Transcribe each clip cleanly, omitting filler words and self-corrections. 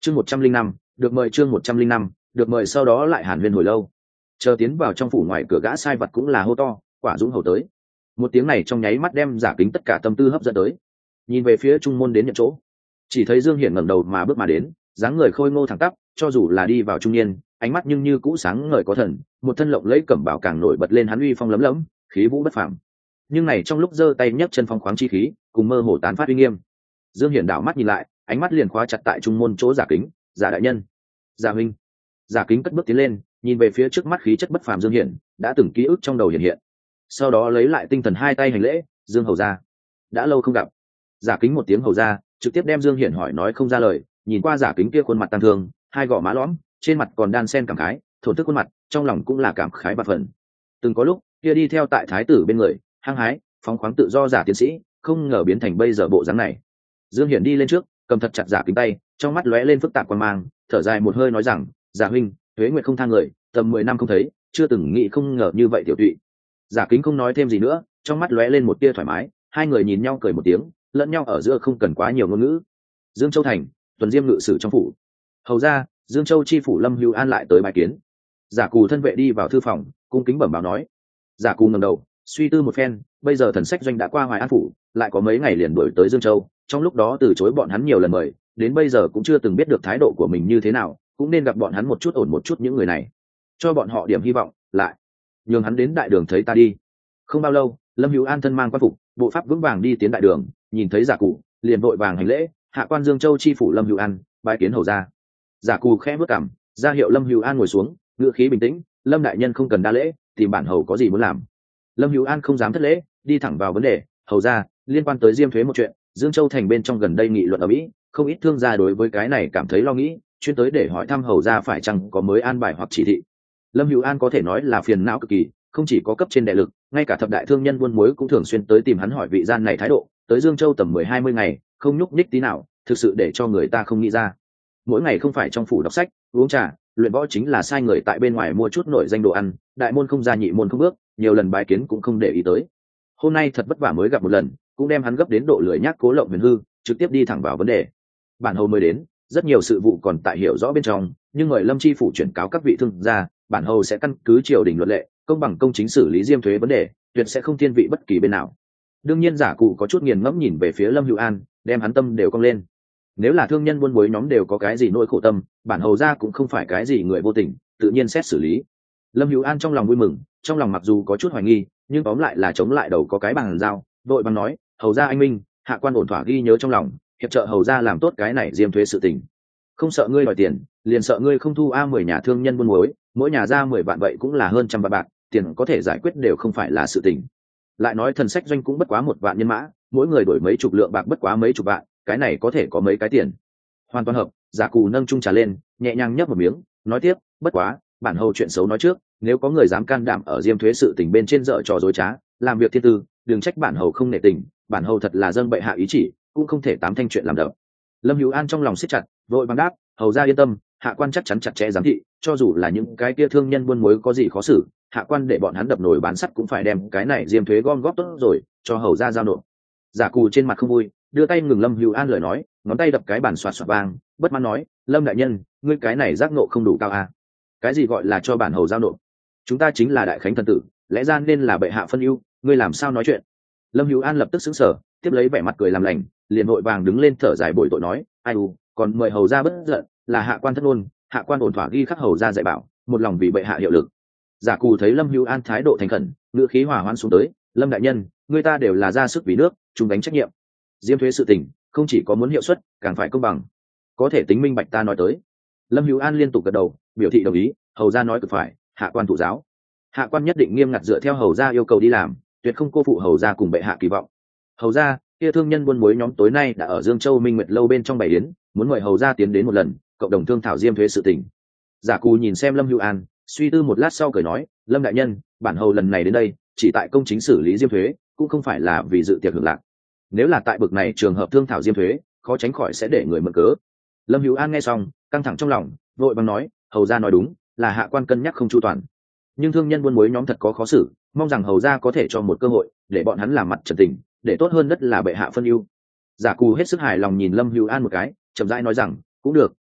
chương 105, được mời. Chương 105, được mời. Sau đó lại hàn huyên hồi lâu, chờ tiến vào trong phủ, ngoài cửa gã sai vật cũng là hô to, Quả Dũng hầu tới. Một tiếng này trong nháy mắt đem Giả Kính tất cả tâm tư hấp dẫn tới, nhìn về phía trung môn đến nhận chỗ, chỉ thấy Dương Hiển ngẩng đầu mà bước mà đến, dáng người khôi ngô thẳng tắp, cho dù là đi vào trung niên, ánh mắt nhưng như cũ sáng ngời có thần, một thân lộng lẫy cẩm bào càng nổi bật lên hắn uy phong lấm lấm, khí vũ bất phàm. Nhưng này trong lúc giơ tay nhấc chân phong khoáng chi khí, cùng mơ hồ tán phát uy nghiêm. Dương Hiển đảo mắt nhìn lại, ánh mắt liền khóa chặt tại trung môn chỗ Giả Kính. Giả đại nhân, Giả huynh. Giả Kính cất bước tiến lên, nhìn về phía trước mắt khí chất bất phàm Dương Hiển, đã từng ký ức trong đầu hiện hiện. Sau đó lấy lại tinh thần hai tay hành lễ, Dương hầu gia, đã lâu không gặp. Giả Kính một tiếng hầu gia, trực tiếp đem Dương Hiển hỏi nói không ra lời, nhìn qua Giả Kính kia khuôn mặt tang thương, hai gò má lõm, trên mặt còn đan sen cảm khái, thổn thức khuôn mặt, trong lòng cũng là cảm khái bạc phần. Từng có lúc kia đi theo tại thái tử bên người, hăng hái phóng khoáng tự do Giả tiến sĩ, không ngờ biến thành bây giờ bộ dáng này. Dương Hiển đi lên trước, cầm thật chặt Giả Kính tay, trong mắt lóe lên phức tạp quan mang, thở dài một hơi nói rằng, Giả huynh, tuế nguyệt không thang người, tầm 10 năm không thấy, chưa từng nghĩ không ngờ như vậy tiểu tụy. Giả Kính không nói thêm gì nữa, trong mắt lóe lên một tia thoải mái, hai người nhìn nhau cười một tiếng, lẫn nhau ở giữa không cần quá nhiều ngôn ngữ. Dương Châu thành, tuần diêm ngự sử trong phủ. Hầu ra, Dương Châu chi phủ Lâm Hữu An lại tới bài kiến. Giả Cù thân vệ đi vào thư phòng, cung kính bẩm báo nói. Giả Cù ngẩng đầu, suy tư một phen, bây giờ thần sách doanh đã qua Hoài An phủ, lại có mấy ngày liền đuổi tới Dương Châu, trong lúc đó từ chối bọn hắn nhiều lần mời, đến bây giờ cũng chưa từng biết được thái độ của mình như thế nào, cũng nên gặp bọn hắn một chút ổn một chút những người này, cho bọn họ điểm hy vọng, lại nhường hắn đến đại đường thấy ta đi. Không bao lâu, Lâm Hữu An thân mang quan phục, bộ pháp vững vàng đi tiến đại đường, nhìn thấy Giả Cụ, liền vội vàng hành lễ, hạ quan Dương Châu chi phủ Lâm Hữu An, bái kiến hầu ra. Giả Cụ khẽ bước cằm, ra hiệu Lâm Hữu An ngồi xuống, ngữ khí bình tĩnh, Lâm đại nhân không cần đa lễ, tìm bản hầu có gì muốn làm. Lâm Hữu An không dám thất lễ, đi thẳng vào vấn đề, hầu ra, liên quan tới diêm thuế một chuyện, Dương Châu thành bên trong gần đây nghị luận ở Mỹ, không ít thương gia đối với cái này cảm thấy lo nghĩ, chuyên tới để hỏi thăm hầu ra phải chăng có mới an bài hoặc chỉ thị. Lâm Hữu An có thể nói là phiền não cực kỳ, không chỉ có cấp trên đại lực, ngay cả thập đại thương nhân buôn muối cũng thường xuyên tới tìm hắn hỏi vị gian này thái độ, tới Dương Châu tầm 10-20 ngày, không nhúc nhích tí nào, thực sự để cho người ta không nghĩ ra. Mỗi ngày không phải trong phủ đọc sách, uống trà, luyện võ, chính là sai người tại bên ngoài mua chút nổi danh đồ ăn, đại môn không ra nhị môn không bước, nhiều lần bái kiến cũng không để ý tới. Hôm nay thật vất vả mới gặp một lần, cũng đem hắn gấp đến độ lười nhác cố lộng huyền hư, trực tiếp đi thẳng vào vấn đề. Bản hầu mới đến, rất nhiều sự vụ còn tại hiểu rõ bên trong, nhưng mời Lâm chi phủ chuyển cáo các vị thương gia, bản hầu sẽ căn cứ triều đình luật lệ, công bằng công chính xử lý diêm thuế vấn đề, tuyệt sẽ không thiên vị bất kỳ bên nào. Đương nhiên Giả Cụ có chút nghiền ngẫm nhìn về phía Lâm Hữu An, đem hắn tâm đều cong lên. Nếu là thương nhân buôn muối nhóm đều có cái gì nỗi khổ tâm, bản hầu ra cũng không phải cái gì người vô tình, tự nhiên xét xử lý. Lâm Hữu An trong lòng vui mừng, trong lòng mặc dù có chút hoài nghi, nhưng tóm lại là chống lại đầu có cái bằng dao, vội bằng nói, hầu ra anh minh, hạ quan ổn thỏa ghi nhớ trong lòng, hiệp trợ hầu ra làm tốt cái này diêm thuế sự tình. Không sợ ngươi đòi tiền, liền sợ ngươi không thu. 10 nhà thương nhân buôn muối, mỗi nhà ra 10 vạn, vậy cũng là hơn trăm vạn bạc, tiền có thể giải quyết đều không phải là sự tình. Lại nói thần sách doanh cũng bất quá 1 vạn nhân mã, mỗi người đổi mấy chục lượng bạc, bất quá mấy chục vạn, cái này có thể có mấy cái tiền. Hoàn toàn hợp. Giả Cù nâng chung trà lên, nhẹ nhàng nhấp một miếng, nói tiếp, bất quá bản hầu chuyện xấu nói trước, nếu có người dám can đảm ở diêm thuế sự tình bên trên dở trò dối trá, làm việc thiên tư, đừng trách bản hầu không nể tình, bản hầu thật là dâng bệ hạ ý chỉ, cũng không thể tám thanh chuyện làm đập. Lâm Hữu An trong lòng siết chặt, vội bằng đáp, hầu ra yên tâm, hạ quan chắc chắn chặt chẽ giám thị, cho dù là những cái kia thương nhân buôn muối có gì khó xử, hạ quan để bọn hắn đập nồi bán sắt cũng phải đem cái này diêm thuế gom góp tốt rồi cho hầu ra giao nộp. Giả Cù trên mặt không vui, đưa tay ngừng Lâm Hữu An lời nói, ngón tay đập cái bàn xoạt xoạt vang, bất mãn nói, Lâm đại nhân, ngươi cái này giác ngộ không đủ cao à? Cái gì gọi là cho bản hầu giao nộp? Chúng ta chính là đại khánh thần tử, lẽ ra nên là bệ hạ phân ưu, ngươi làm sao nói chuyện? Lâm Hữu An lập tức sững sờ, tiếp lấy vẻ mặt cười làm lành, liền vội vàng đứng lên thở dài bồi tội nói, ai u, còn mời hầu ra bất giận, là hạ quan thất ngôn, hạ quan ổn thỏa ghi khắc hầu ra dạy bảo, một lòng vì bệ hạ hiệu lực. Giả Cù thấy Lâm Hữu An thái độ thành khẩn, ngữ khí hòa hoãn xuống tới, Lâm đại nhân, người ta đều là ra sức vì nước, chung gánh trách nhiệm. Diêm thuế sự tình, không chỉ có muốn hiệu suất, càng phải công bằng. Có thể tính minh bạch ta nói tới. Lâm Hữu An liên tục gật đầu, biểu thị đồng ý, hầu ra nói cực phải, hạ quan thụ giáo. Hạ quan nhất định nghiêm ngặt dựa theo hầu ra yêu cầu đi làm, tuyệt không cô phụ hầu ra cùng bệ hạ kỳ vọng. Hầu ra, kia thương nhân buôn muối nhóm tối nay đã ở Dương Châu Minh Nguyệt lâu bên trong bày yến, muốn mời hầu ra tiến đến một lần, cộng đồng thương thảo diêm thuế sự tình. Giả Cù nhìn xem Lâm Hữu An, suy tư một lát sau cười nói, Lâm đại nhân, bản hầu lần này đến đây chỉ tại công chính xử lý diêm thuế, cũng không phải là vì dự tiệc hưởng lạc. Nếu là tại bực này trường hợp thương thảo diêm thuế, khó tránh khỏi sẽ để người mượn cớ. Lâm Hữu An nghe xong, căng thẳng trong lòng, vội bằng nói, hầu ra nói đúng, là hạ quan cân nhắc không chu toàn. Nhưng thương nhân buôn muối nhóm thật có khó xử, mong rằng hầu ra có thể cho một cơ hội để bọn hắn làm mặt trần tình, để tốt hơn đất là bệ hạ phân ưu. Giả Cù hết sức hài lòng nhìn Lâm Hữu An một cái, chậm rãi nói rằng, cũng được,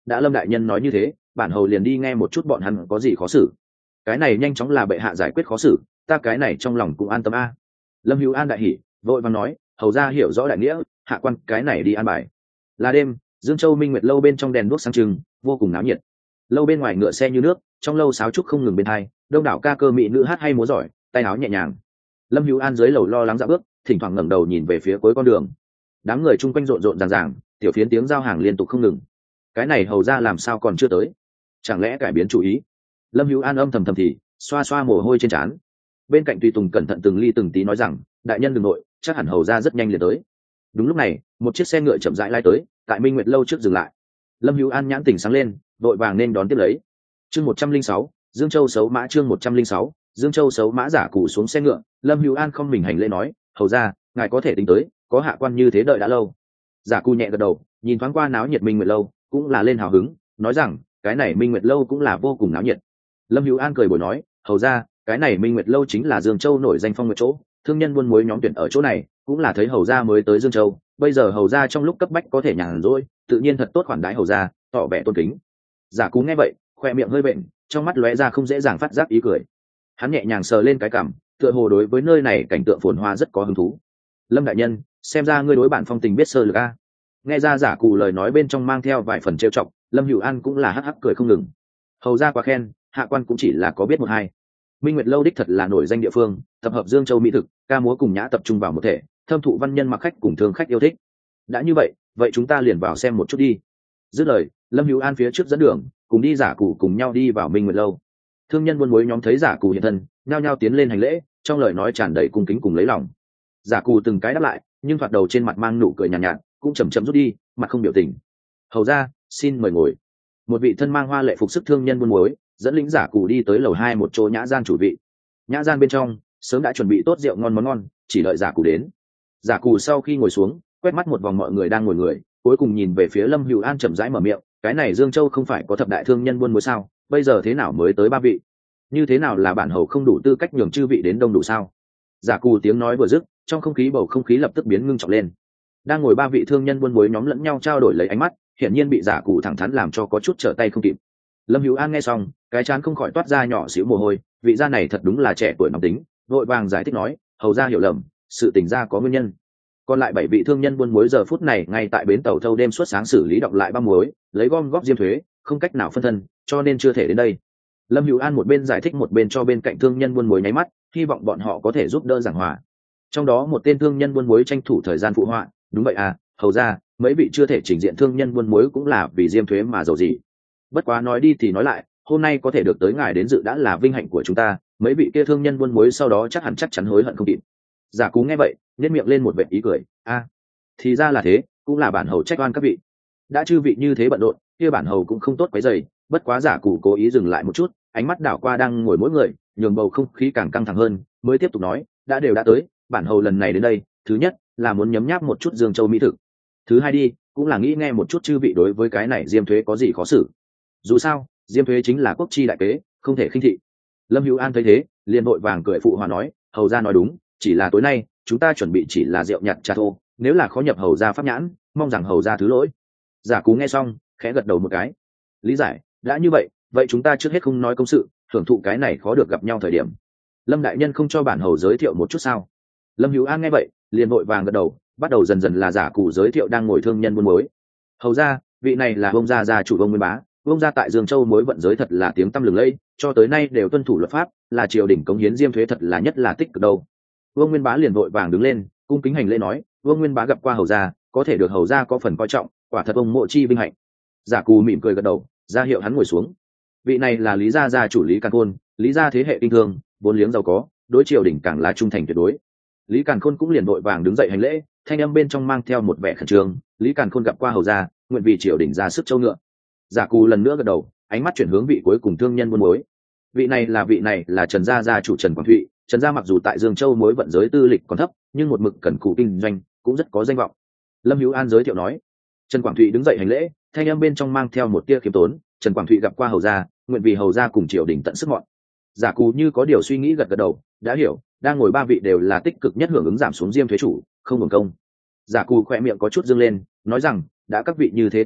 đã Lâm đại nhân nói như thế, bản hầu liền đi nghe một chút bọn hắn có gì khó xử. Cái này nhanh chóng là bệ hạ giải quyết khó xử, ta cái này trong lòng cũng an tâm a. Lâm Hữu An đại hỉ, vội vàng nói, hầu ra hiểu rõ đại nghĩa, hạ quan cái này đi an bài. Là đêm, Dương Châu Minh Nguyệt lâu bên trong đèn đuốc sáng trưng, vô cùng náo nhiệt. Lâu bên ngoài ngựa xe như nước, trong lâu sáo trúc không ngừng bên hai, đông đảo ca cơ mỹ nữ hát hay múa giỏi, tay áo nhẹ nhàng. Lâm Hữu An dưới lầu lo lắng dạo bước, thỉnh thoảng ngẩng đầu nhìn về phía cuối con đường. Đám người chung quanh rộn rộn ràng ràng, tiểu phiến tiếng giao hàng liên tục không ngừng. Cái này hầu ra làm sao còn chưa tới? Chẳng lẽ cải biến chủ ý? Lâm Hữu An âm thầm thầm thì, xoa xoa mồ hôi trên trán. Bên cạnh tùy tùng cẩn thận từng ly từng tí nói rằng, đại nhân đừng nội, chắc hẳn hầu ra rất nhanh liền tới. Đúng lúc này, một chiếc xe ngựa chậm rãi lai tới, tại Minh Nguyệt lâu trước dừng lại. Lâm Hữu An nhãn tỉnh sáng lên, vội vàng nên đón tiếp lấy. Chương 106, Dương Châu xấu mã. Chương 106, Dương Châu xấu mã. Giả Cụ xuống xe ngựa, Lâm Hữu An không mình hành lễ nói, hầu ra, ngài có thể tính tới, có hạ quan như thế đợi đã lâu. Giả Cụ nhẹ gật đầu, nhìn thoáng qua náo nhiệt Minh Nguyệt lâu, cũng là lên hào hứng, nói rằng, cái này Minh Nguyệt lâu cũng là vô cùng náo nhiệt. Lâm Hữu An cười bồi nói, hầu ra, cái này Minh Nguyệt lâu chính là Dương Châu nổi danh phong nguyệt chỗ, thương nhân buôn muối nhóm tuyển ở chỗ này, cũng là thấy hầu ra mới tới Dương Châu, bây giờ hầu ra trong lúc cấp bách có thể nhàn rỗi, tự nhiên thật tốt khoản đãi hầu ra, tỏ vẻ tôn kính. Giả Cú nghe vậy, khoe miệng hơi bệnh, trong mắt lóe ra không dễ dàng phát giác ý cười. Hắn nhẹ nhàng sờ lên cái cằm, tựa hồ đối với nơi này cảnh tượng phồn hoa rất có hứng thú. Lâm đại nhân, xem ra ngươi đối bản phong tình biết sơ lược a. Nghe ra Giả Cù lời nói bên trong mang theo vài phần trêu chọc, Lâm Hữu An cũng là hắc hắc cười không ngừng. Hầu ra quá khen, hạ quan cũng chỉ là có biết một hai. Minh Nguyệt lâu đích thật là nổi danh địa phương, tập hợp Dương Châu mỹ thực, ca múa cùng nhã tập trung vào một thể, thâm thụ văn nhân mặc khách cùng thương khách yêu thích. Đã như vậy, vậy chúng ta liền vào xem một chút đi. Dứt lời, Lâm Hữu An phía trước dẫn đường, cùng đi Giả Cụ cùng nhau đi vào Minh Nguyệt lâu. Thương nhân buôn muối nhóm thấy Giả Cụ hiện thân, nhao nhao tiến lên hành lễ, trong lời nói tràn đầy cung kính cùng lấy lòng. Giả Cụ từng cái đáp lại, nhưng thoạt đầu trên mặt mang nụ cười nhàn nhạt, cũng chậm chậm rút đi, mặt không biểu tình. Hầu ra, xin mời ngồi. Một vị thân mang hoa lệ phục sức thương nhân buôn muối dẫn lĩnh Giả Cụ đi tới lầu 2 một chỗ nhã gian chủ vị. Nhã gian bên trong sớm đã chuẩn bị tốt rượu ngon món ngon, chỉ đợi Giả Cụ đến. Giả Cụ sau khi ngồi xuống, quét mắt một vòng mọi người đang ngồi người, cuối cùng nhìn về phía Lâm Hữu An chậm rãi mở miệng, cái này Dương Châu không phải có thập đại thương nhân buôn muối sao, bây giờ thế nào mới tới 3 vị? Như thế nào là bản hầu không đủ tư cách nhường chư vị đến đông đủ sao? Giả Cụ tiếng nói vừa dứt, trong không khí bầu không khí lập tức biến ngưng trọng lên. Đang ngồi 3 vị thương nhân buôn muối nhóm lẫn nhau trao đổi lấy ánh mắt, hiển nhiên bị Giả Cụ thẳng thắn làm cho có chút trở tay không kịp. Lâm Hữu An nghe xong, cái trán không khỏi toát ra nhỏ xíu mồ hôi, vị gia này thật đúng là trẻ tuổi nóng tính, vội vàng giải thích nói, hầu ra hiểu lầm, sự tình ra có nguyên nhân. Còn lại 7 vị thương nhân buôn muối giờ phút này ngay tại bến tàu thâu đêm suốt sáng xử lý đọng lại băng muối, lấy gom góp diêm thuế, không cách nào phân thân, cho nên chưa thể đến đây. Lâm Hữu An một bên giải thích một bên cho bên cạnh thương nhân buôn muối nháy mắt, hy vọng bọn họ có thể giúp đỡ giảng hòa. Trong đó một tên thương nhân buôn muối tranh thủ thời gian phụ họa, đúng vậy à, hầu ra, mấy vị chưa thể trình diện thương nhân buôn muối cũng là vì diêm thuế mà giàu gì. Bất quá nói đi thì nói lại, hôm nay có thể được tới ngài đến dự đã là vinh hạnh của chúng ta, mấy vị kia thương nhân buôn muối sau đó chắc chắn hối hận không kịp. Giả Cú nghe vậy, nhếch miệng lên một vệt ý cười, a, thì ra là thế, cũng là bản hầu trách oan các vị. Đã chư vị như thế bận rộn, kia bản hầu cũng không tốt quấy rầy, bất quá Giả Cú cố ý dừng lại một chút, ánh mắt đảo qua đang ngồi mỗi người, nhường bầu không khí càng căng thẳng hơn, mới tiếp tục nói, đã tới, bản hầu lần này đến đây, thứ nhất là muốn nhấm nháp một chút Dương Châu mỹ thực. Thứ hai đi, cũng là nghĩ nghe một chút chư vị đối với cái này diêm thuế có gì khó xử. Dù sao, diêm thuế chính là quốc chi đại kế, không thể khinh thị. Lâm Hữu An thấy thế, liền vội vàng cười phụ hòa nói, hầu ra nói đúng, chỉ là tối nay chúng ta chuẩn bị chỉ là rượu nhạt trà thô, nếu là khó nhập hầu ra pháp nhãn, mong rằng hầu ra thứ lỗi. Giả Cú nghe xong, khẽ gật đầu một cái, lý giải, đã như vậy chúng ta trước hết không nói công sự, thưởng thụ cái này khó được gặp nhau thời điểm. Lâm đại nhân không cho bản hầu giới thiệu một chút sao? Lâm Hữu An nghe vậy, liền vội vàng gật đầu, bắt đầu dần dần là Giả Cú giới thiệu đang ngồi thương nhân buôn muối. Hầu ra, vị này là ông gia chủ ông Nguyên Bá, ông gia tại Dương Châu muối vận giới thật là tiếng tăm lừng lẫy, cho tới nay đều tuân thủ luật pháp, là triều đình cống hiến diêm thuế thật là nhất là tích cực đâu. Vương Nguyên Bá liền vội vàng đứng lên, cung kính hành lễ nói, Vương Nguyên Bá gặp qua hầu gia, có thể được hầu gia có phần coi trọng, quả thật ông mộ chi vinh hạnh. Giả Cù mỉm cười gật đầu, ra hiệu hắn ngồi xuống. Vị này là Lý gia chủ Lý Càn Khôn, Lý gia thế hệ kinh thương, vốn liếng giàu có, đối triều đình càng là trung thành tuyệt đối. Lý Càn Khôn cũng liền vội vàng đứng dậy hành lễ, thanh âm bên trong mang theo một vẻ khẩn trương, Lý Càn Khôn gặp qua hầu gia, nguyện vì triều đình ra sức châu ngựa. Giả Cù lần nữa gật đầu, ánh mắt chuyển hướng vị cuối cùng thương nhân buôn muối. Vị này là Trần gia chủ Trần Quảng Thụy. Trần gia mặc dù tại Dương Châu muối vận giới tư lịch còn thấp, nhưng một mực cẩn cù kinh doanh, cũng rất có danh vọng. Lâm Hữu An giới thiệu nói. Trần Quảng Thụy đứng dậy hành lễ, thanh âm bên trong mang theo một tia khiêm tốn, Trần Quảng Thụy gặp qua hầu gia, nguyện vì hầu gia cùng triều đình tận sức mọn. Giả Cù như có điều suy nghĩ gật gật đầu, đã hiểu, đang ngồi 3 vị đều là tích cực nhất hưởng ứng giảm xuống diêm thuế chủ, không hưởng công. Giả Cù khỏe miệng có chút dương lên, nói rằng, đã các vị như thế tích cực,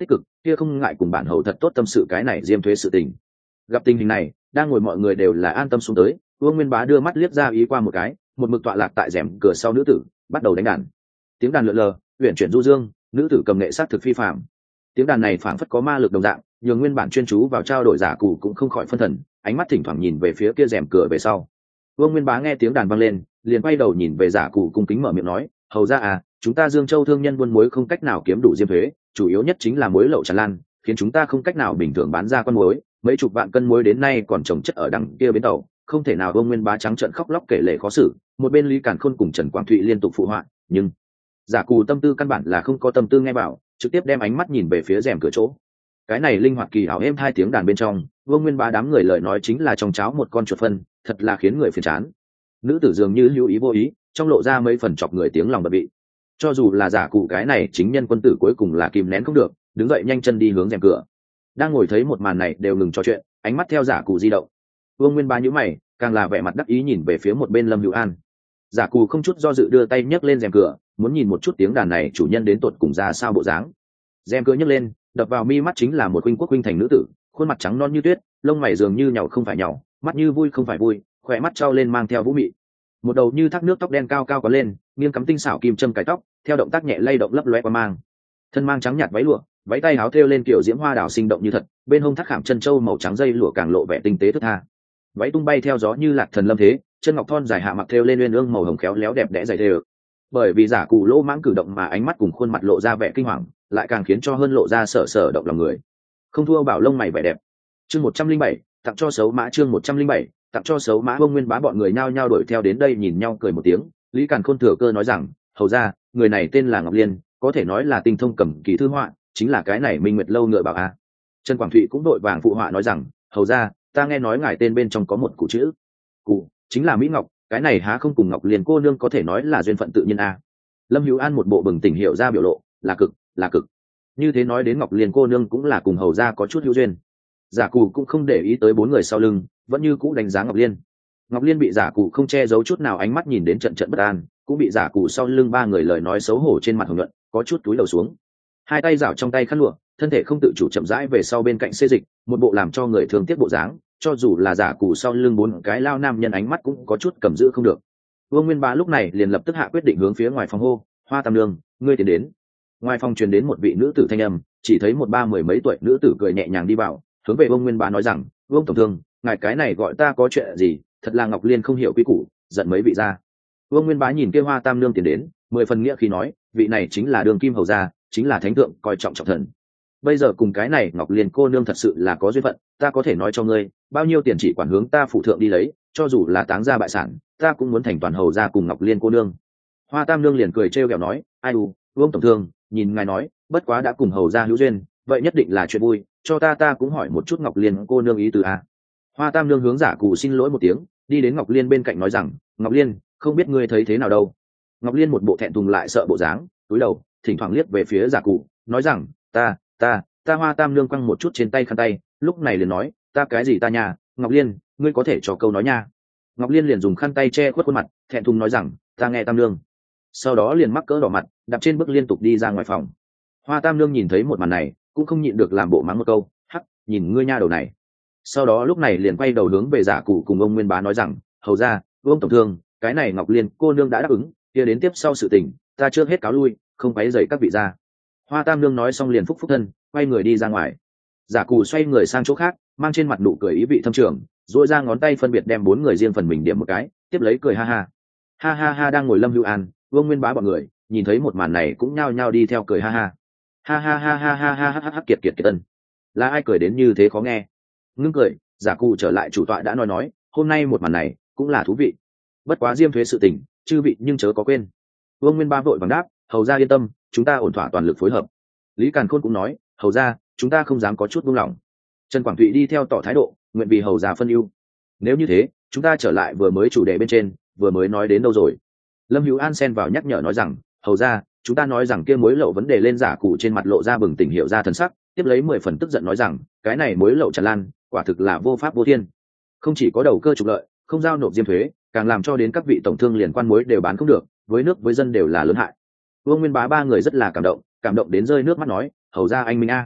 kia không ngại cùng bản hầu thật tốt tâm sự cái này diêm thuế sự tình. Gặp tình hình này, đang ngồi mọi người đều là an tâm xuống tới. Vương Nguyên Bá đưa mắt liếc ra ý qua một cái, một mực tọa lạc tại rèm cửa sau nữ tử bắt đầu đánh đàn. Tiếng đàn lượn lờ, uyển chuyển du dương, nữ tử cầm nghệ sát thực phi phàm. Tiếng đàn này phảng phất có ma lực đồng dạng, nhường nguyên bản chuyên chú vào trao đổi giả cụ cũng không khỏi phân thần, ánh mắt thỉnh thoảng nhìn về phía kia rèm cửa về sau. Vương Nguyên Bá nghe tiếng đàn vang lên, liền quay đầu nhìn về giả cụ cung kính mở miệng nói, hầu ra à, chúng ta Dương Châu thương nhân buôn muối không cách nào kiếm đủ diêm thuế, chủ yếu nhất chính là muối lậu tràn lan, khiến chúng ta không cách nào bình thường bán ra con muối, mấy chục vạn cân muối đến nay còn trồng chất ở đằng kia bến tàu, không thể nào. Vương Nguyên Bá trắng trợn khóc lóc kể lể khó xử, một bên Lý Càn Khôn cùng Trần Quang Thụy liên tục phụ họa, nhưng giả cù tâm tư căn bản là không có tâm tư nghe bảo, trực tiếp đem ánh mắt nhìn về phía rèm cửa chỗ. Cái này linh hoạt kỳ ảo êm hai tiếng đàn bên trong, Vương Nguyên Bá đám người lời nói chính là trong cháo một con chuột phân, thật là khiến người phiền chán. Nữ tử dường như hữu ý vô ý, trong lộ ra mấy phần chọc người tiếng lòng bật bị. Cho dù là giả cụ cái này chính nhân quân tử cuối cùng là kìm nén không được, đứng dậy nhanh chân đi hướng rèm cửa. Đang ngồi thấy một màn này đều ngừng trò chuyện, ánh mắt theo giả cụ di động. Vương Nguyên Bá nhíu mày, càng là vẻ mặt đắc ý nhìn về phía một bên Lâm Hữu An. Giả cụ không chút do dự đưa tay nhấc lên rèm cửa, muốn nhìn một chút tiếng đàn này chủ nhân đến tột cùng ra sao bộ dáng. Rèm cửa nhấc lên, đập vào mi mắt chính là một huynh quốc huynh thành nữ tử, khuôn mặt trắng non như tuyết, lông mày dường như nhàu không phải nhàu, mắt như vui không phải vui, khỏe mắt trao lên mang theo vũ mị. Một đầu như thác nước tóc đen cao cao có lên, nghiêng cắm tinh xảo kim châm cài tóc, theo động tác nhẹ lay động lấp lóe qua mang. Thân mang trắng nhạt váy lụa, váy tay áo thêu lên kiểu diễm hoa đào sinh động như thật, bên hông thắt khảm chân châu màu trắng dây lụa càng lộ vẻ tinh tế thướt tha. Váy tung bay theo gió như lạc thần lâm thế, chân ngọc thon dài hạ mặc thêu lên uyên ương màu hồng khéo léo đẹp đẽ dày đều. Bởi vì giả cụ lỗ mãng cử động mà ánh mắt cùng khuôn mặt lộ ra vẻ kinh hoàng, lại càng khiến cho hơn lộ ra sở sở động lòng người. Không thua bảo lông mày vẻ đẹp. Chương 107, tặng cho xấu mã. Chương 107, tặng cho xấu mã. Vương Nguyên Bá bọn người nhao nhao đuổi theo đến đây nhìn nhau cười một tiếng. Lý Càn Khôn thừa cơ nói rằng, hầu ra, người này tên là Ngọc Liên, có thể nói là tinh thông cầm kỳ thư họa, chính là cái này Minh Nguyệt lâu ngựa bảo a. Trần Quảng Thụy cũng đội vàng phụ họa nói rằng, hầu ra, ta nghe nói ngài tên bên trong có một cụ chữ, cụ chính là Mỹ Ngọc, cái này há không cùng Ngọc Liên cô nương có thể nói là duyên phận tự nhiên a. Lâm Hữu An một bộ bừng tỉnh hiểu ra biểu lộ, là cực. Như thế nói đến Ngọc Liên cô nương cũng là cùng hầu ra có chút hữu duyên. Giả cụ cũng không để ý tới bốn người sau lưng, vẫn như cũ đánh giá Ngọc Liên. Ngọc Liên bị giả cụ không che giấu chút nào ánh mắt nhìn đến trận trận bất an, cũng bị giả cụ sau lưng ba người lời nói xấu hổ trên mặt hồng nhuận, có chút túi đầu xuống. Hai tay rảo trong tay khăn lụa, thân thể không tự chủ chậm rãi về sau bên cạnh xê dịch, một bộ làm cho người thương tiếc bộ dáng, cho dù là giả cụ sau lưng bốn cái lao nam nhân ánh mắt cũng có chút cầm giữ không được. Vương Nguyên Bá lúc này liền lập tức hạ quyết định hướng phía ngoài phòng hô, Hoa Tam Nương, ngươi tiến đến. Ngoài phòng truyền đến một vị nữ tử thanh âm, chỉ thấy một ba mười mấy tuổi nữ tử cười nhẹ nhàng đi vào, hướng về Vương Nguyên Bá nói rằng, Vương tổng thương, ngài cái này gọi ta có chuyện gì? Thật là Ngọc Liên không hiểu quy củ, giận mấy vị ra. Vương Nguyên Bá nhìn kia Hoa Tam Nương tiến đến, mười phần nghĩa khi nói, vị này chính là Đường Kim hầu gia, chính là thánh thượng coi trọng trọng thần. Bây giờ cùng cái này Ngọc Liên cô nương thật sự là có duyên phận, ta có thể nói cho ngươi, bao nhiêu tiền chỉ quản hướng ta phụ thượng đi lấy, cho dù là táng gia bại sản, ta cũng muốn thành toàn hầu gia cùng Ngọc Liên cô nương. Hoa Tam Nương liền cười trêu ghẹo nói, ai u, Vương tổng thương, nhìn ngài nói, bất quá đã cùng hầu gia hữu duyên, vậy nhất định là chuyện vui, cho ta cũng hỏi một chút Ngọc Liên cô nương ý tứ à. Hoa Tam Nương hướng giả cụ xin lỗi một tiếng, đi đến Ngọc Liên bên cạnh nói rằng, Ngọc Liên, không biết ngươi thấy thế nào đâu. Ngọc Liên một bộ thẹn thùng lại sợ bộ dáng, cúi đầu, thỉnh thoảng liếc về phía giả cụ, nói rằng, ta. Hoa Tam Nương quăng một chút trên tay khăn tay, lúc này liền nói, ta cái gì ta nha, Ngọc Liên, ngươi có thể cho câu nói nha. Ngọc Liên liền dùng khăn tay che khuất khuôn mặt, thẹn thùng nói rằng, ta nghe Tam Nương. Sau đó liền mắc cỡ đỏ mặt, đạp trên bước liên tục đi ra ngoài phòng. Hoa Tam Nương nhìn thấy một màn này, cũng không nhịn được làm bộ mắng một câu, hắc, nhìn ngươi nha đầu này. Sau đó lúc này liền quay đầu hướng về giả cụ cùng ông Nguyên Bá nói rằng, hầu ra, ông tổng thương, cái này Ngọc Liên cô nương đã đáp ứng, kia đến tiếp sau sự tình, ta chưa hết cáo lui, không quấy rầy các vị gia. Hoa Tam Nương nói xong liền phúc thân, quay người đi ra ngoài. Giả cụ xoay người sang chỗ khác, mang trên mặt nụ cười ý vị thâm trường, duỗi ra ngón tay phân biệt đem bốn người riêng phần mình điểm một cái, tiếp lấy cười ha ha. Đang ngồi Lâm Hữu An, Vương Nguyên Bá bọn người nhìn thấy một màn này cũng nhao nhao đi theo cười ha ha. Kiệt Tân, là ai cười đến như thế khó nghe. Ngưng cười, giả cụ trở lại chủ tọa đã nói, hôm nay một màn này cũng là thú vị. Bất quá diêm thuế sự tình, chư vị nhưng chớ có quên. Vương Nguyên Bá vội vàng đáp, hầu ra yên tâm, chúng ta ổn thỏa toàn lực phối hợp. Lý Càn Khôn cũng nói, hầu ra, chúng ta không dám có chút buông lỏng. Trần Quảng Thụy đi theo tỏ thái độ, nguyện vì hầu ra phân ưu. Nếu như thế, chúng ta trở lại vừa mới chủ đề bên trên, vừa mới nói đến đâu rồi. Lâm Hữu An xen vào nhắc nhở nói rằng, hầu ra, chúng ta nói rằng kia mối lậu vấn đề lên giả cụ trên mặt lộ ra bừng tỉnh hiểu ra thần sắc, tiếp lấy 10 phần tức giận nói rằng, cái này mối lậu tràn lan, quả thực là vô pháp vô thiên. Không chỉ có đầu cơ trục lợi, không giao nộp diêm thuế, càng làm cho đến các vị tổng thương liền quan mối đều bán không được, với nước với dân đều là lớn hại. Vương Nguyên Bá ba người rất là cảm động đến rơi nước mắt nói, hầu ra anh minh a.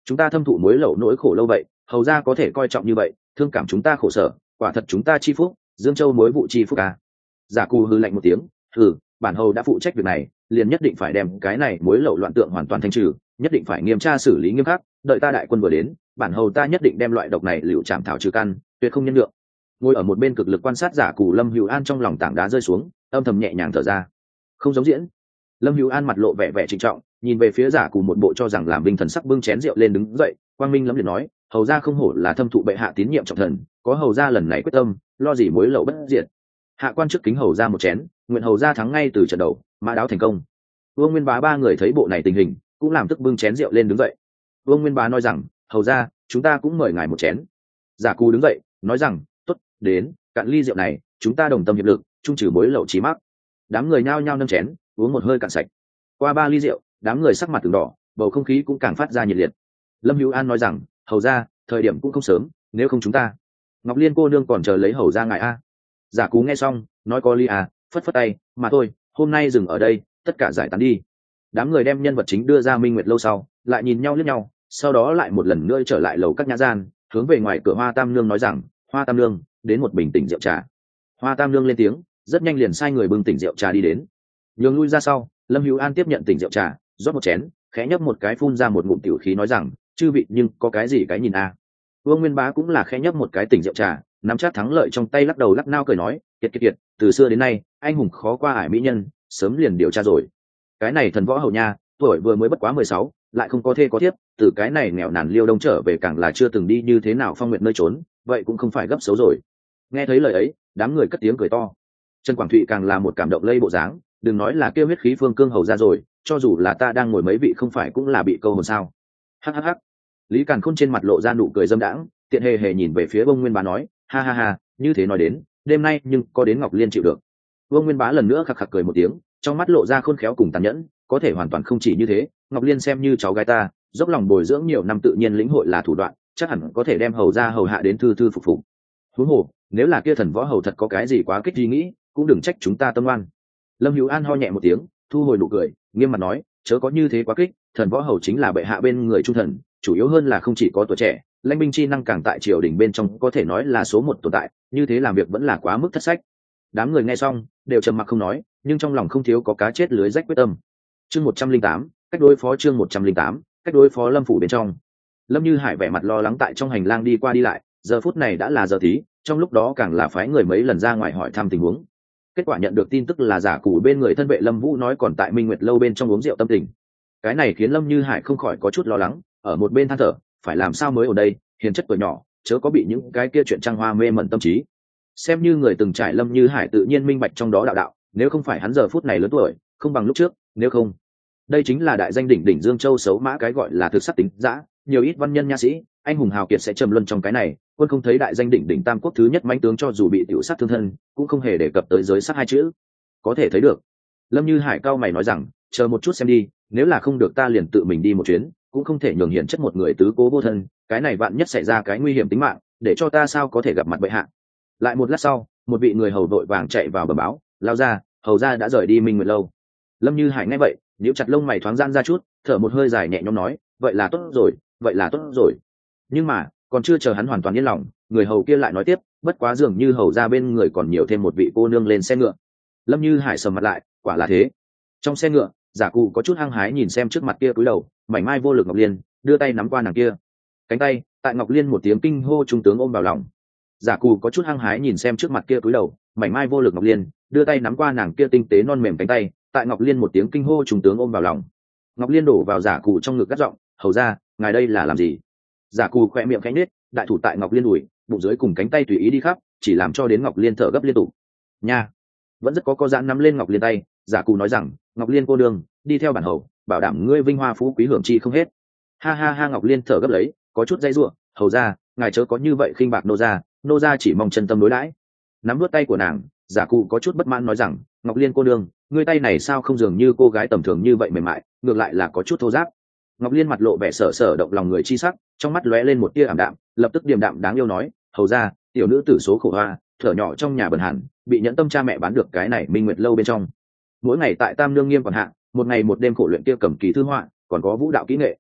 chúng ta thâm thụ muối lậu nỗi khổ lâu vậy, hầu ra có thể coi trọng như vậy, thương cảm chúng ta khổ sở, quả thật chúng ta chi phúc, Dương Châu muối vụ chi phúc à. Giả cù hư lạnh một tiếng, hừ, bản hầu đã phụ trách việc này, liền nhất định phải đem cái này muối lậu loạn tượng hoàn toàn thanh trừ, nhất định phải nghiêm tra xử lý nghiêm khắc, đợi ta đại quân vừa đến, bản hầu ta nhất định đem loại độc này liều chạm thảo trừ căn, tuyệt không nhân lượng. Ngồi ở một bên cực lực quan sát Giả cù Lâm Hữu An trong lòng tảng đá rơi xuống, âm thầm nhẹ nhàng thở ra. Không giống diễn. Lâm Hữu An mặt lộ vẻ vẻ trịnh trọng, nhìn về phía Giả cù một bộ cho rằng làm binh thần sắc, bưng chén rượu lên đứng dậy, quang minh lẫm liệt nói, hầu ra không hổ là thâm thụ bệ hạ tín nhiệm trọng thần, có hầu ra lần này quyết tâm, lo gì muối lậu bất diệt. Hạ quan trước kính hầu ra một chén, nguyện hầu ra thắng ngay từ trận đầu, mã đáo thành công. Vương Nguyên Bá ba người thấy bộ này tình hình, cũng làm tức bưng chén rượu lên đứng dậy. Vương Nguyên Bá nói rằng, hầu ra, chúng ta cũng mời ngài một chén. Giả cù đứng dậy, nói rằng, tốt, đến, cạn ly rượu này, chúng ta đồng tâm hiệp lực, chung trừ muối lậu chí mắc. Đám người nhao nhao nâng chén, uống một hơi cạn sạch. Qua 3 ly rượu, đám người sắc mặt từng đỏ, bầu không khí cũng càng phát ra nhiệt liệt. Lâm Hữu An nói rằng, hầu ra, thời điểm cũng không sớm, nếu không chúng ta, Ngọc Liên cô nương còn chờ lấy hầu ra ngài a. Giả cú nghe xong, nói có ly à, phất phất tay, mà thôi, hôm nay dừng ở đây, tất cả giải tán đi. Đám người đem nhân vật chính đưa ra Minh Nguyệt lâu sau, lại nhìn nhau liếc nhau, sau đó lại một lần nữa trở lại lầu các nhã gian, hướng về ngoài cửa Hoa Tam Nương nói rằng, Hoa Tam Nương, đến một bình tỉnh rượu trà. Hoa Tam Nương lên tiếng, rất nhanh liền sai người bưng tỉnh rượu trà đi đến. Nhường lui ra sau, Lâm Hữu An tiếp nhận tỉnh rượu trà, rót một chén, khẽ nhấp một cái, phun ra một ngụm tiểu khí nói rằng, chư vị nhưng có cái gì cái nhìn a. Vương Nguyên Bá cũng là khẽ nhấp một cái tỉnh rượu trà, nắm chắc thắng lợi trong tay, lắc đầu lắc nao cười nói, kiệt, từ xưa đến nay anh hùng khó qua ải mỹ nhân, sớm liền điều tra rồi. Cái này thần võ hầu nha, tuổi vừa mới bất quá 16, lại không có thê có thiếp, từ cái này nghèo nàn Liêu Đông trở về càng là chưa từng đi như thế nào phong nguyện nơi trốn, vậy cũng không phải gấp xấu rồi. Nghe thấy lời ấy, đám người cất tiếng cười to. Trần Quảng Thụy càng là một cảm động lây bộ dáng, đừng nói là kêu huyết khí phương cương hầu ra rồi, cho dù là ta đang ngồi mấy vị không phải cũng là bị câu hồn sao. Hắc. Lý Càn Khôn trên mặt lộ ra nụ cười dâm đãng, tiện hề nhìn về phía Vương Nguyên Bá nói, ha, như thế nói đến, đêm nay nhưng có đến Ngọc Liên chịu được. Vương Nguyên Bá lần nữa khạc khạc cười một tiếng, trong mắt lộ ra khôn khéo cùng tàn nhẫn, có thể hoàn toàn không chỉ như thế, Ngọc Liên xem như cháu gái ta, dốc lòng bồi dưỡng nhiều năm, tự nhiên lĩnh hội là thủ đoạn, chắc hẳn có thể đem hầu ra hầu hạ đến thư phục. Huống hồ, nếu là kia thần võ hầu thật có cái gì quá kích suy nghĩ, cũng đừng trách chúng ta tâm oan. Lâm Hữu An ho nhẹ một tiếng, thu hồi nụ cười, nghiêm mặt nói, chớ có như thế quá kích, thần võ hầu chính là bệ hạ bên người trung thần, chủ yếu hơn là không chỉ có tuổi trẻ, lãnh binh chi năng càng tại triều đình bên trong có thể nói là số 1 tồn tại, như thế làm việc vẫn là quá mức thất sách. Đám người nghe xong đều trầm mặc không nói, nhưng trong lòng không thiếu có cá chết lưới rách quyết tâm. Chương 108, cách đối phó. Chương 108, cách đối phó. Lâm phủ bên trong, Lâm Như Hải vẻ mặt lo lắng tại trong hành lang đi qua đi lại, giờ phút này đã là giờ tí, trong lúc đó càng là phái người mấy lần ra ngoài hỏi thăm tình huống. Kết quả nhận được tin tức là Giả Cù bên người thân vệ Lâm Vũ nói còn tại Minh Nguyệt lâu bên trong uống rượu tâm tình. Cái này khiến Lâm Như Hải không khỏi có chút lo lắng, ở một bên than thở, phải làm sao mới ở đây, hiền chất tuổi nhỏ, chớ có bị những cái kia chuyện trăng hoa mê mẩn tâm trí. Xem như người từng trải, Lâm Như Hải tự nhiên minh bạch trong đó đạo, nếu không phải hắn giờ phút này lớn tuổi, không bằng lúc trước, nếu không, đây chính là đại danh đỉnh đỉnh Dương Châu xấu mã, cái gọi là thực sắc tính dã, nhiều ít văn nhân nha sĩ, anh hùng hào kiệt sẽ trầm luân trong cái này, quân không thấy đại danh đỉnh đỉnh Tam Quốc thứ nhất mãnh tướng cho dù bị tiểu sát thương thân, cũng không hề đề cập tới giới sát hai chữ. Có thể thấy được. Lâm Như Hải cao mày nói rằng, chờ một chút xem đi, nếu là không được ta liền tự mình đi một chuyến, cũng không thể nhường hiển chất một người tứ cố vô thân, cái này vạn nhất xảy ra cái nguy hiểm tính mạng, để cho ta sao có thể gặp mặt bệ hạ. Lại một lát sau, một vị người hầu đội vàng chạy vào bẩm báo, lao ra, hầu ra đã rời đi Minh Nguyệt lâu. Lâm Như Hải nghe vậy, nhíu chặt lông mày thoáng gian ra chút, thở một hơi dài nhẹ nhõm nói, vậy là tốt rồi. Nhưng mà, còn chưa chờ hắn hoàn toàn yên lòng, người hầu kia lại nói tiếp, bất quá dường như hầu ra bên người còn nhiều thêm một vị cô nương lên xe ngựa. Lâm Như Hải sầm mặt lại, quả là thế. Trong xe ngựa, Giả Cụ có chút hăng hái nhìn xem trước mặt kia cúi đầu, mảnh mai vô lực Ngọc Liên, đưa tay nắm qua nàng kia cánh tay, tại Ngọc Liên một tiếng kinh hô trung tướng ôm vào lòng. Giả Cụ có chút hăng hái nhìn xem trước mặt kia cúi đầu, mảnh mai vô lực Ngọc Liên, đưa tay nắm qua nàng kia tinh tế non mềm cánh tay, tại Ngọc Liên một tiếng kinh hô trung tướng ôm vào lòng. Ngọc Liên đổ vào Giả Cụ trong ngực gắt giọng, hầu ra, ngài đây là làm gì? Giả Cụ khẽ miệng khẽ nhếch, đại thủ tại Ngọc Liên đùi, bụng dưới cùng cánh tay tùy ý đi khắp, chỉ làm cho đến Ngọc Liên thở gấp liên tục. Nha, vẫn rất có giãn nắm lên Ngọc Liên tay. Giả Cụ nói rằng, Ngọc Liên cô đương, đi theo bản hầu, bảo đảm ngươi vinh hoa phú quý hưởng chi không hết. Ha, Ngọc Liên thở gấp lấy, có chút dây ruộng, hầu ra, ngài chớ có như vậy khinh bạc nô gia chỉ mong chân tâm đối đãi. Nắm nuốt tay của nàng, Giả Cụ có chút bất mãn nói rằng, Ngọc Liên cô đương, ngươi tay này sao không dường như cô gái tầm thường như vậy mềm mại, ngược lại là có chút thô ráp. Ngọc Liên mặt lộ vẻ sở động lòng người chi sắc, trong mắt lóe lên một tia ảm đạm, lập tức điềm đạm đáng yêu nói, hầu ra, tiểu nữ tử số khổ hoa, thở nhỏ trong nhà bần hàn, bị nhẫn tâm cha mẹ bán được cái này Minh Nguyệt lâu bên trong. Mỗi ngày tại Tam Nương nghiêm quản hạ, một ngày một đêm khổ luyện kia cầm kỳ thư họa, còn có vũ đạo kỹ nghệ.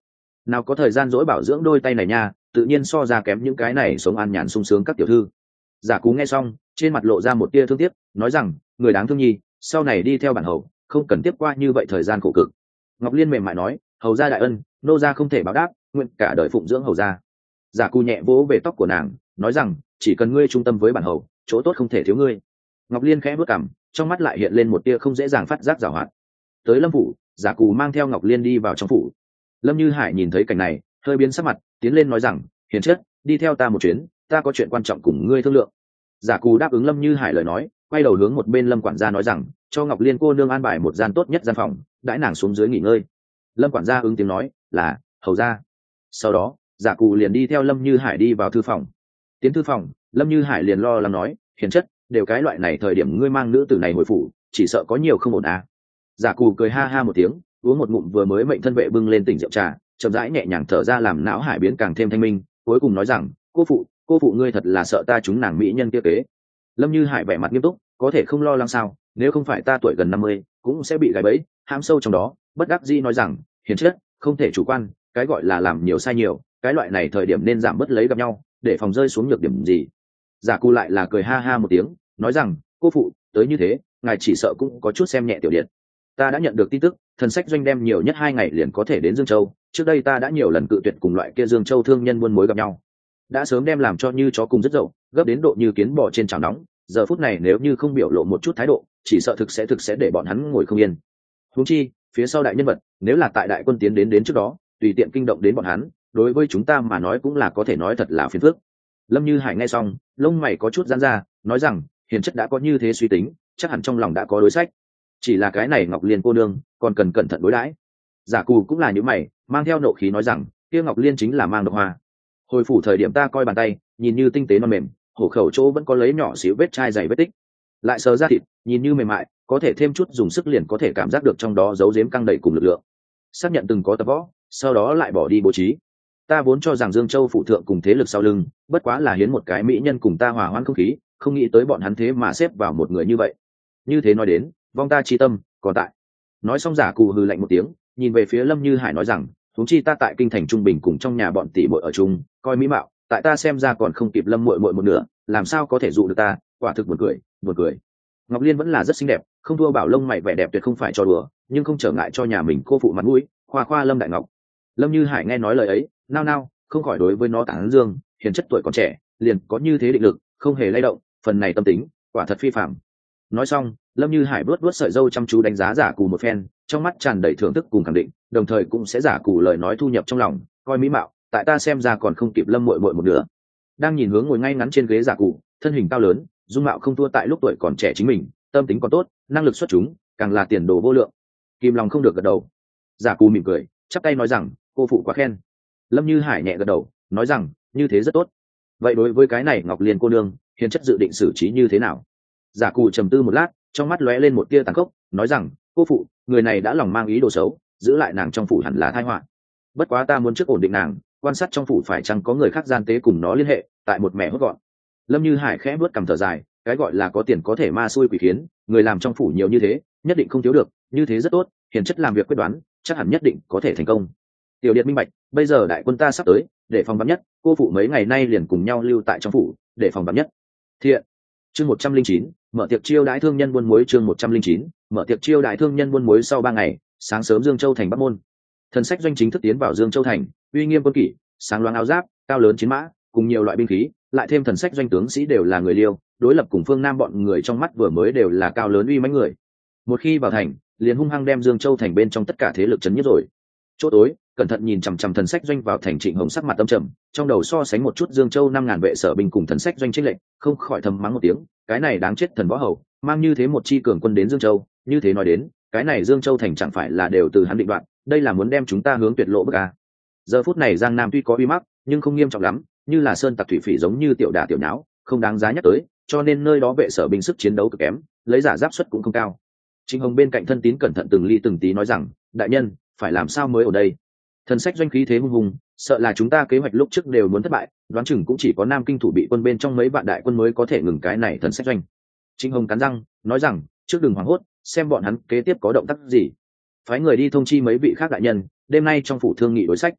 nào có thời gian dỗi bảo dưỡng đôi tay này nha, tự nhiên so ra kém những cái này sống an nhàn sung sướng các tiểu thư. Giả Cú nghe xong, trên mặt lộ ra một tia thương tiếc, nói rằng, người đáng thương nhi, sau này đi theo bản hầu, không cần tiếp qua như vậy thời gian khổ cực. Ngọc Liên mềm mại nói, hầu gia đại ân, nô gia không thể báo đáp, nguyện cả đời phụng dưỡng hầu gia. Giả Cú nhẹ vỗ về tóc của nàng, nói rằng, chỉ cần ngươi trung tâm với bản hầu, chỗ tốt không thể thiếu ngươi. Ngọc Liên khẽ bước cằm, trong mắt lại hiện lên một tia không dễ dàng phát giác giảo hoạt. Tới Lâm phủ, Giả Cú mang theo Ngọc Liên đi vào trong phủ. Lâm Như Hải nhìn thấy cảnh này, hơi biến sắc mặt, tiến lên nói rằng, hiền chất, đi theo ta một chuyến, ta có chuyện quan trọng cùng ngươi thương lượng. Giả Cú đáp ứng Lâm Như Hải lời nói, quay đầu hướng một bên Lâm quản gia nói rằng, cho Ngọc Liên cô nương an bài một gian tốt nhất gian phòng, đãi nàng xuống dưới nghỉ ngơi. Lâm quản gia ứng tiếng nói, là hầu gia. Sau đó, Giả Cú liền đi theo Lâm Như Hải đi vào thư phòng. Tiến thư phòng, Lâm Như Hải liền lo lắng nói, hiền chất, đều cái loại này thời điểm ngươi mang nữ tử này hồi phủ, chỉ sợ có nhiều không ổn à. Giả Cú cười ha ha một tiếng, uống một ngụm vừa mới mệnh thân vệ bưng lên tỉnh rượu trà, chậm rãi nhẹ nhàng thở ra làm não hải biến càng thêm thanh minh, cuối cùng nói rằng, cô phụ ngươi thật là sợ ta chúng nàng mỹ nhân kia kế. Lâm Như Hải vẻ mặt nghiêm túc, có thể không lo lắng sao, nếu không phải ta tuổi gần 50, cũng sẽ bị gài bẫy, hãm sâu trong đó, bất đắc dĩ nói rằng, hiền chất, không thể chủ quan, cái gọi là làm nhiều sai nhiều, cái loại này thời điểm nên giảm bớt lấy gặp nhau, để phòng rơi xuống nhược điểm gì. Giả Cú lại là cười ha ha một tiếng, nói rằng, cô phụ, tới như thế, ngài chỉ sợ cũng có chút xem nhẹ tiểu điện. Ta đã nhận được tin tức, thần sách doanh đem nhiều nhất 2 ngày liền có thể đến Dương Châu, trước đây ta đã nhiều lần cự tuyệt cùng loại kia Dương Châu thương nhân buôn mối gặp nhau, đã sớm đem làm cho như chó cùng rất dậu, gấp đến độ như kiến bò trên chảo nóng, giờ phút này nếu như không biểu lộ một chút thái độ, chỉ sợ thực sẽ để bọn hắn ngồi không yên. Huống chi, phía sau đại nhân vật, nếu là tại đại quân tiến đến trước đó, tùy tiện kinh động đến bọn hắn, đối với chúng ta mà nói cũng là có thể nói thật là phiền phức. Lâm Như Hải nghe xong, lông mày có chút giãn ra, nói rằng, hiền chất đã có như thế suy tính, chắc hẳn trong lòng đã có đối sách. Chỉ là cái này Ngọc Liên cô nương, còn cần cẩn thận đối đãi. Giả Cù cũng là như mày, mang theo nộ khí nói rằng, kia Ngọc Liên chính là mang độc hoa. Hồi phủ thời điểm ta coi bàn tay, nhìn như tinh tế non mềm, hổ khẩu chỗ vẫn có lấy nhỏ xíu vết chai dày vết tích, lại sờ ra thịt, nhìn như mềm mại, có thể thêm chút dùng sức liền có thể cảm giác được trong đó giấu giếm căng đầy cùng lực lượng. Xác nhận từng có tập võ, sau đó lại bỏ đi bố trí. Ta vốn cho rằng Dương Châu phụ thượng cùng thế lực sau lưng, bất quá là hiến một cái mỹ nhân cùng ta hòa hoãn không khí, không nghĩ tới bọn hắn thế mà xếp vào một người như vậy. Như thế nói đến, vong ta chi tâm còn tại. Nói xong Giả Cù hừ lạnh một tiếng, nhìn về phía Lâm Như Hải nói rằng, huống chi ta tại kinh thành trung bình cùng trong nhà bọn tỷ muội ở chung, coi mỹ mạo, tại ta xem ra còn không kịp Lâm muội muội một nửa, làm sao có thể dụ được ta, quả thực buồn cười, buồn cười. Ngọc Liên vẫn là rất xinh đẹp, không thua Bảo Lông mày vẻ đẹp tuyệt không phải cho đùa, nhưng không trở ngại cho nhà mình cô phụ mặt mũi, khoa khoa Lâm Đại Ngọc. Lâm Như Hải nghe nói lời ấy, nao nao, không khỏi đối với nó tán dương, hiền chất tuổi còn trẻ, liền có như thế định lực, không hề lay động, phần này tâm tính, quả thật phi phàm. Nói xong, Lâm Như Hải vuốt vuốt sợi râu chăm chú đánh giá Giả Cù một phen, trong mắt tràn đầy thưởng thức cùng khẳng định, đồng thời cũng sẽ Giả Cù lời nói thu nhập trong lòng, coi mỹ mạo, tại ta xem ra còn không kịp Lâm muội muội một nửa. Đang nhìn hướng ngồi ngay ngắn trên ghế Giả Cù, thân hình cao lớn, dung mạo không thua tại lúc tuổi còn trẻ chính mình, tâm tính còn tốt, năng lực xuất chúng, càng là tiền đồ vô lượng. Kim lòng không được gật đầu. Giả Cù mỉm cười, chắp tay nói rằng, cô phụ quá khen. Lâm Như Hải nhẹ gật đầu, nói rằng, như thế rất tốt. Vậy đối với cái này Ngọc Liên cô nương, hiền chất dự định xử trí như thế nào? Giả Cù trầm tư một lát, trong mắt lóe lên một tia tàn khốc, nói rằng, cô phụ, người này đã lòng mang ý đồ xấu, giữ lại nàng trong phủ hẳn là tai họa. Bất quá ta muốn trước ổn định nàng, quan sát trong phủ phải chăng có người khác gian tế cùng nó liên hệ, tại một mẹ hốt gọn. Lâm Như Hải khẽ bước cằm thở dài, cái gọi là có tiền có thể ma xui quỷ khiến, người làm trong phủ nhiều như thế, nhất định không thiếu được, như thế rất tốt, hiền chất làm việc quyết đoán, chắc hẳn nhất định có thể thành công. Tiểu Điện minh bạch, bây giờ đại quân ta sắp tới, để phòng vắn nhất, cô phụ mấy ngày nay liền cùng nhau lưu tại trong phủ, để phòng vắn nhất. Thiện. Chương 109, mở tiệc chiêu đãi thương nhân buôn muối. Chương 109, mở tiệc chiêu đãi thương nhân buôn muối. Sau 3 ngày, sáng sớm Dương Châu thành Bắc môn, thần sách doanh chính thức tiến vào Dương Châu thành, uy nghiêm quân kỷ, sáng loáng áo giáp, cao lớn chiến mã, cùng nhiều loại binh khí, lại thêm thần sách doanh tướng sĩ đều là người Liêu, đối lập cùng phương Nam bọn người trong mắt vừa mới đều là cao lớn uy mãnh người. Một khi vào thành, liền hung hăng đem Dương Châu thành bên trong tất cả thế lực chấn nhất rồi. Chỗ tối, cẩn thận nhìn chằm chằm thần sách doanh vào thành, Trịnh Hồng sắc mặt tâm trầm, trong đầu so sánh một chút Dương Châu 5.000 vệ sở binh cùng thần sách doanh chênh lệnh, không khỏi thầm mắng một tiếng, cái này đáng chết thần võ hầu, mang như thế một chi cường quân đến Dương Châu, như thế nói đến, cái này Dương Châu thành chẳng phải là đều từ hắn định đoạt, đây là muốn đem chúng ta hướng tuyệt lộ bức à. Giờ phút này Giang Nam tuy có uy mắc, nhưng không nghiêm trọng lắm, như là sơn tặc thủy phỉ giống như tiểu đả tiểu nháo, không đáng giá nhắc tới, cho nên nơi đó vệ sở binh sức chiến đấu cực kém, lấy giả giáp suất cũng không cao. Trịnh Hồng bên cạnh thân tín cẩn thận từng ly từng tí nói rằng, đại nhân, phải làm sao mới ở đây? Thần sách doanh khí thế hung hùng, sợ là chúng ta kế hoạch lúc trước đều muốn thất bại, đoán chừng cũng chỉ có Nam Kinh thủ bị quân bên trong mấy vạn đại quân mới có thể ngừng cái này thần sách doanh. Trịnh Hồng cắn răng, nói rằng, trước đừng hoảng hốt, xem bọn hắn kế tiếp có động tác gì. Phái người đi thông chi mấy vị khác đại nhân, đêm nay trong phủ thương nghị đối sách.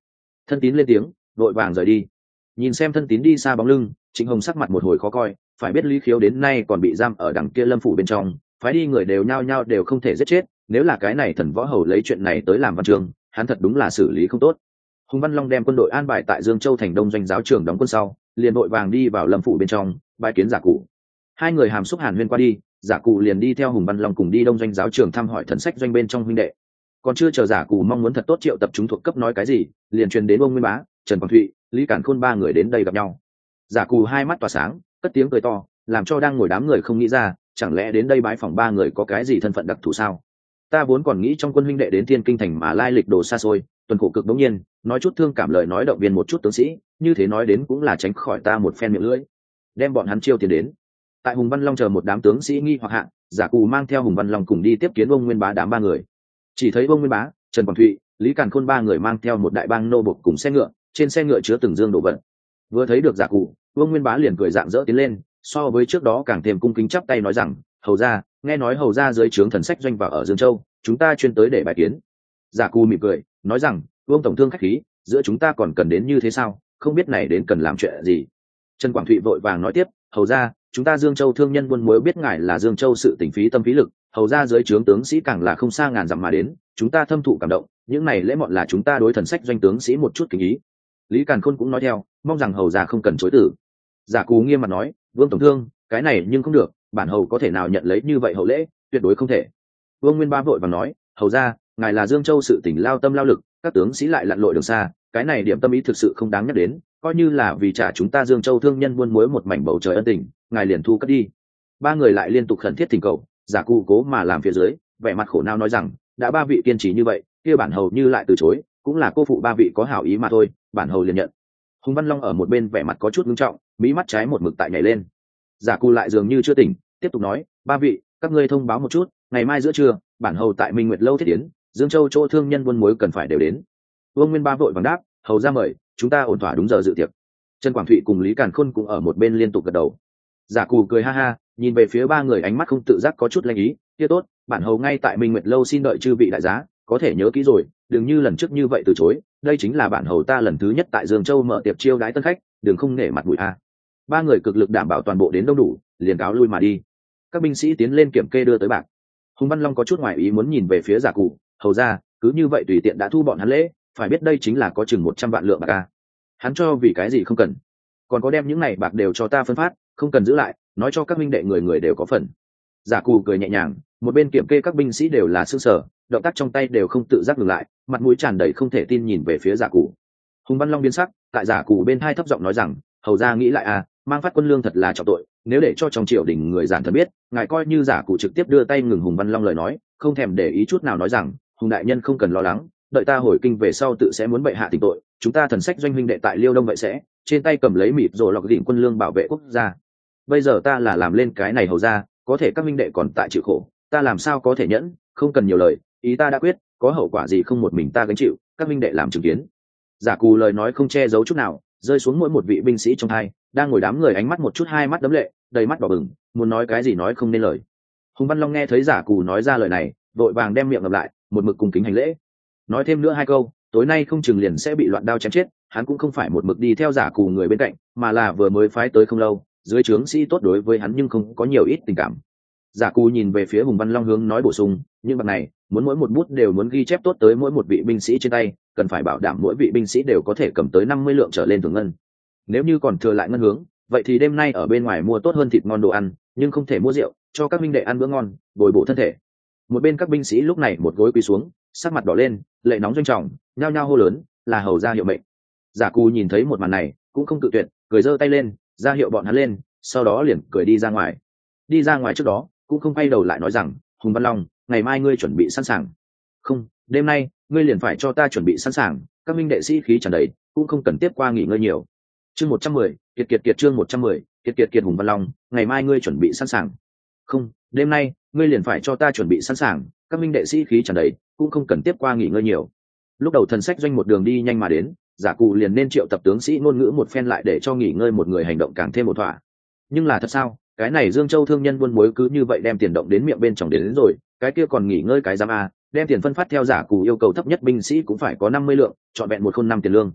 Thân tín lên tiếng, vội vàng rời đi. Nhìn xem thân tín đi xa bóng lưng, Trịnh Hồng sắc mặt một hồi khó coi, phải biết Lý Khiếu đến nay còn bị giam ở đằng kia Lâm phủ bên trong, phái đi người đều nhao nhao đều không thể giết chết, nếu là cái này thần võ hầu lấy chuyện này tới làm văn chương, hắn thật đúng là xử lý không tốt. Hùng Văn Long đem quân đội an bài tại Dương Châu thành Đông doanh giáo trường đóng quân sau, liền vội vàng đi vào Lâm phủ bên trong, bái kiến Giả Cụ. Hai người hàm xúc hàn huyên qua đi, Giả Cụ liền đi theo Hùng Văn Long cùng đi Đông doanh giáo trường thăm hỏi thần sách doanh bên trong huynh đệ. Còn chưa chờ Giả Cụ mong muốn thật tốt triệu tập chúng thuộc cấp nói cái gì, liền truyền đến ông Nguyên Bá, Trần Quang Thụy, Lý Cản Khôn ba người đến đây gặp nhau. Giả Cù hai mắt tỏa sáng, cất tiếng cười to, làm cho đang ngồi đám người không nghĩ ra, chẳng lẽ đến đây bái phỏng ba người có cái gì thân phận đặc thù sao? Ta vốn còn nghĩ trong quân huynh đệ đến Thiên Kinh thành mà lai lịch đồ xa xôi, tuần khổ cực đống nhiên, nói chút thương cảm lời nói động viên một chút tướng sĩ, như thế nói đến cũng là tránh khỏi ta một phen miệng lưỡi. Đem bọn hắn chiêu tiền đến. Tại Hùng Văn Long chờ một đám tướng sĩ nghi hoặc hạ, Giả Cù mang theo Hùng Văn Long cùng đi tiếp kiến ông Nguyên Bá đám ba người. Chỉ thấy ông Nguyên Bá, Trần Quảng Thụy, Lý Càn Khôn ba người mang theo một đại bang nô bộc cùng xe ngựa, trên xe ngựa chứa từng dương đồ vật. Vừa thấy được Giả Cụ, Vương Nguyên Bá liền cười rạng rỡ tiến lên, so với trước đó càng thêm cung kính chắp tay nói rằng, hầu ra, nghe nói hầu ra dưới trướng thần sách doanh vào ở Dương Châu, chúng ta chuyên tới để bài kiến. Giả Cụ mỉm cười, nói rằng, Vương tổng thương khách khí, giữa chúng ta còn cần đến như thế sao, không biết này đến cần làm chuyện gì. Trần Quảng Thụy vội vàng nói tiếp, hầu ra, chúng ta Dương Châu thương nhân buôn muối biết ngài là Dương Châu sự tỉnh phí tâm phí lực, hầu ra dưới trướng tướng sĩ càng là không xa ngàn dặm mà đến, chúng ta thâm thụ cảm động, những này lễ mọn là chúng ta đối thần sách doanh tướng sĩ một chút kính ý. Lý Càn Khôn cũng nói theo, mong rằng hầu ra không cần chối từ. Giả Cú nghiêm mặt nói, Vương tổng thương, cái này nhưng không được, bản hầu có thể nào nhận lấy như vậy hậu lễ, tuyệt đối không thể. Vương Nguyên Bá vội vàng nói, hầu ra, ngài là Dương Châu sự tỉnh lao tâm lao lực, các tướng sĩ lại lặn lội đường xa, cái này điểm tâm ý thực sự không đáng nhắc đến, coi như là vì trả chúng ta Dương Châu thương nhân buôn muối một mảnh bầu trời ân tình, ngài liền thu cất đi. Ba người lại liên tục khẩn thiết thỉnh cầu, Giả Cú cố mà làm phía dưới, vẻ mặt khổ não nói rằng, đã ba vị kiên trì như vậy, kia bản hầu như lại từ chối, cũng là cô phụ ba vị có hảo ý mà thôi, bản hầu liền nhận. Hùng Văn Long ở một bên vẻ mặt có chút nghiêm trọng, mí mắt trái một mực tại nhảy lên. Giả Cù lại dường như chưa tỉnh, tiếp tục nói, ba vị, các ngươi thông báo một chút, ngày mai giữa trưa, bản hầu tại Minh Nguyệt lâu thiết tiến, Dương Châu chỗ thương nhân buôn muối cần phải đều đến. Vương Nguyên Ba vội vàng đáp, hầu ra mời, chúng ta ổn thỏa đúng giờ dự tiệc. Trần Quảng Thụy cùng Lý Càn Khôn cũng ở một bên liên tục gật đầu. Giả Cù cười ha ha, nhìn về phía ba người ánh mắt không tự giác có chút lanh ý, kia tốt, bản hầu ngay tại Minh Nguyệt lâu xin đợi chư vị đại giá, có thể nhớ kỹ rồi, đừng như lần trước như vậy từ chối, đây chính là bản hầu ta lần thứ nhất tại Dương Châu mở tiệc chiêu đái tân khách, đừng không nể mặt mũi a. Ba người cực lực đảm bảo toàn bộ đến đông đủ, liền cáo lui mà đi. Các binh sĩ tiến lên kiểm kê đưa tới bạc. Hùng Văn Long có chút ngoài ý muốn nhìn về phía Giả Cụ, hầu ra, cứ như vậy tùy tiện đã thu bọn hắn lễ, phải biết đây chính là có chừng 100 vạn lượng bạc a. Hắn cho vì cái gì không cần, còn có đem những này bạc đều cho ta phân phát, không cần giữ lại, nói cho các minh đệ người người đều có phần. Giả Cù cười nhẹ nhàng, một bên kiểm kê các binh sĩ đều là sững sờ, động tác trong tay đều không tự giác ngừng lại, mặt mũi tràn đầy không thể tin nhìn về phía Giả Cù. Hùng Văn Long biến sắc, tại Giả Cù bên hai thấp giọng nói rằng, hầu ra nghĩ lại à, mang phát quân lương thật là trọng tội, nếu để cho trong triều đình người giản thần biết, ngài coi như Giả Cù trực tiếp đưa tay ngừng Hùng Văn Long lời nói, không thèm để ý chút nào nói rằng, Hùng đại nhân không cần lo lắng, đợi ta hồi kinh về sau tự sẽ muốn bệ hạ tỉnh tội, chúng ta thần sách doanh huynh đệ tại Liêu Đông vậy sẽ trên tay cầm lấy mịt rồi lọc đỉnh quân lương bảo vệ quốc gia. Bây giờ ta là làm lên cái này hầu ra, có thể các minh đệ còn tại chịu khổ, ta làm sao có thể nhẫn, không cần nhiều lời, ý ta đã quyết, có hậu quả gì không một mình ta gánh chịu, các minh đệ làm chứng kiến. Giả Cù lời nói không che giấu chút nào, rơi xuống mỗi một vị binh sĩ trong hai, đang ngồi đám người ánh mắt một chút hai mắt đấm lệ, đầy mắt đỏ bừng, muốn nói cái gì nói không nên lời. Hùng Văn Long nghe thấy Giả Cù nói ra lời này, vội vàng đem miệng ngậm lại, một mực cung kính hành lễ. Nói thêm nữa hai câu, tối nay không chừng liền sẽ bị loạn đao chém chết, hắn cũng không phải một mực đi theo Giả Cù người bên cạnh, mà là vừa mới phái tới không lâu, dưới trướng sĩ tốt đối với hắn nhưng không có nhiều ít tình cảm. Giả Cù nhìn về phía Hùng Văn Long hướng nói bổ sung, nhưng bậc này, muốn mỗi một bút đều muốn ghi chép tốt tới mỗi một vị binh sĩ trên tay, cần phải bảo đảm mỗi vị binh sĩ đều có thể cầm tới 50 lượng trở lên thường ngân. Nếu như còn thừa lại ngân hướng, vậy thì đêm nay ở bên ngoài mua tốt hơn thịt ngon đồ ăn, nhưng không thể mua rượu, cho các binh đệ ăn bữa ngon, bồi bổ thân thể. Một bên các binh sĩ lúc này một gối quỳ xuống, sắc mặt đỏ lên, lệ nóng doanh trọng, nhao nhao hô lớn, là hầu ra hiệu mệnh. Giả Cù nhìn thấy một màn này, cũng không cự tuyệt, cười giơ tay lên, ra hiệu bọn hắn lên, sau đó liền cười đi ra ngoài. Đi ra ngoài trước đó, cũng không quay đầu lại nói rằng, Hùng Văn Long, ngày mai ngươi chuẩn bị sẵn sàng. Không, đêm nay, ngươi liền phải cho ta chuẩn bị sẵn sàng, các minh đệ sĩ khí tràn đầy, cũng không cần tiếp qua nghỉ ngơi nhiều. Chương 110, kiệt chương 110, kiệt Hùng Văn Long, ngày mai ngươi chuẩn bị sẵn sàng. Không, đêm nay, ngươi liền phải cho ta chuẩn bị sẵn sàng, các minh đệ sĩ khí tràn đầy, cũng không cần tiếp qua nghỉ ngơi nhiều. Lúc đầu thần sách doanh một đường đi nhanh mà đến, Giả Cù liền nên triệu tập tướng sĩ ngôn ngữ một phen lại để cho nghỉ ngơi một người hành động càng thêm một thỏa. Nhưng là thật sao, cái này Dương Châu thương nhân buôn muối cứ như vậy đem tiền động đến miệng bên trong đến rồi, cái kia còn nghỉ ngơi cái giám a, đem tiền phân phát theo Giả Cù yêu cầu thấp nhất binh sĩ cũng phải có 50 lượng, chọn vẹn 105 tiền lương.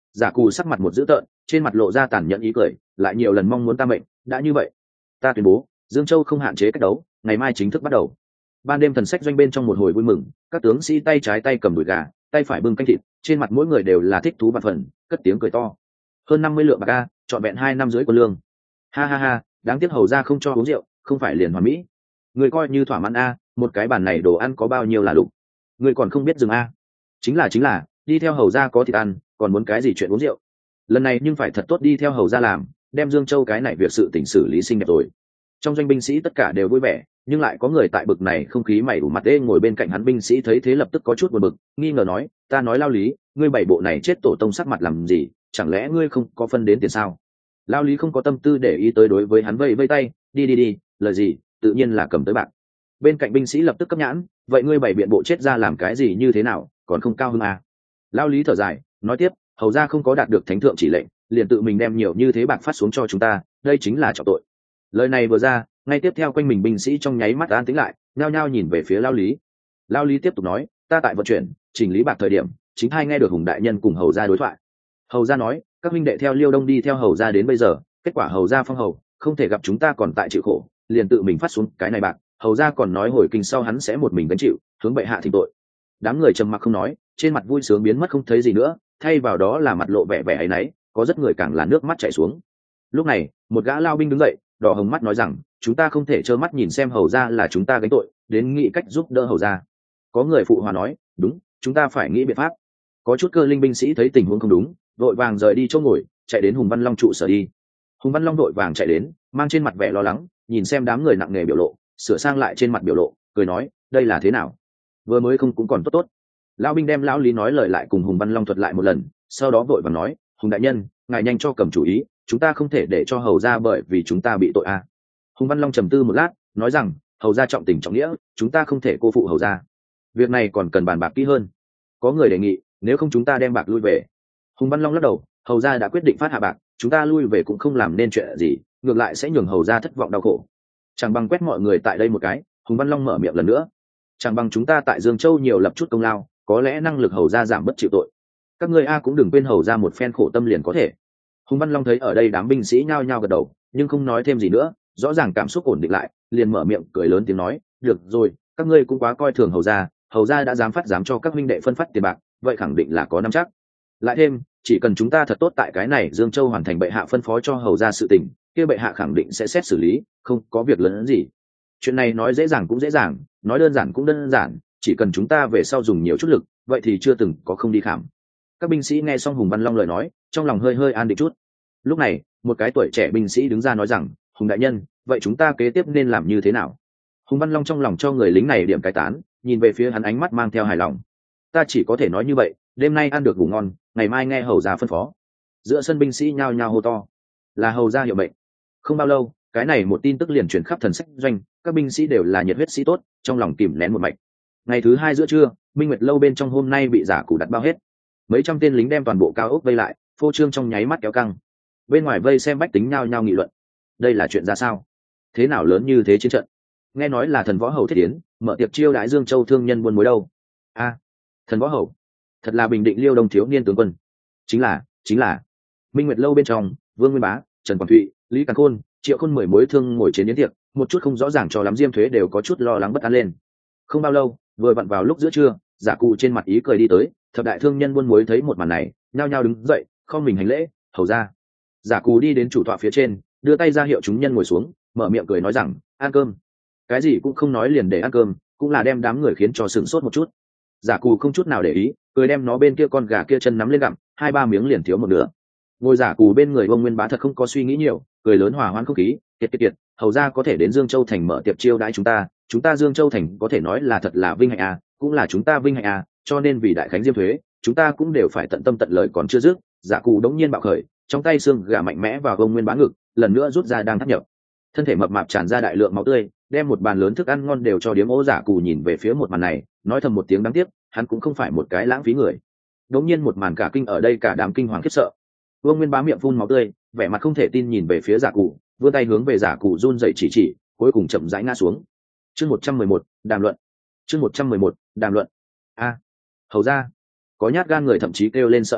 Giả cù sắc mặt một dữ tợn, trên mặt lộ ra tàn nhẫn ý cười, lại nhiều lần mong muốn ta mệnh. Đã như vậy, ta tuyên bố Dương Châu không hạn chế cách đấu, ngày mai chính thức bắt đầu. Ban đêm thần sách doanh bên trong một hồi vui mừng, các tướng sĩ tay trái tay cầm đùi gà, tay phải bưng canh thịt, trên mặt mỗi người đều là thích thú bạt phần, cất tiếng cười to. Hơn 50 lượng bạc a, trọn vẹn 2 năm rưỡi của lương. Ha ha ha, đáng tiếc hầu ra không cho uống rượu, không phải liền hoàn mỹ. Người coi như thỏa mãn a, một cái bàn này đồ ăn có bao nhiêu là đủ. Người còn không biết dừng a. Chính là, đi theo hầu ra có thịt ăn, còn muốn cái gì chuyện uống rượu. Lần này nhưng phải thật tốt đi theo hầu ra làm, đem Dương Châu cái này việc sự tình xử lý xinh đẹp rồi. Trong doanh binh sĩ tất cả đều vui vẻ, nhưng lại có người tại bực này không khí mày ủ mặt ê ngồi bên cạnh hắn. Binh sĩ thấy thế lập tức có chút buồn bực, nghi ngờ nói, ta nói Lao Lý, ngươi bảy bộ này chết tổ tông sắc mặt làm gì, chẳng lẽ ngươi không có phân đến tiền sao? Lao Lý không có tâm tư để ý tới, đối với hắn vây vây tay, đi, lời gì, tự nhiên là cầm tới bạc. Bên cạnh binh sĩ lập tức cấp nhãn, vậy ngươi bảy biện bộ chết ra làm cái gì như thế nào, còn không cao hơn à? Lao Lý thở dài, nói tiếp, hầu ra không có đạt được thánh thượng chỉ lệnh, liền tự mình đem nhiều như thế bạc phát xuống cho chúng ta, đây chính là trọng tội. Lời này vừa ra, ngay tiếp theo quanh mình binh sĩ trong nháy mắt an tĩnh lại, nhao nhao nhìn về phía Lao Lý. Lao Lý tiếp tục nói, ta tại vận chuyển chỉnh lý bạc thời điểm, chính hai nghe được Hùng đại nhân cùng hầu ra đối thoại. Hầu ra nói, các huynh đệ theo Liêu Đông đi theo hầu ra đến bây giờ, kết quả hầu ra phong hầu không thể gặp chúng ta còn tại chịu khổ, liền tự mình phát xuống cái này bạc. Hầu ra còn nói hồi kinh sau hắn sẽ một mình gánh chịu, hướng bệ hạ thỉnh tội. Đám người trầm mặc không nói, trên mặt vui sướng biến mất không thấy gì nữa, thay vào đó là mặt lộ vẻ vẻ áy náy, có rất người càng là nước mắt chảy xuống. Lúc này, một gã lao binh đứng dậy, đỏ hồng mắt nói rằng, chúng ta không thể trơ mắt nhìn xem hầu ra là chúng ta gánh tội, đến nghĩ cách giúp đỡ hầu ra. Có người phụ hòa nói, đúng, chúng ta phải nghĩ biện pháp. Có chút cơ linh binh sĩ thấy tình huống không đúng, vội vàng rời đi chỗ ngồi, chạy đến Hùng Văn Long trụ sở đi. Hùng Văn Long vội vàng chạy đến, mang trên mặt vẻ lo lắng, nhìn xem đám người nặng nề biểu lộ, sửa sang lại trên mặt biểu lộ, cười nói, đây là thế nào? Vừa mới không cũng còn tốt. Lão binh đem lão Lý nói lời lại cùng Hùng Văn Long thuật lại một lần, sau đó vội vàng nói, Hùng đại nhân, ngài nhanh cho cầm chủ ý, chúng ta không thể để cho hầu ra bởi vì chúng ta bị tội a. Hùng Văn Long trầm tư một lát, nói rằng, hầu ra trọng tình trọng nghĩa, chúng ta không thể cô phụ hầu ra. Việc này còn cần bàn bạc kỹ hơn. Có người đề nghị, nếu không chúng ta đem bạc lui về. Hùng Văn Long lắc đầu, hầu ra đã quyết định phát hạ bạc, chúng ta lui về cũng không làm nên chuyện gì, ngược lại sẽ nhường hầu ra thất vọng đau khổ. Chẳng bằng quét mọi người tại đây một cái. Hùng Văn Long mở miệng lần nữa, chẳng bằng chúng ta tại Dương Châu nhiều lập chút công lao, có lẽ năng lực hầu ra giảm bất chịu tội. Các ngươi a cũng đừng quên hầu ra một phen khổ tâm liền có thể. Hùng Văn Long thấy ở đây đám binh sĩ nhao nhao gật đầu, nhưng không nói thêm gì nữa, rõ ràng cảm xúc ổn định lại, liền mở miệng cười lớn tiếng nói, được rồi, các ngươi cũng quá coi thường hầu ra đã dám cho các minh đệ phân phát tiền bạc, vậy khẳng định là có nắm chắc. Lại thêm, chỉ cần chúng ta thật tốt tại cái này Dương Châu hoàn thành bệ hạ phân phó cho hầu ra sự tình, kia bệ hạ khẳng định sẽ xét xử lý, không có việc lớn gì. Chuyện này nói dễ dàng cũng dễ dàng, nói đơn giản cũng đơn giản, chỉ cần chúng ta về sau dùng nhiều chút lực, vậy thì chưa từng có không đi khảm. Các binh sĩ nghe xong Hùng Văn Long lời nói, trong lòng hơi an định chút. Lúc này, một cái tuổi trẻ binh sĩ đứng ra nói rằng, Hùng đại nhân, vậy chúng ta kế tiếp nên làm như thế nào? Hùng Văn Long trong lòng cho người lính này điểm cái tán, nhìn về phía hắn ánh mắt mang theo hài lòng. Ta chỉ có thể nói như vậy, đêm nay ăn được ngủ ngon, ngày mai nghe hầu ra phân phó. Giữa sân binh sĩ nhao nhao hô to, là hầu ra hiệu mệnh. Không bao lâu, cái này một tin tức liền truyền khắp thần sách doanh, các binh sĩ đều là nhiệt huyết sĩ tốt, trong lòng kìm nén một mạch. Ngày thứ 2 giữa trưa, Minh Nguyệt lâu bên trong hôm nay bị giả cù đặt bao hết. Mấy trăm tên lính đem toàn bộ cao ốc vây lại, phô trương trong nháy mắt kéo căng. Bên ngoài vây xem bách tính nhao nhao nghị luận. Đây là chuyện ra sao? Thế nào lớn như thế chiến trận? Nghe nói là thần võ hầu Thiết Tiến mở tiệc chiêu đãi Dương Châu thương nhân buôn muối đâu? A, thần võ hầu, thật là Bình Định Liêu Đông thiếu niên tướng quân. Chính là. Minh Nguyệt lâu bên trong, Vương Nguyên Bá, Trần Quảng Thụy, Lý Càn Khôn, Triệu Khôn 10 mối thương ngồi trên yến tiệc, một chút không rõ ràng cho lắm Diêm Thuế đều có chút lo lắng bất an lên. Không bao lâu, vừa vặn vào lúc giữa trưa, giả cụ trên mặt ý cười đi tới, thập đại thương nhân buôn muối thấy một màn này, nhao nhao đứng dậy, không mình hành lễ, hầu ra. Giả cụ đi đến chủ tọa phía trên, đưa tay ra hiệu chúng nhân ngồi xuống, mở miệng cười nói rằng, ăn cơm. Cái gì cũng không nói liền để ăn cơm, cũng là đem đám người khiến cho sửng sốt một chút. Giả cụ không chút nào để ý, cười đem nó bên kia con gà kia chân nắm lên gặm, 2-3 miếng liền thiếu một nửa. Ngồi giả cụ bên người ông Nguyên Bá thật không có suy nghĩ nhiều, cười lớn hòa hoãn không khí, kiệt, hầu ra có thể đến Dương Châu thành mở tiệc chiêu đãi chúng ta Dương Châu thành có thể nói là thật là vinh hạnh à, cũng là chúng ta vinh hạnh à, cho nên vì đại khánh Diêm Thuế, chúng ta cũng đều phải tận tâm tận lời còn chưa dứt. Giả cụ đống nhiên bạo khởi, trong tay xương gà mạnh mẽ vào ông Nguyên Bá ngực, lần nữa rút ra đang thắt nhập. Thân thể mập mạp tràn ra đại lượng máu tươi, đem một bàn lớn thức ăn ngon đều cho điếm ố. Giả cụ nhìn về phía một màn này, nói thầm một tiếng đáng tiếc, hắn cũng không phải một cái lãng phí người. Đống nhiên một màn cả kinh ở đây cả đám kinh hoàng khiếp sợ. Vương Nguyên Bá miệng phun máu tươi, vẻ mặt không thể tin nhìn về phía giả cụ, vươn tay hướng về giả cụ run rẩy chỉ, cuối cùng chậm rãi ngã xuống. Chương 111, đàm luận. Chương 111, đàm luận. A, hầu ra. Có nhát gan người thậm chí kêu lên sợ hãi,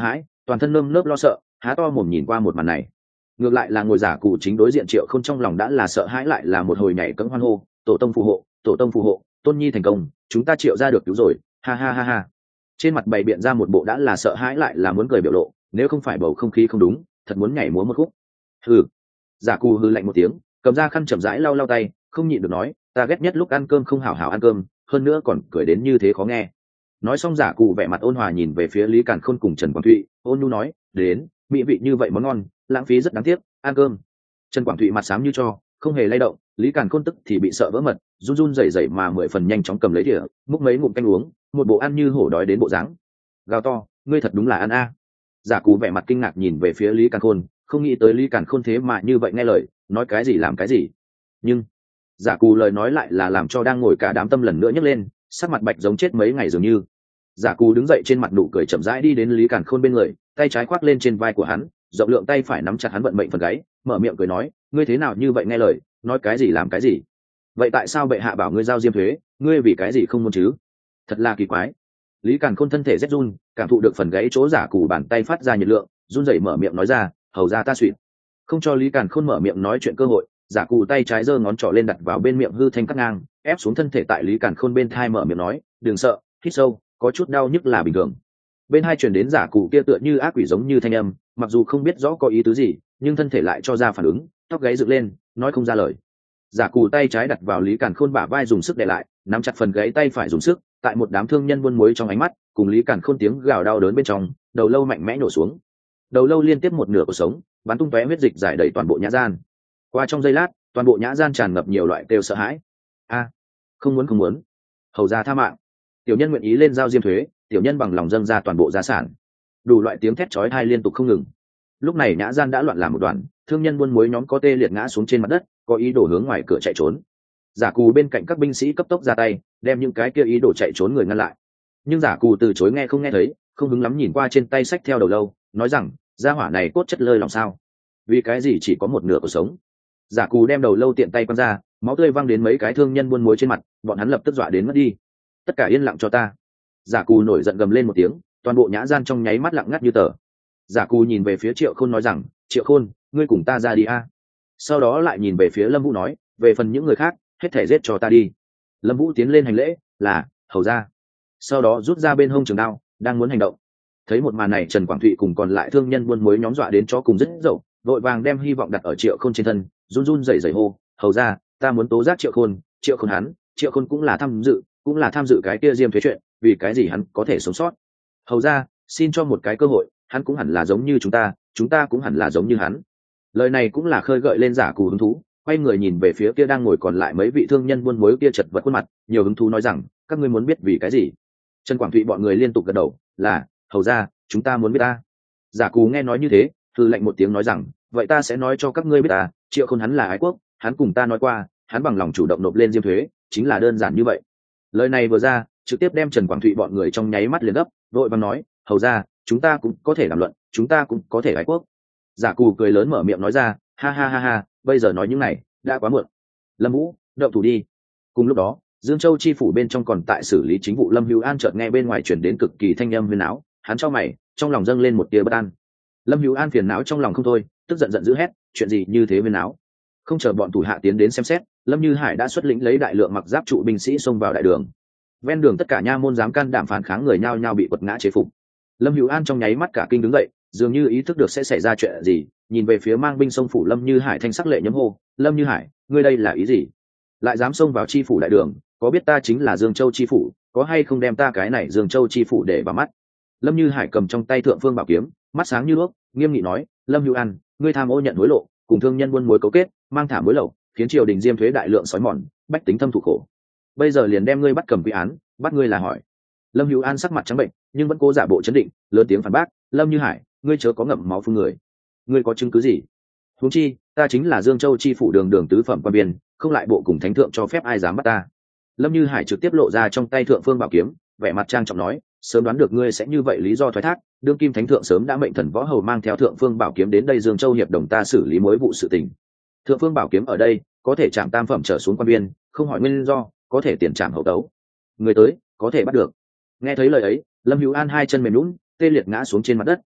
toàn thân nơm nớp lo sợ, há to mồm nhìn qua một màn này. Ngược lại là ngồi giả cụ chính đối diện Triệu Khôn trong lòng đã là sợ hãi lại là một hồi nhảy cẫng hoan hô, tổ tông phù hộ, tổ tông phù hộ, tôn nhi thành công, chúng ta Triệu ra được cứu rồi, ha ha ha ha. Trên mặt bày biện ra một bộ đã là sợ hãi lại là muốn cười biểu lộ, nếu không phải bầu không khí không đúng, thật muốn nhảy múa một khúc. Hừ. Giả cụ hừ lạnh một tiếng, cầm ra khăn chậm rãi lau lau tay, không nhịn được nói, ta ghét nhất lúc ăn cơm không hảo hảo ăn cơm, hơn nữa còn cười đến như thế khó nghe. Nói xong giả cụ vẻ mặt ôn hòa nhìn về phía Lý Càn Khôn cùng Trần Quảng Thụy, ôn nhu nói, đến, mỹ vị như vậy món ngon, lãng phí rất đáng tiếc, ăn cơm. Trần Quảng Thụy mặt xám như cho, không hề lay động, Lý Càn Khôn tức thì bị sợ vỡ mật, run run rẩy rẩy mà 10 phần nhanh chóng cầm lấy đĩa, múc mấy ngụm canh uống, một bộ ăn như hổ đói đến bộ dáng. Gào to, ngươi thật đúng là ăn a. Giả cụ vẻ mặt kinh ngạc nhìn về phía Lý Càn Khôn, không nghĩ tới Lý Càn Khôn thế mà như vậy nghe lời, nói cái gì làm cái gì. Nhưng giả cụ lời nói lại là làm cho đang ngồi cả đám tâm lần nữa nhấc lên, sắc mặt bạch giống chết mấy ngày dường như. Giả cụ đứng dậy trên mặt nụ cười chậm rãi đi đến Lý Càn Khôn bên người, tay trái khoác lên trên vai của hắn, rộng lượng tay phải nắm chặt hắn vận mệnh phần gáy, mở miệng cười nói, ngươi thế nào như vậy nghe lời, nói cái gì làm cái gì. Vậy tại sao bệ hạ bảo ngươi giao diêm thuế, ngươi vì cái gì không muốn chứ? Thật là kỳ quái. Lý Càn Khôn thân thể rét run, cảm thụ được phần gáy chỗ giả cụ bàn tay phát ra nhiệt lượng, run rẩy mở miệng nói ra, hầu ra ta suỵt. Không cho Lý Càn Khôn mở miệng nói chuyện cơ hội, giả cụ tay trái giơ ngón trỏ lên đặt vào bên miệng hư thanh cắt ngang, ép xuống thân thể tại Lý Càn Khôn bên thai mở miệng nói, đừng sợ, hít sâu, có chút đau nhức là bình thường. Bên hai truyền đến giả cụ kia tựa như ác quỷ giống như thanh âm, mặc dù không biết rõ có ý tứ gì, nhưng thân thể lại cho ra phản ứng, tóc gáy dựng lên, nói không ra lời. Giả cụ tay trái đặt vào Lý Càn Khôn bả vai dùng sức đè lại, nắm chặt phần gáy tay phải dùng sức, tại một đám thương nhân buôn muối trong ánh mắt, cùng Lý Càn Khôn tiếng gào đau đớn bên trong, đầu lâu mạnh mẽ nổ xuống. Đầu lâu liên tiếp một nửa cuộc sống, bắn tung tóe huyết dịch rải đầy toàn bộ nhã gian. Qua trong giây lát, toàn bộ nhã gian tràn ngập nhiều loại kêu sợ hãi. A, không muốn không muốn, hầu ra tha mạng. Tiểu nhân nguyện ý lên giao diêm thuế, tiểu nhân bằng lòng dâng ra toàn bộ gia sản. Đủ loại tiếng thét chói tai liên tục không ngừng. Lúc này nhã gian đã loạn làm một đoàn, thương nhân buôn muối nhóm có tê liệt ngã xuống trên mặt đất, có ý đồ hướng ngoài cửa chạy trốn. Giả cù bên cạnh các binh sĩ cấp tốc ra tay, đem những cái kia ý đồ chạy trốn người ngăn lại. Nhưng giả cù từ chối nghe không nghe thấy, không hứng lắm nhìn qua trên tay sách theo đầu lâu, nói rằng gia hỏa này cốt chất lơi lòng sao? Vì cái gì chỉ có một nửa cuộc sống? Giả cù đem đầu lâu tiện tay quăng ra, máu tươi văng đến mấy cái thương nhân buôn muối trên mặt, bọn hắn lập tức dọa đến mất đi. Tất cả yên lặng cho ta. Giả cù nổi giận gầm lên một tiếng, toàn bộ nhã gian trong nháy mắt lặng ngắt như tờ. Giả cù nhìn về phía Triệu Khôn nói rằng, Triệu Khôn, ngươi cùng ta ra đi a. Sau đó lại nhìn về phía Lâm Vũ nói, về phần những người khác, hết thể giết cho ta đi. Lâm Vũ tiến lên hành lễ, là hầu ra. Sau đó rút ra bên hông trường đao, đang muốn hành động. Thấy một màn này, Trần Quảng Thụy cùng còn lại thương nhân buôn muối nhóm dọa đến chó cùng rất dậu, vội vàng đem hy vọng đặt ở Triệu Khôn trên thân, run run rẩy rẩy hô, hầu ra, ta muốn tố giác Triệu Khôn hắn, Triệu Khôn cũng là tham dự cái kia diêm thuế chuyện, vì cái gì hắn có thể sống sót? Hầu ra, xin cho một cái cơ hội, hắn cũng hẳn là giống như chúng ta cũng hẳn là giống như hắn. Lời này cũng là khơi gợi lên giả cù hứng thú, quay người nhìn về phía kia đang ngồi còn lại mấy vị thương nhân buôn muối kia chật vật khuôn mặt, nhiều hứng thú nói rằng, các ngươi muốn biết vì cái gì? Trần Quảng Thụy bọn người liên tục gật đầu, là hầu ra, chúng ta muốn biết ta. Giả cù nghe nói như thế, thư lạnh một tiếng nói rằng, vậy ta sẽ nói cho các ngươi biết ta, Triệu Khôn hắn là ái quốc, hắn cùng ta nói qua, hắn bằng lòng chủ động nộp lên diêm thuế, chính là đơn giản như vậy. Lời này vừa ra, trực tiếp đem Trần Quảng Thụy bọn người trong nháy mắt liền gấp, vội vàng nói, hầu ra, chúng ta cũng có thể làm luận, chúng ta cũng có thể ái quốc. Giả cù cười lớn mở miệng nói ra, ha ha ha ha, bây giờ nói những này đã quá muộn. Lâm Vũ, động thủ đi. Cùng lúc đó, Dương Châu chi phủ bên trong còn tại xử lý chính vụ Lâm Hữu An chợt nghe bên ngoài chuyển đến cực kỳ thanh âm huyên náo, hắn chau mày, trong lòng dâng lên một tia bất an. Lâm Hữu An phiền não trong lòng không thôi, tức giận giận dữ hét, chuyện gì như thế huyên náo? Không chờ bọn thủ hạ tiến đến xem xét, Lâm Như Hải đã xuất lĩnh lấy đại lượng mặc giáp trụ binh sĩ xông vào đại đường. Ven đường tất cả nha môn dám can đảm phản kháng người nhao nhao bị quật ngã chế phục. Lâm Hữu An trong nháy mắt cả kinh đứng dậy, dường như ý thức được sẽ xảy ra chuyện gì, nhìn về phía mang binh xông phủ Lâm Như Hải thanh sắc lệ nhấm hô, Lâm Như Hải, ngươi đây là ý gì? Lại dám xông vào chi phủ đại đường, có biết ta chính là Dương Châu chi phủ, có hay không đem ta cái này Dương Châu chi phủ để vào mắt? Lâm Như Hải cầm trong tay thượng phương bảo kiếm, mắt sáng như đuốc, nghiêm nghị nói, Lâm Hữu An, ngươi tham ô nhận hối lộ, cùng thương nhân buôn muối cấu kết, mang thả mối lậu, khiến triều đình diêm thuế đại lượng sói mòn, bách tính thâm thụ khổ. Bây giờ liền đem ngươi bắt cầm quy án, bắt ngươi là hỏi. Lâm Hữu An sắc mặt trắng bệnh, nhưng vẫn cố giả bộ trấn định, lớn tiếng phản bác, Lâm Như Hải, ngươi chớ có ngậm máu phun người. Ngươi có chứng cứ gì? Huống chi, ta chính là Dương Châu chi phủ đường đường tứ phẩm quan biên, không lại bộ cùng thánh thượng cho phép ai dám bắt ta. Lâm Như Hải trực tiếp lộ ra trong tay thượng phương bảo kiếm, vẻ mặt trang trọng nói, sớm đoán được ngươi sẽ như vậy, lý do thoái thác, đương kim thánh thượng sớm đã mệnh thần võ hầu mang theo thượng phương bảo kiếm đến đây Dương Châu hiệp đồng ta xử lý mối vụ sự tình. Thượng phương bảo kiếm ở đây, có thể chạm tam phẩm trở xuống quan biên, không hỏi nguyên do, có thể tiền trảm hậu tấu. Người tới, có thể bắt được. Nghe thấy lời ấy, Lâm Hữu An hai chân mềm nhũn, tê liệt ngã xuống trên mặt đất,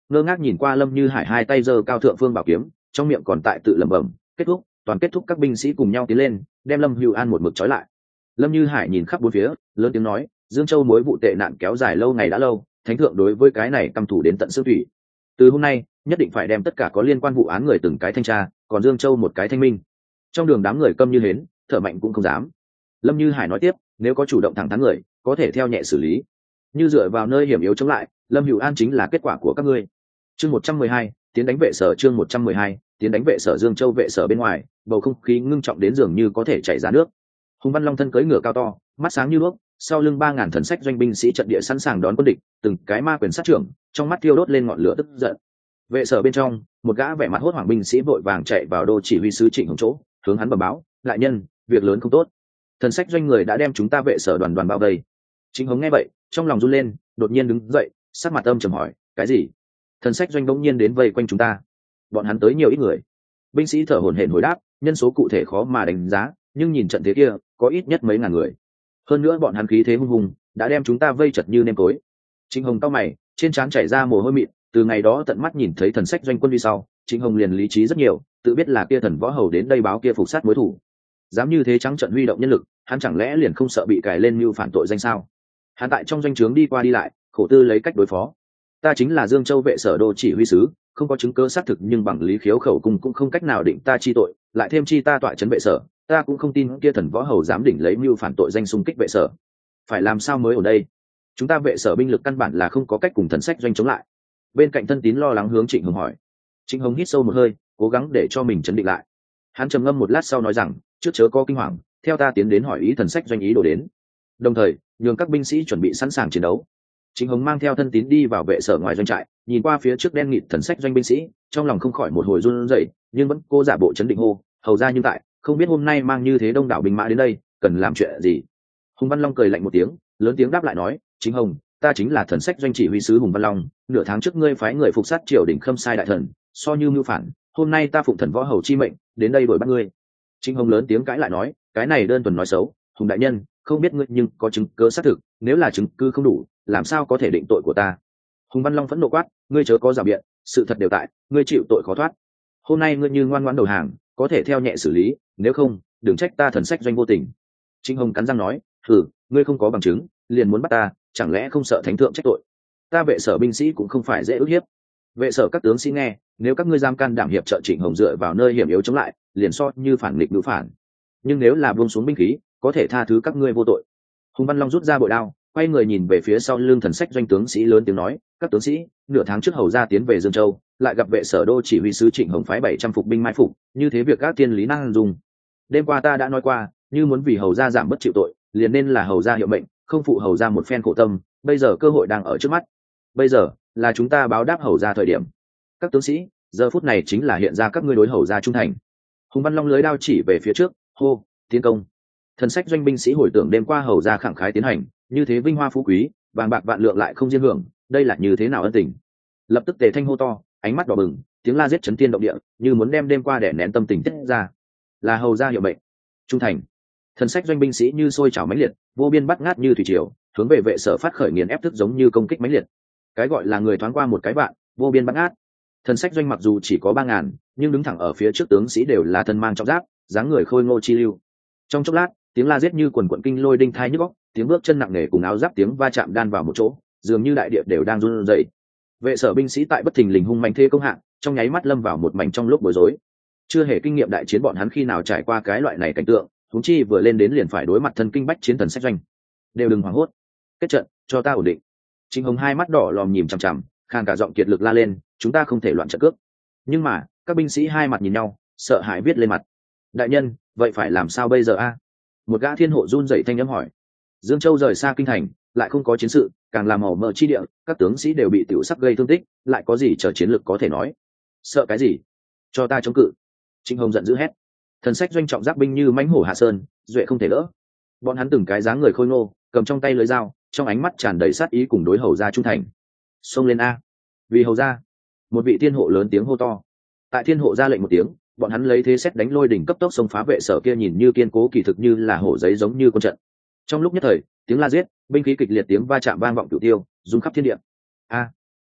ngơ ngác nhìn qua Lâm Như Hải hai tay giơ cao thượng phương bảo kiếm, trong miệng còn tại tự lẩm bẩm, kết thúc các binh sĩ cùng nhau tiến lên, đem Lâm Hữu An một mực trói lại. Lâm Như Hải nhìn khắp bốn phía, lớn tiếng nói, Dương Châu mối vụ tệ nạn kéo dài lâu ngày đã lâu, thánh thượng đối với cái này căm thủ đến tận xương thủy. Từ hôm nay, nhất định phải đem tất cả có liên quan vụ án người từng cái thanh tra, còn Dương Châu một cái thanh minh. Trong đường đám người câm như hến, thở mạnh cũng không dám. Lâm Như Hải nói tiếp, nếu có chủ động thẳng thắn người, có thể theo nhẹ xử lý. Như dựa vào nơi hiểm yếu chống lại, Lâm Hữu An chính là kết quả của các ngươi. Chương 112, tiến đánh vệ sở. Chương 112, tiến đánh vệ sở. Dương Châu vệ sở bên ngoài, bầu không khí ngưng trọng đến dường như có thể chảy ra nước. Hùng Văn Long thân cưỡi ngựa cao to, mắt sáng như đuốc, sau lưng 3000 thần sách doanh binh sĩ trận địa sẵn sàng đón quân địch, từng cái ma quyền sát trưởng, trong mắt thiêu đốt lên ngọn lửa tức giận. Vệ sở bên trong, một gã vẻ mặt hốt hoảng binh sĩ vội vàng chạy vào đô chỉ huy sứ Trịnh Hồng chỗ, hướng hắn bẩm báo, đại nhân, việc lớn không tốt. Thần sách doanh người đã đem chúng ta vệ sở đoàn bao vây. Trịnh Hồng nghe vậy, trong lòng run lên, đột nhiên đứng dậy, sắc mặt âm trầm hỏi, cái gì? Thần sách doanh bỗng nhiên đến vây quanh chúng ta. Bọn hắn tới nhiều ít người? Binh sĩ thở hổn hển hồi đáp, nhân số cụ thể khó mà đánh giá, nhưng nhìn trận thế kia, có ít nhất mấy ngàn người. Hơn nữa bọn hắn khí thế hung hùng, đã đem chúng ta vây chật như nêm cối. Trịnh Hồng cau mày, trên trán chảy ra mồ hôi mịn, từ ngày đó tận mắt nhìn thấy thần sách doanh quân đi sau, Trịnh Hồng liền lý trí rất nhiều, tự biết là kia thần võ hầu đến đây báo kia phục sát mối thủ. Dám như thế trắng trận huy động nhân lực, hắn chẳng lẽ liền không sợ bị cài lên mưu phản tội danh sao? Hắn tại trong doanh trướng đi qua đi lại, khổ tư lấy cách đối phó. Ta chính là Dương Châu vệ sở đô chỉ huy sứ, không có chứng cứ xác thực nhưng bằng lý khiếu khẩu cung cũng không cách nào định ta chi tội, lại thêm chi ta tọa trấn vệ sở, ta cũng không tin kia thần võ hầu dám đỉnh lấy mưu phản tội danh xung kích vệ sở. Phải làm sao mới ở đây? Chúng ta vệ sở binh lực căn bản là không có cách cùng thần sách doanh chống lại. Bên cạnh thân tín lo lắng hướng Trịnh Hồng hỏi. Trịnh Hồng hít sâu một hơi, cố gắng để cho mình trấn định lại. Hắn trầm ngâm một lát sau nói rằng, trước chớ có kinh hoàng, theo ta tiến đến hỏi ý thần sách doanh ý đồ đến, đồng thời nhường các binh sĩ chuẩn bị sẵn sàng chiến đấu. Trịnh Hồng mang theo thân tín đi vào vệ sở ngoài doanh trại, nhìn qua phía trước đen nghịt thần sách doanh binh sĩ, trong lòng không khỏi một hồi run rẩy, nhưng vẫn cố giả bộ trấn định hô, hầu ra nhưng tại, không biết hôm nay mang như thế đông đảo binh mã đến đây, cần làm chuyện gì? Hùng Văn Long cười lạnh một tiếng, lớn tiếng đáp lại nói, Trịnh Hồng, ta chính là thần sách doanh chỉ huy sứ Hùng Văn Long, nửa tháng trước ngươi phái người phục sát triều đình Khâm Sai đại thần, so như mưu phản, hôm nay ta phụng thần võ hầu chi mệnh, đến đây đuổi bắt ngươi. Trịnh Hồng lớn tiếng cãi lại nói, cái này đơn thuần nói xấu, Hùng đại nhân, không biết ngươi nhưng có chứng cứ xác thực, nếu là chứng cứ không đủ, làm sao có thể định tội của ta? Hùng Văn Long phẫn nộ quát, ngươi chớ có rào biện, sự thật đều tại, ngươi chịu tội khó thoát. Hôm nay ngươi như ngoan ngoãn đầu hàng, có thể theo nhẹ xử lý, nếu không, đừng trách ta thần sách doanh vô tình. Trịnh Hồng cắn răng nói, ngươi không có bằng chứng, liền muốn bắt ta, chẳng lẽ không sợ thánh thượng trách tội? Ta vệ sở binh sĩ cũng không phải dễ ức hiếp. Vệ sở các tướng sĩ nghe, nếu các ngươi dám can đảm hiệp trợ Trịnh Hồng dựa vào nơi hiểm yếu chống lại, liền so như phản nghịch ngữ phản. Nhưng nếu là buông xuống binh khí, có thể tha thứ các ngươi vô tội. Hùng Văn Long rút ra bội đao, quay người nhìn về phía sau lưng thần sách doanh tướng sĩ lớn tiếng nói, các tướng sĩ, nửa tháng trước hầu ra tiến về Dương Châu, lại gặp vệ sở đô chỉ huy sứ Trịnh Hồng phái 700 phục binh mai phục, như thế việc các tiên lý năng dùng. Đêm qua ta đã nói qua, như muốn vì hầu ra giảm bất chịu tội, liền nên là hầu ra hiệu mệnh, không phụ hầu ra một phen khổ tâm, bây giờ cơ hội đang ở trước mắt. Bây giờ là chúng ta báo đáp hầu ra thời điểm. Các tướng sĩ, giờ phút này chính là hiện ra các ngươi đối hầu ra trung thành. Hùng Văn Long lưới đao chỉ về phía trước, hô, tiến công. Thần sách doanh binh sĩ hồi tưởng đêm qua hầu ra khẳng khái tiến hành, như thế vinh hoa phú quý, vàng bạc vạn lượng lại không diên hưởng, đây là như thế nào ân tình. Lập tức Tề Thanh hô to, ánh mắt đỏ bừng, tiếng la giết chấn thiên động địa, như muốn đem đêm qua đè nén tâm tình tiết ra. Là hầu ra hiệu mệnh, trung thành. Thần sách doanh binh sĩ như sôi trào mãnh liệt, vô biên bắt ngát như thủy triều, hướng về vệ sở phát khởi nghiền ép thức giống như công kích mãnh liệt. Cái gọi là người thoáng qua một cái vạn, vô biên bắt ngát. Thần sách doanh mặc dù chỉ có 3000, nhưng đứng thẳng ở phía trước tướng sĩ đều là thân mang trọng giáp, dáng người khôi ngô chi lưu. Trong chốc lát, tiếng la giết như quần quần kinh lôi đinh thai nhức óc, tiếng bước chân nặng nề cùng áo giáp tiếng va chạm đan vào một chỗ, dường như đại địa đều đang run rẩy. Vệ sở binh sĩ tại bất thình lình hung mạnh thế công hạng, trong nháy mắt lâm vào một mảnh trong lúc bối rối. Chưa hề kinh nghiệm đại chiến bọn hắn khi nào trải qua cái loại này cảnh tượng, huống chi vừa lên đến liền phải đối mặt thân kinh bách chiến thần sách doanh. Đều đừng hoảng hốt, kết trận, cho ta ổn định. Trịnh Hồng hai mắt đỏ lòm nhìn chằm chằm, khàn cả giọng kiệt lực la lên, chúng ta không thể loạn trận cước. Nhưng mà các binh sĩ hai mặt nhìn nhau, sợ hãi viết lên mặt. Đại nhân, vậy phải làm sao bây giờ a? Một gã thiên hộ run rẩy thanh âm hỏi. Dương Châu rời xa kinh thành, lại không có chiến sự, càng làm màu mỡ chi địa, các tướng sĩ đều bị tiểu sắc gây thương tích, lại có gì chờ chiến lược có thể nói? Sợ cái gì? Cho ta chống cự! Trịnh Hồng giận dữ hét. Thần sách doanh trọng giác binh như mãnh hổ hạ sơn, duệ không thể đỡ. Bọn hắn từng cái dáng người khôi ngô, cầm trong tay lưỡi dao, trong ánh mắt tràn đầy sát ý cùng đối hầu gia trung thành. Xông lên a! Vì hầu gia! Một vị thiên hộ lớn tiếng hô to. Tại thiên hộ ra lệnh một tiếng, bọn hắn lấy thế xét đánh lôi đỉnh cấp tốc xông phá vệ sở kia nhìn như kiên cố kỳ thực như là hổ giấy giống như con trận. Trong lúc nhất thời, tiếng la giết, binh khí kịch liệt tiếng va chạm vang vọng cửu tiêu, rung khắp thiên địa. A!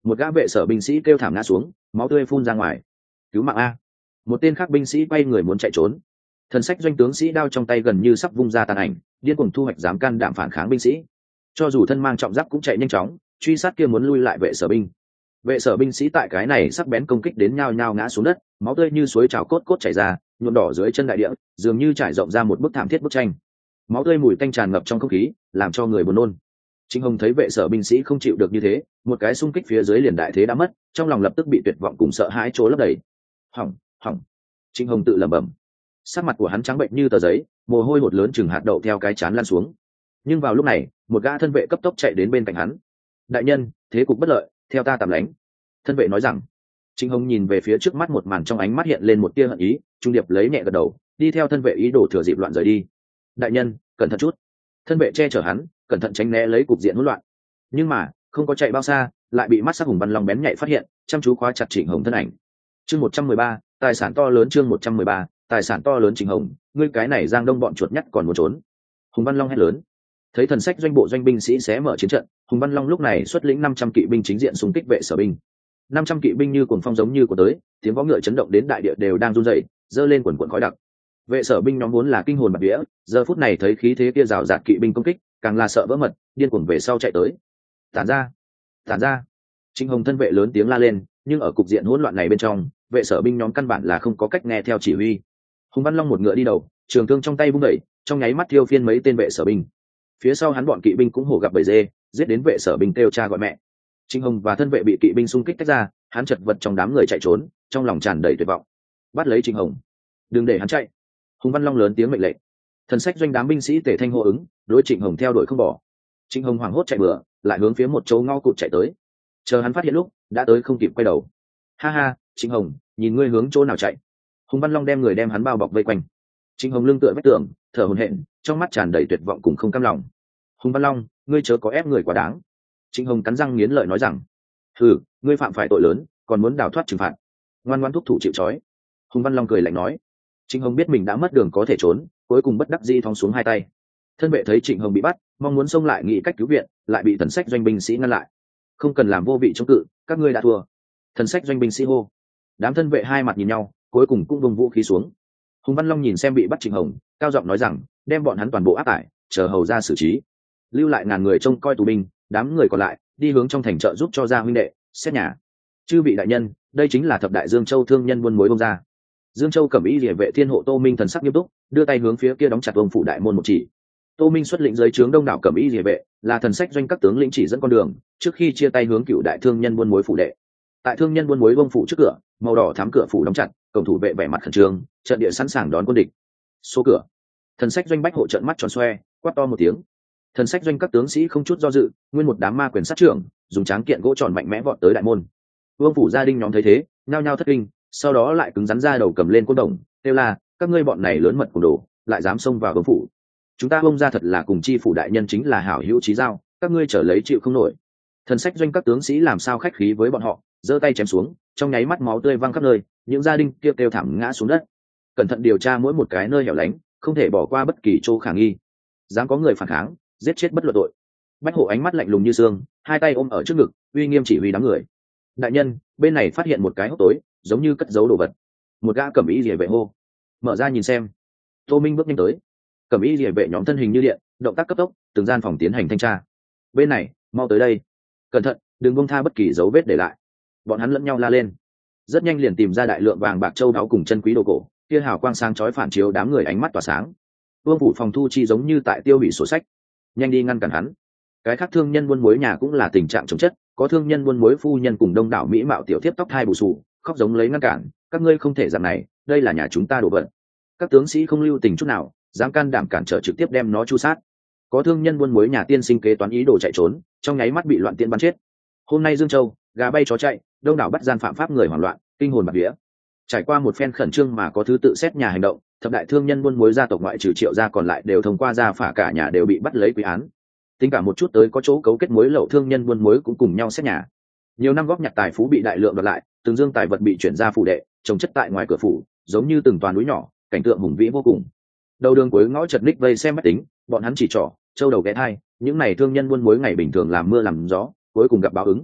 một gã vệ sở binh sĩ kêu thảm ngã xuống, máu tươi phun ra ngoài. Cứu mạng a! Một tên khác binh sĩ quay người muốn chạy trốn. Thần sách doanh tướng sĩ đao trong tay gần như sắp vung ra tàn ảnh, điên cuồng thu hoạch dám can đảm phản kháng binh sĩ. Cho dù thân mang trọng giáp cũng chạy nhanh chóng, truy sát kia muốn lui lại vệ sở binh. Vệ sở binh sĩ tại cái này sắc bén công kích đến nhao nhao ngã xuống đất, máu tươi như suối trào cốt cốt chảy ra, nhuộm đỏ dưới chân đại địa, dường như trải rộng ra một bức thảm thiết bức tranh. Máu tươi mùi tanh tràn ngập trong không khí, làm cho người buồn nôn. Trịnh Hồng thấy vệ sở binh sĩ không chịu được như thế, một cái xung kích phía dưới liền đại thế đã mất, trong lòng lập tức bị tuyệt vọng cùng sợ hãi chỗ lấp đầy. Hỏng, hỏng. Trịnh Hồng tự lẩm bẩm. Sắc mặt của hắn trắng bệnh như tờ giấy, mồ hôi hột lớn chừng hạt đậu theo cái trán lan xuống. Nhưng vào lúc này, một gã thân vệ cấp tốc chạy đến bên cạnh hắn. Đại nhân, thế cục bất lợi, theo ta tạm lánh. Thân vệ nói rằng. Trịnh Hồng nhìn về phía trước mắt một màn, trong ánh mắt hiện lên một tia hận ý, trung điệp lấy nhẹ gật đầu, đi theo thân vệ ý đồ thừa dịp loạn rời đi. Đại nhân, cẩn thận chút. Thân vệ che chở hắn, cẩn thận tránh né lấy cục diện hỗn loạn. Nhưng mà không có chạy bao xa, lại bị mắt sắc Hùng Văn Long bén nhạy phát hiện, chăm chú khóa chặt Trịnh Hồng thân ảnh. Chương 113, tài sản to lớn. Chương 113, tài sản to lớn. Trịnh Hồng, ngươi cái này Giang Đông bọn chuột nhắt còn muốn trốn. Hùng Văn Long hét lớn. Thấy thần sách doanh bộ doanh binh sĩ xé mở chiến trận, Hùng Văn Long lúc này xuất lĩnh 500 kỵ binh chính diện xung kích vệ sở binh. 500 kỵ binh như cuồng phong giống như của tới, tiếng vó ngựa chấn động đến đại địa đều đang run rẩy, dơ lên quần quần khói đặc. Vệ sở binh nhóm vốn là kinh hồn bạt vía, giờ phút này thấy khí thế kia rào rạt kỵ binh công kích, càng là sợ vỡ mật, điên cuồng về sau chạy tới. Tản ra, tản ra. Trịnh Hồng thân vệ lớn tiếng la lên, nhưng ở cục diện hỗn loạn này bên trong, vệ sở binh nhóm căn bản là không có cách nghe theo chỉ huy. Hùng Văn Long một ngựa đi đầu, trường thương trong tay vung đẩy, trong nháy mắt thiêu phiên mấy tên vệ sở binh. Phía sau hắn bọn kỵ binh cũng hổ gặp bầy dê, giết đến vệ sở binh kêu cha gọi mẹ. Trịnh Hồng và thân vệ bị kỵ binh xung kích tách ra, hắn chật vật trong đám người chạy trốn, trong lòng tràn đầy tuyệt vọng. Bắt lấy Trịnh Hồng, đừng để hắn chạy. Hùng Văn Long lớn tiếng mệnh lệnh. Thần sách doanh đám binh sĩ tề thanh hô ứng, đối Trịnh Hồng theo đuổi không bỏ. Trịnh Hồng hoảng hốt chạy bừa, lại hướng phía một chỗ ngõ cụt chạy tới. Chờ hắn phát hiện lúc, đã tới không kịp quay đầu. Ha ha, Trịnh Hồng, nhìn ngươi hướng chỗ nào chạy? Hùng Văn Long đem người đem hắn bao bọc vây quanh. Trịnh Hồng lưng tựa vách tường, thở hổn hển, trong mắt tràn đầy tuyệt vọng cùng không cam lòng. Hùng Văn Long, ngươi chớ có ép người quá đáng. Trịnh Hồng cắn răng nghiến lợi nói rằng, ừ, ngươi phạm phải tội lớn, còn muốn đào thoát trừng phạt, ngoan ngoãn thúc thủ chịu trói. Hùng Văn Long cười lạnh nói. Trịnh Hồng biết mình đã mất đường có thể trốn, cuối cùng bất đắc dĩ thong xuống hai tay. Thân vệ thấy Trịnh Hồng bị bắt, mong muốn xông lại nghĩ cách cứu viện, lại bị thần sách doanh binh sĩ ngăn lại. Không cần làm vô vị chống cự, các ngươi đã thua. Thần sách doanh binh sĩ hô. Đám thân vệ hai mặt nhìn nhau, cuối cùng cũng buông vũ khí xuống. Hùng Văn Long nhìn xem bị bắt Trịnh Hồng, cao giọng nói rằng, đem bọn hắn toàn bộ áp tải, chờ hầu ra xử trí. Lưu lại ngàn người trông coi tù binh, đám người còn lại đi hướng trong thành trợ giúp cho gia huynh đệ xét nhà. Chư vị đại nhân, đây chính là thập đại Dương Châu thương nhân buôn muối bông ra. Dương Châu cẩm y liề vệ thiên hộ Tô Minh thần sắc nghiêm túc, đưa tay hướng phía kia đóng chặt ông phủ đại môn một chỉ. Tô Minh xuất lĩnh dưới trướng đông đảo cẩm y liề vệ, là thần sách doanh các tướng lĩnh chỉ dẫn con đường, trước khi chia tay hướng cựu đại thương nhân buôn muối phủ đệ. Tại thương nhân buôn muối bông phủ trước cửa, màu đỏ thắm cửa phủ đóng chặt, cổng thủ vệ vẻ mặt khẩn trương, trận địa sẵn sàng đón quân địch. Số cửa. Thần sách doanh bách hộ trợn mắt tròn xoe, quát to một tiếng. Thần sách doanh các tướng sĩ không chút do dự, nguyên một đám ma quyền sát trưởng, dùng tráng kiện gỗ tròn mạnh mẽ vọt tới đại môn. Vương phủ gia đình nhóm thấy thế, nhao nhao thất kinh, sau đó lại cứng rắn ra đầu cầm lên côn đồng, kêu là, các ngươi bọn này lớn mật cùng đồ, lại dám xông vào vương phủ. Chúng ta bông ra thật là cùng chi phủ đại nhân chính là hảo hữu chí giao, các ngươi trở lấy chịu không nổi. Thần sách doanh các tướng sĩ làm sao khách khí với bọn họ, giơ tay chém xuống, trong nháy mắt máu tươi văng khắp nơi, những gia đình kêu thảm ngã xuống đất. Cẩn thận điều tra mỗi một cái nơi hẻo lánh, không thể bỏ qua bất kỳ chỗ khả nghi. Dám có người phản kháng, giết chết bất luận tội. Bách hộ ánh mắt lạnh lùng như xương, hai tay ôm ở trước ngực, uy nghiêm chỉ huy đám người. Đại nhân, bên này phát hiện một cái hốc tối, giống như cất giấu đồ vật. Một gã cẩm y liề vệ hô. Mở ra nhìn xem. Tô Minh bước nhanh tới. Cẩm y liề vệ nhóm thân hình như điện, động tác cấp tốc, từng gian phòng tiến hành thanh tra. Bên này, mau tới đây. Cẩn thận, đừng buông tha bất kỳ dấu vết để lại. Bọn hắn lẫn nhau la lên. Rất nhanh liền tìm ra đại lượng vàng bạc châu báu cùng chân quý đồ cổ, kia hào quang sáng chói phản chiếu đám người ánh mắt tỏa sáng. Vương phủ phòng thu chi giống như tại tiêu hủy sổ sách. Nhanh đi ngăn cản hắn. Cái khác thương nhân buôn muối nhà cũng là tình trạng chống chất, có thương nhân buôn muối phu nhân cùng đông đảo mỹ mạo tiểu thiếp tóc hai bù xù, khóc giống lấy ngăn cản, các ngươi không thể dạng này, đây là nhà chúng ta đổ vật. Các tướng sĩ không lưu tình chút nào, dám can đảm cản trở trực tiếp đem nó chu sát. Có thương nhân buôn muối nhà tiên sinh kế toán ý đồ chạy trốn, trong nháy mắt bị loạn tiên bắn chết. Hôm nay Dương Châu, gà bay chó chạy, đông đảo bắt gian phạm pháp người hoảng loạn, kinh hồn bạt vía. Trải qua một phen khẩn trương mà có thứ tự xét nhà hành động, thập đại thương nhân buôn muối gia tộc ngoại trừ Triệu gia còn lại đều thông qua gia phả cả nhà đều bị bắt lấy quy án. Tính cả một chút tới có chỗ cấu kết muối lậu thương nhân buôn muối cũng cùng nhau xét nhà. Nhiều năm góp nhặt tài phú bị đại lượng đoạt lại, từng dương tài vật bị chuyển ra phủ đệ, trồng chất tại ngoài cửa phủ, giống như từng toàn núi nhỏ, cảnh tượng hùng vĩ vô cùng. Đầu đường cuối ngõ chật ních vây xem mắt tính, bọn hắn chỉ trỏ, châu đầu ghé thai, những này thương nhân buôn muối ngày bình thường làm mưa làm gió, cuối cùng gặp báo ứng.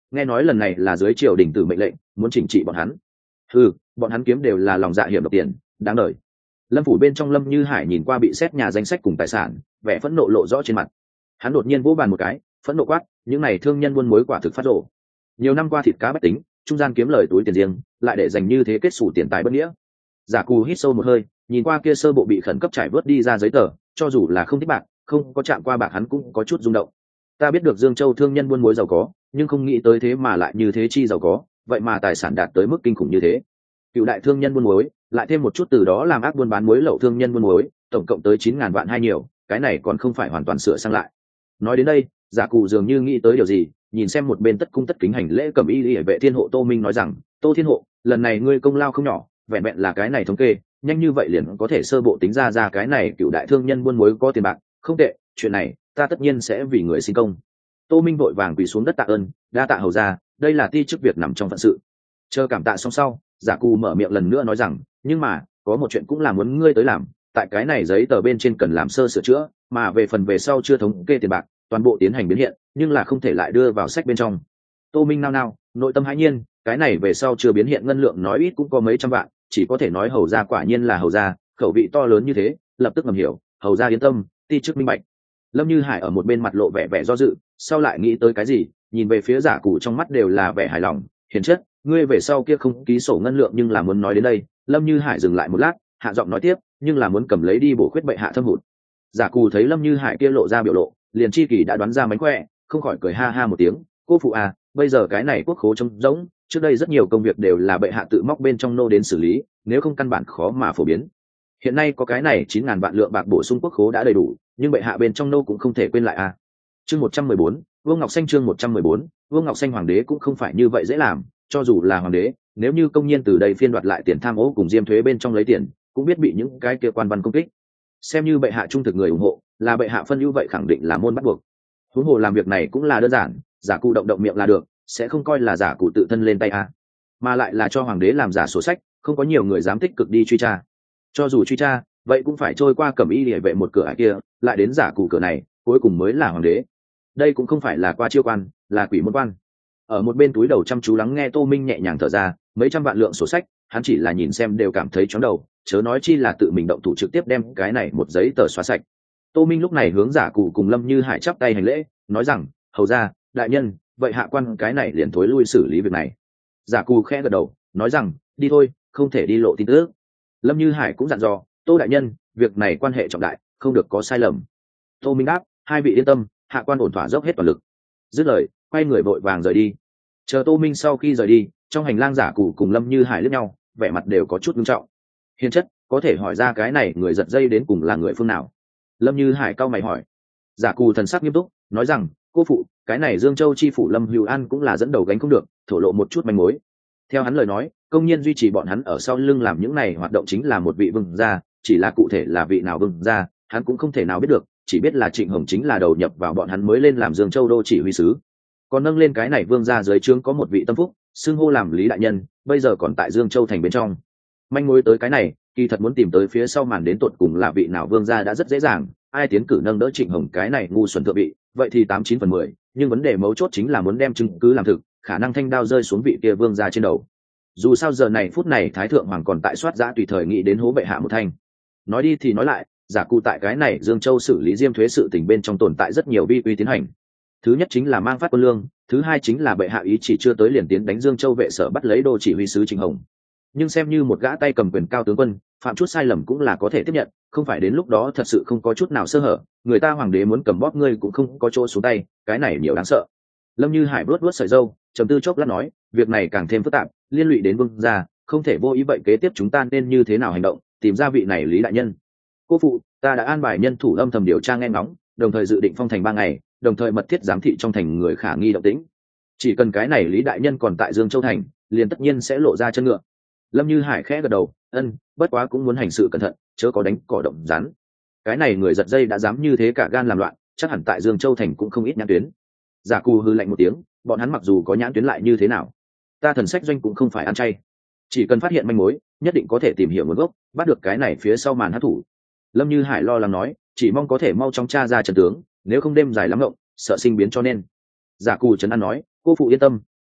nghe nói lần này là dưới triều đình tử mệnh lệnh muốn chỉnh trị bọn hắn. Bọn hắn kiếm đều là lòng dạ hiểm độc tiền, đáng đời. Lâm phủ bên trong Lâm Như Hải nhìn qua bị xét nhà danh sách cùng tài sản, vẻ phẫn nộ lộ rõ trên mặt. Hắn đột nhiên vỗ bàn một cái, phẫn nộ quát, những này thương nhân buôn muối quả thực phát rồ. Nhiều năm qua thịt cá bách tính, trung gian kiếm lời túi tiền riêng, lại để dành như thế kết sủ tiền tài bất nghĩa. Giả Cù hít sâu một hơi, nhìn qua kia sơ bộ bị khẩn cấp trải vớt đi ra giấy tờ, cho dù là không thích bạc, không có chạm qua bạc hắn cũng có chút rung động. Ta biết được Dương Châu thương nhân buôn muối giàu có, nhưng không nghĩ tới thế mà lại như thế chi giàu có, vậy mà tài sản đạt tới mức kinh khủng như thế. Cựu đại thương nhân buôn muối, lại thêm một chút từ đó làm ác buôn bán muối lậu thương nhân buôn muối, tổng cộng tới 9.000 vạn hay nhiều, cái này còn không phải hoàn toàn sửa sang lại. Nói đến đây, Giả Cù dường như nghĩ tới điều gì, nhìn xem một bên tất cung tất kính hành lễ cầm y vệ thiên hộ Tô Minh nói rằng, Tô Thiên hộ, lần này ngươi công lao không nhỏ, vẹn vẹn là cái này thống kê, nhanh như vậy liền có thể sơ bộ tính ra cái này cựu đại thương nhân buôn muối có tiền bạc, không tệ, chuyện này ta tất nhiên sẽ vì người xin công. Tô Minh vội vàng quỳ xuống đất tạ ơn, đa tạ hầu gia, đây là ti chức việc nằm trong phận sự. Chờ cảm tạ xong sau, Giả Cù mở miệng lần nữa nói rằng, nhưng mà có một chuyện cũng là muốn ngươi tới làm, tại cái này giấy tờ bên trên cần làm sơ sửa chữa, mà về phần về sau chưa thống kê tiền bạc, toàn bộ tiến hành biến hiện, nhưng là không thể lại đưa vào sách bên trong. Tô Minh nao, nội tâm hãi nhiên, cái này về sau chưa biến hiện ngân lượng nói ít cũng có mấy trăm vạn, chỉ có thể nói hầu gia quả nhiên là hầu gia, khẩu vị to lớn như thế, lập tức ngầm hiểu, hầu gia yên tâm, ti chức minh bạch. Lâm Như Hải ở một bên mặt lộ vẻ do dự, sau lại nghĩ tới cái gì, nhìn về phía Giả Cù trong mắt đều là vẻ hài lòng, hiền chất, ngươi về sau kia không ký sổ ngân lượng, nhưng là muốn nói đến đây, Lâm Như Hải dừng lại một lát, hạ giọng nói tiếp, nhưng là muốn cầm lấy đi bổ khuyết bệ hạ thâm hụt. Giả Cù thấy Lâm Như Hải kia lộ ra biểu lộ, liền chi kỳ đã đoán ra mánh khỏe, không khỏi cười ha ha một tiếng, cô phụ à, bây giờ cái này quốc khố trống rỗng, trước đây rất nhiều công việc đều là bệ hạ tự móc bên trong nô đến xử lý, nếu không căn bản khó mà phổ biến. Hiện nay có cái này 9.000 vạn lượng bạc bổ sung quốc khố đã đầy đủ, nhưng bệ hạ bên trong nô cũng không thể quên lại à. Chương 114, Vương Ngọc Xanh chương 114, Vương Ngọc Xanh hoàng đế cũng không phải như vậy dễ làm, cho dù là hoàng đế, nếu như công nhân từ đây phiên đoạt lại tiền tham ô cùng diêm thuế bên trong lấy tiền, cũng biết bị những cái kia quan văn công kích. Xem như bệ hạ trung thực người ủng hộ, là bệ hạ phân ưu vậy khẳng định là môn bắt buộc. Huống hồ làm việc này cũng là đơn giản, Giả Cụ động miệng là được, sẽ không coi là Giả Cụ tự thân lên tay à. Mà lại là cho hoàng đế làm giả sổ sách, không có nhiều người dám tích cực đi truy tra. Cho dù truy tra, vậy cũng phải trôi qua cẩm y liễu vệ một cửa ải kia, lại đến Giả Cụ cửa này, cuối cùng mới là hoàng đế. Đây cũng không phải là qua chiêu quan, là quỷ môn quan. Ở một bên túi đầu chăm chú lắng nghe Tô Minh nhẹ nhàng thở ra, mấy trăm vạn lượng sổ sách, hắn chỉ là nhìn xem đều cảm thấy chóng đầu, chớ nói chi là tự mình động thủ trực tiếp đem cái này một giấy tờ xóa sạch. Tô Minh lúc này hướng Giả Cụ cùng Lâm Như Hải chắp tay hành lễ, nói rằng, hầu ra, đại nhân, vậy hạ quan cái này liền thối lui xử lý việc này. Giả Cụ khẽ gật đầu, nói rằng, đi thôi, không thể đi lộ tin tức. Lâm Như Hải cũng dặn dò, Tô đại nhân, việc này quan hệ trọng đại, không được có sai lầm. Tô Minh đáp, hai vị yên tâm, hạ quan ổn thỏa dốc hết toàn lực. Dứt lời, quay người vội vàng rời đi. Chờ Tô Minh sau khi rời đi, trong hành lang Giả Cụ cùng Lâm Như Hải liếc nhau, vẻ mặt đều có chút nghiêm trọng. Hiền chất, có thể hỏi ra cái này người giật dây đến cùng là người phương nào? Lâm Như Hải cau mày hỏi. Giả Cù thần sắc nghiêm túc, nói rằng, cô phụ, cái này Dương Châu chi phủ Lâm Hữu An cũng là dẫn đầu gánh không được, thổ lộ một chút manh mối. Theo hắn lời nói, công nhân duy trì bọn hắn ở sau lưng làm những này hoạt động chính là một vị vương gia, chỉ là cụ thể là vị nào vương gia, hắn cũng không thể nào biết được, chỉ biết là Trịnh Hồng chính là đầu nhập vào bọn hắn mới lên làm Dương Châu đô chỉ huy sứ. Còn nâng lên cái này vương gia dưới trướng có một vị tâm phúc, xưng hô làm Lý đại nhân, bây giờ còn tại Dương Châu thành bên trong. Manh mối tới cái này, kỳ thật muốn tìm tới phía sau màn đến tột cùng là vị nào vương gia đã rất dễ dàng, ai tiến cử nâng đỡ Trịnh Hồng cái này ngu xuẩn thượng vị, vậy thì 89/10, nhưng vấn đề mấu chốt chính là muốn đem chứng cứ làm thực, khả năng thanh đao rơi xuống vị kia vương gia trên đầu. Dù sao giờ này phút này Thái thượng hoàng còn tại soát giã tùy thời nghĩ đến hố bệ hạ một thanh. Nói đi thì nói lại, Giả Cụ tại cái này Dương Châu xử lý diêm thuế sự tình bên trong tồn tại rất nhiều vi quy tiến hành. Thứ nhất chính là mang phát quân lương, thứ hai chính là bệ hạ ý chỉ chưa tới liền tiến đánh Dương Châu vệ sở bắt lấy đô chỉ huy sứ Trịnh Hồng. Nhưng xem như một gã tay cầm quyền cao tướng quân, phạm chút sai lầm cũng là có thể tiếp nhận, không phải đến lúc đó thật sự không có chút nào sơ hở, người ta hoàng đế muốn cầm bóp ngươi cũng không có chỗ xuống tay, cái này nhiều đáng sợ. Lâm Như Hải vuốt vuốt sợi râu, trầm tư chốc lát nói, việc này càng thêm phức tạp, liên lụy đến vương gia, không thể vô ý vậy kế tiếp chúng ta nên như thế nào hành động, tìm ra vị này Lý đại nhân. Cô phụ, ta đã an bài nhân thủ âm thầm điều tra nghe ngóng, đồng thời dự định phong thành 3 ngày, đồng thời mật thiết giám thị trong thành người khả nghi động tĩnh. Chỉ cần cái này Lý đại nhân còn tại Dương Châu thành, liền tất nhiên sẽ lộ ra chân ngựa. Lâm Như Hải khẽ gật đầu, bất quá cũng muốn hành sự cẩn thận, chớ có đánh cỏ động rắn. Cái này người giật dây đã dám như thế cả gan làm loạn, chắc hẳn tại Dương Châu thành cũng không ít nhãn tuyến. Giả Cù hư lạnh một tiếng, bọn hắn mặc dù có nhãn tuyến lại như thế nào, ta Thần Sách Doanh cũng không phải ăn chay, chỉ cần phát hiện manh mối, nhất định có thể tìm hiểu nguồn gốc, bắt được cái này phía sau màn hắc thủ. Lâm Như Hải lo lắng nói, chỉ mong có thể mau chóng tra ra trận tướng, nếu không đêm dài lắm ngộng, sợ sinh biến cho nên. Giả Cù trấn an nói, cô phụ yên tâm,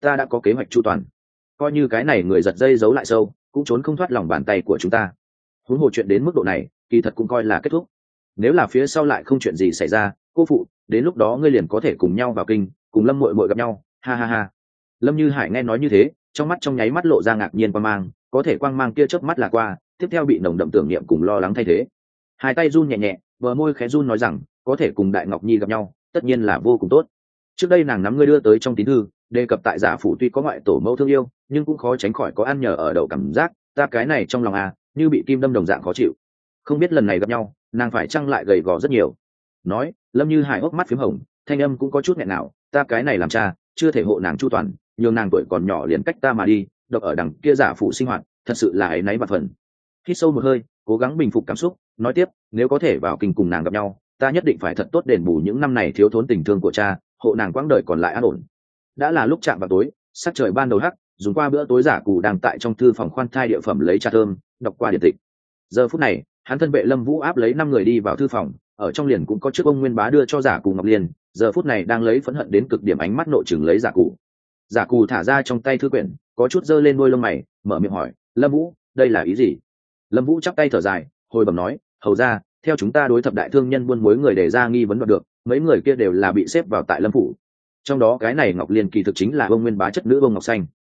ta đã có kế hoạch chu toàn, coi như cái này người giật dây giấu lại sâu cũng trốn không thoát lòng bàn tay của chúng ta. Huống hồ chuyện đến mức độ này kỳ thật cũng coi là kết thúc. Nếu là phía sau lại không chuyện gì xảy ra, cô phụ, đến lúc đó ngươi liền có thể cùng nhau vào kinh, cùng Lâm muội muội gặp nhau, ha ha ha. Lâm Như Hải nghe nói như thế, trong mắt trong nháy mắt lộ ra ngạc nhiên quang mang, có thể quang mang kia chớp mắt là qua, tiếp theo bị nồng đậm tưởng niệm cùng lo lắng thay thế. Hai tay run nhẹ nhẹ, bờ môi khẽ run nói rằng, có thể cùng Đại Ngọc Nhi gặp nhau, tất nhiên là vô cùng tốt. Trước đây nàng nắm ngươi đưa tới trong tín thư, đề cập tại giả phủ tuy có ngoại tổ mẫu thương yêu, nhưng cũng khó tránh khỏi có ăn nhờ ở đậu cảm giác, ta cái này trong lòng như bị kim đâm đồng dạng khó chịu. Không biết lần này gặp nhau, nàng phải chăng lại gầy gò rất nhiều. Nói, Lâm Như Hải hốc mắt phím hồng, thanh âm cũng có chút nghẹn nào, ta cái này làm cha, chưa thể hộ nàng chu toàn, nhường nàng tuổi còn nhỏ liền cách ta mà đi, độc ở đằng kia giả phụ sinh hoạt, thật sự là áy náy vạn phần. Hít sâu một hơi, cố gắng bình phục cảm xúc, nói tiếp, nếu có thể vào kinh cùng nàng gặp nhau, ta nhất định phải thật tốt đền bù những năm này thiếu thốn tình thương của cha, hộ nàng quãng đời còn lại an ổn. Đã là lúc chạm vào tối, sắc trời ban đầu hắc, dùng qua bữa tối, Giả Cù đang tại trong thư phòng khoan thai địa phẩm lấy trà thơm, đọc qua điện tịch. Giờ phút này, hắn thân vệ Lâm Vũ áp lấy 5 người đi vào thư phòng, ở trong liền cũng có chiếc ông Nguyên Bá đưa cho Giả Cù Ngọc Liên, giờ phút này đang lấy phẫn hận đến cực điểm ánh mắt nội trừng lấy Giả Cù. Giả Cù thả ra trong tay thư quyển, có chút giơ lên đôi lông mày, mở miệng hỏi, Lâm Vũ, đây là ý gì? Lâm Vũ chắp tay thở dài, hồi bẩm nói, hầu ra, theo chúng ta đối thập đại thương nhân buôn mối người đề ra nghi vấn đoạt được, mấy người kia đều là bị xếp vào tại Lâm phủ. Trong đó cái này Ngọc Liên kỳ thực chính là ông Nguyên Bá chất nữ ông Ngọc Xanh.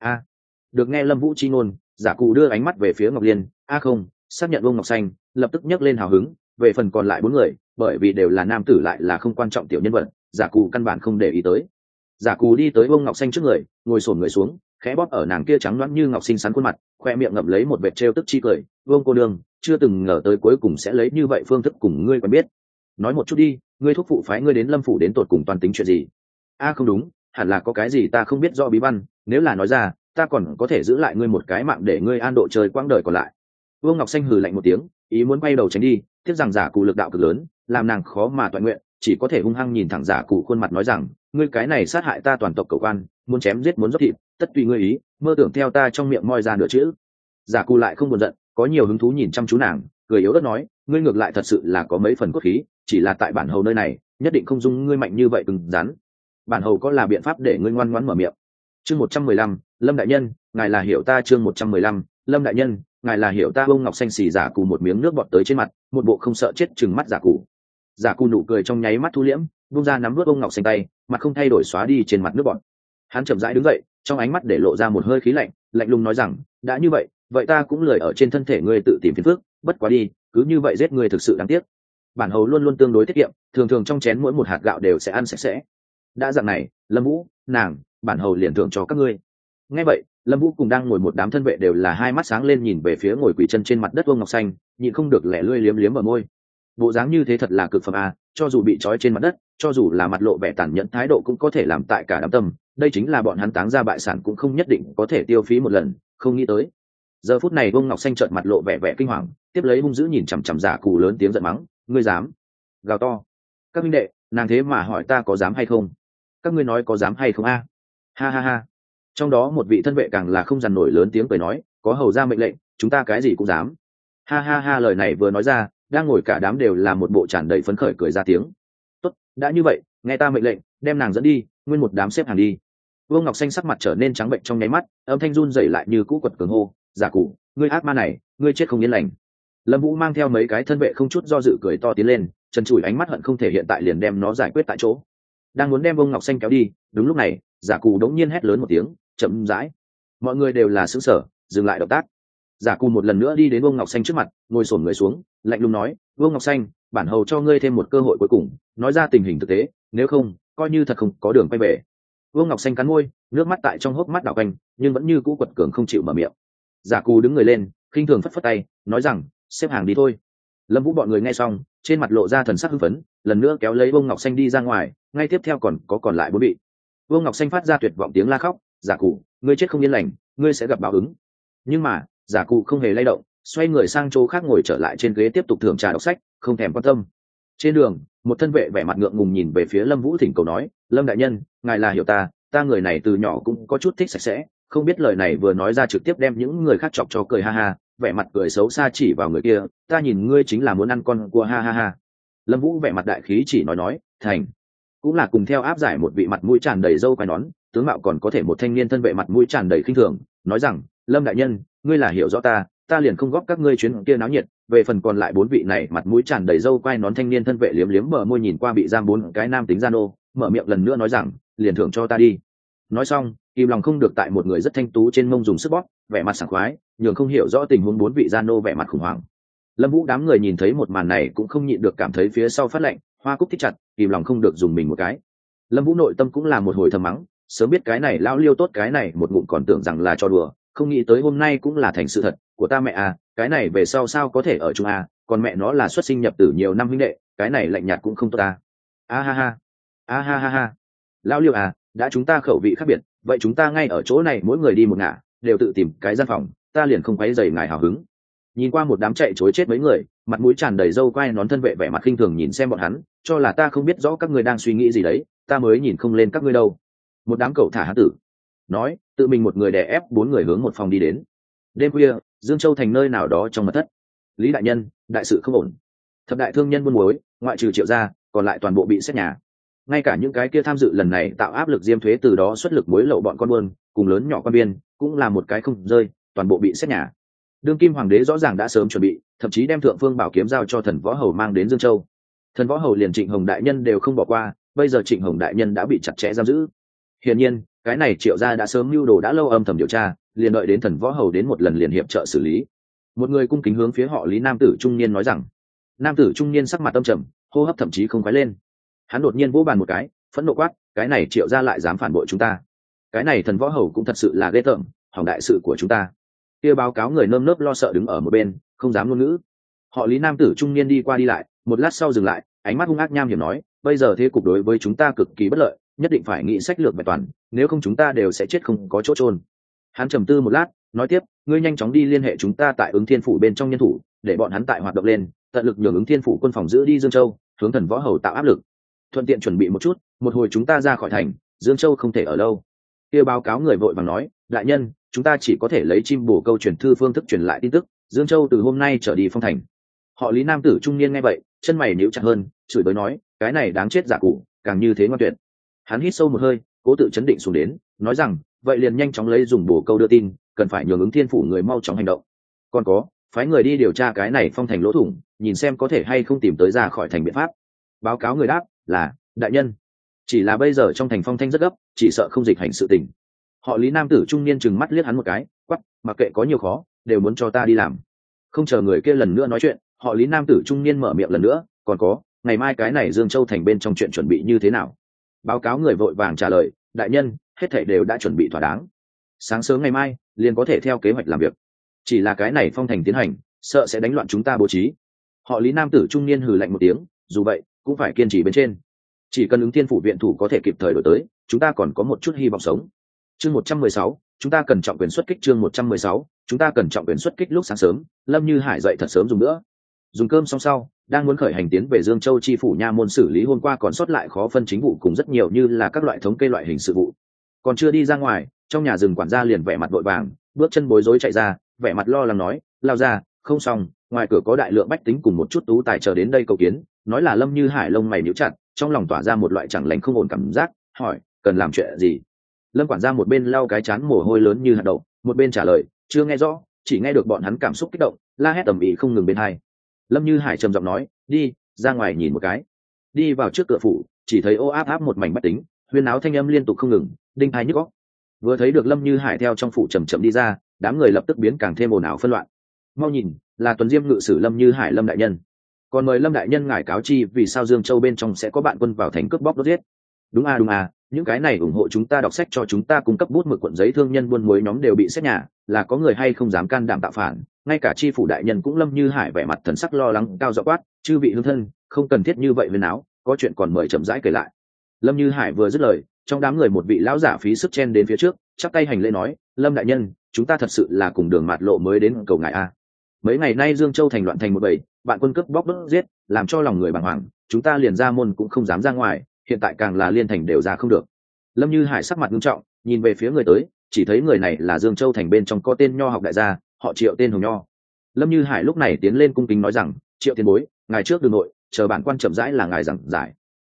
Được nghe Lâm Vũ chi ngôn, Giả Cù đưa ánh mắt về phía Ngọc Liên, không, xác nhận ông Ngọc Xanh, lập tức nhấc lên hào hứng, về phần còn lại 4 người, bởi vì đều là nam tử lại là không quan trọng tiểu nhân vật, Giả Cù căn bản không để ý tới. Giả Cù đi tới ông Ngọc Xanh trước người, ngồi xổm người xuống, khẽ bóp ở nàng kia trắng nõn như ngọc xinh xắn khuôn mặt, khoe miệng ngậm lấy một vệt trêu tức chi cười, "Vương cô nương, chưa từng ngờ tới cuối cùng sẽ lấy như vậy phương thức cùng ngươi quen biết. Nói một chút đi, ngươi thúc phụ phái ngươi đến Lâm phủ đến tột cùng toàn tính chuyện gì?" Không đúng, hẳn là có cái gì ta không biết rõ bí văn, nếu là nói ra, ta còn có thể giữ lại ngươi một cái mạng để ngươi an độ chơi quãng đời còn lại. Vương Ngọc Xanh hừ lạnh một tiếng, ý muốn quay đầu tránh đi, tiếc rằng Giả Cù lực đạo cực lớn, làm nàng khó mà toàn nguyện, chỉ có thể hung hăng nhìn thẳng Giả Cù khuôn mặt nói rằng, ngươi cái này sát hại ta toàn tộc cẩu quan, muốn chém giết muốn dốc thịt, tất tùy ngươi ý, mơ tưởng theo ta trong miệng moi ra nửa chữ. Giả Cù lại không buồn giận, có nhiều hứng thú nhìn chăm chú nàng, cười yếu ớt nói, ngươi ngược lại thật sự là có mấy phần cốt khí, chỉ là tại bản hầu nơi này, nhất định không dung ngươi mạnh như vậy cứng rắn. Bản hầu có là biện pháp để ngươi ngoan ngoãn mở miệng. Chương 115, Lâm đại nhân, ngài là hiểu ta. Chương 115, Lâm đại nhân, ngài là hiểu ta. Ông Ngọc Xanh xì Giả Cù một miếng nước bọt tới trên mặt, một bộ không sợ chết trừng mắt Giả Cù. Giả Cù nụ cười trong nháy mắt thu liễm, buông ra nắm vớt ông Ngọc Xanh tay, mặt không thay đổi xóa đi trên mặt nước bọt. Hắn chậm rãi đứng dậy, trong ánh mắt để lộ ra một hơi khí lạnh, lạnh lùng nói rằng, đã như vậy, vậy ta cũng lười ở trên thân thể ngươi tự tìm phiền phức, bất quá đi, cứ như vậy giết ngươi thực sự đáng tiếc. Bản hầu luôn luôn tương đối tiết kiệm, thường thường trong chén mỗi một hạt gạo đều sẽ ăn sạch sẽ. Đã dạng này, Lâm Vũ, nàng, bản hầu liền thưởng cho các ngươi. Nghe vậy, Lâm Vũ cùng đang ngồi một đám thân vệ đều là hai mắt sáng lên nhìn về phía ngồi quỳ chân trên mặt đất Vương Ngọc Xanh, nhịn không được lẻ lươi liếm liếm ở môi. Bộ dáng như thế thật là cực phẩm cho dù bị trói trên mặt đất, cho dù là mặt lộ vẻ tàn nhẫn thái độ cũng có thể làm tại cả đám tâm, đây chính là bọn hắn táng ra bại sản cũng không nhất định có thể tiêu phí một lần, không nghĩ tới. Giờ phút này Vương Ngọc Xanh trợn mặt lộ vẻ vẻ kinh hoàng, tiếp lấy hung dữ nhìn chằm chằm Giả Cù lớn tiếng giận mắng, ngươi dám? Gào to. Các huynh đệ, nàng thế mà hỏi ta có dám hay không? Các ngươi nói có dám hay không ha ha ha. Trong đó một vị thân vệ càng là không dằn nổi lớn tiếng cười nói, có hầu ra mệnh lệnh, chúng ta cái gì cũng dám. Ha ha ha, lời này vừa nói ra, đang ngồi cả đám đều là một bộ tràn đầy phấn khởi cười ra tiếng. Tốt, đã như vậy, nghe ta mệnh lệnh, đem nàng dẫn đi, nguyên một đám xếp hàng đi. Vương Ngọc Xanh sắc mặt trở nên trắng bệnh trong nháy mắt, âm thanh run rẩy lại như cũ quật cường hô, Giả Cù, ngươi ác ma này, ngươi chết không yên lành. Lâm Vũ mang theo mấy cái thân vệ không chút do dự cười to tiến lên, trần trụi ánh mắt hận không thể hiện tại liền đem nó giải quyết tại chỗ. Đang muốn đem Vương Ngọc Xanh kéo đi, đúng lúc này, Giả Cù đống nhiên hét lớn một tiếng, chậm rãi. Mọi người đều là sững sờ, dừng lại động tác. Giả Cù một lần nữa đi đến Vương Ngọc Xanh trước mặt, ngồi xổm người xuống, lạnh lùng nói, Vương Ngọc Xanh, bản hầu cho ngươi thêm một cơ hội cuối cùng, nói ra tình hình thực tế, nếu không, coi như thật không có đường quay về. Vương Ngọc Xanh cắn môi, nước mắt tại trong hốc mắt đảo quanh, nhưng vẫn như cũ quật cường không chịu mở miệng. Giả Cù đứng người lên, khinh thường phất phất tay, nói rằng, xếp hàng đi thôi. Lâm Vũ bọn người nghe xong, trên mặt lộ ra thần sắc hưng phấn, lần nữa kéo lấy Vương Ngọc Xanh đi ra ngoài, ngay tiếp theo còn lại 4 vị. Vương Ngọc Xanh phát ra tuyệt vọng tiếng la khóc, Giả Cù, ngươi chết không yên lành, ngươi sẽ gặp báo ứng. Nhưng mà, Giả Cù không hề lay động, xoay người sang chỗ khác ngồi trở lại trên ghế tiếp tục thưởng trà đọc sách, không thèm quan tâm. Trên đường, một thân vệ vẻ mặt ngượng ngùng nhìn về phía Lâm Vũ thỉnh cầu nói, Lâm đại nhân, ngài là hiểu ta người này từ nhỏ cũng có chút thích sạch sẽ, không biết lời này vừa nói ra trực tiếp đem những người khác chọc cho cười ha ha, vẻ mặt cười xấu xa chỉ vào người kia, ta nhìn ngươi chính là muốn ăn con cua ha ha ha. Lâm Vũ vẻ mặt đại khí chỉ nói, thành. cũng là cùng theo áp giải một vị mặt mũi tràn đầy râu quai nón, tướng mạo còn có thể một thanh niên thân vệ mặt mũi tràn đầy khinh thường, nói rằng: Lâm đại nhân, ngươi là hiểu rõ ta liền không góp các ngươi chuyến kia náo nhiệt. Về phần còn lại 4 vị này mặt mũi tràn đầy râu quai nón thanh niên thân vệ liếm liếm bờ môi nhìn qua bị giam 4 cái nam tính gian ô, mở miệng lần nữa nói rằng: liền thưởng cho ta đi. Nói xong, kìm lòng không được tại một người rất thanh tú trên mông dùng sức bóp, vẻ mặt sảng khoái, nhường không hiểu rõ tình huống 4 vị gian ô vẻ mặt khủng hoảng. Lâm Vũ đám người nhìn thấy một màn này cũng không nhịn được cảm thấy phía sau phát lạnh, hoa cúc thích chặt, kìm lòng không được dùng mình một cái. Lâm Vũ nội tâm cũng là một hồi thầm mắng, sớm biết cái này lão liêu tốt cái này một ngụm còn tưởng rằng là cho đùa, không nghĩ tới hôm nay cũng là thành sự thật của ta mẹ à, cái này về sau sao có thể ở chung à, còn mẹ nó là xuất sinh nhập tử nhiều năm huynh đệ, cái này lạnh nhạt cũng không tốt ta. A ha ha, a ha ha ha. Lão liêu à, đã chúng ta khẩu vị khác biệt, vậy chúng ta ngay ở chỗ này mỗi người đi một ngả, đều tự tìm cái gian phòng, ta liền không quấy rầy ngài hào hứng. Nhìn qua một đám chạy chối chết mấy người, mặt mũi tràn đầy râu quai nón thân vệ vẻ mặt khinh thường nhìn xem bọn hắn, cho là ta không biết rõ các ngươi đang suy nghĩ gì đấy, ta mới nhìn không lên các ngươi đâu. Một đám cậu thả hán tử nói, tự mình một người đè ép 4 người hướng một phòng đi đến. Đêm khuya, Dương Châu thành nơi nào đó trong mật thất. Lý đại nhân, đại sự không ổn. Thập đại thương nhân buôn muối, ngoại trừ Triệu gia, còn lại toàn bộ bị xét nhà. Ngay cả những cái kia tham dự lần này tạo áp lực diêm thuế từ đó xuất lực muối lậu bọn con buôn, cùng lớn nhỏ quan biên, cũng là một cái không rơi, toàn bộ bị xét nhà. Đương kim hoàng đế rõ ràng đã sớm chuẩn bị, thậm chí đem thượng phương bảo kiếm giao cho thần võ hầu mang đến Dương Châu. Thần võ hầu liền Trịnh Hồng đại nhân đều không bỏ qua, bây giờ Trịnh Hồng đại nhân đã bị chặt chẽ giam giữ. Hiển nhiên, cái này Triệu gia đã sớm mưu đồ đã lâu âm thầm điều tra, liền đợi đến thần võ hầu đến một lần liền hiệp trợ xử lý. Một người cung kính hướng phía họ Lý nam tử trung niên nói rằng. Nam tử trung niên sắc mặt âm trầm, hô hấp thậm chí không khoái lên. Hắn đột nhiên vỗ bàn một cái, phẫn nộ quát: cái này Triệu gia lại dám phản bội chúng ta, cái này thần võ hầu cũng thật sự là ghê tởm, hỏng đại sự của chúng ta. Kia báo cáo người nơm nớp lo sợ đứng ở một bên, không dám ngôn ngữ. Họ Lý nam tử trung niên đi qua đi lại, một lát sau dừng lại, ánh mắt hung ác nham hiểm nói: bây giờ thế cục đối với chúng ta cực kỳ bất lợi, nhất định phải nghĩ sách lược vẹn toàn, nếu không chúng ta đều sẽ chết không có chỗ chôn. Hắn trầm tư một lát, nói tiếp: ngươi nhanh chóng đi liên hệ chúng ta tại Ứng Thiên phủ bên trong nhân thủ, để bọn hắn tại hoạt động lên, tận lực nhường Ứng Thiên phủ quân phòng giữ đi Dương Châu, hướng thần võ hầu tạo áp lực. Thuận tiện chuẩn bị một chút, một hồi chúng ta ra khỏi thành, Dương Châu không thể ở lâu. Kia báo cáo người vội vàng nói: đại nhân, chúng ta chỉ có thể lấy chim bổ câu truyền thư phương thức truyền lại tin tức, Dương Châu từ hôm nay trở đi phong thành. Họ Lý nam tử trung niên nghe vậy, chân mày nhíu chặt hơn, chửi bới nói: cái này đáng chết giả cụ, càng như thế ngoan tuyệt. Hắn hít sâu một hơi, cố tự chấn định xuống đến, nói rằng: vậy liền nhanh chóng lấy dùng bổ câu đưa tin, cần phải nhường Ứng Thiên phủ người mau chóng hành động. Còn có, phái người đi điều tra cái này phong thành lỗ thủng, nhìn xem có thể hay không tìm tới ra khỏi thành biện pháp. Báo cáo người đáp là: đại nhân. Chỉ là bây giờ trong thành phong thanh rất gấp, chỉ sợ không dịch hành sự tình. Họ Lý nam tử trung niên trừng mắt liếc hắn một cái, quắc: mặc kệ có nhiều khó, đều muốn cho ta đi làm. Không chờ người kia lần nữa nói chuyện, họ Lý nam tử trung niên mở miệng lần nữa: còn có, ngày mai cái này Dương Châu thành bên trong chuyện chuẩn bị như thế nào? Báo cáo người vội vàng trả lời: đại nhân, hết thảy đều đã chuẩn bị thỏa đáng, sáng sớm ngày mai liền có thể theo kế hoạch làm việc. Chỉ là cái này phong thành tiến hành, sợ sẽ đánh loạn chúng ta bố trí. Họ Lý nam tử trung niên hừ lạnh một tiếng, dù vậy cũng phải kiên trì bên trên. Chỉ cần Ứng Thiên phủ viện thủ có thể kịp thời đổi tới, chúng ta còn có một chút hy vọng sống. Chương 116, chúng ta cần trọng quyền xuất kích. Chương 116, chúng ta cần trọng quyền xuất kích. Lúc sáng sớm, Lâm Như Hải dậy thật sớm dùng nữa. Dùng cơm xong sau, đang muốn khởi hành tiến về Dương Châu chi phủ nha môn xử lý hôm qua còn sót lại khó phân chính vụ cùng rất nhiều như là các loại thống kê loại hình sự vụ. Còn chưa đi ra ngoài, trong nhà rừng quản gia liền vẻ mặt vội vàng, bước chân bối rối chạy ra, vẻ mặt lo lắng nói: lao ra, không xong, ngoài cửa có đại lượng bách tính cùng một chút tú tài chờ đến đây cầu kiến. Nói là Lâm Như Hải lông mày nhíu chặt, trong lòng tỏa ra một loại chẳng lành không ổn cảm giác, hỏi: cần làm chuyện gì? Lâm quản gia một bên lau cái chán mồ hôi lớn như hạt đậu, một bên trả lời: chưa nghe rõ, chỉ nghe được bọn hắn cảm xúc kích động, la hét tầm ĩ không ngừng bên hai. Lâm Như Hải trầm giọng nói: đi ra ngoài nhìn một cái. Đi vào trước cửa phủ, chỉ thấy ô áp áp một mảnh bách tính, huyên áo thanh âm liên tục không ngừng, đinh tai nhức óc. Vừa thấy được Lâm Như Hải theo trong phủ chậm chậm đi ra, đám người lập tức biến càng thêm ồn ào phân loạn. Mau nhìn, là Tuần Diêm ngự sử Lâm Như Hải Lâm đại nhân. Còn mời Lâm đại nhân ngài cáo chi vì sao Dương Châu bên trong sẽ có bạn quân vào thành cướp bóc đốt giết. Đúng à, những cái này ủng hộ chúng ta đọc sách cho chúng ta cung cấp bút mực cuộn giấy thương nhân buôn muối nhóm đều bị xét nhà, là có người hay không dám can đảm tạo phản. Ngay cả chi phủ đại nhân cũng Lâm Như Hải vẻ mặt thần sắc lo lắng cao giọng quát: chư vị hương thân, không cần thiết như vậy huyên áo, có chuyện còn mời chậm rãi kể lại. Lâm Như Hải vừa dứt lời, trong đám người một vị lão giả phí sức chen đến phía trước, chắp tay hành lễ nói: Lâm đại nhân, chúng ta thật sự là cùng đường mạt lộ mới đến cầu ngài a. Mấy ngày nay Dương Châu thành loạn thành một bầy, bạn quân cướp bóc đốt giết, làm cho lòng người bàng hoàng, chúng ta liền ra môn cũng không dám ra ngoài, hiện tại càng là liên thành đều ra không được. Lâm Như Hải sắc mặt nghiêm trọng, nhìn về phía người tới, chỉ thấy người này là Dương Châu thành bên trong có tên nho học đại gia, họ Triệu tên Hồng Nho. Lâm Như Hải lúc này tiến lên cung kính nói rằng: Triệu tiền bối, ngài trước đường nội, chờ bản quan chậm rãi là ngài giảng giải.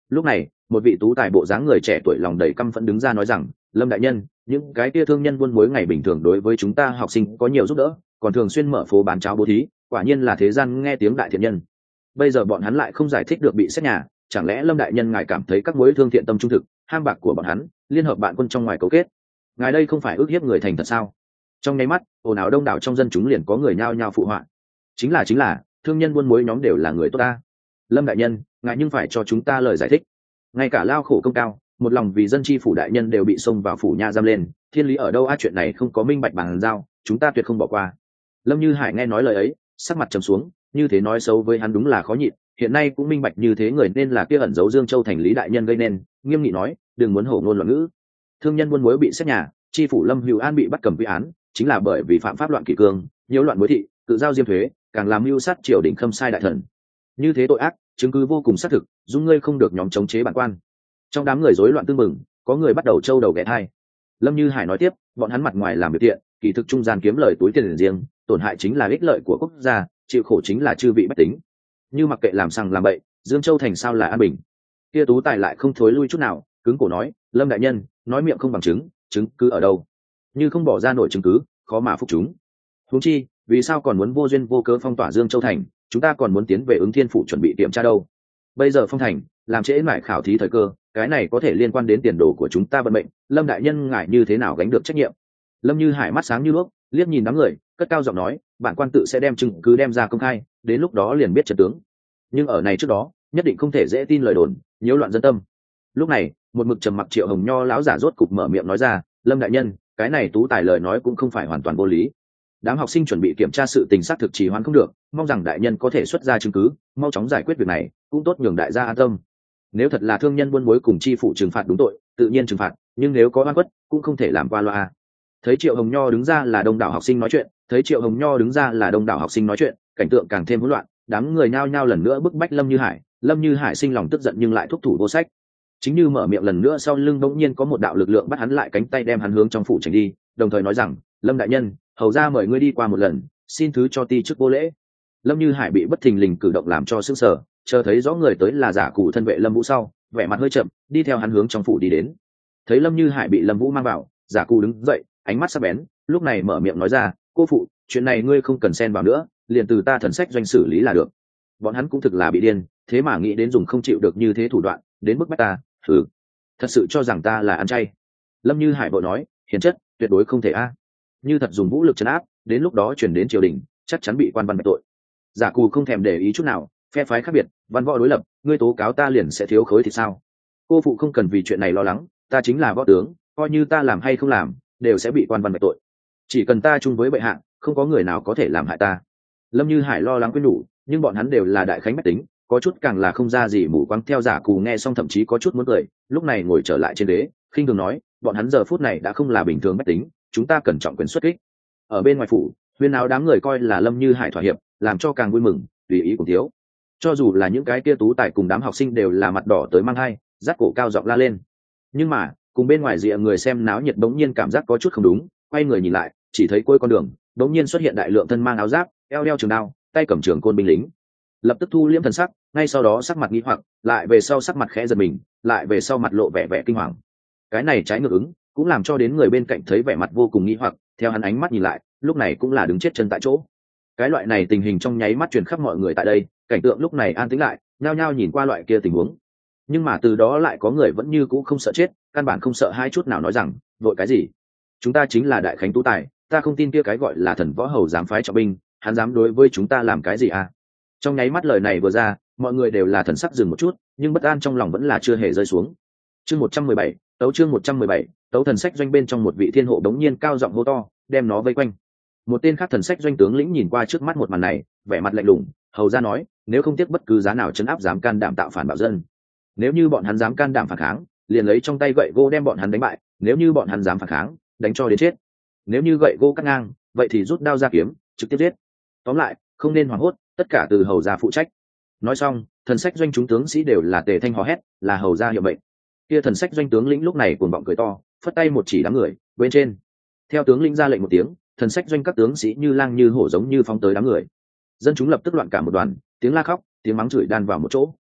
Lúc này một vị tú tài bộ dáng người trẻ tuổi lòng đầy căm phẫn đứng ra nói rằng, Lâm đại nhân, những cái kia thương nhân buôn muối ngày bình thường đối với chúng ta học sinh có nhiều giúp đỡ, còn thường xuyên mở phố bán cháo bố thí, quả nhiên là thế gian nghe tiếng đại thiện nhân. Bây giờ bọn hắn lại không giải thích được bị xét nhà, chẳng lẽ Lâm đại nhân ngài cảm thấy các muối thương thiện tâm trung thực, ham bạc của bọn hắn, liên hợp bạn quân trong ngoài cấu kết, ngài đây không phải ước hiếp người thành thật sao? Trong nháy mắt ồn ào đông đảo trong dân chúng liền có người nhao nhao phụ họa. Chính là thương nhân buôn muối nhóm đều là người tốt ta. Lâm đại nhân, ngài nhưng phải cho chúng ta lời giải thích. Ngay cả lao khổ công cao, một lòng vì dân chi phủ đại nhân đều bị xông vào phủ nha giam lên, thiên lý ở đâu a, chuyện này không có minh bạch bằng giao, chúng ta tuyệt không bỏ qua. Lâm Như Hải nghe nói lời ấy, sắc mặt trầm xuống, như thế nói xấu với hắn đúng là khó nhịn, hiện nay cũng minh bạch như thế người nên là kia ẩn giấu Dương Châu thành lý đại nhân gây nên, nghiêm nghị nói, đừng muốn hổ ngôn loạn ngữ. Thương nhân buôn muối bị xét nhà, chi phủ Lâm Hữu An bị bắt cầm quy án, chính là bởi vì phạm pháp loạn kỷ cương, nhiễu loạn muối thị, tự giao diêm thuế, càng làm mưu sát triều đình khâm sai đại thần. Như thế tội ác, chứng cứ vô cùng xác thực, dung ngươi không được nhóm chống chế bản quan. Trong đám người rối loạn tương mừng, có người bắt đầu trâu đầu ghé thai. Lâm Như Hải nói tiếp, bọn hắn mặt ngoài làm việc thiện, kỳ thực trung gian kiếm lời túi tiền riêng, tổn hại chính là ích lợi của quốc gia, chịu khổ chính là chư vị bách tính. Như mặc kệ làm sằng làm bậy, Dương Châu thành sao là an bình? Kia tú tài lại không thối lui chút nào, cứng cổ nói, Lâm đại nhân, nói miệng không bằng chứng, chứng cứ ở đâu? Như không bỏ ra nổi chứng cứ, khó mà phục chúng. Huống chi, vì sao còn muốn vô duyên vô cớ phong tỏa Dương Châu thành? Chúng ta còn muốn tiến về Ứng Thiên phủ chuẩn bị kiểm tra đâu. Bây giờ phong thành làm trễ mãi khảo thí thời cơ, cái này có thể liên quan đến tiền đồ của chúng ta vận mệnh. Lâm đại nhân ngại như thế nào gánh được trách nhiệm? Lâm Như Hải mắt sáng như đuốc, liếc nhìn đám người, cất cao giọng nói, bản quan tự sẽ đem chứng cứ đem ra công khai, đến lúc đó liền biết trận tướng. Nhưng ở này trước đó, nhất định không thể dễ tin lời đồn, nhiễu loạn dân tâm. Lúc này, một mực trầm mặc Triệu Hồng Nho lão giả rốt cục mở miệng nói ra, Lâm đại nhân, cái này tú tài lời nói cũng không phải hoàn toàn vô lý. Đám học sinh chuẩn bị kiểm tra sự tình xác thực trì hoãn không được, mong rằng đại nhân có thể xuất ra chứng cứ, mau chóng giải quyết việc này, cũng tốt nhường đại gia an tâm. Nếu thật là thương nhân buôn muối cùng chi phủ trừng phạt đúng tội, tự nhiên trừng phạt, nhưng nếu có oan khuất, cũng không thể làm qua loa. Thấy Triệu Hồng Nho đứng ra là đông đảo học sinh nói chuyện, cảnh tượng càng thêm hỗn loạn, đám người nhao nhao lần nữa bức bách Lâm Như Hải sinh lòng tức giận nhưng lại thúc thủ vô sách. Chính như mở miệng lần nữa, sau lưng bỗng nhiên có một đạo lực lượng bắt hắn lại cánh tay, đem hắn hướng trong phủ tránh đi, đồng thời nói rằng, Lâm đại nhân, hầu ra mời ngươi đi qua một lần, xin thứ cho ti chức vô lễ. Lâm Như Hải bị bất thình lình cử động làm cho sững sờ, chờ thấy rõ người tới là giả cụ thân vệ Lâm Vũ sau, vẻ mặt hơi chậm, đi theo hắn hướng trong phủ đi đến. Thấy Lâm Như Hải bị Lâm Vũ mang vào, giả cụ đứng dậy, ánh mắt sắc bén, lúc này mở miệng nói ra, cô phụ, chuyện này ngươi không cần xen vào nữa, liền từ ta thần sách doanh xử lý là được. Bọn hắn cũng thực là bị điên, thế mà nghĩ đến dùng không chịu được như thế thủ đoạn đến bức bách ta, thử thật sự cho rằng ta là ăn chay? Lâm Như Hải vội nói, hiền chất, tuyệt đối không thể a. Như thật dùng vũ lực trấn áp, đến lúc đó chuyển đến triều đình, chắc chắn bị quan văn bạch tội. Giả cù không thèm để ý chút nào, phe phái khác biệt, văn võ đối lập, ngươi tố cáo ta liền sẽ thiếu khối thì sao? Cô phụ không cần vì chuyện này lo lắng, ta chính là võ tướng, coi như ta làm hay không làm, đều sẽ bị quan văn bạch tội. Chỉ cần ta chung với bệ hạ, không có người nào có thể làm hại ta. Lâm Như Hải lo lắng khuyên nhủ, nhưng bọn hắn đều là đại khánh bách tính, có chút càng là không ra gì mù quáng. Theo giả cù nghe xong thậm chí có chút muốn cười, lúc này ngồi trở lại trên ghế, khinh thường nói, bọn hắn giờ phút này đã không là bình thường bách tính, chúng ta cần trọng quyền xuất kích. Ở bên ngoài phủ, huyên áo đám người coi là Lâm Như Hải thỏa hiệp, làm cho càng vui mừng, tùy ý cùng thiếu. Cho dù là những cái kia tú tài cùng đám học sinh đều là mặt đỏ tới mang hai, rát cổ cao giọng la lên. Nhưng mà cùng bên ngoài rìa người xem náo nhiệt bỗng nhiên cảm giác có chút không đúng, quay người nhìn lại, chỉ thấy cuối con đường bỗng nhiên xuất hiện đại lượng thân mang áo giáp, eo đeo trường đao, tay cầm trường côn binh lính. Lập tức thu liễm thần sắc, ngay sau đó sắc mặt nghi hoặc, lại về sau sắc mặt khẽ giật mình, lại về sau mặt lộ vẻ vẻ kinh hoàng. Cái này trái ngược ứng, cũng làm cho đến người bên cạnh thấy vẻ mặt vô cùng nghi hoặc, theo hắn ánh mắt nhìn lại, lúc này cũng là đứng chết chân tại chỗ. Cái loại này tình hình trong nháy mắt truyền khắp mọi người tại đây, cảnh tượng lúc này an tĩnh lại, nhao nhao nhìn qua loại kia tình huống. Nhưng mà từ đó lại có người vẫn như cũ không sợ chết, căn bản không sợ hai chút nào, nói rằng, vội cái gì? Chúng ta chính là đại khánh tú tài, ta không tin kia cái gọi là thần võ hầu dám phái trọng binh, hắn dám đối với chúng ta làm cái gì à? Trong nháy mắt lời này vừa ra, mọi người đều là thần sắc dừng một chút, nhưng bất an trong lòng vẫn là chưa hề rơi xuống. Chương 117, chương 117, tấu thần sách doanh bên trong một vị thiên hộ đống nhiên cao giọng hô to, đem nó vây quanh. Một tên khác thần sách doanh tướng lĩnh nhìn qua trước mắt một màn này, vẻ mặt lạnh lùng, hầu ra nói, nếu không tiếc bất cứ giá nào trấn áp dám can đảm tạo phản bạo dân. Nếu như bọn hắn dám can đảm phản kháng, liền lấy trong tay gậy gỗ đem bọn hắn đánh bại, nếu như bọn hắn dám phản kháng, đánh cho đến chết. Nếu như gậy gỗ cắt ngang, vậy thì rút đao ra kiếm, trực tiếp giết. Tóm lại, không nên hoảng hốt, tất cả từ hầu gia phụ trách. Nói xong, thần sách doanh chúng tướng sĩ đều là tề thanh hò hét, là hầu gia hiệu mệnh. Kia thần sách doanh tướng lĩnh lúc này cuồng vọng cười to, phất tay một chỉ đám người bên trên. Theo tướng lĩnh ra lệnh một tiếng, thần sách doanh các tướng sĩ như lang như hổ giống như phóng tới đám người. Dân chúng lập tức loạn cả một đoàn, tiếng la khóc, tiếng mắng chửi đan vào một chỗ.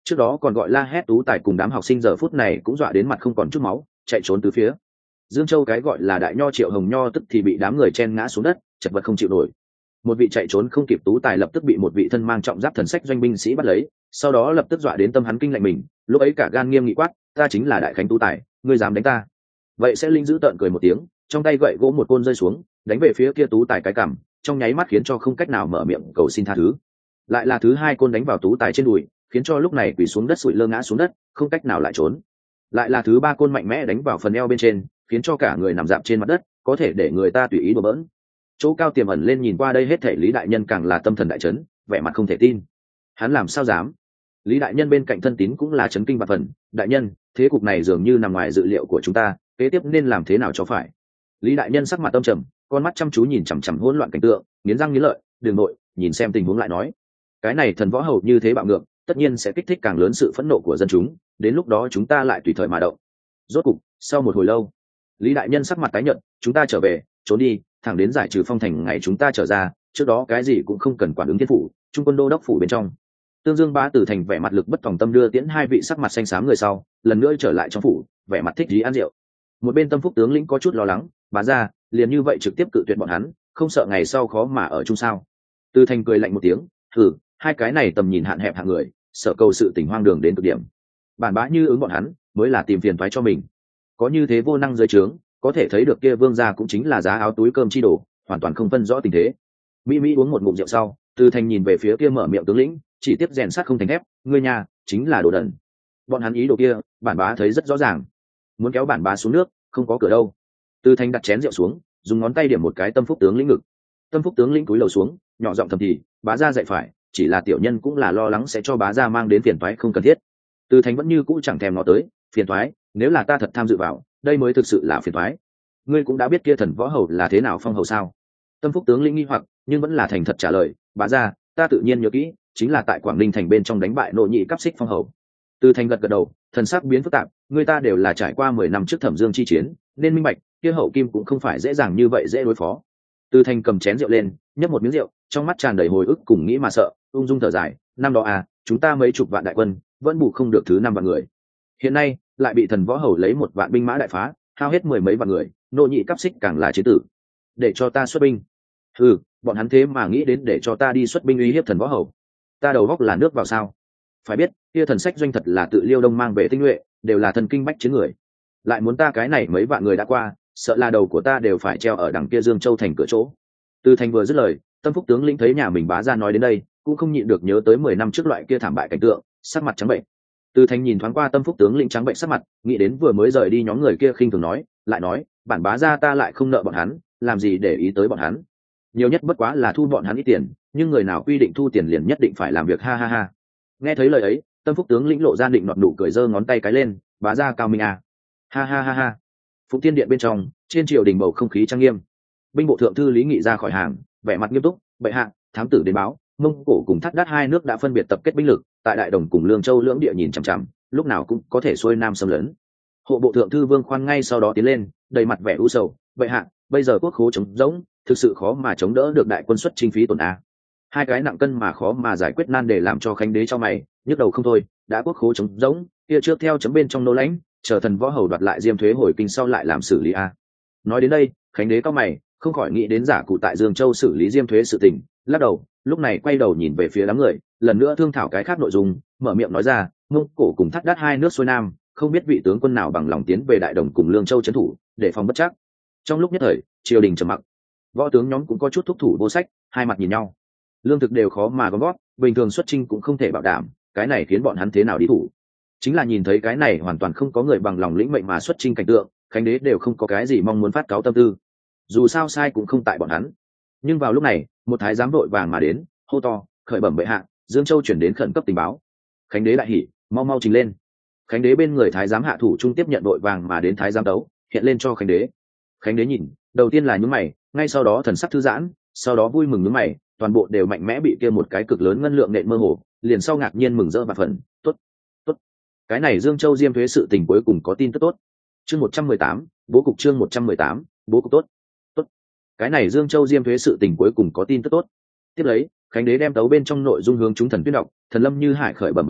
Trước đó còn gọi la hét tú tài cùng đám học sinh giờ phút này cũng dọa đến mặt không còn chút máu, chạy trốn từ phía Dương Châu. Cái gọi là đại nho Triệu Hồng Nho tức thì bị đám người chen ngã xuống đất, chật vật không chịu nổi. Một vị chạy trốn không kịp tú tài lập tức bị một vị thân mang trọng giáp thần sách doanh binh sĩ bắt lấy, sau đó lập tức dọa đến tâm hắn kinh lạnh mình, lúc ấy cả gan nghiêm nghị quát, ta chính là đại khánh tú tài, ngươi dám đánh ta? Vậy sẽ linh giữ tợn cười một tiếng, trong tay gậy gỗ một côn rơi xuống, đánh về phía kia tú tài cái cằm, trong nháy mắt khiến cho không cách nào mở miệng cầu xin tha thứ. Lại là thứ hai côn đánh vào tú tài trên đùi, khiến cho lúc này quỳ xuống đất sụi lơ ngã xuống đất, không cách nào lại trốn. Lại là thứ ba côn mạnh mẽ đánh vào phần eo bên trên, khiến cho cả người nằm dạp trên mặt đất, có thể để người ta tùy ý đùa bỡn. Chỗ cao tiềm ẩn lên nhìn qua đây hết thảy, Lý đại nhân càng là tâm thần đại chấn, vẻ mặt không thể tin. Hắn làm sao dám? Lý đại nhân bên cạnh thân tín cũng là chấn kinh và phần, đại nhân, thế cục này dường như nằm ngoài dự liệu của chúng ta, kế tiếp nên làm thế nào cho phải? Lý đại nhân sắc mặt âm trầm, con mắt chăm chú nhìn chằm chằm hỗn loạn cảnh tượng, nghiến răng nghiến lợi, đường nội, nhìn xem tình huống lại nói, cái này thần võ hầu như thế bạo ngược, tất nhiên sẽ kích thích càng lớn sự phẫn nộ của dân chúng, đến lúc đó chúng ta lại tùy thời mà động. Rốt cục, sau một hồi lâu, Lý đại nhân sắc mặt tái nhợt, chúng ta trở về, trốn đi, thẳng đến giải trừ phong thành ngày chúng ta trở ra, trước đó cái gì cũng không cần quản ứng thiên phủ, trung quân đô đốc phủ bên trong. Tương Dương Bá Tử thành vẻ mặt lực bất tòng tâm đưa tiễn hai vị sắc mặt xanh xám người sau, lần nữa trở lại trong phủ, vẻ mặt thích ý ăn rượu. Một bên Tâm Phúc tướng lĩnh có chút lo lắng, bá ra, liền như vậy trực tiếp cự tuyệt bọn hắn, không sợ ngày sau khó mà ở chung sao? Từ Thành cười lạnh một tiếng, thử, hai cái này tầm nhìn hạn hẹp hạng người, sợ cầu sự tình hoang đường đến cực điểm. Bản bá như ứng bọn hắn, mới là tìm phiền toái cho mình. Có như thế vô năng dưới trướng, có thể thấy được kia vương gia cũng chính là giá áo túi cơm chi đổ, hoàn toàn không phân rõ tình thế. Mỹ uống một ngụm rượu sau, Từ Thành nhìn về phía kia mở miệng tướng lĩnh, chỉ tiếp rèn sắt không thành thép, ngươi nhà chính là đồ đần. Bọn hắn ý đồ kia, bản bá thấy rất rõ ràng, muốn kéo bản bá xuống nước, không có cửa đâu. Từ Thành đặt chén rượu xuống, dùng ngón tay điểm một cái Tâm Phúc tướng lĩnh ngực. Tâm Phúc tướng lĩnh cúi đầu xuống, nhỏ giọng thầm thì, bá gia dạy phải, chỉ là tiểu nhân cũng là lo lắng sẽ cho bá gia mang đến phiền toái không cần thiết. Từ Thành vẫn như cũ chẳng thèm ngó tới, phiền toái, nếu là ta thật tham dự vào, đây mới thực sự là phiền toái. Ngươi cũng đã biết kia thần võ hầu là thế nào phong hầu sao? Tâm Phúc tướng lĩnh nghi hoặc, nhưng vẫn là thành thật trả lời, bá gia, ta tự nhiên nhớ kỹ, chính là tại Quảng Ninh thành bên trong đánh bại nội nhị cấp xích phong hầu. Từ Thành gật gật đầu, thần sắc biến phức tạp, người ta đều là trải qua 10 năm trước Thẩm Dương chi chiến, nên minh bạch, kia hậu kim cũng không phải dễ dàng như vậy dễ đối phó. Từ Thành cầm chén rượu lên, nhấp một miếng rượu, trong mắt tràn đầy hồi ức cùng nghĩ mà sợ, ung dung thở dài, năm đó à, chúng ta mấy chục vạn đại quân, vẫn bù không được thứ 5 vạn người. Hiện nay, lại bị thần võ hầu lấy 1 vạn binh mã đại phá, hao hết 10 mấy vạn người, nội nhị cấp xích càng là chiến tử. Để cho ta xuất binh. Bọn hắn thế mà nghĩ đến để cho ta đi xuất binh uy hiếp thần võ hầu. Ta đầu góc là nước vào sao? Phải biết, kia thần sách doanh thật là tự Liêu Đông mang về tinh nhuệ, đều là thần kinh bách chiến người. Lại muốn ta cái này mấy vạn người đã qua, sợ là đầu của ta đều phải treo ở đằng kia Dương Châu thành cửa chỗ. Từ Thành vừa dứt lời, Tâm Phúc tướng lĩnh thấy nhà mình bá ra nói đến đây, cũng không nhịn được nhớ tới 10 năm trước loại kia thảm bại cảnh tượng, sắc mặt trắng bệnh. Từ Thành nhìn thoáng qua Tâm Phúc tướng lĩnh trắng bệnh sắc mặt, nghĩ đến vừa mới rời đi nhóm người kia khinh thường nói, lại nói, bản bá ra ta lại không nợ bọn hắn, làm gì để ý tới bọn hắn? Nhiều nhất bất quá là thu bọn hắn ít tiền, nhưng người nào quy định thu tiền liền nhất định phải làm việc, ha ha ha. Nghe thấy lời ấy, Tâm Phúc tướng lĩnh lộ ra định nọt nụ cười, giơ ngón tay cái lên, bá ra cao minh à. Ha ha ha ha. Phụng Tiên điện bên trong, trên triều đình bầu không khí trang nghiêm. Binh bộ thượng thư Lý Nghị ra khỏi hàng, vẻ mặt nghiêm túc, bệ hạ, thám tử đến báo, Mông Cổ cùng Thắt Đát hai nước đã phân biệt tập kết binh lực, tại Đại Đồng cùng Lương Châu lưỡng địa nhìn chằm chằm, lúc nào cũng có thể xuôi nam xâm lấn. Hộ bộ thượng thư Vương Khoan ngay sau đó tiến lên, đầy mặt vẻ u sầu, bệ hạ, bây giờ quốc khố trống rỗng, thực sự khó mà chống đỡ được đại quân xuất chinh phí tổn a. Hai cái nặng cân mà khó mà giải quyết nan để làm cho khánh đế cho mày nhức đầu không thôi, đã quốc khố trống rỗng, kia trước theo chấm bên trong nô lãnh, chờ thần võ hầu đoạt lại diêm thuế hồi kinh sau lại làm xử lý a. Nói đến đây, khánh đế cao mày, không khỏi nghĩ đến giả cụ tại Dương Châu xử lý diêm thuế sự tình, lắc đầu, lúc này quay đầu nhìn về phía đám người, lần nữa thương thảo cái khác nội dung, mở miệng nói ra, Mông Cổ cùng Thắt Đát hai nước xuôi nam, không biết vị tướng quân nào bằng lòng tiến về Đại Đồng cùng Lương Châu trấn thủ, để phòng bất chắc. Trong lúc nhất thời, triều đình trầm mặc, võ tướng nhóm cũng có chút thúc thủ vô sách, hai mặt nhìn nhau, lương thực đều khó mà gom gót, bình thường xuất chinh cũng không thể bảo đảm, cái này khiến bọn hắn thế nào đi thủ? Chính là nhìn thấy cái này hoàn toàn không có người bằng lòng lĩnh mệnh mà xuất chinh cảnh tượng, khánh đế đều không có cái gì mong muốn phát cáo tâm tư, dù sao sai cũng không tại bọn hắn. Nhưng vào lúc này, một thái giám vội vàng mà đến, hô to, khởi bẩm bệ hạ, Dương Châu chuyển đến khẩn cấp tình báo. Khánh đế đại hỉ, mau mau trình lên. Khánh đế bên người thái giám hạ thủ trung tiếp nhận vội vàng mà đến thái giám tấu, hiện lên cho khánh đế. Khánh đế nhìn, đầu tiên là nhướng mày, ngay sau đó thần sắc thư giãn, sau đó vui mừng nhướng mày, toàn bộ đều mạnh mẽ bị kia một cái cực lớn ngân lượng nện mơ hồ, liền sau ngạc nhiên mừng rỡ và phần, tốt, tốt. Cái này Dương Châu diêm thuế sự tình cuối cùng có tin tức tốt. Chương 118, bố cục chương 118, bố cục tốt. Tốt. Cái này Dương Châu diêm thuế sự tình cuối cùng có tin tức tốt. Tiếp lấy, khánh đế đem tấu bên trong nội dung hướng chúng thần tuyên đọc, thần lâm như hải khởi bẩm bệ hạ,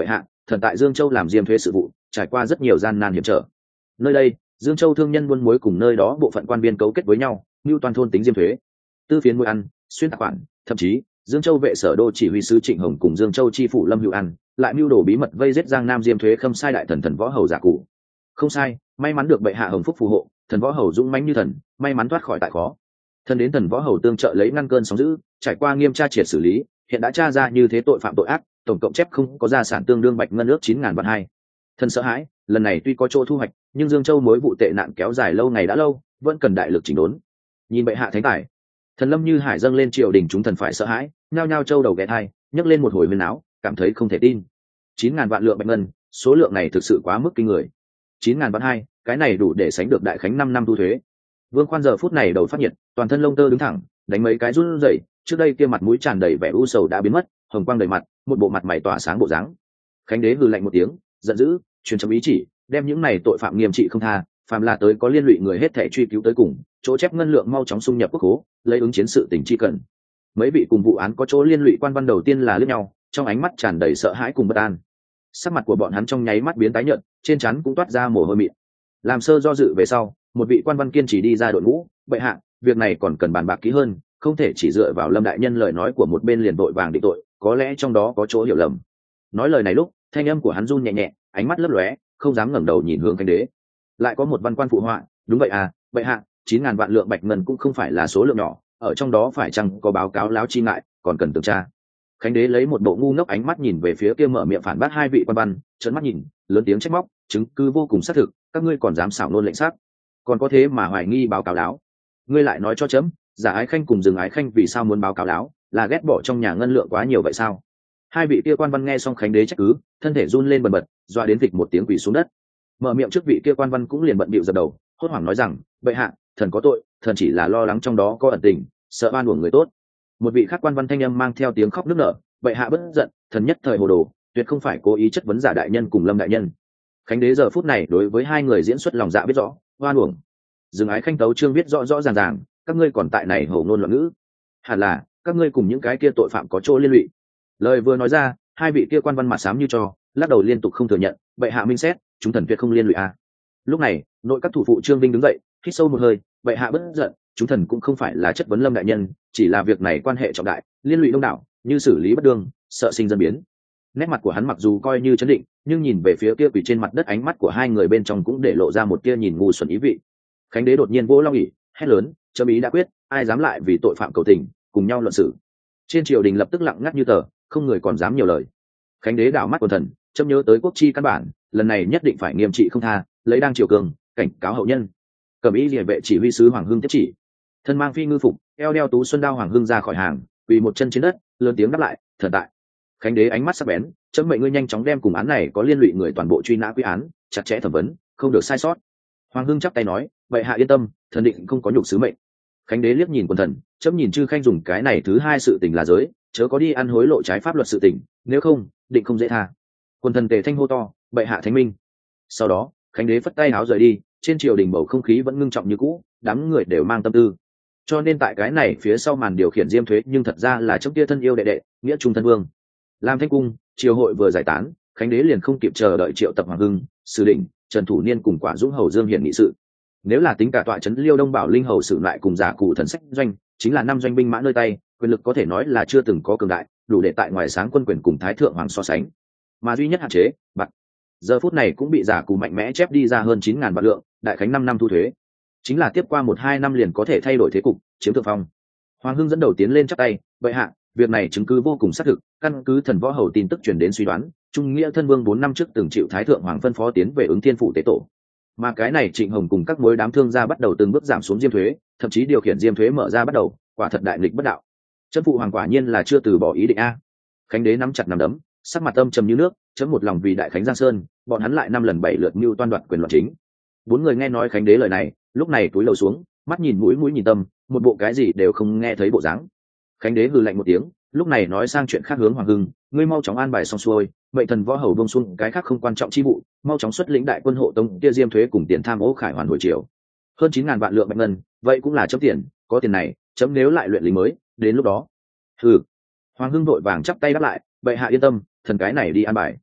thần tại Dương Châu làm diêm thuế sự vụ, trải qua rất nhiều gian nan hiểm trở. Nơi đây, Dương Châu thương nhân buôn muối cùng nơi đó bộ phận quan biên cấu kết với nhau, mưu toàn thôn tính diêm thuế, tư phiến muối ăn, xuyên tạc khoản, thậm chí Dương Châu vệ sở đô chỉ huy sứ Trịnh Hồng cùng Dương Châu chi phủ Lâm Hữu An lại mưu đồ bí mật vây giết Giang Nam diêm thuế khâm sai đại thần thần võ hầu giả cụ. Không sai, may mắn được bệ hạ hồng phúc phù hộ, thần võ hầu dũng mãnh như thần, may mắn thoát khỏi tại khó. Thần đến thần võ hầu tương trợ lấy ngăn cơn sóng dữ, trải qua nghiêm tra triệt xử lý, hiện đã tra ra như thế tội phạm tội ác, tổng cộng chép không có gia sản tương đương bạch ngân ước 9.000 vạn hai. Thần sợ hãi, lần này tuy có chỗ thu hoạch, nhưng Dương Châu mối vụ tệ nạn kéo dài lâu ngày đã lâu, vẫn cần đại lực chỉnh đốn. Nhìn bệ hạ thánh tài, thần lâm như hải dâng lên triều đình, chúng thần phải sợ hãi, nhao nhao châu đầu ghé thai, nhấc lên một hồi huyên áo, cảm thấy không thể tin. 9.000 vạn lượng bạch ngân, số lượng này thực sự quá mức kinh người. 9.000 vạn hai, cái này đủ để sánh được đại khánh 5 năm thu thuế. Vương Khoan giờ phút này đầu phát nhiệt, toàn thân lông tơ đứng thẳng, đánh mấy cái run rẩy, trước đây kia mặt mũi tràn đầy vẻ u sầu đã biến mất, hồng quang đầy mặt, một bộ mặt mày tỏa sáng bộ dáng. Khánh đế hừ lạnh một tiếng, giận dữ, truyền chấm ý chỉ, đem những này tội phạm nghiêm trị không tha, phàm là tới có liên lụy người hết thảy truy cứu tới cùng, chỗ chép ngân lượng mau chóng xung nhập quốc khố, lấy ứng chiến sự tình chi cần. Mấy vị cùng vụ án có chỗ liên lụy quan văn đầu tiên là liếc nhau, trong ánh mắt tràn đầy sợ hãi cùng bất an. Sắc mặt của bọn hắn trong nháy mắt biến tái nhợt, trên trán cũng toát ra mồ hôi mịn. Làm sơ do dự về sau, một vị quan văn kiên trì đi ra đội ngũ, bệ hạ, việc này còn cần bàn bạc kỹ hơn, không thể chỉ dựa vào Lâm đại nhân lời nói của một bên liền vội vàng định tội, có lẽ trong đó có chỗ hiểu lầm. Nói lời này lúc, thanh âm của hắn run nhẹ nhẹ, ánh mắt lấp lóe, không dám ngẩng đầu nhìn hướng Khánh đế. Lại có một văn quan phụ họa, đúng vậy à, bệ hạ, 9.000 vạn lượng bạch ngân cũng không phải là số lượng nhỏ, ở trong đó phải chăng có báo cáo láo chi ngại, còn cần tường tra. Khánh đế lấy một bộ ngu ngốc ánh mắt nhìn về phía kia mở miệng phản bác hai vị quan văn, trợn mắt nhìn, lớn tiếng trách móc, chứng cứ vô cùng xác thực, các ngươi còn dám xảo nôn lệnh xác, còn có thế mà hoài nghi báo cáo láo. Ngươi lại nói cho chấm, giả ái khanh cùng dừng ái khanh vì sao muốn báo cáo láo, là ghét bỏ trong nhà ngân lượng quá nhiều vậy sao? Hai vị kia quan văn nghe xong Khánh đế trách cứ, thân thể run lên bần bật, doa đến vịch một tiếng quỳ xuống đất. Mở miệng trước vị kia quan văn cũng liền bận bịu dập đầu, hốt hoảng nói rằng, bệ hạ, thần có tội, thần chỉ là lo lắng trong đó có ẩn tình, sợ oan uổng người tốt. Một vị khác quan văn thanh âm mang theo tiếng khóc nức nở, bệ hạ bất giận, thần nhất thời hồ đồ, tuyệt không phải cố ý chất vấn giả đại nhân cùng Lâm đại nhân. Khánh đế giờ phút này đối với hai người diễn xuất lòng dạ biết rõ, oan uổng. Dừng ái khanh tấu chương viết rõ rõ ràng ràng, các ngươi còn tại này hổ ngôn loạn ngữ, hẳn là các ngươi cùng những cái kia tội phạm có chỗ liên lụy. Lời vừa nói ra, hai vị kia quan văn mặt xám như cho, lắc đầu liên tục không thừa nhận, bệ hạ minh xét, chúng thần tuyệt không liên lụy à. Lúc này, nội các thủ phụ Trương Vinh đứng dậy, hít sâu một hơi, bệ hạ bất giận, chúng thần cũng không phải là chất vấn Lâm đại nhân, chỉ là việc này quan hệ trọng đại, liên lụy đông đảo, như xử lý bất đương, sợ sinh dân biến. Nét mặt của hắn mặc dù coi như chấn định, nhưng nhìn về phía kia quỳ trên mặt đất, ánh mắt của hai người bên trong cũng để lộ ra một tia nhìn ngu xuẩn ý vị. Khánh đế đột nhiên vỗ long ỉ, hét lớn, chấm ý đã quyết, ai dám lại vì tội phạm cầu tình, cùng nhau luận xử. Trên triều đình lập tức lặng ngắt như tờ, không người còn dám nhiều lời. Khánh đế đảo mắt quần thần, chấm nhớ tới quốc chi căn bản, lần này nhất định phải nghiêm trị không tha, lấy đang triều cường, cảnh cáo hậu nhân. Cẩm ý liề vệ chỉ huy sứ Hoàng Hưng tiếp chỉ, thân mang phi ngư phục, eo đeo tú xuân đao Hoàng Hưng ra khỏi hàng, quỳ một chân trên đất, lớn tiếng đáp lại, thần tại. Khánh đế ánh mắt sắc bén, chấm mệnh ngươi nhanh chóng đem cùng án này có liên lụy người toàn bộ truy nã quy án, chặt chẽ thẩm vấn, không được sai sót. Hoàng Hưng chắp tay nói, vậy hạ yên tâm, thần định không có nhục sứ mệnh. Khánh đế liếc nhìn quần thần, chấm nhìn chư khanh dùng cái này thứ hai sự tình là giới, chớ có đi ăn hối lộ trái pháp luật sự tình, nếu không định không dễ tha. Quần thần tề thanh hô to, bệ hạ thánh minh. Sau đó Khánh đế phất tay áo rời đi, trên triều đình bầu không khí vẫn ngưng trọng như cũ, đám người đều mang tâm tư. Cho nên tại cái này phía sau màn điều khiển diêm thuế, nhưng thật ra là chấm kia thân yêu đệ đệ, nghĩa trung thân vương. Làm thanh cung, triều hội vừa giải tán, Khánh đế liền không kịp chờ đợi triệu tập Hoàng Hưng, Sử Định, Trần Thủ Niên cùng Quả Dũng hầu Dương hiển nghị sự. Nếu là tính cả tọa trấn Liêu Đông Bảo Linh hầu Sử lại cùng giả cụ thần sách doanh, chính là 5 doanh binh mã nơi tay, quyền lực có thể nói là chưa từng có cường đại, đủ để tại ngoài sáng quân quyền cùng thái thượng hoàng so sánh. Mà duy nhất hạn chế, bạc. Giờ phút này cũng bị giả cụ mạnh mẽ chép đi ra hơn 9.000 vạn lượng, đại khánh 5 năm thu thuế. Chính là tiếp qua 1-2 năm liền có thể thay đổi thế cục, chiếm thượng phong. Hoàng Hưng dẫn đầu tiến lên chắp tay, vậy hạ, việc này chứng cứ vô cùng xác thực, căn cứ thần võ hầu tin tức truyền đến suy đoán, trung nghĩa thân vương 4 năm trước từng chịu thái thượng hoàng phân phó tiến về ứng thiên phủ tế tổ. Mà cái này Trịnh Hồng cùng các mối đám thương gia bắt đầu từng bước giảm xuống diêm thuế, thậm chí điều khiển diêm thuế mở ra bắt đầu, quả thật đại nghịch bất đạo. Chấm phụ hoàng quả nhiên là chưa từ bỏ ý định a. Khánh đế nắm chặt nắm đấm, sắc mặt âm trầm như nước, chấm một lòng vì đại khánh Giang Sơn, bọn hắn lại 5 lần 7 lượt mưu toan đoạt quyền loạn chính. 4 người nghe nói Khánh đế lời này, lúc này túi lầu xuống, mắt nhìn mũi nhìn tâm, một bộ cái gì đều không nghe thấy bộ dáng. Khánh đế hừ lạnh một tiếng, lúc này nói sang chuyện khác hướng Hoàng Hưng, ngươi mau chóng an bài xong xuôi, vậy thần võ hầu buông xuống cái khác không quan trọng chi vụ, mau chóng xuất lĩnh đại quân hộ tống kia diêm thuế cùng tiền tham ô khải hoàn hồi triều. Hơn 9.000 vạn lượng bạch ngân, vậy cũng là chấm tiền, có tiền này, chấm nếu lại luyện lính mới, đến lúc đó. Hừ. Hoàng Hưng vội vàng chắp tay đáp lại, bệ hạ yên tâm, thần cái này đi an bài.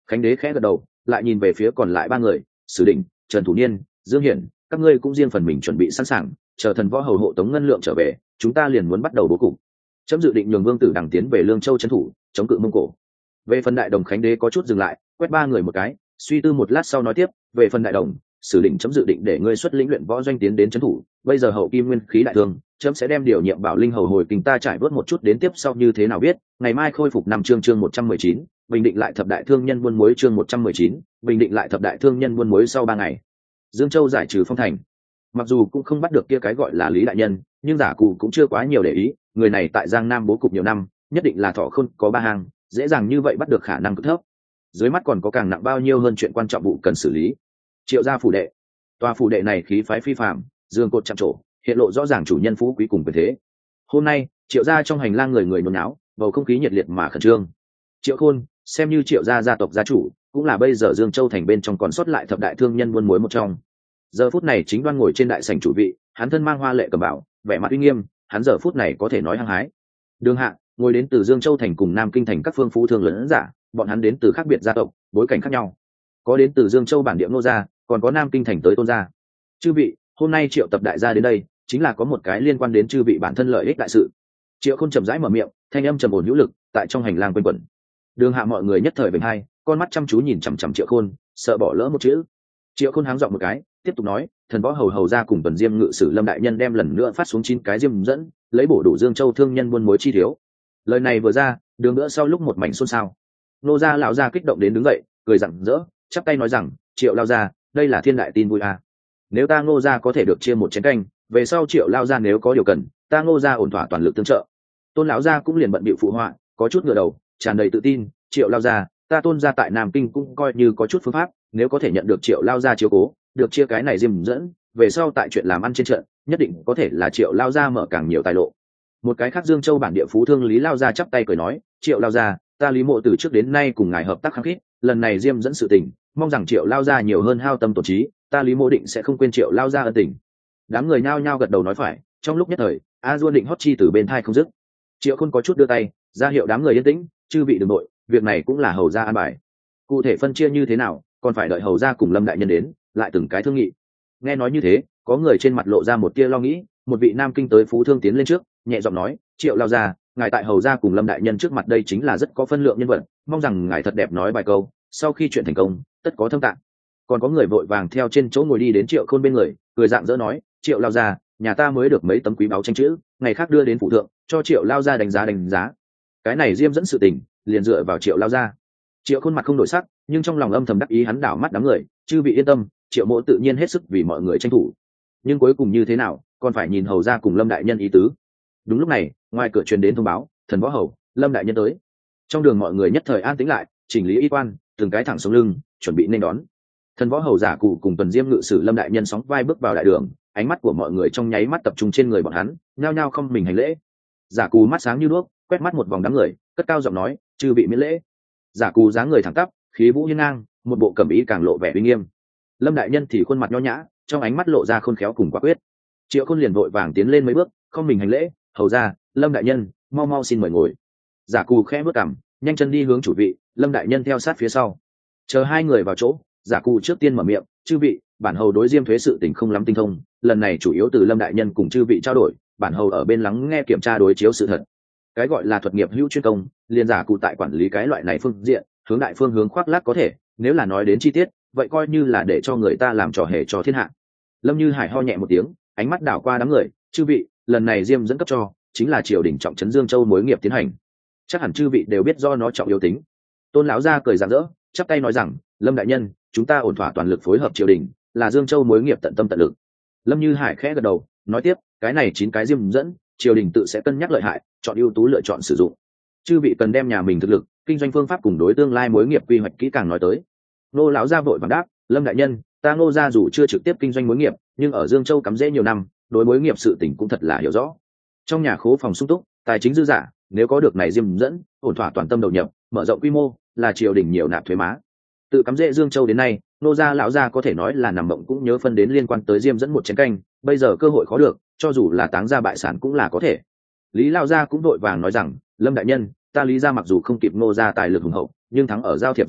Khánh đế khẽ gật đầu, lại nhìn về phía còn lại ba người, Sử Định, Trần Thủ Niên, Dương Hiển, các ngươi cũng riêng phần mình chuẩn bị sẵn sàng, chờ thần võ hầu hộ tống ngân lượng trở về, chúng ta liền muốn bắt đầu bố cục. Chấm dự định nhường Vương Tử Đằng tiến về Lương Châu trấn thủ, chống cự Mông Cổ. Về phần Đại Đồng, Khánh đế có chút dừng lại, quét ba người một cái, suy tư một lát sau nói tiếp, về phần Đại Đồng, Sử Định chấm dự định để ngươi xuất lĩnh luyện võ doanh tiến đến trấn thủ, bây giờ hậu kim nguyên khí đại thương, chấm sẽ đem điều nhiệm Bảo Linh hầu hồi kinh ta trải vớt một chút đến tiếp sau như thế nào biết, ngày mai khôi phục năm chương 119, bình định lại thập đại thương nhân buôn muối chương 119, bình định lại thập đại thương nhân buôn muối sau 3 ngày. Dương Châu giải trừ phong thành. Mặc dù cũng không bắt được kia cái gọi là Lý đại nhân, nhưng Giả Cù cũng chưa quá nhiều để ý, người này tại Giang Nam bố cục nhiều năm, nhất định là thọ khôn có ba hàng, dễ dàng như vậy bắt được khả năng cực thấp. Dưới mắt còn có càng nặng bao nhiêu hơn chuyện quan trọng vụ cần xử lý. Triệu gia phủ đệ. Tòa phủ đệ này khí phái phi phàm, dương cột chạm trổ, hiện lộ rõ ràng chủ nhân phú quý cùng quyền thế. Hôm nay, Triệu gia trong hành lang người người nôn náo, bầu không khí nhiệt liệt mà khẩn trương. Triệu Khôn, xem như Triệu gia gia tộc gia chủ, cũng là bây giờ Dương Châu thành bên trong còn sót lại thập đại thương nhân buôn muối một trong. Giờ phút này chính đoan ngồi trên đại sảnh chủ vị, hắn thân mang hoa lệ cầm bảo, vẻ mặt uy nghiêm, hắn giờ phút này có thể nói hăng hái. Đường Hạ, ngồi đến từ Dương Châu thành cùng Nam Kinh thành các phương phú thương lớn giả, bọn hắn đến từ khác biệt gia tộc, bối cảnh khác nhau. Có đến từ Dương Châu bản địa Ngô gia, còn có Nam Kinh thành tới Tôn gia. Chư vị, hôm nay Triệu tập đại gia đến đây, chính là có một cái liên quan đến chư vị bản thân lợi ích đại sự. Triệu Khôn chậm rãi mở miệng, thanh âm trầm ổn hữu lực, tại trong hành lang quanh quẩn. Đường Hạ mọi người nhất thời vểnh hai, con mắt chăm chú nhìn chằm chằm Triệu Khôn, sợ bỏ lỡ một chữ. Triệu Khôn háng giọng một cái, tiếp tục nói, thần võ hầu ra cùng Tuần Diêm ngự sử Lâm đại nhân đem lần nữa phát xuống 9 cái diêm dẫn, lấy bổ đủ Dương Châu thương nhân buôn muối chi thiếu. Lời này vừa ra, đường nữa sau lúc một mảnh xôn xao. Nô gia lão gia kích động đến đứng dậy, cười rạng rỡ, chắp tay nói rằng, Triệu lão gia, đây là thiên đại tin vui à. Nếu ta Ngô gia có thể được chia một chén canh, về sau Triệu lão gia nếu có điều cần, ta Ngô gia ổn thỏa toàn lực tương trợ. Tôn lão gia cũng liền bận bịu phụ họa, có chút ngửa đầu, tràn đầy tự tin, Triệu lão gia, ta Tôn gia tại Nam Kinh cũng coi như có chút phương pháp, nếu có thể nhận được Triệu lão gia chiếu cố, được chia cái này diêm dẫn, về sau tại chuyện làm ăn trên trận, nhất định có thể là Triệu lão gia mở càng nhiều tài lộ. Một cái khác Dương Châu bản địa phú thương Lý lão gia chắp tay cười nói, Triệu lão gia, ta Lý Mộ từ trước đến nay cùng ngài hợp tác khăng khít, lần này diêm dẫn sự tình, mong rằng Triệu lão gia nhiều hơn hao tâm tổn trí, ta Lý Mộ định sẽ không quên Triệu lão gia ân tình. Đám người nhao nhao gật đầu nói phải, trong lúc nhất thời, A Duôn định hót chi từ bên thai không dứt. Triệu Khôn có chút đưa tay ra hiệu đám người yên tĩnh, chư vị đừng nội, việc này cũng là hầu gia an bài, cụ thể phân chia như thế nào còn phải đợi hầu gia cùng Lâm đại nhân đến lại từng cái thương nghị. Nghe nói như thế, có người trên mặt lộ ra một tia lo nghĩ, một vị Nam Kinh tới phú thương tiến lên trước, nhẹ giọng nói, Triệu lao gia, ngài tại hầu gia cùng Lâm đại nhân trước mặt đây chính là rất có phân lượng nhân vật, mong rằng ngài thật đẹp nói vài câu, sau khi chuyện thành công tất có thâm tạng. Còn có người vội vàng theo trên chỗ ngồi đi đến Triệu Khôn bên người, cười rạng rỡ nói, Triệu lao gia, nhà ta mới được mấy tấm quý báu tranh chữ, ngày khác đưa đến phủ thượng cho Triệu lao gia đánh giá. Cái này diêm dẫn sự tình liền dựa vào Triệu lao gia. Triệu Khôn mặt không đổi sắc, nhưng trong lòng âm thầm đắc ý, hắn đảo mắt đám người, chư vị yên tâm, Triệu Mỗ tự nhiên hết sức vì mọi người tranh thủ, nhưng cuối cùng như thế nào còn phải nhìn hầu gia cùng Lâm đại nhân ý tứ. Đúng lúc này, ngoài cửa truyền đến thông báo, thần võ hầu Lâm đại nhân tới. Trong đường mọi người nhất thời an tĩnh lại, chỉnh lý y quan, từng cái thẳng sống lưng, chuẩn bị nên đón. Thần võ hầu Giả Cụ cùng Tuần Diêm ngự sử Lâm đại nhân sóng vai bước vào đại đường, ánh mắt của mọi người trong nháy mắt tập trung trên người bọn hắn, nhao nhao không mình hành lễ. Giả Cụ mắt sáng như đuốc, quét mắt một vòng đám người, cất cao giọng nói, chư vị miễn lễ. Giả Cụ dáng người thẳng tắp, khí vũ hiên ngang, một bộ cẩm ý càng lộ vẻ uy nghiêm. Lâm đại nhân thì khuôn mặt nho nhã, trong ánh mắt lộ ra khôn khéo cùng quả quyết. Triệu Khôn liền vội vàng tiến lên mấy bước, không mình hành lễ, hầu ra, Lâm đại nhân, mau mau xin mời ngồi. Giả Cù khẽ bước cằm, nhanh chân đi hướng chủ vị, Lâm đại nhân theo sát phía sau. Chờ hai người vào chỗ, Giả Cù trước tiên mở miệng, chư vị, bản hầu đối diêm thuế sự tình không lắm tinh thông, lần này chủ yếu từ Lâm đại nhân cùng chư vị trao đổi, bản hầu ở bên lắng nghe kiểm tra đối chiếu sự thật. Cái gọi là thuật nghiệp hữu chuyên công, liền Giả Cù tại quản lý cái loại này phương diện, hướng đại phương hướng khoác lác có thể, nếu là nói đến chi tiết, vậy coi như là để cho người ta làm trò hề cho thiên hạ. Lâm Như Hải ho nhẹ một tiếng, ánh mắt đảo qua đám người, chư vị, lần này diêm dẫn cấp cho chính là triều đình trọng trấn Dương Châu mối nghiệp tiến hành, chắc hẳn chư vị đều biết do nó trọng yếu tính. Tôn lão gia cười rạng rỡ, chắp tay nói rằng, Lâm đại nhân, chúng ta ổn thỏa toàn lực phối hợp triều đình, là Dương Châu mối nghiệp tận tâm tận lực. Lâm Như Hải khẽ gật đầu, nói tiếp, cái này 9 cái diêm dẫn, triều đình tự sẽ cân nhắc lợi hại, chọn ưu tú lựa chọn sử dụng. Chư vị cần đem nhà mình thực lực, kinh doanh phương pháp cùng đối tương lai mối nghiệp quy hoạch kỹ càng nói tới. Nô lão gia vội vàng đáp, Lâm đại nhân, ta Ngô gia dù chưa trực tiếp kinh doanh mối nghiệp, nhưng ở Dương Châu cắm rễ nhiều năm, đối mối nghiệp sự tình cũng thật là hiểu rõ. Trong nhà khố phòng sung túc, tài chính dư dả, nếu có được này diêm dẫn, ổn thỏa toàn tâm đầu nhập, mở rộng quy mô, là triều đình nhiều nạp thuế má. Tự cắm rễ Dương Châu đến nay, Nô gia lão gia có thể nói là nằm mộng cũng nhớ phân đến liên quan tới diêm dẫn một chén canh, bây giờ cơ hội khó được, cho dù là táng gia bại sản cũng là có thể. Lý lão gia cũng đội vàng nói rằng, Lâm đại nhân, ta Lý gia mặc dù không kịp Ngô gia tài lực hùng hậu, nhưng thắng ở giao thiệp rộng hiện,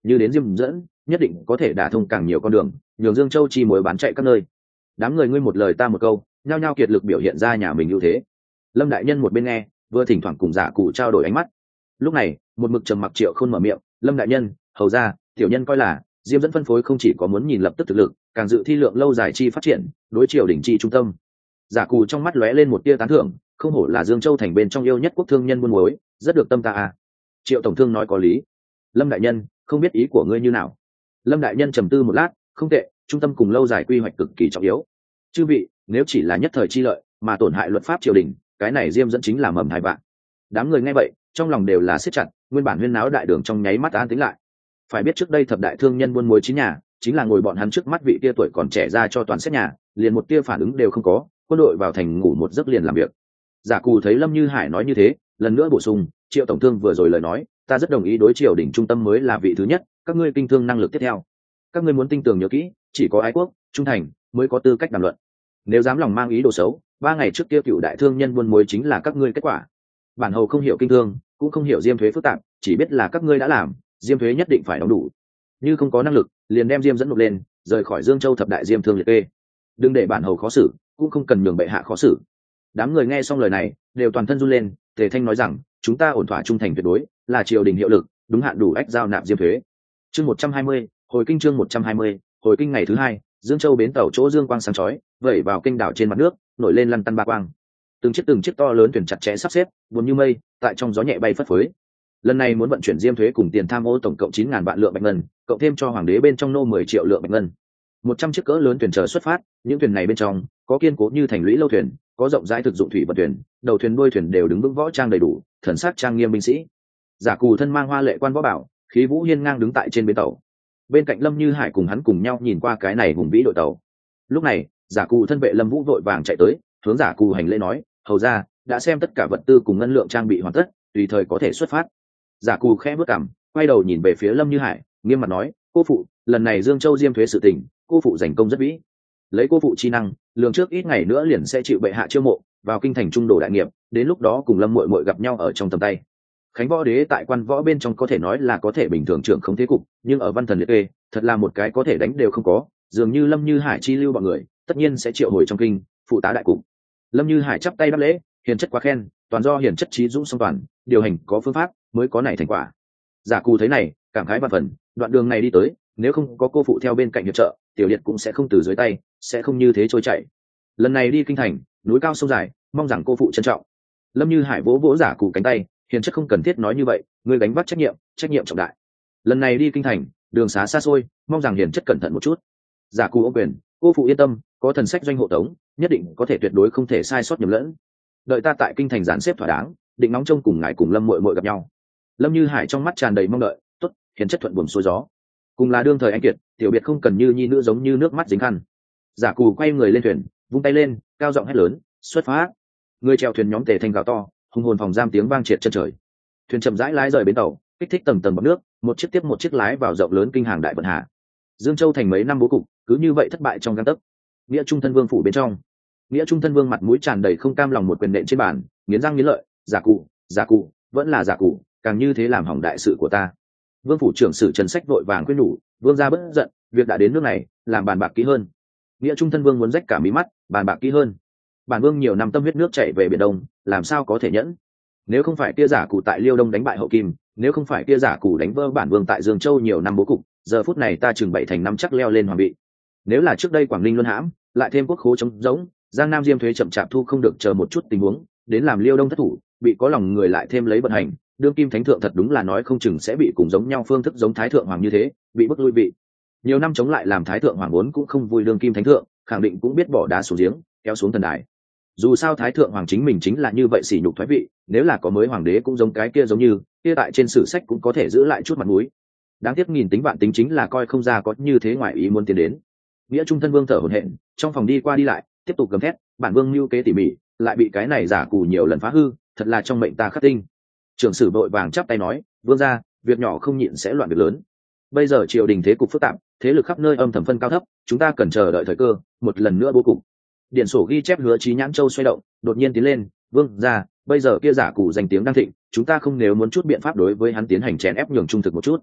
như đến diêm dẫn nhất định có thể đả thông càng nhiều con đường, nhường Dương Châu chi mối bán chạy các nơi. Đám người ngươi một lời ta một câu, nhao nhao kiệt lực biểu hiện ra nhà mình ưu thế. Lâm đại nhân một bên nghe, vừa thỉnh thoảng cùng Giả Cụ trao đổi ánh mắt. Lúc này, một mực trầm mặc Triệu Khôn mở miệng, "Lâm đại nhân, hầu ra, tiểu nhân coi là diêm dẫn phân phối không chỉ có muốn nhìn lập tức thực lực, càng dự thi lượng lâu dài chi phát triển, đối triều đỉnh chi trung tâm." Giả Cụ trong mắt lóe lên một tia tán thưởng, không hổ là Dương Châu thành bên trong yêu nhất quốc thương nhân buôn muối, rất được tâm ta à. Triệu tổng thương nói có lý. Lâm đại nhân, không biết ý của ngươi như nào? Lâm đại nhân trầm tư một lát, "Không tệ, trung tâm cùng lâu dài quy hoạch cực kỳ trọng yếu. Chư vị, nếu chỉ là nhất thời chi lợi mà tổn hại luật pháp triều đình, cái này diêm dẫn chính là mầm hai vạn." Đám người nghe vậy, trong lòng đều là siết chặt, nguyên bản huyên náo đại đường trong nháy mắt an tĩnh lại. Phải biết trước đây thập đại thương nhân buôn muối chín nhà, chính là ngồi bọn hắn trước mắt vị tia tuổi còn trẻ ra cho toàn xét nhà, liền một tia phản ứng đều không có, quân đội vào thành ngủ một giấc liền làm việc. Giả Cù thấy Lâm Như Hải nói như thế, lần nữa bổ sung, "Triệu tổng thương vừa rồi lời nói, ta rất đồng ý, đối triều đỉnh trung tâm mới là vị thứ nhất, các ngươi kinh thương năng lực tiếp theo. Các ngươi muốn tinh tường nhớ kỹ, chỉ có ái quốc, trung thành mới có tư cách đàm luận. Nếu dám lòng mang ý đồ xấu, 3 ngày trước kia cựu đại thương nhân buôn muối chính là các ngươi kết quả. Bản hầu không hiểu kinh thương, cũng không hiểu diêm thuế phức tạp, chỉ biết là các ngươi đã làm, diêm thuế nhất định phải đóng đủ. Như không có năng lực, liền đem diêm dẫn nộp lên, rời khỏi Dương Châu thập đại diêm thương liệt kê. Đừng để bản hầu khó xử, cũng không cần nhường bệ hạ khó xử." Đám người nghe xong lời này, đều toàn thân run lên. Tề Thanh nói rằng, "Chúng ta ổn thỏa trung thành tuyệt đối, là triều đình hiệu lực, đúng hạn đủ ách giao nạp diêm thuế." Chương 120, hồi kinh. Chương 120, hồi kinh. Ngày thứ hai, Dương Châu bến tàu chỗ dương quang sáng chói, vẩy vào kênh đảo trên mặt nước, nổi lên lăn tăn ba quang. Từng chiếc to lớn thuyền chặt chẽ sắp xếp, buồn như mây, tại trong gió nhẹ bay phất phới. Lần này muốn vận chuyển diêm thuế cùng tiền tham ô tổng cộng 9.000 vạn lượng bạch ngân, cộng thêm cho hoàng đế bên trong nô 10 triệu lượng bạch ngân. 100 chiếc cỡ lớn thuyền chờ xuất phát, những thuyền này bên trong có kiên cố như thành lũy lâu thuyền, có rộng rãi thực dụng thủy vận thuyền, đầu thuyền đuôi thuyền đều đứng vững võ trang đầy đủ, thần sắc trang nghiêm binh sĩ. Giả Cù thân mang hoa lệ quan võ bảo, khí vũ hiên ngang đứng tại trên bến tàu. Bên cạnh Lâm Như Hải cùng hắn cùng nhau nhìn qua cái này hùng vĩ đội tàu. Lúc này, Giả Cù thân vệ Lâm Vũ vội vàng chạy tới, hướng Giả Cù hành lễ nói, "Hầu ra, đã xem tất cả vật tư cùng ngân lượng trang bị hoàn tất, tùy thời có thể xuất phát." Giả Cù khẽ bước cằm, quay đầu nhìn về phía Lâm Như Hải, nghiêm mặt nói, "Cô phụ, lần này Dương Châu diêm thuế sự tình, cô phụ giành công rất vĩ. Lấy cô phụ chi năng, lường trước ít ngày nữa liền sẽ chịu bệ hạ chiêu mộ vào kinh thành trung đồ đại nghiệp, đến lúc đó cùng Lâm muội muội gặp nhau ở trong tầm tay." Khánh võ đế tại quan võ bên trong có thể nói là có thể bình thường trưởng không thế cục, nhưng ở văn thần liệt kê, thật là một cái có thể đánh đều không có, dường như Lâm Như Hải chi lưu bọn người, tất nhiên sẽ triệu hồi trong kinh, phụ tá đại cục. Lâm Như Hải chắp tay đáp lễ, hiền chất quá khen, toàn do hiền chất trí dũng song toàn, điều hành có phương pháp, mới có này thành quả. Giả Cù thấy này, cảm khái vạn phần, đoạn đường này đi tới, nếu không có cô phụ theo bên cạnh hiệp trợ, tiểu liệt cũng sẽ không từ dưới tay, sẽ không như thế trôi chảy. Lần này đi kinh thành, núi cao sông dài, mong rằng cô phụ trân trọng. Lâm Như Hải vỗ vỗ Giả Cù cánh tay, hiền chất không cần thiết nói như vậy, ngươi gánh vác trách nhiệm trọng đại. Lần này đi kinh thành, đường xá xa xôi, mong rằng hiền chất cẩn thận một chút. Giả Cù ô quyền, cô phụ yên tâm, có thần sách doanh hộ tống, nhất định có thể tuyệt đối không thể sai sót nhầm lẫn. Đợi ta tại kinh thành dàn xếp thỏa đáng, định nóng trông cùng ngài cùng Lâm muội muội gặp nhau. Lâm Như Hải trong mắt tràn đầy mong đợi, tốt, hiền chất thuận buồm xuôi gió. Cùng là đương thời anh kiệt, tiểu biệt không cần như nhi nữ giống như nước mắt dính khăn. Giả Cù quay người lên thuyền, vung tay lên, cao giọng hét lớn, xuất phát. Người chèo thuyền nhóm Tề Thanh gào to, hùng hồn phòng giam tiếng vang triệt chân trời. Thuyền chậm rãi lái rời bến tàu, kích thích tầng tầng bọt nước, một chiếc tiếp một chiếc lái vào rộng lớn kinh hàng đại vận hà. Dương Châu thành mấy năm bố cục, cứ như vậy thất bại trong gang tấc. Nghĩa Trung thân vương phủ bên trong, Nghĩa Trung thân vương mặt mũi tràn đầy không cam lòng một quyền nện trên bàn, nghiến răng nghiến lợi, giả cụ, vẫn là giả cụ, càng như thế làm hỏng đại sự của ta. Vương phủ trưởng sử Trần Sách vội vàng khuyên nhủ, vương gia bất giận, việc đã đến nước này, làm bàn bạc kỹ hơn. Nghĩa Trung thân vương muốn rách cả mí mắt, bàn bạc kỹ hơn. Bản vương nhiều năm tâm huyết nước chảy về biển đông, làm sao có thể nhẫn? Nếu không phải kia giả cụ tại Liêu Đông đánh bại Hậu Kim, nếu không phải kia giả cụ đánh vỡ bản vương tại Dương Châu nhiều năm bố cục, giờ phút này ta chừng 7 thành 5 chắc leo lên hoàng vị. Nếu là trước đây Quảng Ninh luân hãm, lại thêm quốc khố trống rỗng, Giang Nam diêm thuế chậm chạp thu không được, chờ một chút tình huống, đến làm Liêu Đông thất thủ, bị có lòng người lại thêm lấy vận hành, đương kim thánh thượng thật đúng là nói không chừng sẽ bị cùng giống nhau phương thức giống thái thượng hoàng như thế, bị bức lui vị. Nhiều năm chống lại làm thái thượng hoàng vốn cũng không vui, đương kim thánh thượng khẳng định cũng biết bỏ đá xuống giếng, kéo xuống thần đài. Dù sao thái thượng hoàng chính mình chính là như vậy sỉ nhục thoái vị, nếu là có mới hoàng đế cũng giống cái kia giống như kia, tại trên sử sách cũng có thể giữ lại chút mặt mũi. Đáng tiếc nghìn tính vạn tính chính là coi không ra có như thế ngoại ý muốn tiến đến. Nghĩa Trung thân vương thở hổn hển, trong phòng đi qua đi lại, tiếp tục gầm thét, bản vương mưu kế tỉ mỉ, lại bị cái này giả cù nhiều lần phá hư, thật là trong mệnh ta khắc tinh. Trưởng sử vội vàng chắp tay nói, vương gia, việc nhỏ không nhịn sẽ loạn việc lớn. Bây giờ triều đình thế cục phức tạp, thế lực khắp nơi âm thầm phân cao thấp, chúng ta cần chờ đợi thời cơ, một lần nữa bố cục. Điển sổ ghi chép Hứa Chí Nhãn Châu xoay động, đột nhiên tiến lên, vương gia, bây giờ kia giả cù danh tiếng đang thịnh, chúng ta không nếu muốn chút biện pháp đối với hắn tiến hành chèn ép nhường trung thực một chút.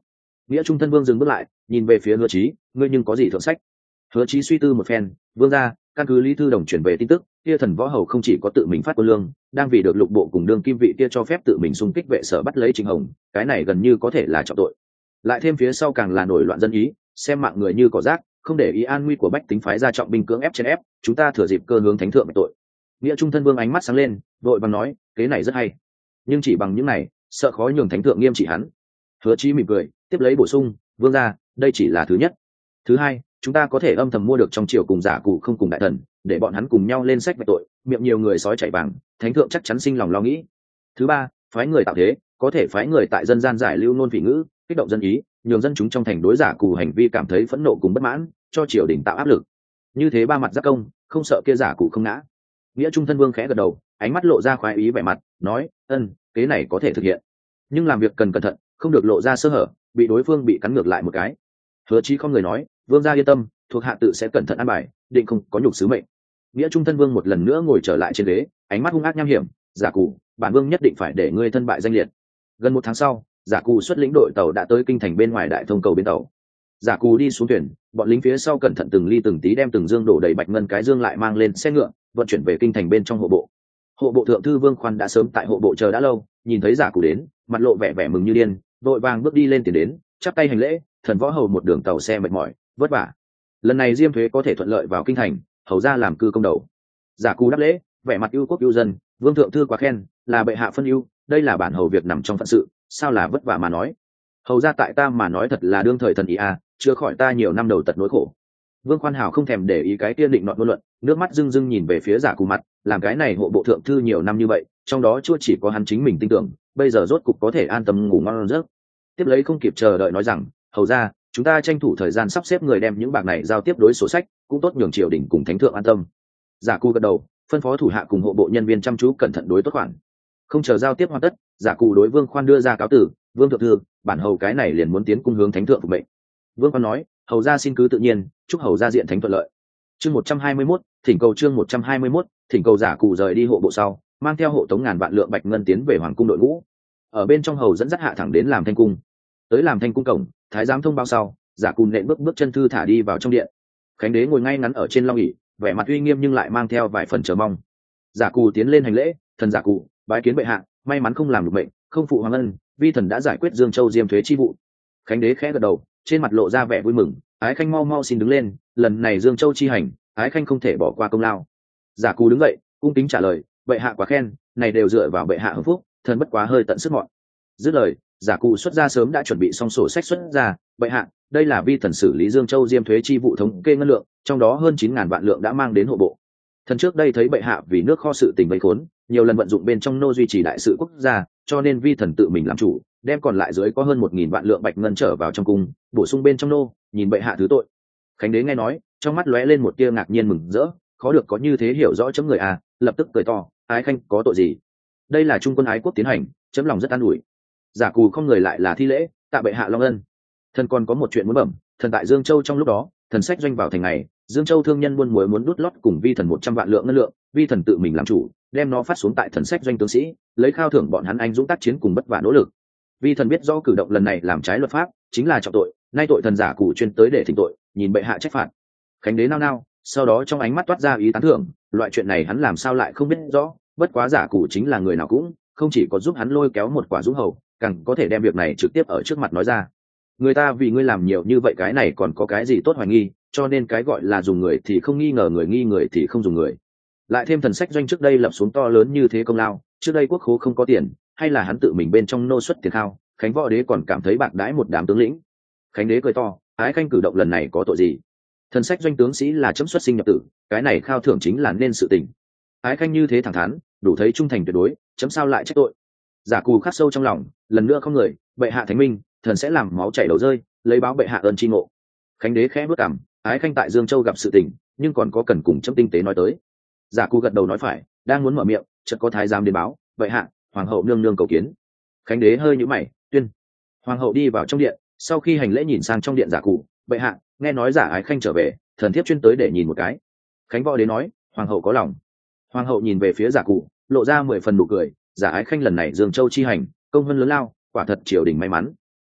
Nghĩa trung thân vương dừng bước lại, nhìn về phía Hứa Chí, ngươi nhưng có gì thượng sách? Hứa Chí suy tư một phen, vương gia, căn cứ Lý Thư Đồng chuyển về tin tức, kia thần võ hầu không chỉ có tự mình phát quân lương, đang vì được lục bộ cùng đương kim vị kia cho phép tự mình xung kích vệ sở bắt lấy Trình Hồng, cái này gần như có thể là trọng tội. Lại thêm phía sau càng là nổi loạn dân ý, xem mạng người như cỏ rác, không để ý an nguy của bách tính phái ra trọng binh cưỡng ép trên ép, chúng ta thừa dịp cơ hướng thánh thượng tội. Nghĩa trung thân vương ánh mắt sáng lên, vội vàng nói, kế này rất hay, nhưng chỉ bằng những này, sợ khó nhường thánh thượng nghiêm trị hắn. Hứa Chí mỉm cười, tiếp lấy bổ sung, vương gia, đây chỉ là thứ nhất. Thứ hai, chúng ta có thể âm thầm mua được trong triều cùng giả cụ không cùng đại thần, để bọn hắn cùng nhau lên sách về tội, miệng nhiều người sói chảy vàng, thánh thượng chắc chắn sinh lòng lo nghĩ. Thứ ba, phái người tạo thế, có thể phái người tại dân gian giải lưu nôn vị ngữ, kích động dân ý, nhường dân chúng trong thành đối giả cụ hành vi cảm thấy phẫn nộ cùng bất mãn, cho triều đình tạo áp lực. Như thế ba mặt giác công, không sợ kia giả cụ không ngã. Nghĩa trung thân vương khẽ gật đầu, ánh mắt lộ ra khoái ý vẻ mặt, nói, kế này có thể thực hiện, nhưng làm việc cần cẩn thận, không được lộ ra sơ hở, bị đối phương bị cắn ngược lại một cái. Hứa Chí không người nói, vương gia yên tâm, thuộc hạ tự sẽ cẩn thận an bài, định không có nhục sứ mệnh. Nghĩa trung thân vương một lần nữa ngồi trở lại trên ghế, ánh mắt hung ác nham hiểm, giả cụ, bản vương nhất định phải để ngươi thân bại danh liệt. Gần một tháng sau, giả cụ xuất lĩnh đội tàu đã tới kinh thành bên ngoài đại thông cầu bến tàu. Giả cụ đi xuống thuyền, bọn lính phía sau cẩn thận từng ly từng tí đem từng dương đổ đầy bạch ngân cái dương lại mang lên xe ngựa, vận chuyển về kinh thành bên trong hộ bộ. Hộ bộ thượng thư Vương Khoan đã sớm tại hộ bộ chờ đã lâu, nhìn thấy giả cụ đến, mặt lộ vẻ vẻ mừng như điên, vội vàng bước đi lên tiền đến, chắp tay hành lễ, thần võ hầu một đường tàu xe mệt mỏi, vất vả. Lần này diêm thuế có thể thuận lợi vào kinh thành, hầu ra làm cư công đầu. Giả cụ đáp lễ, vẻ mặt ưu quốc ưu dân, Vương thượng thư quá khen, là bệ hạ phân ưu, đây là bản hầu việc nằm trong phận sự, sao là vất vả mà nói. Hầu ra tại ta mà nói thật là đương thời thần ý à, chưa khỏi ta nhiều năm đầu tật nỗi khổ. Vương Khoan Hảo không thèm để ý cái tiên định nọt ngôn luận, nước mắt rưng rưng nhìn về phía giả cụ mặt, làm cái này hộ bộ thượng thư nhiều năm như vậy, trong đó chưa chỉ có hắn chính mình tin tưởng, bây giờ rốt cục có thể an tâm ngủ ngon giấc. Tiếp lấy không kịp chờ đợi nói rằng, hầu ra, chúng ta tranh thủ thời gian sắp xếp người đem những bạc này giao tiếp đối sổ sách, cũng tốt nhường triều đình cùng thánh thượng an tâm. Giả cụ gật đầu, phân phó thủ hạ cùng hộ bộ nhân viên chăm chú cẩn thận đối tốt khoản. Không chờ giao tiếp hoàn tất, giả cụ đối Vương Khoan đưa ra cáo tử, Vương thượng thư, bản hầu cái này liền muốn tiến cung hướng thánh thượng phục mệnh. Vương Khoan nói, hầu ra xin cứ tự nhiên, chúc hầu ra diện thánh thuận lợi. Chương 121, thỉnh cầu chương 121, thỉnh cầu giả cụ rời đi hộ bộ sau, mang theo hộ tống ngàn vạn lượng bạch ngân tiến về hoàng cung đội ngũ. Ở bên trong hầu dẫn dắt hạ thẳng đến làm thanh cung. Tới làm thanh cung cổng, thái giám thông báo sau, giả cụ nện bước chân thư thả đi vào trong điện. Khánh đế ngồi ngay ngắn ở trên long ỷ, vẻ mặt uy nghiêm nhưng lại mang theo vài phần chờ mong. Giả cụ tiến lên hành lễ, thần giả cụ bái kiến bệ hạ, may mắn không làm được bệnh, không phụ hoàng ân, vi thần đã giải quyết Dương Châu diêm thuế chi vụ. Khánh đế khẽ gật đầu, trên mặt lộ ra vẻ vui mừng, ái khanh mau mau xin đứng lên, lần này Dương Châu chi hành, ái khanh không thể bỏ qua công lao. Giả cù đứng dậy, cung kính trả lời, bệ hạ quá khen, này đều dựa vào bệ hạ hưng phúc, thần bất quá hơi tận sức mọn. Dứt lời, giả cụ xuất ra sớm đã chuẩn bị xong sổ sách xuất ra, bệ hạ, đây là vi thần xử lý Dương Châu diêm thuế chi vụ thống kê ngân lượng, trong đó hơn 9.000 vạn lượng đã mang đến hộ bộ. Thần trước đây thấy bệ hạ vì nước kho sự tình vây khốn, nhiều lần vận dụng bên trong nô duy trì đại sự quốc gia, cho nên vi thần tự mình làm chủ, đem còn lại dưới có hơn 1.000 vạn lượng bạch ngân trở vào trong cung, bổ sung bên trong nô, nhìn bệ hạ thứ tội. Khánh đế nghe nói, trong mắt lóe lên một tia ngạc nhiên mừng rỡ, khó được có như thế hiểu rõ chấm người à, lập tức cười to, ái khanh có tội gì? Đây là trung quân ái quốc tiến hành, chấm lòng rất an ủi. Giả cù không người lại là thi lễ, tạ bệ hạ long ân. Thần còn có một chuyện muốn bẩm, thần tại Dương Châu trong lúc đó, thần sách doanh vào thành này, Dương Châu thương nhân buôn muối muốn đút lót cùng vi thần 100 vạn lượng ngân lượng, vi thần tự mình làm chủ, đem nó phát xuống tại thần sách doanh tướng sĩ, lấy khao thưởng bọn hắn anh dũng tác chiến cùng bất vả nỗ lực. Vi thần biết rõ cử động lần này làm trái luật pháp, chính là trọng tội, nay tội thần giả cụ chuyên tới để thỉnh tội, nhìn bệ hạ trách phạt. Khánh đế nao nao, sau đó trong ánh mắt toát ra ý tán thưởng, loại chuyện này hắn làm sao lại không biết rõ, bất quá giả cụ chính là người nào cũng không chỉ có giúp hắn lôi kéo một quả dũng hầu, càng có thể đem việc này trực tiếp ở trước mặt nói ra. Người ta vì ngươi làm nhiều như vậy cái này còn có cái gì tốt hoài nghi, cho nên cái gọi là dùng người thì không nghi ngờ người, nghi người thì không dùng người. Lại thêm thần sách doanh trước đây lập xuống to lớn như thế công lao, trước đây quốc khố không có tiền, hay là hắn tự mình bên trong nô xuất tiền khao, Khánh võ đế còn cảm thấy bạc đãi một đám tướng lĩnh. Khánh đế cười to, ái khanh cử động lần này có tội gì? Thần sách doanh tướng sĩ là chấm xuất sinh nhập tử, cái này khao thưởng chính là nên sự tình. Ái khanh như thế thẳng thắn, đủ thấy trung thành tuyệt đối, chấm sao lại trách tội? Giả cù khắc sâu trong lòng, lần nữa không người, bệ hạ thánh minh, thần sẽ làm máu chảy đầu rơi, lấy báo bệ hạ ơn tri ngộ. Khánh đế khẽ bước cảm, ái khanh tại Dương Châu gặp sự tình, nhưng còn có cần cùng chấm tinh tế nói tới. Giả cù gật đầu nói phải, đang muốn mở miệng, chợt có thái giám đến báo, bệ hạ, hoàng hậu nương nương cầu kiến. Khánh đế hơi nhíu mày, tuyên. Hoàng hậu đi vào trong điện, sau khi hành lễ nhìn sang trong điện giả cụ, bệ hạ, nghe nói giả ái khanh trở về, thần thiếp chuyên tới để nhìn một cái. Khánh võ đế nói, hoàng hậu có lòng. Hoàng hậu nhìn về phía giả cụ, lộ ra 10 phần nụ cười, giả ái khanh lần này Dương Châu chi hành, công vân lớn lao, quả thật triều đình may mắn.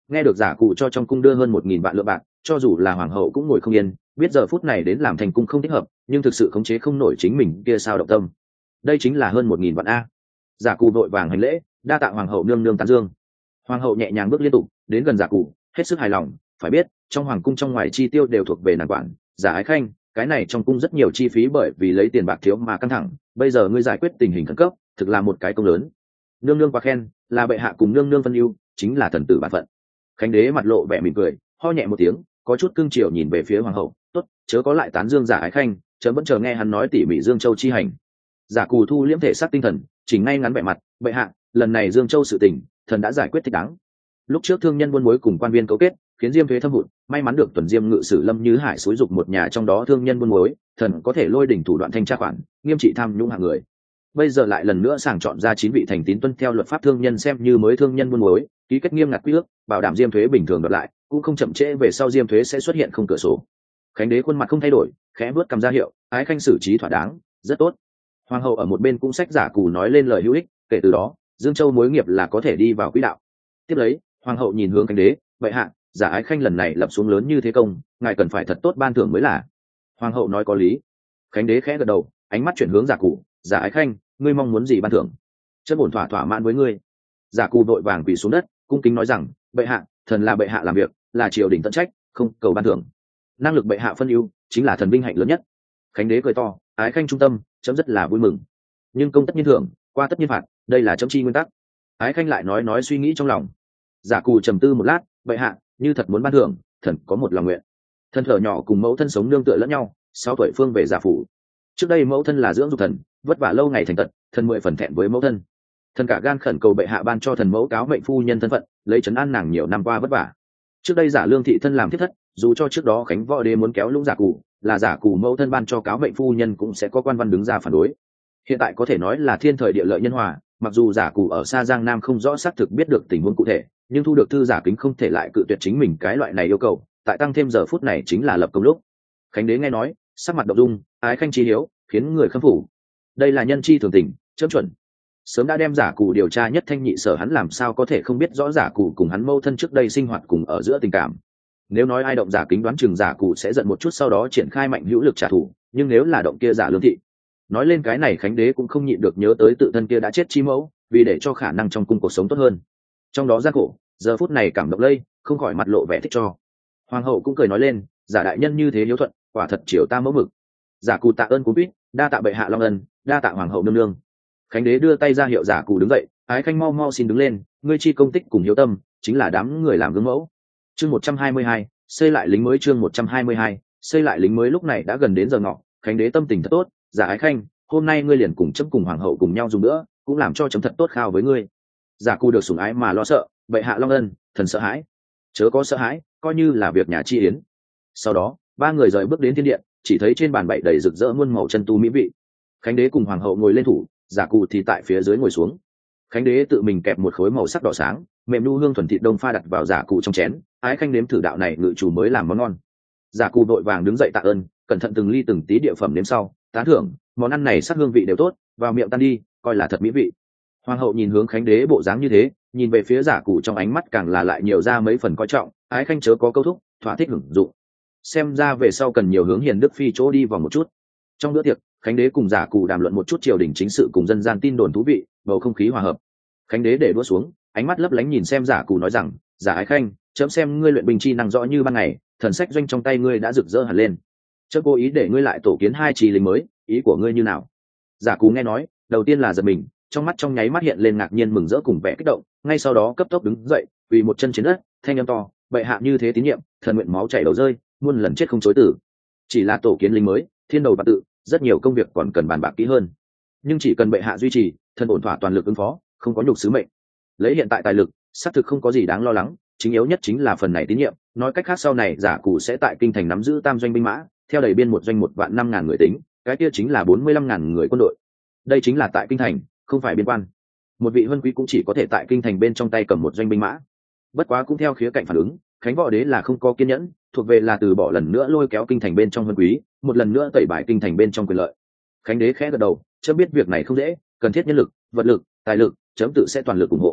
Nghe được giả cụ cho trong cung đưa hơn 1.000 vạn lượng bạc, cho dù là hoàng hậu cũng ngồi không yên, biết giờ phút này đến làm thành cung không thích hợp, nhưng thực sự khống chế không nổi chính mình kia sao động tâm. Đây chính là hơn 1.000 vạn a. Giả cụ vội vàng hành lễ, đa tạ hoàng hậu nương nương tán dương. Hoàng hậu nhẹ nhàng bước liên tục đến gần giả cụ, hết sức hài lòng. Phải biết trong hoàng cung trong ngoài chi tiêu đều thuộc về nàng quản. Giả ái khanh, cái này trong cung rất nhiều chi phí bởi vì lấy tiền bạc thiếu mà căng thẳng, bây giờ ngươi giải quyết tình hình khẩn cấp, thực là một cái công lớn. Nương nương quá khen, là bệ hạ cùng nương nương phân ưu, chính là thần tử bản phận. Khánh đế mặt lộ vẻ mỉm cười, ho nhẹ một tiếng, có chút cương triều nhìn về phía hoàng hậu. Tốt, chớ có lại tán dương giả ái khanh, chớ vẫn chờ nghe hắn nói tỉ mỉ Dương Châu chi hành. Giả cù thu liễm thể xác tinh thần, chỉnh ngay ngắn vẻ mặt. Bệ hạ, lần này Dương Châu sự tình, thần đã giải quyết thích đáng. Lúc trước thương nhân buôn muối cùng quan viên cấu kết, khiến diêm thuế thâm hụt, may mắn được tuần diêm ngự sử Lâm Như Hải xúi dục một nhà trong đó thương nhân buôn muối, thần có thể lôi đỉnh thủ đoạn thanh tra khoản, nghiêm trị tham nhũng hạng người. Bây giờ lại lần nữa sàng chọn ra 9 vị thành tín tuân theo luật pháp thương nhân xem như mới thương nhân buôn muối, ký kết nghiêm ngặt quy ước, bảo đảm diêm thuế bình thường đoạt lại, cũng không chậm trễ về sau diêm thuế sẽ xuất hiện không cửa sổ. Khánh đế khuôn mặt không thay đổi, khẽ bước cầm ra hiệu, ái khanh xử trí thỏa đáng, rất tốt. Hoàng hậu ở một bên cũng sách giả cù nói lên lời hữu ích, kể từ đó Dương Châu mối nghiệp là có thể đi vào quỹ đạo. Tiếp lấy hoàng hậu nhìn hướng Khánh đế, vậy hạ, giả ái khanh lần này lập xuống lớn như thế công, ngài cần phải thật tốt ban thưởng mới là. Hoàng hậu nói có lý. Khánh đế khẽ gật đầu, ánh mắt chuyển hướng giả cụ, giả ái khanh, ngươi mong muốn gì ban thưởng? Chân bổn thỏa mãn với ngươi. Giả cụ vội vàng quỳ xuống đất, cung kính nói rằng, bệ hạ, thần là bệ hạ làm việc, là triều đình tận trách, không cầu ban thưởng. Năng lực bệ hạ phân ưu, chính là thần vinh hạnh lớn nhất. Khánh đế cười to, ái khanh trung tâm, chấm rất là vui mừng. Nhưng công tất nhiên thưởng, qua tất nhiên phạt, đây là chấm chi nguyên tắc. Ái khanh lại nói suy nghĩ trong lòng. Giả cù trầm tư một lát, bệ hạ, như thật muốn ban thưởng, thần có một lòng nguyện. Thân thở nhỏ cùng mẫu thân sống nương tựa lẫn nhau, 6 tuổi phương về giả phủ. Trước đây mẫu thân là dưỡng dục thần, vất vả lâu ngày thành tật, thần 10 phần thẹn với mẫu thân. Thần cả gan khẩn cầu bệ hạ ban cho thần mẫu cáo mệnh phu nhân thân phận, lấy trấn an nàng nhiều năm qua vất vả. Trước đây giả lương thị thân làm thiết thất, dù cho trước đó Khánh võ đế muốn kéo lũng giả cù, là giả cù mẫu thân ban cho cáo mệnh phu nhân cũng sẽ có quan văn đứng ra phản đối. Hiện tại có thể nói là thiên thời địa lợi nhân hòa, mặc dù giả cù ở xa Giang Nam không rõ xác thực biết được tình huống cụ thể, nhưng thu được thư giả kính không thể lại cự tuyệt chính mình cái loại này yêu cầu, tại tăng thêm giờ phút này chính là lập công lúc. Khánh đế nghe nói, sắc mặt động dung, ái khanh chi hiếu, khiến người khâm phục. Đây là nhân chi thường tình, chấm chuẩn. Sớm đã đem giả cù điều tra nhất thanh nhị sở, hắn làm sao có thể không biết rõ giả cù cùng hắn mâu thân trước đây sinh hoạt cùng ở giữa tình cảm. Nếu nói ai động giả kính, đoán chừng giả cù sẽ giận một chút sau đó triển khai mạnh hữu lực trả thù, nhưng nếu là động kia giả lương thị. Nói lên cái này Khánh đế cũng không nhịn được nhớ tới tự thân kia đã chết chi mẫu, vì để cho khả năng trong cung cuộc sống tốt hơn. Trong đó gian khổ, giờ phút này cảm động lây, không khỏi mặt lộ vẻ thích cho. Hoàng hậu cũng cười nói lên, giả đại nhân như thế hiếu thuận, quả thật chiều ta mẫu mực. Giả cù tạ ơn cú quýt, đa tạ bệ hạ long ân, đa tạ hoàng hậu nương nương. Khánh đế đưa tay ra hiệu giả cù đứng dậy, ái khanh mau xin đứng lên, ngươi chi công tích cùng hiếu tâm, chính là đám người làm gương mẫu. Chương 122, xây lại lính mới. Chương 122, xây lại lính mới. Lúc này đã gần đến giờ ngọ, Khánh đế tâm tình thật tốt, giả ái khanh, hôm nay ngươi liền cùng chấm cùng hoàng hậu cùng nhau dùng nữa, cũng làm cho chấm thật tốt khao với ngươi. Giả cù được sủng ái mà lo sợ, bệ hạ long ân, thần sợ hãi. Chớ có sợ hãi, coi như là việc nhà chi yến. Sau đó ba người rời bước đến thiên điện, chỉ thấy trên bàn bày đầy rực rỡ muôn màu chân tu mỹ vị. Khánh đế cùng hoàng hậu ngồi lên thủ, giả cù thì tại phía dưới ngồi xuống. Khánh đế tự mình kẹp một khối màu sắc đỏ sáng mềm nu hương thuần thịt đông pha đặt vào giả cù trong chén, ái khanh nếm thử đạo này ngự chủ mới làm món ngon. Giả cù vội vàng đứng dậy tạ ơn, cẩn thận từng ly từng tí địa phẩm nếm sau tán thưởng, món ăn này sắc hương vị đều tốt, vào miệng tan đi, coi là thật mỹ vị. Hoàng hậu nhìn hướng Khánh đế bộ dáng như thế, nhìn về phía giả cù trong ánh mắt càng là lại nhiều ra mấy phần coi trọng, ái khanh chớ có câu thúc, thỏa thích hưởng dụng. Xem ra về sau cần nhiều hướng hiền đức phi chỗ đi vào một chút. Trong bữa tiệc, Khánh đế cùng giả cù đàm luận một chút triều đình chính sự cùng dân gian tin đồn thú vị, bầu không khí hòa hợp. Khánh đế để đũa xuống, ánh mắt lấp lánh nhìn xem giả cù nói rằng, giả ái khanh, chấm xem ngươi luyện binh chi năng rõ như ban ngày, thần sách doanh trong tay ngươi đã rực rỡ hẳn lên. Chớ cố ý để ngươi lại tổ kiến 2 trì lính mới, ý của ngươi như nào? Giả cù nghe nói, đầu tiên là giật mình, trong mắt trong nháy mắt hiện lên ngạc nhiên mừng rỡ cùng vẻ kích động, ngay sau đó cấp tốc đứng dậy, quỳ một chân trên đất, thanh âm to, bệ hạ như thế tín nhiệm, thần nguyện máu chảy đầu rơi, muôn lần chết không chối từ. Chỉ là tổ kiến lính mới, thiên đầu bạc tự, rất nhiều công việc còn cần bàn bạc kỹ hơn, nhưng chỉ cần bệ hạ duy trì, thần ổn thỏa toàn lực ứng phó, không có nhục sứ mệnh. Lấy hiện tại tài lực, xác thực không có gì đáng lo lắng, chính yếu nhất chính là phần này tín nhiệm. Nói cách khác, sau này giả cù sẽ tại kinh thành nắm giữ tam doanh binh mã, theo đầy biên một doanh 1.500.000 người tính, cái kia chính là 45.000 người quân đội. Đây chính là tại kinh thành, không phải biên quan. Một vị huân quý cũng chỉ có thể tại kinh thành bên trong tay cầm một doanh binh mã. Bất quá cũng theo khía cạnh phản ứng, Khánh võ đế là không có kiên nhẫn, thuộc về là từ bỏ lần nữa lôi kéo kinh thành bên trong huân quý, một lần nữa tẩy bài kinh thành bên trong quyền lợi. Khánh đế khẽ gật đầu, chấm biết việc này không dễ, cần thiết nhân lực, vật lực, tài lực, chấm tự sẽ toàn lực ủng hộ.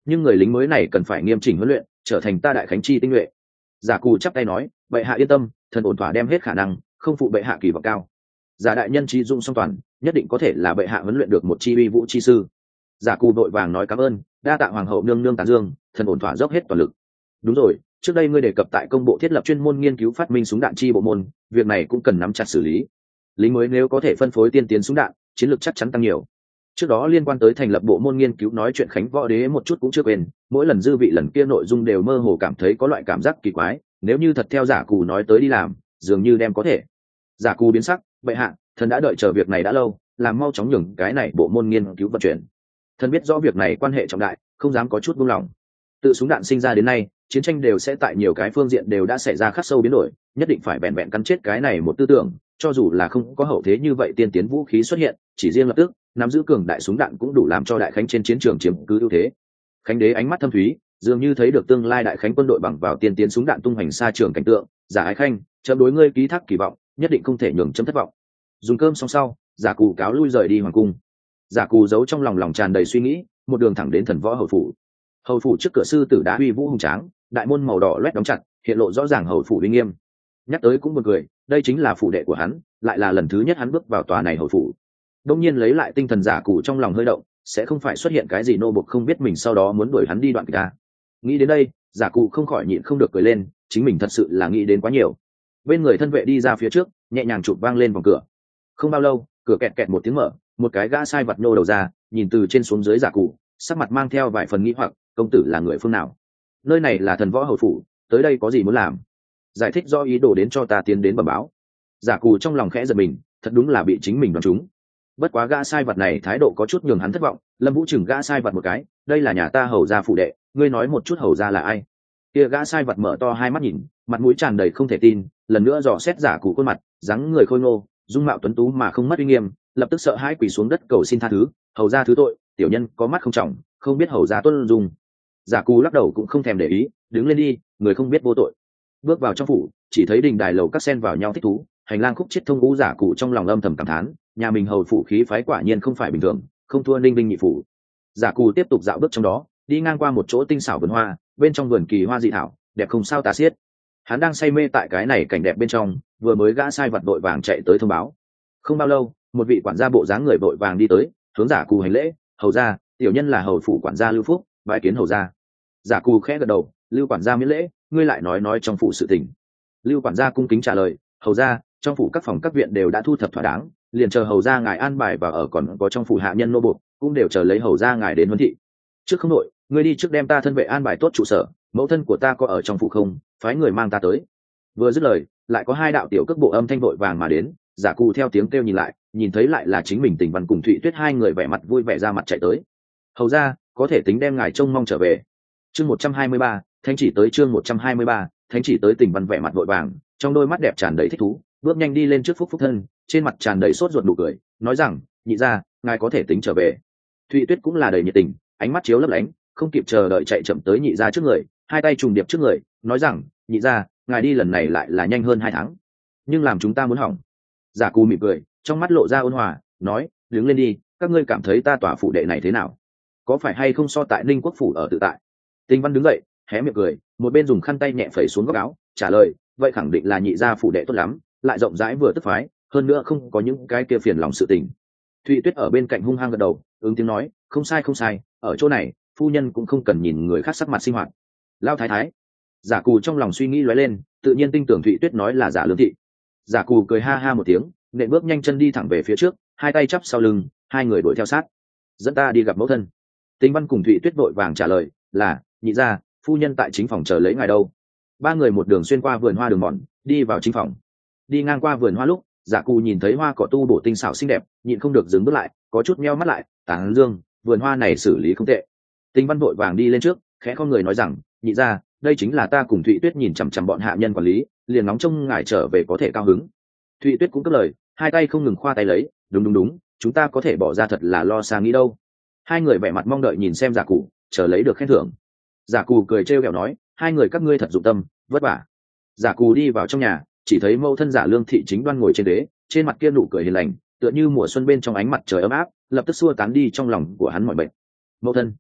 nhưng người lính mới này cần phải nghiêm chỉnh huấn luyện, trở thành ta đại khánh chi tinh nhuệ. Giả cù chắp tay nói, bệ hạ yên tâm, thần ổn thỏa đem hết khả năng, không phụ bệ hạ kỳ vọng cao. Giả đại nhân trí dung song toàn, nhất định có thể là bệ hạ huấn luyện được một chi uy vũ chi sư. Giả cù vội vàng nói cảm ơn, đa tạ hoàng hậu nương nương tán dương, thần ổn thỏa dốc hết toàn lực. Đúng rồi, trước đây ngươi đề cập tại công bộ thiết lập chuyên môn nghiên cứu phát minh súng đạn chi bộ môn, việc này cũng cần nắm chặt xử lý. Lính mới nếu có thể phân phối tiên tiến súng đạn, chiến lược chắc chắn tăng nhiều. Trước đó liên quan tới thành lập bộ môn nghiên cứu nói chuyện Khánh Võ Đế một chút cũng chưa quên, mỗi lần dư vị lần kia nội dung đều mơ hồ cảm thấy có loại cảm giác kỳ quái, nếu như thật theo Giả cù nói tới đi làm, dường như đem có thể. Giả cù biến sắc, bệ hạ, thần đã đợi chờ việc này đã lâu, làm mau chóng nhường cái này bộ môn nghiên cứu vận chuyển. Thần biết rõ việc này quan hệ trọng đại, không dám có chút buông lỏng. Tự súng đạn sinh ra đến nay, chiến tranh đều sẽ tại nhiều cái phương diện đều đã xảy ra khắc sâu biến đổi, nhất định phải bèn bèn cắn chết cái này một tư tưởng, cho dù là không có hậu thế như vậy tiên tiến vũ khí xuất hiện, chỉ riêng lập tức nắm giữ cường đại súng đạn cũng đủ làm cho đại khánh trên chiến trường chiếm cứ ưu thế. Khánh đế ánh mắt thâm thúy, dường như thấy được tương lai đại khánh quân đội bằng vào tiên tiến súng đạn tung hoành xa trường cảnh tượng. Giả Ái Khanh, chấm đối ngươi ký thác kỳ vọng, nhất định không thể nhường chấm thất vọng. Dùng cơm xong sau, Giả cù cáo lui rời đi hoàng cung. Giả cù giấu trong lòng tràn đầy suy nghĩ, một đường thẳng đến thần võ hầu phủ. Hầu phủ trước cửa sư tử đá uy vũ hùng tráng, đại môn màu đỏ loét đóng chặt, hiện lộ rõ ràng hầu phủ uy nghiêm. Nhắc tới cũng buồn cười, đây chính là phủ đệ của hắn, lại là lần thứ nhất hắn bước vào tòa này hầu phủ. Đông nhiên lấy lại tinh thần, Giả cù trong lòng hơi động, sẽ không phải xuất hiện cái gì nô bộc không biết mình sau đó muốn đuổi hắn đi đoạn kịch ta. Nghĩ đến đây, Giả cù không khỏi nhịn không được cười lên, chính mình thật sự là nghĩ đến quá nhiều. Bên người thân vệ đi ra phía trước, nhẹ nhàng chụp vang lên vòng cửa. Không bao lâu, cửa kẹt kẹt một tiếng mở, một cái gã sai vật nô đầu ra, nhìn từ trên xuống dưới Giả cù, sắc mặt mang theo vài phần nghĩ hoặc, công tử là người phương nào? Nơi này là thần võ hầu phủ, tới đây có gì muốn làm? Giải thích do ý đồ đến cho ta tiến đến bẩm báo. Giả cù trong lòng khẽ giật mình, thật đúng là bị chính mình đoán trúng. Bất quá gã sai vật này thái độ có chút nhường hắn thất vọng. Lâm Vũ chừng gã sai vật một cái, đây là nhà ta hầu gia phủ đệ, ngươi nói một chút hầu gia là ai? Kia gã sai vật mở to hai mắt nhìn, mặt mũi tràn đầy không thể tin, lần nữa dò xét Giả cù khuôn mặt, dáng người khôi ngô, dung mạo tuấn tú mà không mất uy nghiêm, lập tức sợ hãi quỳ xuống đất cầu xin tha thứ, hầu gia thứ tội, tiểu nhân có mắt không trọng, không biết hầu gia tuân dung. Giả cù lắc đầu cũng không thèm để ý, đứng lên đi, người không biết vô tội. Bước vào trong phủ, chỉ thấy đình đài lầu các sen vào nhau thích thú, hành lang khúc chiết thông ngũ. Giả cù trong lòng âm thầm cảm thán, nhà mình hầu phủ khí phái quả nhiên không phải bình thường, không thua Ninh Vinh nhị phủ. Giả cù tiếp tục dạo bước trong đó, đi ngang qua một chỗ tinh xảo vườn hoa, bên trong vườn kỳ hoa dị thảo, đẹp không sao tả xiết. Hắn đang say mê tại cái này cảnh đẹp bên trong, vừa mới gã sai vật vội vàng chạy tới thông báo. Không bao lâu, một vị quản gia bộ dáng người vội vàng đi tới, hướng Giả cù hành lễ, hầu gia, tiểu nhân là hầu phủ quản gia Lưu Phúc, bái kiến hầu gia. Giả cù khẽ gật đầu, Lưu quản gia miễn lễ, ngươi lại nói trong phủ sự tình. Lưu quản gia cung kính trả lời, hầu gia, trong phủ các phòng các viện đều đã thu thập thỏa đáng, liền chờ hầu gia ngài an bài và ở, còn có trong phủ hạ nhân nô buộc cũng đều chờ lấy hầu gia ngài đến huấn thị. Trước không nội, ngươi đi trước đem ta thân vệ an bài tốt trụ sở, mẫu thân của ta có ở trong phủ không, phái người mang ta tới. Vừa dứt lời, lại có hai đạo tiểu cước bộ âm thanh vội vàng mà đến. Giả cù theo tiếng kêu nhìn lại, nhìn thấy lại là chính mình Tình Văn cùng Thụy Tuyết, hai người vẻ mặt vui vẻ ra mặt chạy tới. Hầu gia, có thể tính đem ngài trông mong trở về. Chương 123, thánh chỉ tới. Chương 123, thánh chỉ tới. Tình Văn vẻ mặt vội vàng, trong đôi mắt đẹp tràn đầy thích thú, bước nhanh đi lên trước Phúc thân, trên mặt tràn đầy sốt ruột nụ cười, nói rằng, nhị gia, ngài có thể tính trở về. Thụy Tuyết cũng là đầy nhiệt tình, ánh mắt chiếu lấp lánh, không kịp chờ đợi chạy chậm tới nhị gia trước người, hai tay trùng điệp trước người, nói rằng, nhị gia, ngài đi lần này lại là nhanh hơn 2 tháng, nhưng làm chúng ta muốn hỏng. Giả cù mỉm cười, trong mắt lộ ra ôn hòa, nói, đứng lên đi, các ngươi cảm thấy ta tòa phủ đệ này thế nào? Có phải hay không so tại Ninh Quốc phủ ở tự tại? Tình Văn đứng dậy, hé miệng cười, một bên dùng khăn tay nhẹ phẩy xuống góc áo, trả lời, vậy khẳng định là nhị gia phủ đệ tốt lắm, lại rộng rãi vừa tức phái, hơn nữa không có những cái kia phiền lòng sự tình. Thụy Tuyết ở bên cạnh hung hăng gật đầu, ứng tiếng nói, không sai không sai, ở chỗ này phu nhân cũng không cần nhìn người khác sắc mặt sinh hoạt. Lao thái thái. Giả cù trong lòng suy nghĩ lóe lên, tự nhiên tin tưởng Thụy Tuyết nói là Giả Lương thị. Giả cù cười ha ha một tiếng, nện bước nhanh chân đi thẳng về phía trước, hai tay chắp sau lưng, hai người đuổi theo sát. Dẫn ta đi gặp mẫu thân. Tình Văn cùng Thụy Tuyết vội vàng trả lời, là nhị gia, phu nhân tại chính phòng chờ lấy ngài đâu. Ba người một đường xuyên qua vườn hoa đường mòn, đi vào chính phòng. Đi ngang qua vườn hoa lúc, Giả cù nhìn thấy hoa cỏ tu bổ tinh xảo xinh đẹp, nhịn không được dừng bước lại, có chút meo mắt lại, tán dương, vườn hoa này xử lý không tệ. Tình Văn vội vàng đi lên trước, khẽ không người nói rằng, nhị gia, đây chính là ta cùng Thụy Tuyết nhìn chằm chằm bọn hạ nhân quản lý, liền nóng trông ngài trở về có thể cao hứng. Thụy Tuyết cũng cất lời, hai tay không ngừng khoa tay lấy, đúng, chúng ta có thể bỏ ra thật là lo xa nghĩ đâu. Hai người vẻ mặt mong đợi nhìn xem Giả cù, chờ lấy được khen thưởng. Giả cù cười trêu ghẹo nói, hai người các ngươi thật dụng tâm, vất vả. Giả cù đi vào trong nhà, chỉ thấy mẫu thân Giả Lương thị chính đoan ngồi trên ghế, trên mặt kia nụ cười hiền lành, tựa như mùa xuân bên trong ánh mặt trời ấm áp, lập tức xua tán đi trong lòng của hắn mọi bệnh. Mẫu thân.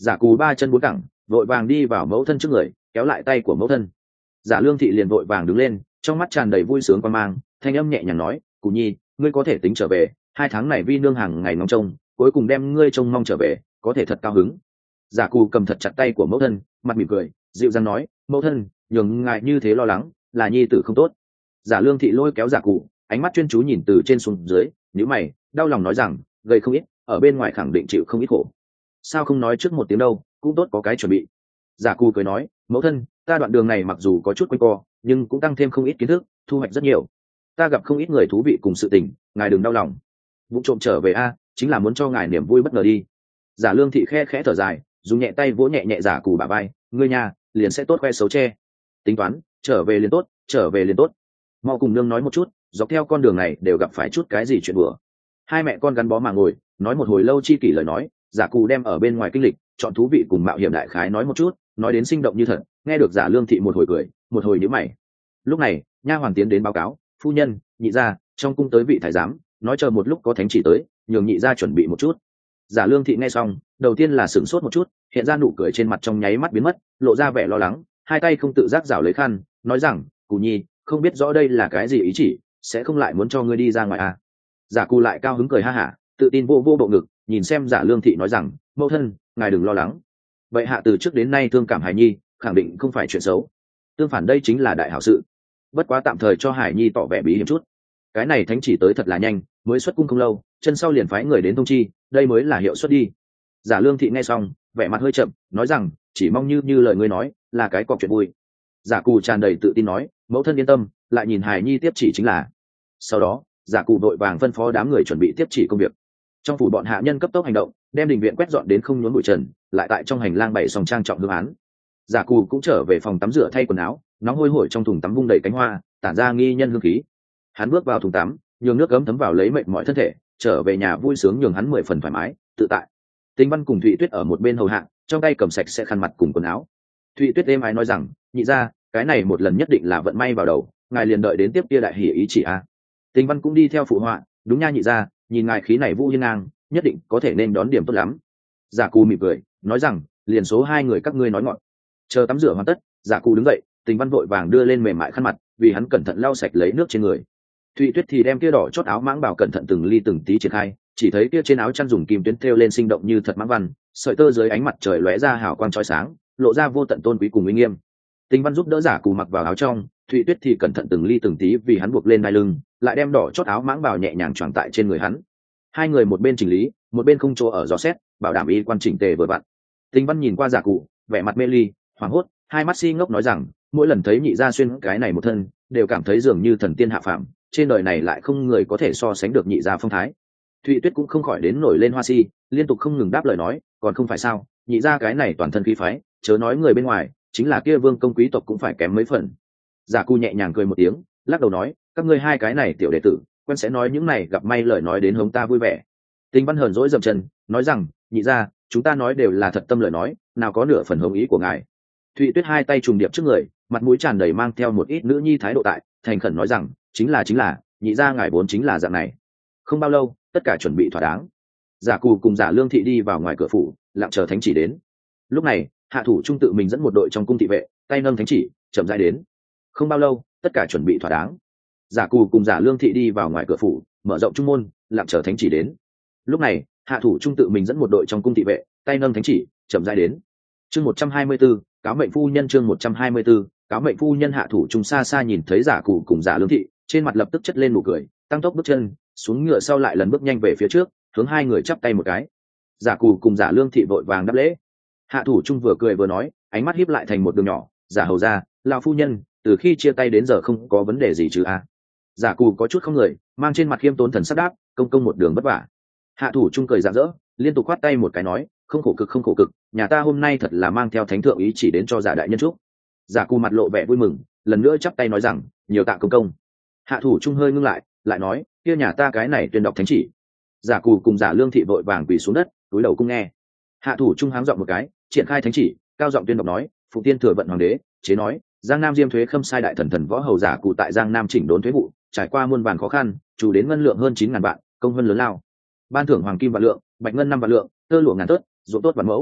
Giả cù ba chân bốn cẳng vội vàng đi vào mẫu thân trước người, kéo lại tay của mẫu thân. Giả lương thị liền vội vàng đứng lên, trong mắt tràn đầy vui sướng quan mang, thanh âm nhẹ nhàng nói, cù nhi, ngươi có thể tính trở về, 2 tháng này vi nương hàng ngày ngóng trông, cuối cùng đem ngươi trông mong trở về, có thể thật cao hứng. Giả cù cầm thật chặt tay của mẫu thân, mặt mỉm cười, dịu dàng nói, mẫu thân, nhường ngài như thế lo lắng, là nhi tử không tốt. Giả lương thị lôi kéo giả cụ, ánh mắt chuyên chú nhìn từ trên xuống dưới, nhíu mày, đau lòng nói rằng, gây không ít, ở bên ngoài khẳng định chịu không ít khổ. Sao không nói trước một tiếng đâu, cũng tốt có cái chuẩn bị. Giả cụ cười nói, mẫu thân, ta đoạn đường này mặc dù có chút quanh co, nhưng cũng tăng thêm không ít kiến thức, thu hoạch rất nhiều. Ta gặp không ít người thú vị cùng sự tình, ngài đừng đau lòng. Vụ trộm trở về a, chính là muốn cho ngài niềm vui bất ngờ đi. Giả lương thị khe khẽ thở dài, dùng nhẹ tay vỗ nhẹ nhẹ giả cụ bả vai, ngươi nhà liền sẽ tốt khoe xấu che. Tính toán, trở về liền tốt, trở về liền tốt. Mau cùng nương nói một chút, dọc theo con đường này đều gặp phải chút cái gì chuyện bừa. Hai mẹ con gắn bó mà ngồi, nói một hồi lâu chi kỷ lời nói, giả cụ đem ở bên ngoài kinh lịch, chọn thú vị cùng mạo hiểm đại khái nói một chút, nói đến sinh động như thật, nghe được giả lương thị một hồi cười, một hồi nhíu mày. Lúc này, nha hoàn tiến đến báo cáo, phu nhân, nhị gia, trong cung tới vị thái giám, nói chờ một lúc có thánh chỉ tới, nhường nhị gia chuẩn bị một chút. Giả lương thị nghe xong, đầu tiên là sửng sốt một chút, hiện ra nụ cười trên mặt trong nháy mắt biến mất, lộ ra vẻ lo lắng, hai tay không tự giác rảo lấy khăn, nói rằng, cù nhi, không biết rõ đây là cái gì ý chỉ, sẽ không lại muốn cho ngươi đi ra ngoài à. Giả cù lại cao hứng cười ha hả, tự tin vô vô bộ ngực, nhìn xem giả lương thị nói rằng, mẫu thân, ngài đừng lo lắng. Vậy hạ từ trước đến nay thương cảm hải nhi, khẳng định không phải chuyện xấu. Tương phản đây chính là đại hảo sự. Bất quá tạm thời cho hải nhi tỏ vẻ bí hiểm chút. Cái này thánh chỉ tới thật là nhanh, mới xuất cung không lâu, chân sau liền phái người đến thông chi, đây mới là hiệu suất đi. Giả lương thị nghe xong, vẻ mặt hơi chậm, nói rằng, chỉ mong như lời ngươi nói, là cái cọc chuyện vui. Giả cù tràn đầy tự tin nói, mẫu thân yên tâm, lại nhìn hải nhi tiếp chỉ chính là. Sau đó, giả cụ đội vàng phân phó đám người chuẩn bị tiếp chỉ công việc. Trong phủ bọn hạ nhân cấp tốc hành động, đem đình viện quét dọn đến không nhốn bụi trần, lại tại trong hành lang bày sòng trang trọng hương án. Giả cụ cũng trở về phòng tắm rửa thay quần áo, nóng hôi hổi trong thùng tắm vung đầy cánh hoa, tản ra nghi nhân hương khí. Hắn bước vào thùng tắm, nhường nước ấm thấm vào lấy mệt mỏi thân thể, trở về nhà vui sướng nhường hắn 10 phần thoải mái, tự tại. Tinh Văn cùng Thụy Tuyết ở một bên hầu hạ, trong tay cầm sạch sẽ khăn mặt cùng quần áo. Thụy Tuyết êm ái nói rằng, nhị gia, cái này một lần nhất định là vận may vào đầu, ngài liền đợi đến tiếp kia đại hỉ ý chỉ a. Tinh Văn cũng đi theo phụ họa, đúng nha nhị gia, nhìn ngài khí này vũ hiên ngang, nhất định có thể nên đón điểm tốt lắm. Giả Cù mỉm cười, nói rằng, liền số 2 người các ngươi nói ngọn. Chờ tắm rửa hoàn tất, Giả Cù đứng dậy, Tinh Văn vội vàng đưa lên mềm mại khăn mặt, vì hắn cẩn thận lau sạch lấy nước trên người. Thụy Tuyết thì đem kia đỏ chót áo mãng bảo cẩn thận từng ly từng tí triển khai, chỉ thấy kia trên áo chăn dùng kim tuyến thêu lên sinh động như thật mãng văn, sợi tơ dưới ánh mặt trời lóe ra hào quang chói sáng, lộ ra vô tận tôn quý cùng uy nghiêm. Tinh Văn giúp đỡ Giả Cù mặc vào áo trong, Thụy Tuyết thì cẩn thận từng ly từng tí vì hắn buộc lên đai lưng, lại đem đỏ chót áo mãng bào nhẹ nhàng choàng tại trên người hắn. Hai người một bên chỉnh lý, một bên không chỗ ở dò xét, bảo đảm y quan chỉnh tề vừa vặn. Tinh Văn nhìn qua Giả Cụ, vẻ mặt mê ly, hoảng hốt, hai mắt si ngốc nói rằng, mỗi lần thấy nhị gia xuyên cái này một thân, đều cảm thấy dường như thần tiên hạ phàm, trên đời này lại không người có thể so sánh được nhị gia phong thái. Thụy Tuyết cũng không khỏi đến nổi lên hoa si, liên tục không ngừng đáp lời nói, còn không phải sao, nhị gia cái này toàn thân khí phái, chớ nói người bên ngoài, chính là kia vương công quý tộc cũng phải kém mấy phần. Giả Cụ nhẹ nhàng cười một tiếng, lắc đầu nói, các ngươi hai cái này tiểu đệ tử, quen sẽ nói những này gặp may lời nói đến hống ta vui vẻ. Tinh Văn hờn dỗi dậm chân, nói rằng, nhị gia, chúng ta nói đều là thật tâm lời nói, nào có nửa phần hống ý của ngài. Thụy Tuyết hai tay trùng điệp trước người, mặt mũi tràn đầy mang theo một ít nữ nhi thái độ tại, thành khẩn nói rằng, chính là, nhị gia ngài vốn chính là dạng này. Không bao lâu, tất cả chuẩn bị thỏa đáng. Giả Cù cùng Giả Lương thị đi vào ngoài cửa phủ, lặng chờ thánh chỉ đến. Lúc này, hạ thủ trung tự mình dẫn một đội trong cung thị vệ, tay nâng thánh chỉ, chậm rãi đến. Không bao lâu, tất cả chuẩn bị thỏa đáng. Giả Cù cùng Giả Lương thị đi vào ngoài cửa phủ, mở rộng trung môn, lặng chờ thánh chỉ đến. Lúc này, hạ thủ trung tự mình dẫn một đội trong cung thị vệ, tay nâng thánh chỉ, chậm rãi đến. Chương 124, cáo mệnh phu nhân. Chương 124, cáo mệnh phu nhân. Hạ thủ trung xa xa nhìn thấy Giả Cù cùng Giả Lương thị, trên mặt lập tức chất lên nụ cười, tăng tốc bước chân, xuống ngựa sau lại lần bước nhanh về phía trước, hướng hai người chắp tay một cái. Giả Cù cùng Giả Lương thị vội vàng đáp lễ. Hạ thủ trung vừa cười vừa nói, ánh mắt híp lại thành một đường nhỏ, Giả hầu gia, lão phu nhân, từ khi chia tay đến giờ không có vấn đề gì chứ a? Giả Cù có chút không người, mang trên mặt khiêm tốn thần sắc đáp, công công một đường vất vả. Hạ thủ trung cười rạng rỡ, liên tục khoát tay một cái nói, không khổ cực, nhà ta hôm nay thật là mang theo thánh thượng ý chỉ đến cho Giả đại nhân chúc. Giả Cù mặt lộ vẻ vui mừng, lần nữa chắp tay nói rằng, nhiều tạ công công. Hạ thủ trung hơi ngưng lại, lại nói, kia nhà ta cái này tuyên đọc thánh chỉ. Giả Cù cùng Giả Lương thị vội vàng quỳ xuống đất, cúi đầu cung nghe. Hạ thủ trung háng giọng một cái, triển khai thánh chỉ, cao giọng tuyên đọc nói, phụ tiên thừa vận hoàng đế chế nói, Giang Nam Diêm thuế khâm sai đại thần thần võ hầu Giả Cù tại Giang Nam chỉnh đốn thuế vụ, trải qua muôn vàn khó khăn, chủ đến ngân lượng hơn 9.000 vạn, công hơn lớn lao. Ban thưởng hoàng kim vạn lượng, bạch ngân 5 vạn lượng, tơ lụa ngàn tớt, ruộng tốt vạn mẫu.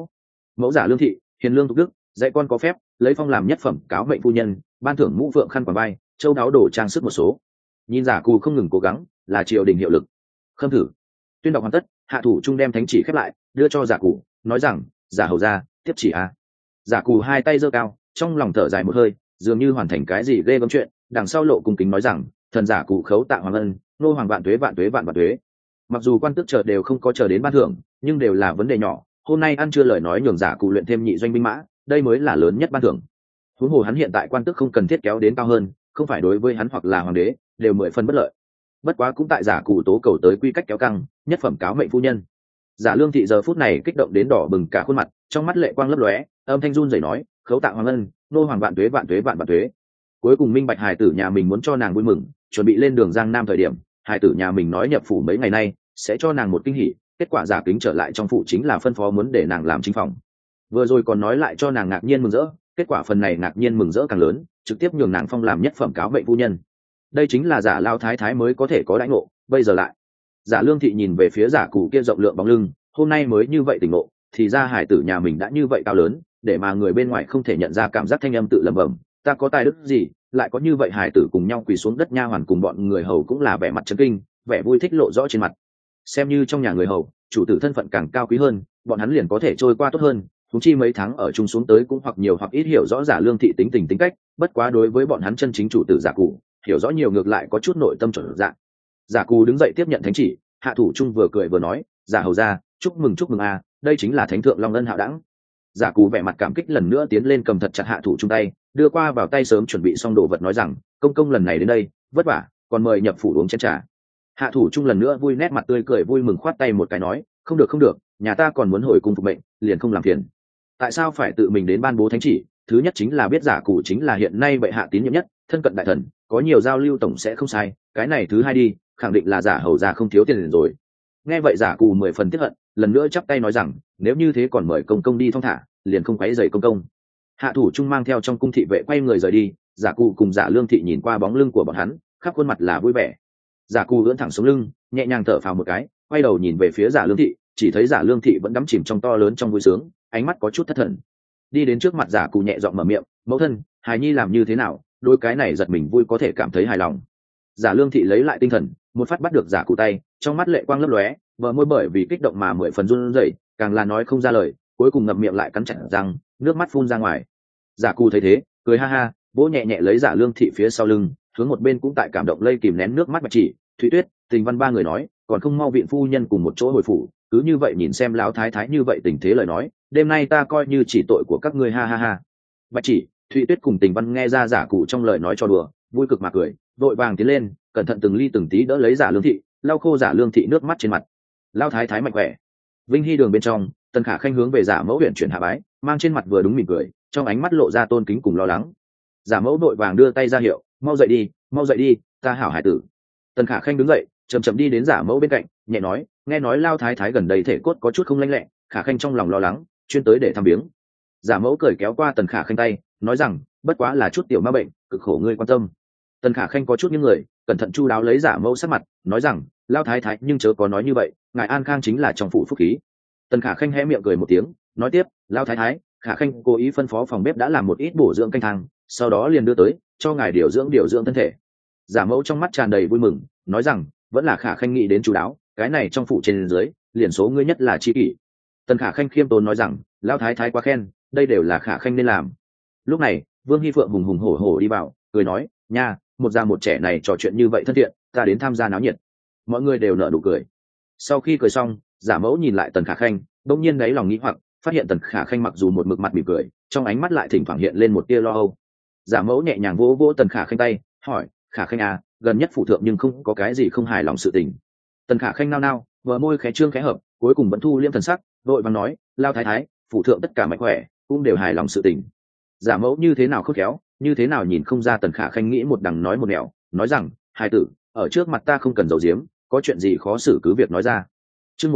Mẫu giả Lương thị hiền lương tục đức, dạy con có phép, lấy phong làm nhất phẩm cáo mệnh phu nhân, ban thưởng mũ phượng khăn quàng vai, châu đáo đồ trang sức một số. Nhìn giả cù không ngừng cố gắng, là triều đình hiệu lực. Khâm thử. Tuyên đọc hoàn tất, hạ thủ trung đem thánh chỉ khép lại, đưa cho giả cù, nói rằng: giả hầu ra, tiếp chỉ a. Giả cù hai tay giơ cao, trong lòng thở dài một hơi, dường như hoàn thành cái gì ghê gớm chuyện. Đằng sau lộ cung kính nói rằng: thần giả cụ khấu tạ hoàng ân, nô hoàng vạn tuế vạn tuế vạn vạn tuế. Mặc dù quan tước chờ đều không có chờ đến ban thưởng, nhưng đều là vấn đề nhỏ. Hôm nay ăn chưa lời nói nhường giả cụ luyện thêm nhị doanh binh mã, đây mới là lớn nhất ban thưởng. Huống hồ hắn hiện tại quan tước không cần thiết kéo đến cao hơn, không phải đối với hắn hoặc là hoàng đế đều 10 phần bất lợi. Bất quá cũng tại giả cụ tố cầu tới quy cách kéo căng, nhất phẩm cáo mệnh phu nhân. Giả Lương thị giờ phút này kích động đến đỏ bừng cả khuôn mặt, trong mắt lệ quang lấp lóe, âm thanh run rẩy nói: khấu tạ hoàng ân, nô hoàng vạn tuế vạn tuế vạn vạn tuế. Cuối cùng minh bạch hài tử nhà mình muốn cho nàng vui mừng, chuẩn bị lên đường Giang Nam thời điểm, hài tử nhà mình nói nhập phủ mấy ngày nay sẽ cho nàng một kinh hỉ. Kết quả giả kính trở lại trong phủ chính là phân phó muốn để nàng làm chính phòng. Vừa rồi còn nói lại cho nàng ngạc nhiên mừng rỡ, kết quả phần này ngạc nhiên mừng rỡ càng lớn, trực tiếp nhường nàng phong làm nhất phẩm cáo mệnh phu nhân. Đây chính là giả lao thái thái mới có thể có đãi ngộ, bây giờ lại. Giả Lương thị nhìn về phía giả cụ kia rộng lượng bóng lưng, hôm nay mới như vậy tỉnh ngộ, thì ra hải tử nhà mình đã như vậy cao lớn, để mà người bên ngoài không thể nhận ra, cảm giác thanh âm tự lẩm bẩm: ta có tài đức gì, lại có như vậy hải tử cùng nhau quỳ xuống đất. Nha hoàn cùng bọn người hầu cũng là vẻ mặt chấn kinh, vẻ vui thích lộ rõ trên mặt. Xem như trong nhà người hầu, chủ tử thân phận càng cao quý hơn, bọn hắn liền có thể trôi qua tốt hơn. Chúng chi mấy tháng ở chung xuống tới cũng hoặc nhiều hoặc ít hiểu rõ giả Lương thị tính tình tính cách, bất quá đối với bọn hắn chân chính chủ tử giả cụ, hiểu rõ nhiều ngược lại có chút nội tâm chuẩn dạng. Giả cụ đứng dậy tiếp nhận thánh chỉ, hạ thủ trung vừa cười vừa nói: giả hầu ra, chúc mừng a, đây chính là thánh thượng long ân hạo đẳng. Giả cụ vẻ mặt cảm kích lần nữa tiến lên cầm thật chặt hạ thủ trung tay, đưa qua vào tay sớm chuẩn bị xong đồ vật, nói rằng: công công lần này đến đây vất vả, còn mời nhập phủ uống chén trà. Hạ thủ trung lần nữa vui nét mặt tươi cười vui mừng khoát tay một cái nói: không được không được, nhà ta còn muốn hồi cung phục mệnh, liền không làm phiền. Tại sao phải tự mình đến ban bố thánh chỉ? Thứ nhất chính là biết giả cụ chính là hiện nay bệ hạ tín nhiệm nhất, thân cận đại thần, có nhiều giao lưu tổng sẽ không sai. Cái này thứ hai đi, khẳng định là giả hầu ra không thiếu tiền liền rồi. Nghe vậy giả cụ 10 phần tiếc hận, lần nữa chắp tay nói rằng: nếu như thế còn mời công công đi thong thả, liền không quấy rầy công công. Hạ thủ trung mang theo trong cung thị vệ quay người rời đi. Giả cụ cùng giả Lương thị nhìn qua bóng lưng của bọn hắn, khắp khuôn mặt là vui vẻ. Giả cụ ưỡn thẳng sống lưng, nhẹ nhàng thở phào một cái, quay đầu nhìn về phía giả Lương thị, chỉ thấy giả Lương thị vẫn đắm chìm trong to lớn trong vui sướng, ánh mắt có chút thất thần. Đi đến trước mặt giả cụ nhẹ giọng mở miệng: mẫu thân, hài nhi làm như thế nào? Đôi cái này giật mình vui có thể cảm thấy hài lòng. Giả Lương thị lấy lại tinh thần, một phát bắt được giả cụ tay, trong mắt lệ quang lấp lóe, bờ môi bởi vì kích động mà 10 phần run rẩy, càng là nói không ra lời, cuối cùng ngậm miệng lại cắn chặt răng, nước mắt phun ra ngoài. Giả cụ thấy thế, cười ha ha, vỗ nhẹ nhẹ lấy giả Lương thị phía sau lưng, hướng một bên cũng tại cảm động lây kìm nén nước mắt Bạch Chỉ, Thụy Tuyết, Tình Văn ba người nói: còn không mau viện phu nhân cùng một chỗ hồi phủ, cứ như vậy nhìn xem lão thái thái như vậy tình thế lời nói, đêm nay ta coi như chỉ tội của các ngươi, ha ha ha. Bạch Chỉ, Thụy Tuyết cùng Tình Văn nghe ra giả cụ trong lời nói cho đùa, vui cực mà cười, vội vàng tiến lên, cẩn thận từng ly từng tí đỡ lấy giả Lương thị, lau khô giả Lương thị nước mắt trên mặt. Lão thái thái mạnh khỏe. Vinh Hy đường bên trong, Tần Khả Khanh hướng về giả mẫu huyện chuyển hạ bái, mang trên mặt vừa đúng mỉm cười, trong ánh mắt lộ ra tôn kính cùng lo lắng. Giả mẫu đội vàng đưa tay ra hiệu: mau dậy đi, ta hảo hải tử. Tần Khả Khanh đứng dậy, chậm chậm đi đến giả mẫu bên cạnh, nhẹ nói: nghe nói Lao thái thái gần đây thể cốt có chút không lanh lẹ. Khả Khanh trong lòng lo lắng, chuyên tới để thăm viếng. Giả mẫu cười kéo qua Tần Khả Khanh tay, nói rằng: bất quá là chút tiểu ma bệnh, cực khổ ngươi quan tâm. Tần Khả Khanh có chút những người, cẩn thận chu đáo lấy giả mẫu sắc mặt, nói rằng: Lao thái thái nhưng chớ có nói như vậy, ngài an khang chính là trong phủ phúc khí. Tần Khả Khanh hé miệng cười một tiếng, nói tiếp: Lao thái thái, Khả Khanh cố ý phân phó phòng bếp đã làm một ít bổ dưỡng canh thang, sau đó liền đưa tới cho ngài điều dưỡng thân thể. Giả mẫu trong mắt tràn đầy vui mừng, nói rằng: vẫn là Khả Khanh nghĩ đến chu đáo, cái này trong phủ trên dưới liền số ngươi nhất là chi kỷ. Tần Khả Khanh khiêm tốn nói rằng: Lao thái thái quá khen, đây đều là Khả Khanh nên làm. Lúc này Vương Hi Phượng hùng hùng hổ hổ đi vào, cười nói: nha, một già một trẻ này trò chuyện như vậy thân thiện, ta đến tham gia náo nhiệt. Mọi người đều nở nụ cười. Sau khi cười xong, giả mẫu nhìn lại Tần Khả Khanh, đông nhiên đáy lòng nghĩ hoặc, phát hiện Tần Khả Khanh mặc dù một mực mặt mỉm cười, trong ánh mắt lại thỉnh thoảng hiện lên một tia lo âu. Giả mẫu nhẹ nhàng vỗ vỗ Tần Khả Khanh tay, hỏi: Khả Khanh à, gần nhất phủ thượng nhưng không có cái gì không hài lòng sự tình. Tần Khả Khanh nao nao, vờ môi khẽ trương khẽ hợp, cuối cùng vẫn thu liêm thần sắc, vội vàng nói: Lao thái thái, phủ thượng tất cả mạnh khỏe, cũng đều hài lòng sự tình. Giả mẫu như thế nào khôn khéo, như thế nào nhìn không ra Tần Khả Khanh nghĩ một đằng nói một nẻo, nói rằng: hài tử, ở trước mặt ta không cần giấu giếm, có chuyện gì khó xử cứ việc nói ra. Chương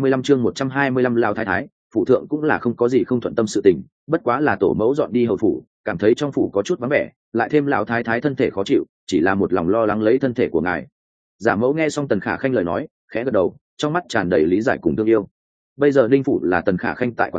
125 Lao thái thái, phủ thượng cũng là không có gì không thuận tâm sự tình, bất quá là tổ mẫu dọn đi hầu phủ, cảm thấy trong phủ có chút vắng vẻ, lại thêm lão thái thái thân thể khó chịu, chỉ là một lòng lo lắng lấy thân thể của ngài. Giả mẫu nghe xong Tần Khả Khanh lời nói, khẽ gật đầu, trong mắt tràn đầy lý giải cùng thương yêu. Bây giờ Ninh phủ là Tần Khả Khanh tại quản gia,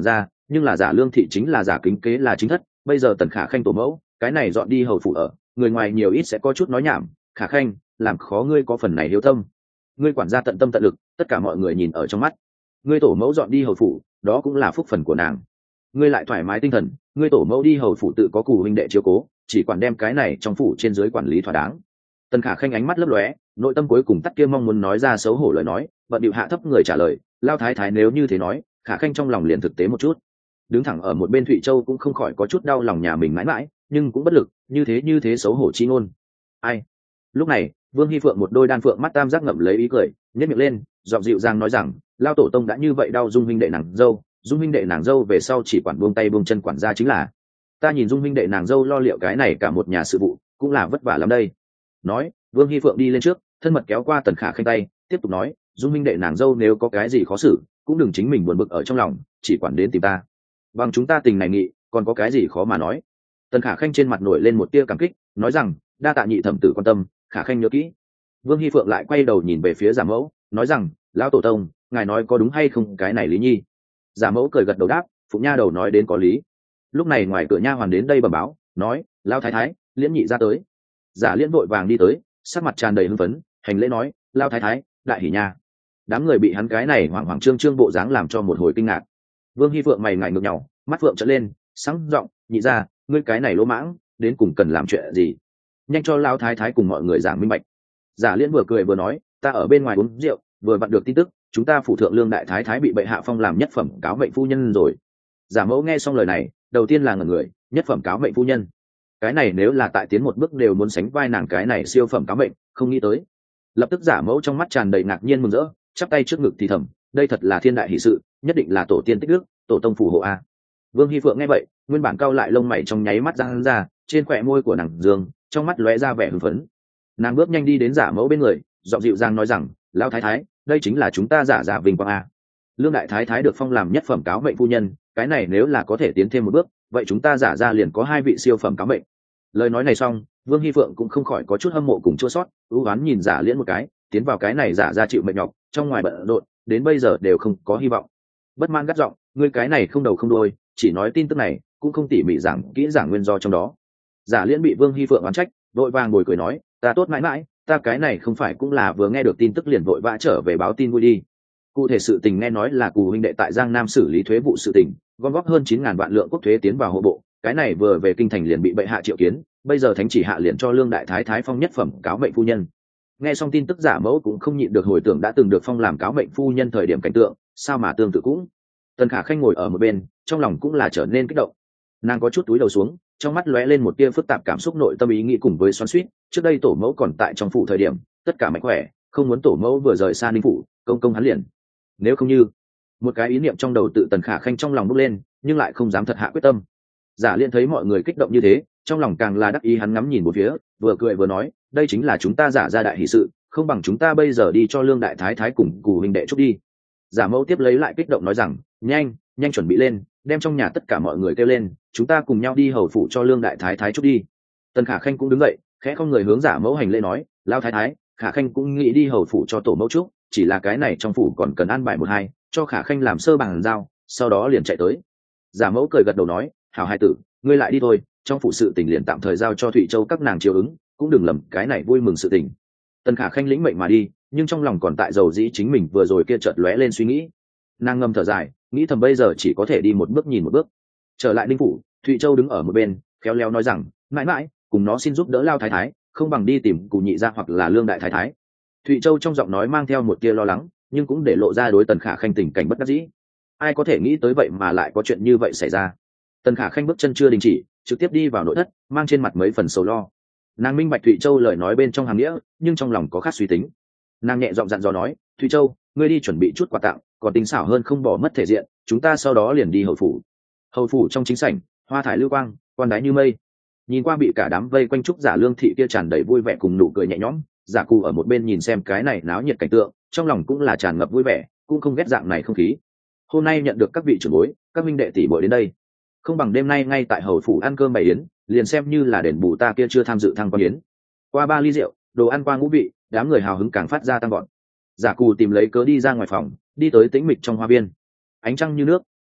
nhưng là giả lương thị chính là giả kính kế là chính thất, bây giờ Tần Khả Khanh tổ mẫu cái này dọn đi hầu phủ ở, người ngoài nhiều ít sẽ có chút nói nhảm. Khả Khanh, làm khó ngươi có phần này hiếu tâm, ngươi quản gia tận tâm tận lực, tất cả mọi người nhìn ở trong mắt. Ngươi tổ mẫu dọn đi hầu phủ, đó cũng là phúc phần của nàng. Ngươi lại thoải mái tinh thần, ngươi tổ mẫu đi hầu phủ tự có cù huynh đệ chiếu cố, chỉ quản đem cái này trong phủ trên dưới quản lý thỏa đáng. Tần Khả Khanh ánh mắt lấp lóe, nội tâm cuối cùng tắt kia mong muốn nói ra xấu hổ lời nói, bận điệu hạ thấp người trả lời, lao thái thái nếu như thế nói, Khả Khanh trong lòng liền thực tế một chút. Đứng thẳng ở một bên Thụy Châu cũng không khỏi có chút đau lòng nhà mình mãi mãi, nhưng cũng bất lực, như thế xấu hổ chi ngôn. Ai? Lúc này, Vương Hi Phượng một đôi đan phượng mắt tam giác ngậm lấy ý cười, nhếch miệng lên, giọng dịu dàng nói rằng, lao tổ tông đã như vậy đau Dung huynh đệ nàng dâu, Dung huynh đệ nàng dâu về sau chỉ quản buông tay buông chân quản gia chính là. Ta nhìn Dung huynh đệ nàng dâu lo liệu cái này cả một nhà sự vụ, cũng là vất vả lắm đây. Nói, Vương Hi Phượng đi lên trước, thân mật kéo qua Tần Khả Khanh tay, tiếp tục nói, Dung huynh đệ nàng dâu nếu có cái gì khó xử, cũng đừng chính mình buồn bực ở trong lòng, chỉ quản đến tìm ta. Bằng chúng ta tình này nghị, còn có cái gì khó mà nói. Tần Khả Khanh trên mặt nổi lên một tia cảm kích, nói rằng, đa tạ nhị thẩm tử quan tâm, Khả Khanh nhớ kỹ. Vương Hi Phượng lại quay đầu nhìn về phía giả mẫu, nói rằng, lão tổ tông, ngài nói có đúng hay không cái này lý nhi. Giả mẫu cười gật đầu đáp, phụng nha đầu nói đến có lý. Lúc này ngoài cửa nha hoàn đến đây bẩm báo, nói, lão thái thái, Liễn nhị ra tới. Giả Liễn vội vàng đi tới, sắc mặt tràn đầy hưng phấn, hành lễ nói, lão thái thái, đại hỉ nha. Đám người bị hắn cái này hoảng hoảng trương trương bộ dáng làm cho một hồi kinh ngạc. Vương Hi Phượng mày ngại ngược nhàu, mắt phượng trợn lên, sáng giọng, nhị ra, ngươi cái này lỗ mãng, đến cùng cần làm chuyện gì? Nhanh cho lão thái thái cùng mọi người giảng minh bạch. Giả Liễn vừa cười vừa nói, ta ở bên ngoài uống rượu, vừa vặn được tin tức, chúng ta phủ thượng lương đại thái thái bị bệ hạ phong làm nhất phẩm cáo mệnh phu nhân rồi. Giả mẫu nghe xong lời này, đầu tiên là ngẩn người, nhất phẩm cáo mệnh phu nhân, cái này nếu là tại tiến một bước đều muốn sánh vai nàng cái này siêu phẩm cáo mệnh, không nghĩ tới. Lập tức giả mẫu trong mắt tràn đầy ngạc nhiên mừng rỡ, chắp tay trước ngực thì thầm, đây thật là thiên đại hỷ sự, nhất định là tổ tiên tích đức, tổ tông phù hộ a. Vương Hi Phượng nghe vậy, nguyên bản cau lại lông mày trong nháy mắt giãn ra, trên khóe môi của nàng dương, trong mắt lóe ra vẻ hưng phấn. Nàng bước nhanh đi đến giả mẫu bên người, giọng dịu dàng nói rằng, lão thái thái, đây chính là chúng ta giả vinh quang a. Lương đại thái thái được phong làm nhất phẩm cáo mệnh phu nhân, cái này nếu là có thể tiến thêm một bước, vậy chúng ta giả ra liền có hai vị siêu phẩm cáo mệnh. Lời nói này xong, Vương Hi Phượng cũng không khỏi có chút hâm mộ cùng chua xót, ưu oán nhìn giả Liễn một cái, tiến vào cái này giả ra chịu mệnh nhọc, trong ngoài bận rộn, đến bây giờ đều không có hy vọng. Bất mãn gắt giọng, ngươi cái này không đầu không đuôi, chỉ nói tin tức này, cũng không tỉ mỉ giảng kỹ giảng nguyên do trong đó. Giả Liễn bị Vương Hi Phượng oán trách, vội vàng ngồi cười nói, ta tốt mãi mãi, ta cái này không phải cũng là vừa nghe được tin tức liền vội vã trở về báo tin vui đi. Cụ thể sự tình nghe nói là Cù huynh đệ tại Giang Nam xử lý thuế vụ sự tình, gom góp hơn 9.000 vạn lượng quốc thuế tiến vào hộ bộ, cái này vừa về kinh thành liền bị bệ hạ triệu kiến, bây giờ thánh chỉ hạ liền cho lương đại thái thái phong nhất phẩm cáo mệnh phu nhân. Nghe xong tin tức giả mẫu cũng không nhịn được hồi tưởng đã từng được phong làm cáo mệnh phu nhân thời điểm cảnh tượng, sao mà tương tự cũng. Tần Khả Khanh ngồi ở một bên, trong lòng cũng là trở nên kích động. Nàng có chút túi đầu xuống, trong mắt lóe lên một tia phức tạp cảm xúc nội tâm ý nghĩ cùng với xoắn xuýt. Trước đây tổ mẫu còn tại trong phủ thời điểm, tất cả mạnh khỏe, không muốn tổ mẫu vừa rời xa Ninh phủ, công hắn liền. Nếu không như, một cái ý niệm trong đầu tự Tần Khả Khanh trong lòng bốc lên, nhưng lại không dám thật hạ quyết tâm. Giả Liên thấy mọi người kích động như thế, trong lòng càng là đắc ý, hắn ngắm nhìn một phía, vừa cười vừa nói, đây chính là chúng ta giả ra đại hỷ sự, không bằng chúng ta bây giờ đi cho lương đại thái thái cùng Cù huynh đệ chúc đi. Giả mẫu tiếp lấy lại kích động nói rằng, nhanh chuẩn bị lên, đem trong nhà tất cả mọi người kêu lên, chúng ta cùng nhau đi hầu phủ cho lương đại thái thái chúc đi. Tần Khả Khanh cũng đứng dậy, khẽ không người hướng giả mẫu hành lễ nói, lao thái thái, Khả Khanh cũng nghĩ đi hầu phủ cho tổ mẫu chúc, chỉ là cái này trong phủ còn cần an bài một hai, cho Khả Khanh làm sơ bằng giao, sau đó liền chạy tới. Giả mẫu cười gật đầu nói, hảo hai tử, ngươi lại đi thôi, trong phủ sự tình liền tạm thời giao cho Thụy Châu các nàng chiều ứng, cũng đừng lầm cái này vui mừng sự tình. Tần Khả Khanh lĩnh mệnh mà đi, nhưng trong lòng còn tại dầu dĩ chính mình vừa rồi kia chợt lóe lên suy nghĩ. Nàng ngầm thở dài, nghĩ thầm bây giờ chỉ có thể đi một bước nhìn một bước. Trở lại Ninh phủ, Thụy Châu đứng ở một bên, khéo léo nói rằng, mãi mãi, cùng nó xin giúp đỡ lao thái thái, không bằng đi tìm Cù nhị gia hoặc là lương đại thái thái. Thụy Châu trong giọng nói mang theo một tia lo lắng, nhưng cũng để lộ ra đối Tần Khả Khanh tình cảnh bất đắc dĩ. Ai có thể nghĩ tới vậy mà lại có chuyện như vậy xảy ra. Tần Khả Khanh bước chân chưa đình chỉ, trực tiếp đi vào nội thất, mang trên mặt mấy phần sầu lo. Nàng minh bạch Thụy Châu lời nói bên trong hàm nghĩa, nhưng trong lòng có khác suy tính. Nàng nhẹ giọng dặn dò nói, Thụy Châu, ngươi đi chuẩn bị chút quà tặng, còn tinh xảo hơn không bỏ mất thể diện, chúng ta sau đó liền đi hầu phủ. Hầu phủ trong chính sảnh, hoa thải lưu quang, quan đái như mây. Nhìn qua bị cả đám vây quanh trúc giả lương thị kia tràn đầy vui vẻ cùng nụ cười nhẹ nhõm, giả Cù ở một bên nhìn xem cái này náo nhiệt cảnh tượng, trong lòng cũng là tràn ngập vui vẻ, cũng không ghét dạng này không khí. Hôm nay nhận được các vị trưởng bối, các minh đệ tỷ muội đến đây, không bằng đêm nay ngay tại hầu phủ ăn cơm bày yến, liền xem như là đền bù ta kia chưa tham dự thăng quan yến. Qua 3 ly rượu, đồ ăn qua ngũ vị, đám người hào hứng càng phát ra tăng gọn. Giả Cù tìm lấy cớ đi ra ngoài phòng, đi tới tĩnh mịch trong hoa viên. Ánh trăng như nước,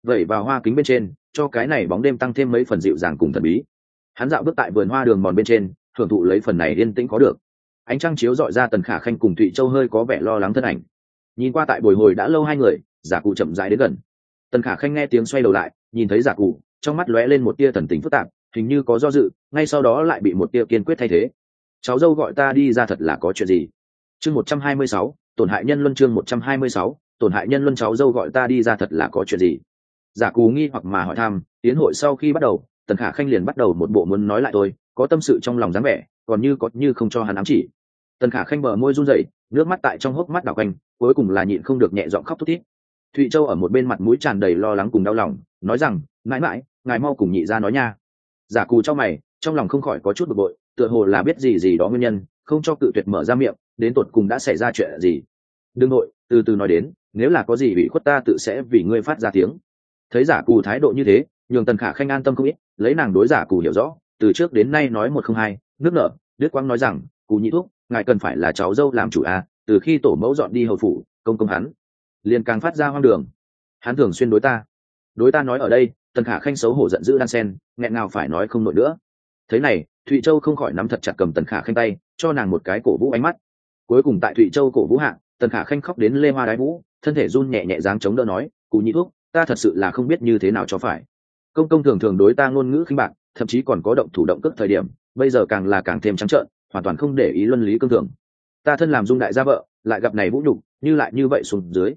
vẩy vào hoa kính bên trên, cho cái này bóng đêm tăng thêm mấy phần dịu dàng cùng thần bí. Hắn dạo bước tại vườn hoa đường mòn bên trên, hưởng thụ lấy phần này yên tĩnh có được. Ánh trăng chiếu dọi ra Tần Khả Khanh cùng Thụy Châu hơi có vẻ lo lắng thân ảnh. Nhìn qua tại bồi hồi đã lâu hai người, Giả Cụ chậm rãi đến gần. Tần Khả Khanh nghe tiếng xoay đầu lại, nhìn thấy Giả Cụ, trong mắt lóe lên một tia thần tình phức tạp, hình như có do dự, ngay sau đó lại bị một tia kiên quyết thay thế. Cháu dâu gọi ta đi ra thật là có chuyện gì? Chương 126, tổn hại nhân luân. Chương 126, tổn hại nhân luân. Cháu dâu gọi ta đi ra thật là có chuyện gì? Giả Cù nghi hoặc mà hỏi thăm. Tiến hội sau khi bắt đầu, Tần Khả Khanh liền bắt đầu một bộ muốn nói lại tôi, có tâm sự trong lòng dáng vẻ, còn như có như không cho hắn ám chỉ. Tần Khả Khanh bờ môi run rẩy, nước mắt tại trong hốc mắt đảo quanh, cuối cùng là nhịn không được nhẹ giọng khóc thút thít. Thụy Châu ở một bên mặt mũi tràn đầy lo lắng cùng đau lòng, nói rằng, mãi mãi, ngài mau cùng nhị gia nói nha. Giả Cù trong mày, trong lòng không khỏi có chút bực bội, tựa hồ là biết gì gì đó nguyên nhân, không cho cự tuyệt mở ra miệng, đến tột cùng đã xảy ra chuyện gì. Đừng nội, từ từ nói đến, nếu là có gì bị khuất ta tự sẽ vì ngươi phát ra tiếng. Thấy Giả Cù thái độ như thế, nhường Tần Khả Khanh an tâm không ít, lấy nàng đối Giả Cù hiểu rõ, từ trước đến nay nói một không hai, nước nở, Đức Quang nói rằng, Cù nhị thúc, ngài cần phải là cháu dâu làm chủ à, từ khi tổ mẫu dọn đi hầu phủ, công công hắn liền càng phát ra hoang đường. Hắn thường xuyên đối ta nói ở đây. Tần Khả Khanh xấu hổ giận dữ đan sen, nghẹn ngào phải nói không nổi nữa. Thế này, Thụy Châu không khỏi nắm thật chặt cầm Tần Khả Khanh tay, cho nàng một cái cổ vũ ánh mắt. Cuối cùng tại Thụy Châu cổ vũ hạ, Tần Khả Khanh khóc đến lê hoa đái vũ, thân thể run nhẹ nhẹ dáng chống đỡ nói, Cù nhị thuốc, ta thật sự là không biết như thế nào cho phải. Công công thường thường đối ta ngôn ngữ khinh bạc, thậm chí còn có động thủ động cước thời điểm, bây giờ càng là càng thêm trắng trợn, hoàn toàn không để ý luân lý cương thường. Ta thân làm dung đại gia vợ, lại gặp này vũ nhục, như lại như vậy xuống dưới,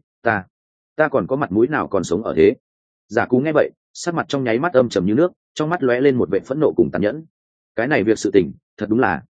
ta còn có mặt mũi nào còn sống ở thế? Giả Cú nghe vậy, sắc mặt trong nháy mắt âm trầm như nước, trong mắt lóe lên một vẻ phẫn nộ cùng tàn nhẫn. Cái này việc sự tình, thật đúng là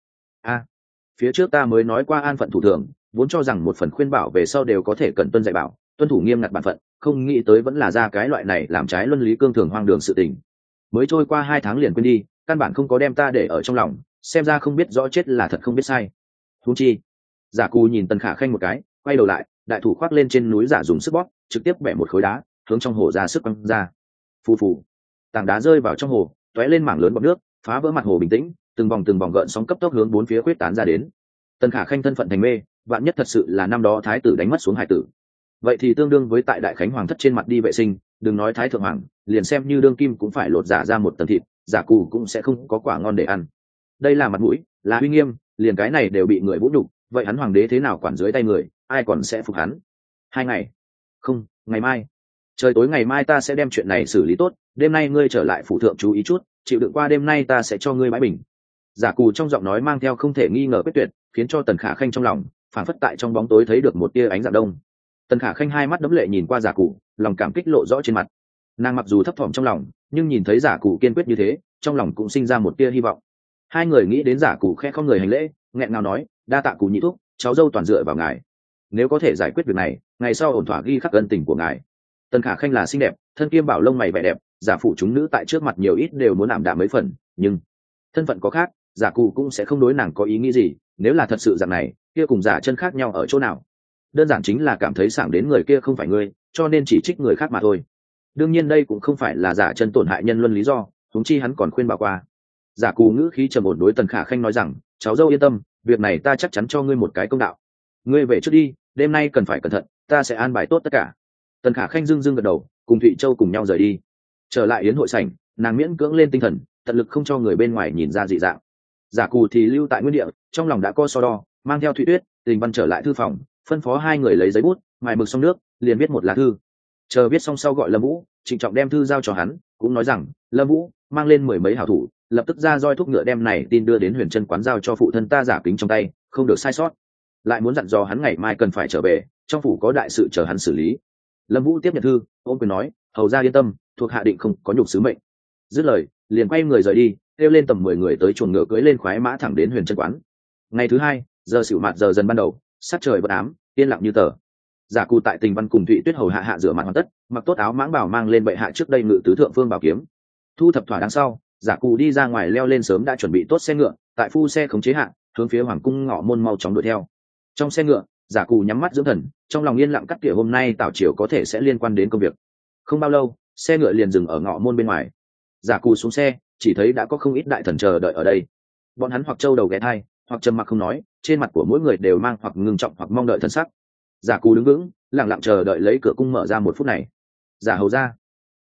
phía trước ta mới nói qua an phận thủ thường, vốn cho rằng một phần khuyên bảo về sau đều có thể cẩn tuân dạy bảo, tuân thủ nghiêm ngặt bản phận, không nghĩ tới vẫn là ra cái loại này làm trái luân lý cương thường hoang đường sự tình. Mới trôi qua 2 tháng liền quên đi, căn bản không có đem ta để ở trong lòng, xem ra không biết rõ chết là thật không biết sai. Huống chi, Giả Cù nhìn Tần Khả Khanh một cái, quay đầu lại, đại thủ khoác lên trên núi giả dùng sức bóp, trực tiếp bẻ một khối đá, hướng trong hồ ra sức quăng ra. Phù phù, tảng đá rơi vào trong hồ, tóe lên mảng lớn bọt nước, phá vỡ mặt hồ bình tĩnh, từng vòng gợn sóng cấp tốc hướng bốn phía quyết tán ra đến. Tần Khả Khanh thân phận thành mê, vạn nhất thật sự là năm đó thái tử đánh mất xuống hải tử, vậy thì tương đương với tại đại khánh hoàng thất trên mặt đi vệ sinh, đừng nói thái thượng hoàng, liền xem như đương kim cũng phải lột giả ra một tầng thịt, Giả Cù cũng sẽ không có quả ngon để ăn. Đây là mặt mũi, là uy nghiêm, liền cái này đều bị người vũ nhục, vậy hắn hoàng đế thế nào quản dưới tay người, ai còn sẽ phục hắn? 2 ngày, không, ngày mai, trời tối ngày mai ta sẽ đem chuyện này xử lý tốt, đêm nay ngươi trở lại phủ thượng chú ý chút, chịu đựng qua đêm nay ta sẽ cho ngươi bãi bình. Giả Cù trong giọng nói mang theo không thể nghi ngờ quyết tuyệt, khiến cho Tần Khả Khanh trong lòng phản phất tại trong bóng tối thấy được một tia ánh dạng đông. Tần Khả Khanh hai mắt đẫm lệ nhìn qua Giả Cù, lòng cảm kích lộ rõ trên mặt. Nàng mặc dù thấp thỏm trong lòng, nhưng nhìn thấy Giả Cù kiên quyết như thế, trong lòng cũng sinh ra một tia hy vọng. Hai người nghĩ đến Giả Cù khẽ không người hành lễ, nghẹn ngào nói, đa tạ Cù nhị thúc, cháu dâu toàn dựa vào ngài, nếu có thể giải quyết việc này, ngày sau ổn thỏa ghi khắc ân tình của ngài. Tần Khả Khanh là xinh đẹp, thân kiêm bảo lông mày vẻ đẹp, Giả phụ chúng nữ tại trước mặt nhiều ít đều muốn ảm đạm mấy phần, nhưng thân phận có khác, Giả Cụ cũng sẽ không đối nàng có ý nghĩ gì, nếu là thật sự dạng này, kia cùng Giả Chân khác nhau ở chỗ nào? Đơn giản chính là cảm thấy sảng đến người kia không phải ngươi, cho nên chỉ trích người khác mà thôi. Đương nhiên đây cũng không phải là Giả Chân tổn hại nhân luân lý do, huống chi hắn còn khuyên bảo qua. Giả Cụ ngữ khí trầm ổn đối Tần Khả Khanh nói rằng, cháu dâu yên tâm, việc này ta chắc chắn cho ngươi một cái công đạo. Ngươi về trước đi, đêm nay cần phải cẩn thận, ta sẽ an bài tốt tất cả. Tần Khả Khanh dưng dưng gật đầu, cùng Thụy Châu cùng nhau rời đi. Trở lại yến hội sảnh, nàng miễn cưỡng lên tinh thần, tận lực không cho người bên ngoài nhìn ra dị dạng. Giả Cù thì lưu tại nguyên địa, trong lòng đã có so đo, mang theo Thụy Tuyết, Tình Văn trở lại thư phòng, phân phó hai người lấy giấy bút, mài mực xong nước, liền viết một lá thư. Chờ viết xong sau gọi Lâm Vũ, trịnh trọng đem thư giao cho hắn, cũng nói rằng, Lâm Vũ, mang lên 10 mấy hảo thủ, lập tức ra roi thúc ngựa đem này tin đưa đến Huyền Trân quán giao cho phụ thân ta Giả Kính trong tay, không được sai sót. Lại muốn dặn dò hắn ngày mai cần phải trở về, trong phủ có đại sự chờ hắn xử lý. Lâm Vũ tiếp nhận thư, ôm quyền nói, hầu ra yên tâm, thuộc hạ định không có nhục sứ mệnh. Dứt lời, liền quay người rời đi, kêu lên tầm 10 người tới chuồng ngựa cưỡi lên khoái mã thẳng đến Huyền Trân quán. Ngày thứ hai, giờ xỉu mạt giờ dần ban đầu, sát trời bất ám, yên lặng như tờ. Giả Cù tại Tình Văn cùng Thụy Tuyết hầu hạ rửa mặt hoàn tất, mặc tốt áo mãng bảo mang lên bệ hạ trước đây ngự tứ thượng phương bảo kiếm. Thu thập thỏa đáng sau, Giả Cù đi ra ngoài leo lên sớm đã chuẩn bị tốt xe ngựa, tại phu xe khống chế hạ, hướng phía hoàng cung ngọ môn mau chóng đuổi theo. Trong xe ngựa, Giả Cù nhắm mắt dưỡng thần, trong lòng yên lặng cắt tỉa hôm nay tảo chiều có thể sẽ liên quan đến công việc. Không bao lâu, xe ngựa liền dừng ở ngọ môn bên ngoài. Giả Cù xuống xe, chỉ thấy đã có không ít đại thần chờ đợi ở đây. Bọn hắn hoặc trâu đầu ghé thai, hoặc trầm mặc không nói, trên mặt của mỗi người đều mang hoặc ngưng trọng hoặc mong đợi thần sắc. Giả Cù đứng vững, lặng lặng chờ đợi lấy cửa cung mở ra một phút này. Giả hầu ra.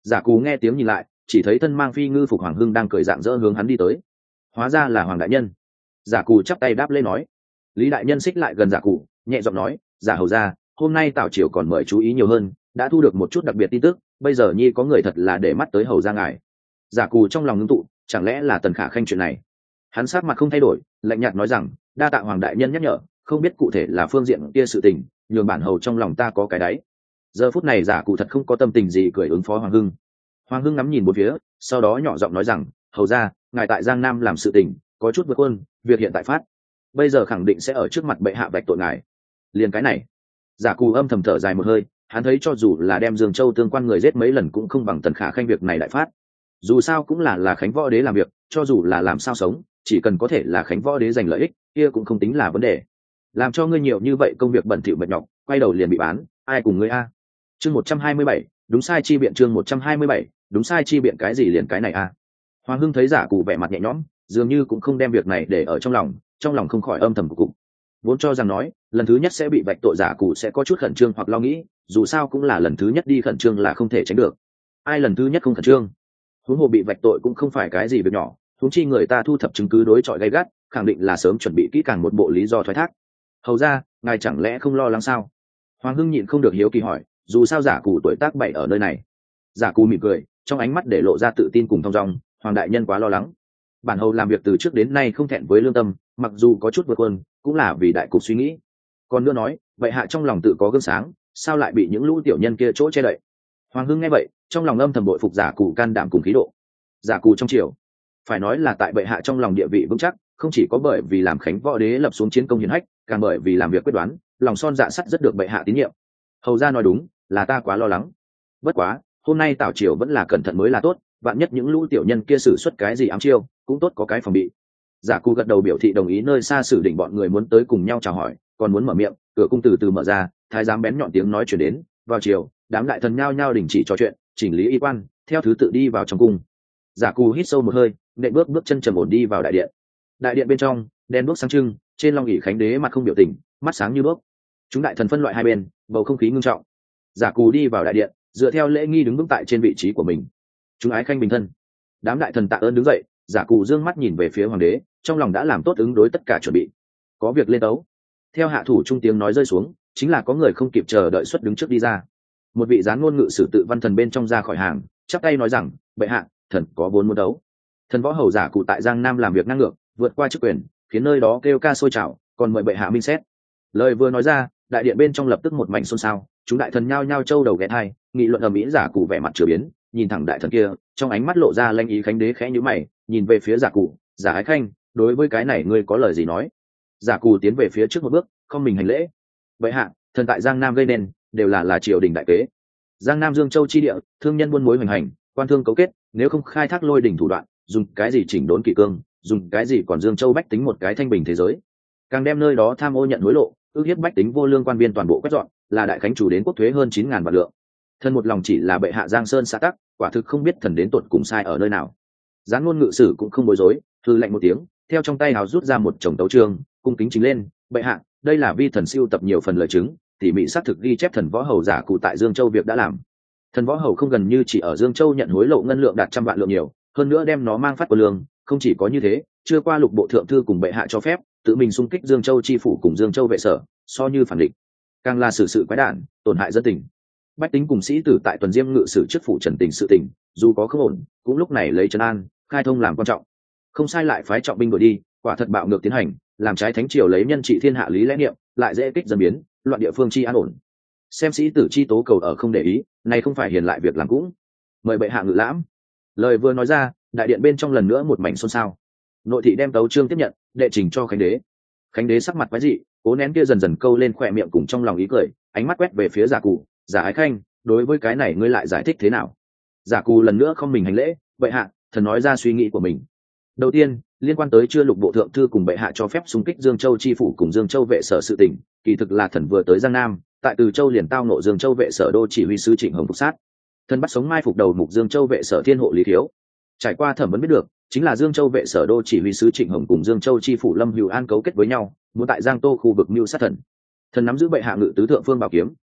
Giả Cù nghe tiếng nhìn lại, chỉ thấy thân mang phi ngư phục Hoàng Hưng đang cười rạng rỡ hướng hắn đi tới. Hóa ra là Hoàng đại nhân. Giả Cù chắp tay đáp lên nói. Lý đại nhân xích lại gần Giả Cù, nhẹ giọng nói, giả hầu ra, hôm nay Tào triều còn mời chú ý nhiều hơn, đã thu được một chút đặc biệt tin tức, bây giờ nhi có người thật là để mắt tới hầu ra ngài. Giả Cù trong lòng ngưng tụ, chẳng lẽ là Tần Khả Khanh chuyện này? Hắn sát mặt không thay đổi, lạnh nhạt nói rằng, đa tạ Hoàng đại nhân nhắc nhở, không biết cụ thể là phương diện kia sự tình, nhường bản hầu trong lòng ta có cái đáy. Giờ phút này Giả Cù thật không có tâm tình gì cười ứng phó Hoàng Hưng. Hoàng Hưng ngắm nhìn một phía, sau đó nhỏ giọng nói rằng, hầu ra, ngài tại Giang Nam làm sự tình có chút vượt hơn, việc hiện tại phát bây giờ khẳng định sẽ ở trước mặt bệ hạ vạch tội ngài. Liền cái này, Giả Cù âm thầm thở dài một hơi, hắn thấy cho dù là đem Dương Châu tương quan người giết mấy lần cũng không bằng Tần Khả Khanh việc này đại phát. Dù sao cũng là Khánh Võ Đế làm việc, cho dù là làm sao sống, chỉ cần có thể là Khánh Võ Đế giành lợi ích, kia cũng không tính là vấn đề. Làm cho ngươi nhiều như vậy công việc bẩn thỉu mệt nhọc, quay đầu liền bị bán, ai cùng ngươi a? Chương 127, đúng sai chi biện. Chương 127, đúng sai chi biện. Cái gì liền cái này a? Hoàng Hưng thấy Giả Cù vẻ mặt nhẹ nhõm, dường như cũng không đem việc này để ở trong lòng không khỏi âm thầm cục. Vốn cho rằng nói lần thứ nhất sẽ bị vạch tội, Giả Cù sẽ có chút khẩn trương hoặc lo nghĩ, dù sao cũng là lần thứ nhất đi khẩn trương là không thể tránh được. Ai lần thứ nhất không khẩn trương? Huống hồ bị vạch tội cũng không phải cái gì việc nhỏ, huống chi người ta thu thập chứng cứ đối chọi gay gắt, khẳng định là sớm chuẩn bị kỹ càng một bộ lý do thoái thác. Hầu ra, ngài chẳng lẽ không lo lắng sao? Hoàng Hưng nhịn không được hiếu kỳ hỏi, dù sao Giả Cù tuổi tác 7 ở nơi này. Giả Cù mỉm cười, trong ánh mắt để lộ ra tự tin cùng thong dong, Hoàng đại nhân quá lo lắng. Bản hầu làm việc từ trước đến nay không thẹn với lương tâm, mặc dù có chút vượt hơn, cũng là vì đại cục suy nghĩ. Còn nữa nói, vậy hạ trong lòng tự có gương sáng, sao lại bị những lũ tiểu nhân kia chỗ che đậy? Hoàng Hưng nghe vậy, trong lòng âm thầm bội phục Giả Cù can đảm cùng khí độ. Giả Cù trong triều, phải nói là tại bệ hạ trong lòng địa vị vững chắc, không chỉ có bởi vì làm Khánh Võ Đế lập xuống chiến công hiển hách, càng bởi vì làm việc quyết đoán, lòng son dạ sắt rất được bệ hạ tín nhiệm. Hầu ra nói đúng, là ta quá lo lắng. Bất quá, hôm nay Tào triều vẫn là cẩn thận mới là tốt, vạn nhất những lũ tiểu nhân kia sử xuất cái gì ám chiêu, cũng tốt có cái phòng bị. Giả Cù gật đầu biểu thị đồng ý. Nơi xa Sử Đỉnh bọn người muốn tới cùng nhau chào hỏi, còn muốn mở miệng, cửa cung từ từ mở ra, thái giám bén nhọn tiếng nói chuyển đến. Vào chiều, đám đại thần nhao nhao đình chỉ trò chuyện, chỉnh lý y quan, theo thứ tự đi vào trong cung. Giả Cù hít sâu một hơi, nện bước chân trầm ổn đi vào đại điện. Đại điện bên trong đèn đuốc sáng trưng, trên long ỷ Khánh Đế mặt không biểu tình, mắt sáng như đuốc. Chúng đại thần phân loại hai bên, bầu không khí ngưng trọng. Giả Cù đi vào đại điện, dựa theo lễ nghi đứng vững tại trên vị trí của mình. Chúng ái khanh bình thân. Đám đại thần tạ ơn đứng dậy. Giả Cù dương mắt nhìn về phía hoàng đế, trong lòng đã làm tốt ứng đối tất cả chuẩn bị. Có việc lên tấu. Theo hạ thủ trung tiếng nói rơi xuống, chính là có người không kịp chờ đợi xuất đứng trước đi ra. Một vị gián ngôn ngự sử tự văn thần bên trong ra khỏi hàng, chắp tay nói rằng, bệ hạ, thần có vốn muốn đấu. Thần võ hầu Giả Cù tại Giang Nam làm việc ngang ngược, vượt qua chức quyền, khiến nơi đó kêu ca sôi trào, còn mời bệ hạ minh xét. Lời vừa nói ra, đại điện bên trong lập tức một mảnh xôn xao, chúng đại thần nhao nhao trâu đầu ghé thai, nghị luận ầm ĩ. Giả Cù vẻ mặt chửa biến, nhìn thẳng đại thần kia, trong ánh mắt lộ ra lanh ý. Khánh Đế khẽ nhíu mày, nhìn về phía Giả Cù, Giả ái khanh, đối với cái này ngươi có lời gì nói? Giả Cù tiến về phía trước một bước, không mình hành lễ. Bệ hạ, thần tại Giang Nam gây nên đều là triều đình đại kế. Giang Nam Dương Châu chi địa, thương nhân buôn mối hoành hành, quan thương cấu kết, nếu không khai thác lôi đỉnh thủ đoạn, dùng cái gì chỉnh đốn kỷ cương, dùng cái gì còn Dương Châu bách tính một cái thanh bình thế giới, càng đem nơi đó tham ô nhận hối lộ, ước hiếp bách tính vô lương quan viên toàn bộ quét dọn, là đại khánh chủ đến quốc thuế hơn 9.000 vạn lượng. Thần một lòng chỉ là bệ hạ Giang Sơn xã tắc, quả thực không biết thần đến tột cùng sai ở nơi nào. Gián ngôn ngự sử cũng không bối rối, thư lệnh một tiếng, theo trong tay hào rút ra một chồng tấu chương, cung kính chính lên. Bệ hạ, đây là vi thần siêu tập nhiều phần lời chứng, tỉ mỉ xác thực ghi chép thần võ hầu Giả Cù tại Dương Châu việc đã làm. Thần võ hầu không gần như chỉ ở Dương Châu nhận hối lộ ngân lượng đạt 100 vạn lượng nhiều, hơn nữa đem nó mang phát của lương. Không chỉ có như thế, chưa qua lục bộ thượng thư cùng bệ hạ cho phép, tự mình xung kích Dương Châu chi phủ cùng Dương Châu vệ sở, so như phản địch, càng là xử sự quái đản, tổn hại dân tình. Bách tính cùng sĩ tử tại tuần diêm ngự sử trước phủ trần tình sự tình, dù có không ổn, cũng lúc này lấy trấn an, khai thông làm quan trọng. Không sai lại phái trọng binh đuổi đi, quả thật bạo ngược tiến hành, làm trái thánh triều lấy nhân trị thiên hạ lý lẽ niệm, lại dễ kích dân biến, loạn địa phương chi an ổn. Xem sĩ tử chi tố cầu ở không để ý, này không phải hiền lại việc làm cũng. Mời bệ hạ ngự lãm. Lời vừa nói ra, đại điện bên trong lần nữa một mảnh xôn xao. Nội thị đem tấu chương tiếp nhận, đệ trình cho Khánh Đế. Khánh Đế sắc mặt quái dị, cố nén kia dần dần câu lên khỏe miệng cùng trong lòng ý cười, ánh mắt quét về phía Giả Cù. Giả ái khanh, đối với cái này ngươi lại giải thích thế nào? Giả Cù lần nữa không mình hành lễ. Bệ hạ, thần nói ra suy nghĩ của mình. Đầu tiên, liên quan tới chưa lục bộ thượng thư cùng bệ hạ cho phép xung kích Dương Châu chi phủ cùng Dương Châu vệ sở sự tình, kỳ thực là thần vừa tới Giang Nam, tại Từ Châu liền tao nộ Dương Châu vệ sở đô chỉ huy sứ Trịnh Hồng phục sát. Thần bắt sống mai phục đầu mục Dương Châu vệ sở thiên hộ Lý Thiếu. Trải qua thẩm vấn biết được, chính là Dương Châu vệ sở đô chỉ huy sứ Trịnh Hồng cùng Dương Châu chi phủ Lâm Hữu An cấu kết với nhau, muốn tại Giang Tô khu vực mưu sát thần. Thần nắm giữ bệ hạ ngự tứ thượng phương bảo kiếm,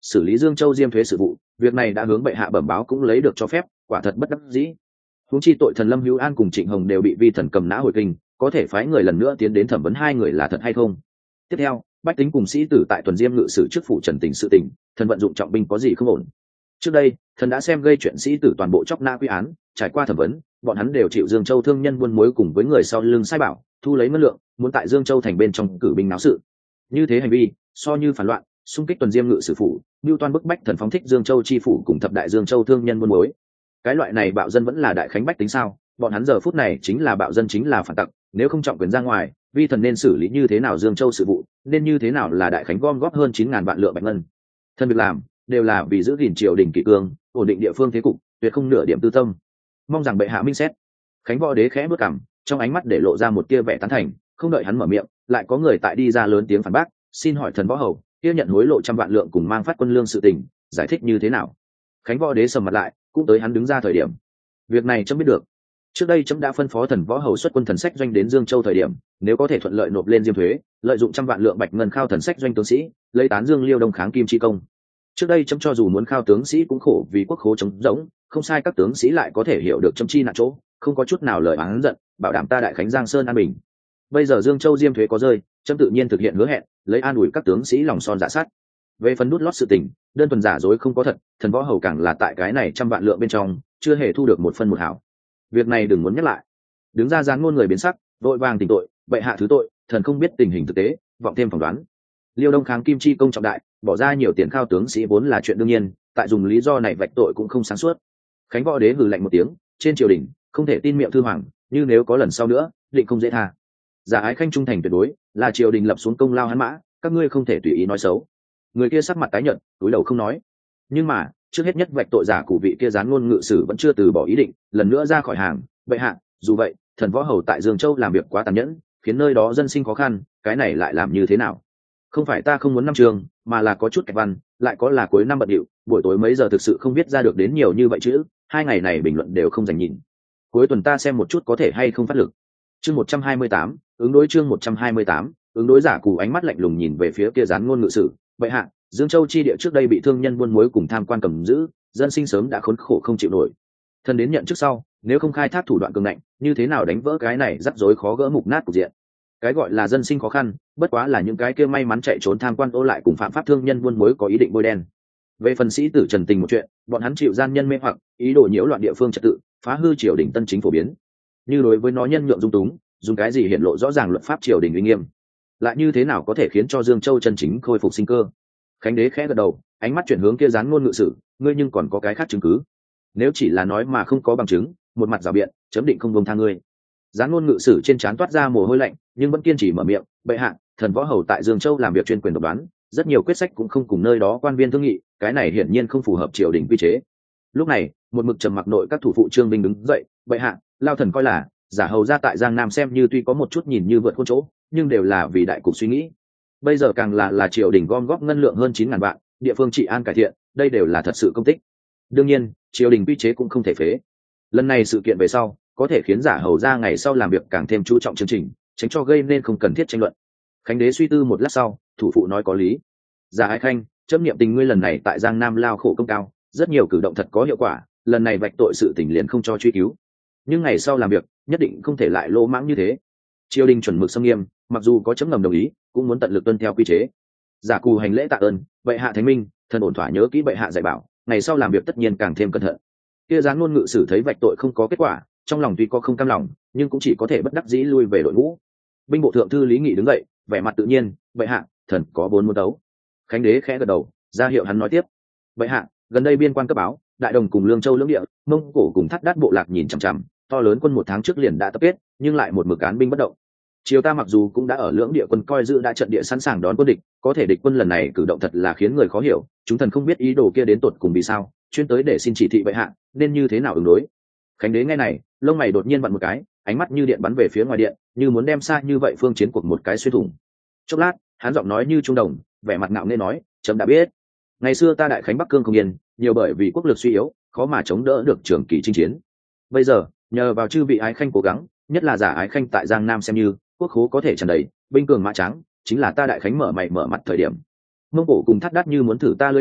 xử lý Dương Châu diêm thuế sự vụ, việc này đã hướng bệ hạ bẩm báo cũng lấy được cho phép, quả thật bất đắc dĩ. Huống chi tội thần Lâm Hữu An cùng Trịnh Hồng đều bị vi thần cầm nã hồi kinh, có thể phái người lần nữa tiến đến thẩm vấn hai người là thật hay không. Tiếp theo, bách tính cùng sĩ tử tại tuần diêm ngự sử trước phủ Trần Tình sự tình, thần vận dụng trọng binh có gì không ổn. Trước đây, thần đã xem gây chuyện sĩ tử toàn bộ chóc nã quy án, trải qua thẩm vấn, bọn hắn đều chịu Dương Châu thương nhân buôn muối cùng với người sau lưng sai bảo, thu lấy ngân lượng, muốn tại Dương Châu thành bên trong cử binh náo sự. Như thế hành vi, so như phản loạn, xung kích tuần diêm ngự sử phủ, mưu toan bức bách thần phóng thích Dương Châu chi phủ cùng thập đại Dương Châu thương nhân buôn muối. Cái loại này bạo dân vẫn là đại khánh bách tính sao? Bọn hắn giờ phút này chính là bạo dân, chính là phản tặc, nếu không trọng quyền ra ngoài, vi thần nên xử lý như thế nào Dương Châu sự vụ, nên như thế nào là đại khánh gom góp hơn 9.000 vạn lượng bạch ngân. Thân việc làm đều là vì giữ gìn triều đình kỷ cương, ổn định địa phương thế cục, tuyệt không nửa điểm tư tâm. Mong rằng bệ hạ minh xét. Khánh Võ Đế khẽ bước cằm, trong ánh mắt để lộ ra một tia vẻ tán thành, không đợi hắn mở miệng, lại có người tại đi ra lớn tiếng phản bác, xin hỏi thần võ hầu, kia nhận hối lộ 100 vạn lượng cùng mang phát quân lương sự tình, giải thích như thế nào? Khánh Võ Đế sầm mặt lại, cũng tới hắn đứng ra thời điểm. Việc này chấm biết được. Trước đây chấm đã phân phó thần võ hầu xuất quân thần sách doanh đến Dương Châu thời điểm, nếu có thể thuận lợi nộp lên diêm thuế, lợi dụng 100 vạn lượng bạch ngân khao thần sách doanh tướng sĩ, lấy tán Dương Liêu Đông kháng Kim chi công. Trước đây chấm cho dù muốn khao tướng sĩ cũng khổ vì quốc khố trống rỗng, không sai các tướng sĩ lại có thể hiểu được chấm chi nạn chỗ, không có chút nào lời oán giận, bảo đảm ta đại khánh Giang Sơn an bình. Bây giờ Dương Châu diêm thuế có rơi, chấm tự nhiên thực hiện hứa hẹn, lấy an ủi các tướng sĩ lòng son dạ sắt. Về phần nút lót sự tình, đơn thuần giả dối không có thật, thần võ hầu càng là tại cái này 100 vạn lượng bên trong, chưa hề thu được một phân một hảo. Việc này đừng muốn nhắc lại. Đứng ra giáng ngôn người biến sắc, vội vàng tỉnh tội, bệ hạ thứ tội, thần không biết tình hình thực tế, vọng thêm phỏng đoán. Liêu Đông kháng Kim chi công trọng đại, bỏ ra nhiều tiền khao tướng sĩ vốn là chuyện đương nhiên, tại dùng lý do này vạch tội cũng không sáng suốt. Khánh Võ Đế hừ lạnh một tiếng, trên triều đình không thể tin miệng thư hoàng, như nếu có lần sau nữa, định không dễ tha. Giả Ái Khanh trung thành tuyệt đối, là triều đình lập xuống công lao hắn mã, các ngươi không thể tùy ý nói xấu. Người kia sắc mặt tái nhợt, cúi đầu không nói. Nhưng mà trước hết nhất vạch tội giả cụ vị kia gián ngôn ngự sử vẫn chưa từ bỏ ý định, lần nữa ra khỏi hàng. Bệ hạ, dù vậy, thần võ hầu tại Dương Châu làm việc quá tàn nhẫn, khiến nơi đó dân sinh khó khăn, cái này lại làm như thế nào? Không phải ta không muốn năm trường, mà là có chút kẹt văn, lại có là cuối năm bận điệu, buổi tối mấy giờ thực sự không biết ra được đến nhiều như vậy chứ. 2 ngày này bình luận đều không dành nhìn. Cuối tuần ta xem một chút có thể hay không phát lực. Chương 128, ứng đối chương 128, ứng đối giả cụ ánh mắt lạnh lùng nhìn về phía kia gián ngôn ngự sử. Bệ hạ, Dương Châu chi địa trước đây bị thương nhân buôn muối cùng tham quan cầm giữ, dân sinh sớm đã khốn khổ không chịu nổi. Thần đến nhận trước sau, nếu không khai thác thủ đoạn cường ngạnh, như thế nào đánh vỡ cái này rắc rối khó gỡ mục nát cục diện. Cái gọi là dân sinh khó khăn, bất quá là những cái kia may mắn chạy trốn tham quan ô lại cùng phạm pháp thương nhân buôn muối có ý định bôi đen. Về phần sĩ tử Trần Tình một chuyện, bọn hắn chịu gian nhân mê hoặc, ý đồ nhiễu loạn địa phương trật tự, phá hư triều đình tân chính phổ biến. Như đối với nó nhân nhượng dung túng, dùng cái gì hiển lộ rõ ràng luật pháp triều đình uy nghiêm, lại như thế nào có thể khiến cho Dương Châu chân chính khôi phục sinh cơ? Khánh Đế khẽ gật đầu, ánh mắt chuyển hướng kia gián ngôn ngự sử, ngươi nhưng còn có cái khác chứng cứ? Nếu chỉ là nói mà không có bằng chứng, một mặt rào biện, chấm định không buông tha ngươi. Gián ngôn ngự sử trên trán toát ra mồ hôi lạnh, nhưng vẫn kiên trì mở miệng. Bệ hạ, thần võ hầu tại Dương Châu làm việc chuyên quyền độc đoán, rất nhiều quyết sách cũng không cùng nơi đó quan viên thương nghị, cái này hiển nhiên không phù hợp triều đình quy chế. Lúc này, một mực trầm mặc nội các thủ phụ Trương Binh đứng dậy. Bệ hạ, lao thần coi là giả hầu ra tại Giang Nam xem như tuy có một chút nhìn như vượt khuôn chỗ, nhưng đều là vì đại cục suy nghĩ. Bây giờ càng là triều đình gom góp ngân lượng hơn 9.000 vạn, địa phương trị an cải thiện, đây đều là thật sự công tích. Đương nhiên, triều đình quy chế cũng không thể phế. Lần này sự kiện về sau, có thể khiến giả hầu ra ngày sau làm việc càng thêm chú trọng chương trình, tránh cho gây nên không cần thiết tranh luận. Khánh Đế suy tư một lát sau, thủ phụ nói có lý. Giả Ái Khanh, chấm niệm tình ngươi lần này tại Giang Nam lao khổ công cao, rất nhiều cử động thật có hiệu quả, lần này vạch tội sự tình liền không cho truy cứu. Nhưng ngày sau làm việc, nhất định không thể lại lỗ mãng như thế. Triều đình chuẩn mực xâm nghiêm, mặc dù có chấm ngầm đồng ý, cũng muốn tận lực tuân theo quy chế. Giả cù hành lễ tạ ơn, bệ hạ thánh minh, thần ổn thỏa nhớ kỹ bệ hạ dạy bảo, ngày sau làm việc tất nhiên càng thêm cẩn thận. Kia gián ngôn ngự sử thấy vạch tội không có kết quả, trong lòng tuy có không cam lòng, nhưng cũng chỉ có thể bất đắc dĩ lui về đội ngũ. Binh bộ thượng thư Lý Nghị đứng dậy, vẻ mặt tự nhiên. Bệ hạ, thần có 4 muốn đấu. Khánh Đế khẽ gật đầu, ra hiệu hắn nói tiếp. Bệ hạ, gần đây biên quan cấp báo, Đại Đồng cùng Lương Châu lưỡng địa, Mông Cổ cùng Thắt Đát bộ lạc nhìn chằm chằm, to lớn quân 1 tháng trước liền đã tập kết, nhưng lại một mực án binh bất động. Triều ta mặc dù cũng đã ở lưỡng địa quân coi giữ đã trận địa sẵn sàng đón quân địch, có thể địch quân lần này cử động thật là khiến người khó hiểu, chúng thần không biết ý đồ kia đến tột cùng vì sao, chuyên tới để xin chỉ thị bệ hạ nên như thế nào ứng đối. Khánh Đế nghe này, lông mày đột nhiên vặn một cái, ánh mắt như điện bắn về phía ngoài điện, như muốn đem xa như vậy phương chiến cuộc một cái xuyên thủng. Chốc lát, hắn giọng nói như trung đồng, vẻ mặt ngạo nghễ nói, chấm đã biết. Ngày xưa ta đại khánh Bắc Cương không yên, nhiều bởi vì quốc lực suy yếu, khó mà chống đỡ được trường kỳ chinh chiến. Bây giờ, nhờ vào chư vị Ái Khanh cố gắng, nhất là giả Ái Khanh tại Giang Nam xem như quốc khố có thể tràn đầy, binh cường mã trắng, chính là ta đại khánh mở mày mở mặt thời điểm. Mông Cổ cùng Thắt Đát như muốn thử ta lưỡi đao,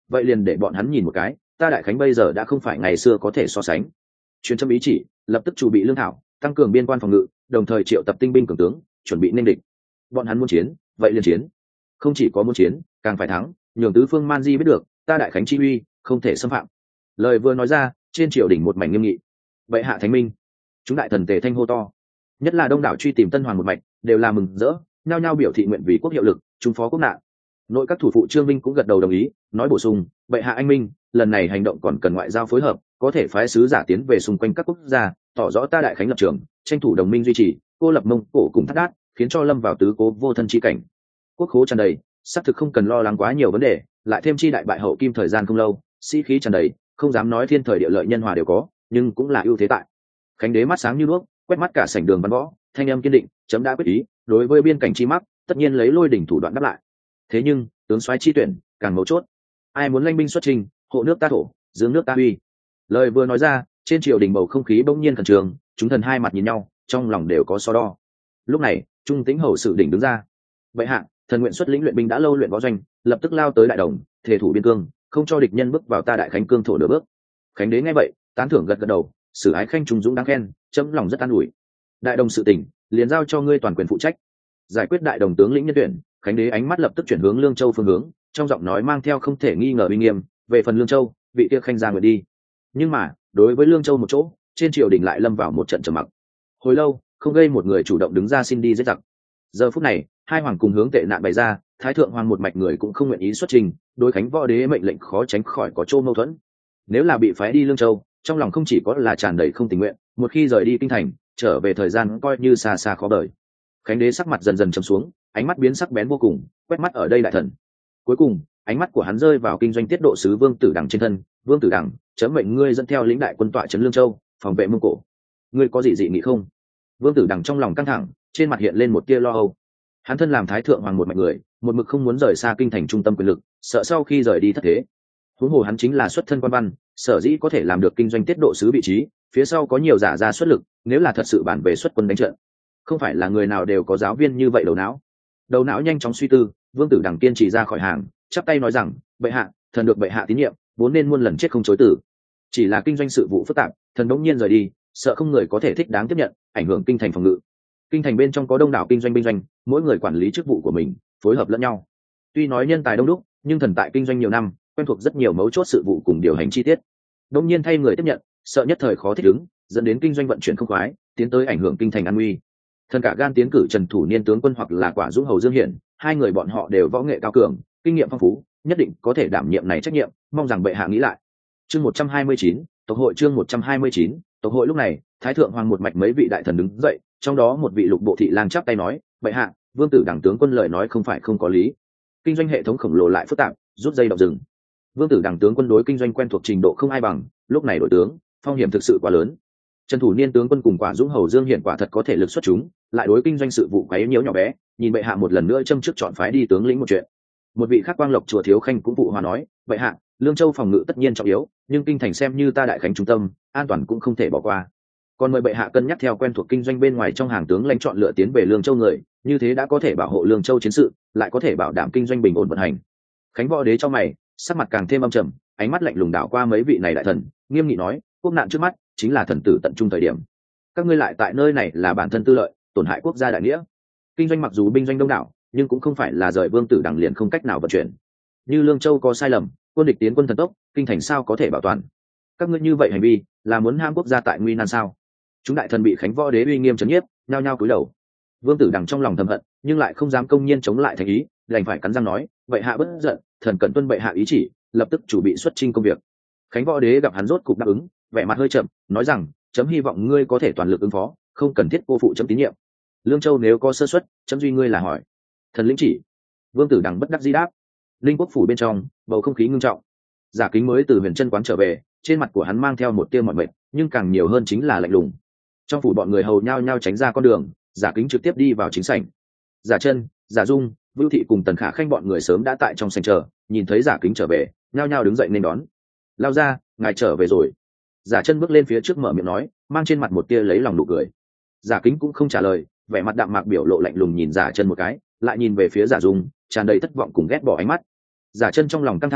vậy liền để bọn hắn nhìn một cái, ta đại khánh bây giờ đã không phải ngày xưa có thể so sánh. Truyền châm ý chỉ, lập tức chuẩn bị lương thảo, tăng cường biên quan phòng ngự, đồng thời triệu tập tinh binh cường tướng, chuẩn bị nên địch. Bọn hắn muốn chiến, vậy liền chiến. Không chỉ có muốn chiến, càng phải thắng, nhường tứ phương man di biết được, ta đại khánh chi uy không thể xâm phạm. Lời vừa nói ra, trên triều đình một mảnh nghiêm nghị. Bệ hạ thánh minh, chúng đại thần tề thanh hô to, nhất là đông đảo truy tìm tân hoàng một mạch, đều là mừng rỡ, nhao nhao biểu thị nguyện vì quốc hiệu lực, trung phó quốc nạn. Nội các thủ phụ Trương Minh cũng gật đầu đồng ý, nói bổ sung, bệ hạ anh minh, lần này hành động còn cần ngoại giao phối hợp, có thể phái sứ giả tiến về xung quanh các quốc gia, tỏ rõ ta đại khánh lập trường, tranh thủ đồng minh duy trì, cô lập Mông Cổ cùng Thát Đát, khiến cho lâm vào tứ cố vô thân chi cảnh. Quốc khố tràn đầy, xác thực không cần lo lắng quá nhiều vấn đề, lại thêm chi đại bại hậu kim thời gian không lâu, sĩ khí tràn đầy, không dám nói thiên thời địa lợi nhân hòa đều có, nhưng cũng là ưu thế tại. Khánh đế mắt sáng như đuốc, quét mắt cả sảnh đường văn võ, thanh âm kiên định, chấm đã quyết ý, đối với biên cảnh chi mắc, tất nhiên lấy lôi đỉnh thủ đoạn đáp lại. Thế nhưng tướng soái chi tuyển càng mấu chốt, ai muốn lãnh binh xuất trình, hộ nước ta thổ, dưỡng nước ta uy. Lời vừa nói ra, trên triều đình bầu không khí bỗng nhiên khẩn trương, chúng thần hai mặt nhìn nhau, trong lòng đều có so đo. Lúc này Trung Tĩnh hầu sự đỉnh đứng ra, bệ hạ, thần nguyện xuất lĩnh luyện binh đã lâu luyện võ doanh, lập tức lao tới đại đồng, thể thủ biên cương, không cho địch nhân bước vào ta đại khánh cương thổ nửa bước. Khánh đế nghe vậy tán thưởng gật gật đầu, sử ái khanh trung dũng đáng khen, chấm lòng rất an ủi. Đại đồng sự tỉnh liền giao cho ngươi toàn quyền phụ trách, giải quyết đại đồng tướng lĩnh nhân tuyển. Khánh đế ánh mắt lập tức chuyển hướng Lương Châu phương hướng, trong giọng nói mang theo không thể nghi ngờ uy nghiêm. Về phần Lương Châu, vị kia khanh ra nguyện đi. Nhưng mà đối với Lương Châu một chỗ, trên triều đình lại lâm vào một trận trầm mặc. Hồi lâu không gây một người chủ động đứng ra xin đi giết giặc. Giờ phút này hai hoàng cùng hướng tệ nạn bày ra, thái thượng hoàng một mạch người cũng không nguyện ý xuất trình, đối Khánh võ đế mệnh lệnh khó tránh khỏi có chỗ mâu thuẫn. Nếu là bị phái đi Lương Châu, trong lòng không chỉ có là tràn đầy không tình nguyện, một khi rời đi kinh thành, trở về thời gian coi như xa xa khó đợi. Khánh đế sắc mặt dần dần trầm xuống, ánh mắt biến sắc bén vô cùng, quét mắt ở đây đại thần. Cuối cùng ánh mắt của hắn rơi vào kinh doanh tiết độ sứ Vương Tử Đằng trên thân. Vương Tử Đằng, chấm mệnh ngươi dẫn theo lĩnh đại quân tọa trấn Lương Châu, phòng vệ Mông Cổ. Ngươi có gì dị nghị không? Vương Tử Đằng trong lòng căng thẳng, trên mặt hiện lên một tia lo âu. Hắn thân làm thái thượng hoàng một mạch người, một mực không muốn rời xa kinh thành trung tâm quyền lực, sợ sau khi rời đi thất thế. Huống hồ hắn chính là xuất thân quan văn, sở dĩ có thể làm được kinh doanh tiết độ sứ vị trí, phía sau có nhiều giả ra xuất lực, nếu là thật sự bản về xuất quân đánh trận, không phải là người nào đều có giáo viên như vậy đầu não nhanh chóng suy tư. Vương Tử Đằng kiên trì ra khỏi hàng, chắp tay nói rằng, bệ hạ, thần được bệ hạ tín nhiệm, vốn nên muôn lần chết không chối từ. Chỉ là kinh doanh sự vụ phức tạp, thần đống nhiên rời đi, sợ không người có thể thích đáng tiếp nhận, ảnh hưởng kinh thành phòng ngự. Kinh thành bên trong có đông đảo kinh doanh binh doanh, mỗi người quản lý chức vụ của mình, phối hợp lẫn nhau. Tuy nói nhân tài đông đúc, nhưng thần tại kinh doanh nhiều năm, quen thuộc rất nhiều mấu chốt sự vụ cùng điều hành chi tiết. Đống nhiên thay người tiếp nhận, sợ nhất thời khó thích ứng, dẫn đến kinh doanh vận chuyển không khoái, tiến tới ảnh hưởng kinh thành an nguy. Thần cả gan tiến cử Trần Thủ Niên tướng quân hoặc là Quả Dũng hầu Dương Hiển, hai người bọn họ đều võ nghệ cao cường, kinh nghiệm phong phú, nhất định có thể đảm nhiệm này trách nhiệm, mong rằng bệ hạ nghĩ lại. Chương 129, tộc hội. Chương 129, tộc hội. Lúc này thái thượng hoàng một mạch mấy vị đại thần đứng dậy, trong đó một vị lục bộ thị lang chắp tay nói, bệ hạ, Vương Tử Đằng tướng quân lời nói không phải không có lý. Kinh doanh hệ thống khổng lồ lại phức tạp, rút dây động rừng. Vương Tử Đằng tướng quân đối kinh doanh quen thuộc trình độ không ai bằng, lúc này đổi tướng, phong hiểm thực sự quá lớn. Trần Thủ Niên tướng quân cùng Quả Dũng hầu Dương Hiển quả thật có thể lực xuất chúng, lại đối kinh doanh sự vụ quấy nhiễu nhỏ bé, nhìn bệ hạ một lần nữa châm trước chọn phái đi tướng lĩnh một chuyện. Một vị khác Quang Lộc chùa thiếu khanh cũng phụ hòa nói, bệ hạ, Lương Châu phòng ngự tất nhiên trọng yếu, nhưng kinh thành xem như ta đại khánh trung tâm, an toàn cũng không thể bỏ qua. Còn mời bệ hạ cân nhắc theo quen thuộc kinh doanh bên ngoài trong hàng tướng lãnh chọn lựa tiến về Lương Châu người, như thế đã có thể bảo hộ Lương Châu chiến sự, lại có thể bảo đảm kinh doanh bình ổn vận hành. Khánh võ đế trong mày, sắc mặt càng thêm âm trầm, ánh mắt lạnh lùng đảo qua mấy vị này đại thần, nghiêm nghị nói, quốc nạn trước mắt chính là thần tử tận trung thời điểm, các ngươi lại tại nơi này là bản thân tư lợi, tổn hại quốc gia đại nghĩa. Kinh doanh mặc dù binh doanh đông đảo, nhưng cũng không phải là rời Vương Tử Đằng liền không cách nào vận chuyển. Như Lương Châu có sai lầm, quân địch tiến quân thần tốc, kinh thành sao có thể bảo toàn? Các ngươi như vậy hành vi là muốn ham quốc gia tại nguy nan sao? Chúng đại thần bị Khánh võ đế uy nghiêm trấn nhiếp, nhao nhao cúi đầu. Vương Tử Đằng trong lòng thầm hận, nhưng lại không dám công nhiên chống lại thành ý, đành phải cắn răng nói, bệ hạ bất giận, thần cần tuân bệ hạ ý chỉ, lập tức chuẩn bị xuất chinh công việc. Khánh võ đế gặp hắn rốt cục đáp ứng, vẻ mặt hơi chậm, nói rằng, chấm hy vọng ngươi có thể toàn lực ứng phó, không cần thiết cô phụ chấm tín nhiệm. Lương Châu nếu có sơ suất, chấm duy ngươi là hỏi. Thần lĩnh chỉ. Vương Tử Đằng bất đắc dĩ đáp. Linh Quốc phủ bên trong bầu không khí ngưng trọng. Giả Kính mới từ Huyền Trân quán trở về, trên mặt của hắn mang theo một tia mỏi mệt, nhưng càng nhiều hơn chính là lạnh lùng. Trong phủ bọn người hầu nhao nhao tránh ra con đường, Giả Kính trực tiếp đi vào chính sảnh. Giả Trân, Giả Dung, Vưu Thị cùng Tần Khả Khanh bọn người sớm đã tại trong sảnh chờ, nhìn thấy Giả Kính trở về, nhao nhao đứng dậy nên đón. Lao ra, ngài trở về rồi. Giả Trân bước lên phía trước mở miệng nói, mang trên mặt một tia lấy lòng nụ cười. Giả Kính cũng không trả lời, vẻ mặt đạm mạc biểu lộ lạnh lùng nhìn Giả Trân một cái, lại nhìn về phía Giả Dung, tràn đầy thất vọng cùng ghét bỏ ánh mắt. Giả Trân trong lòng căng thẳng,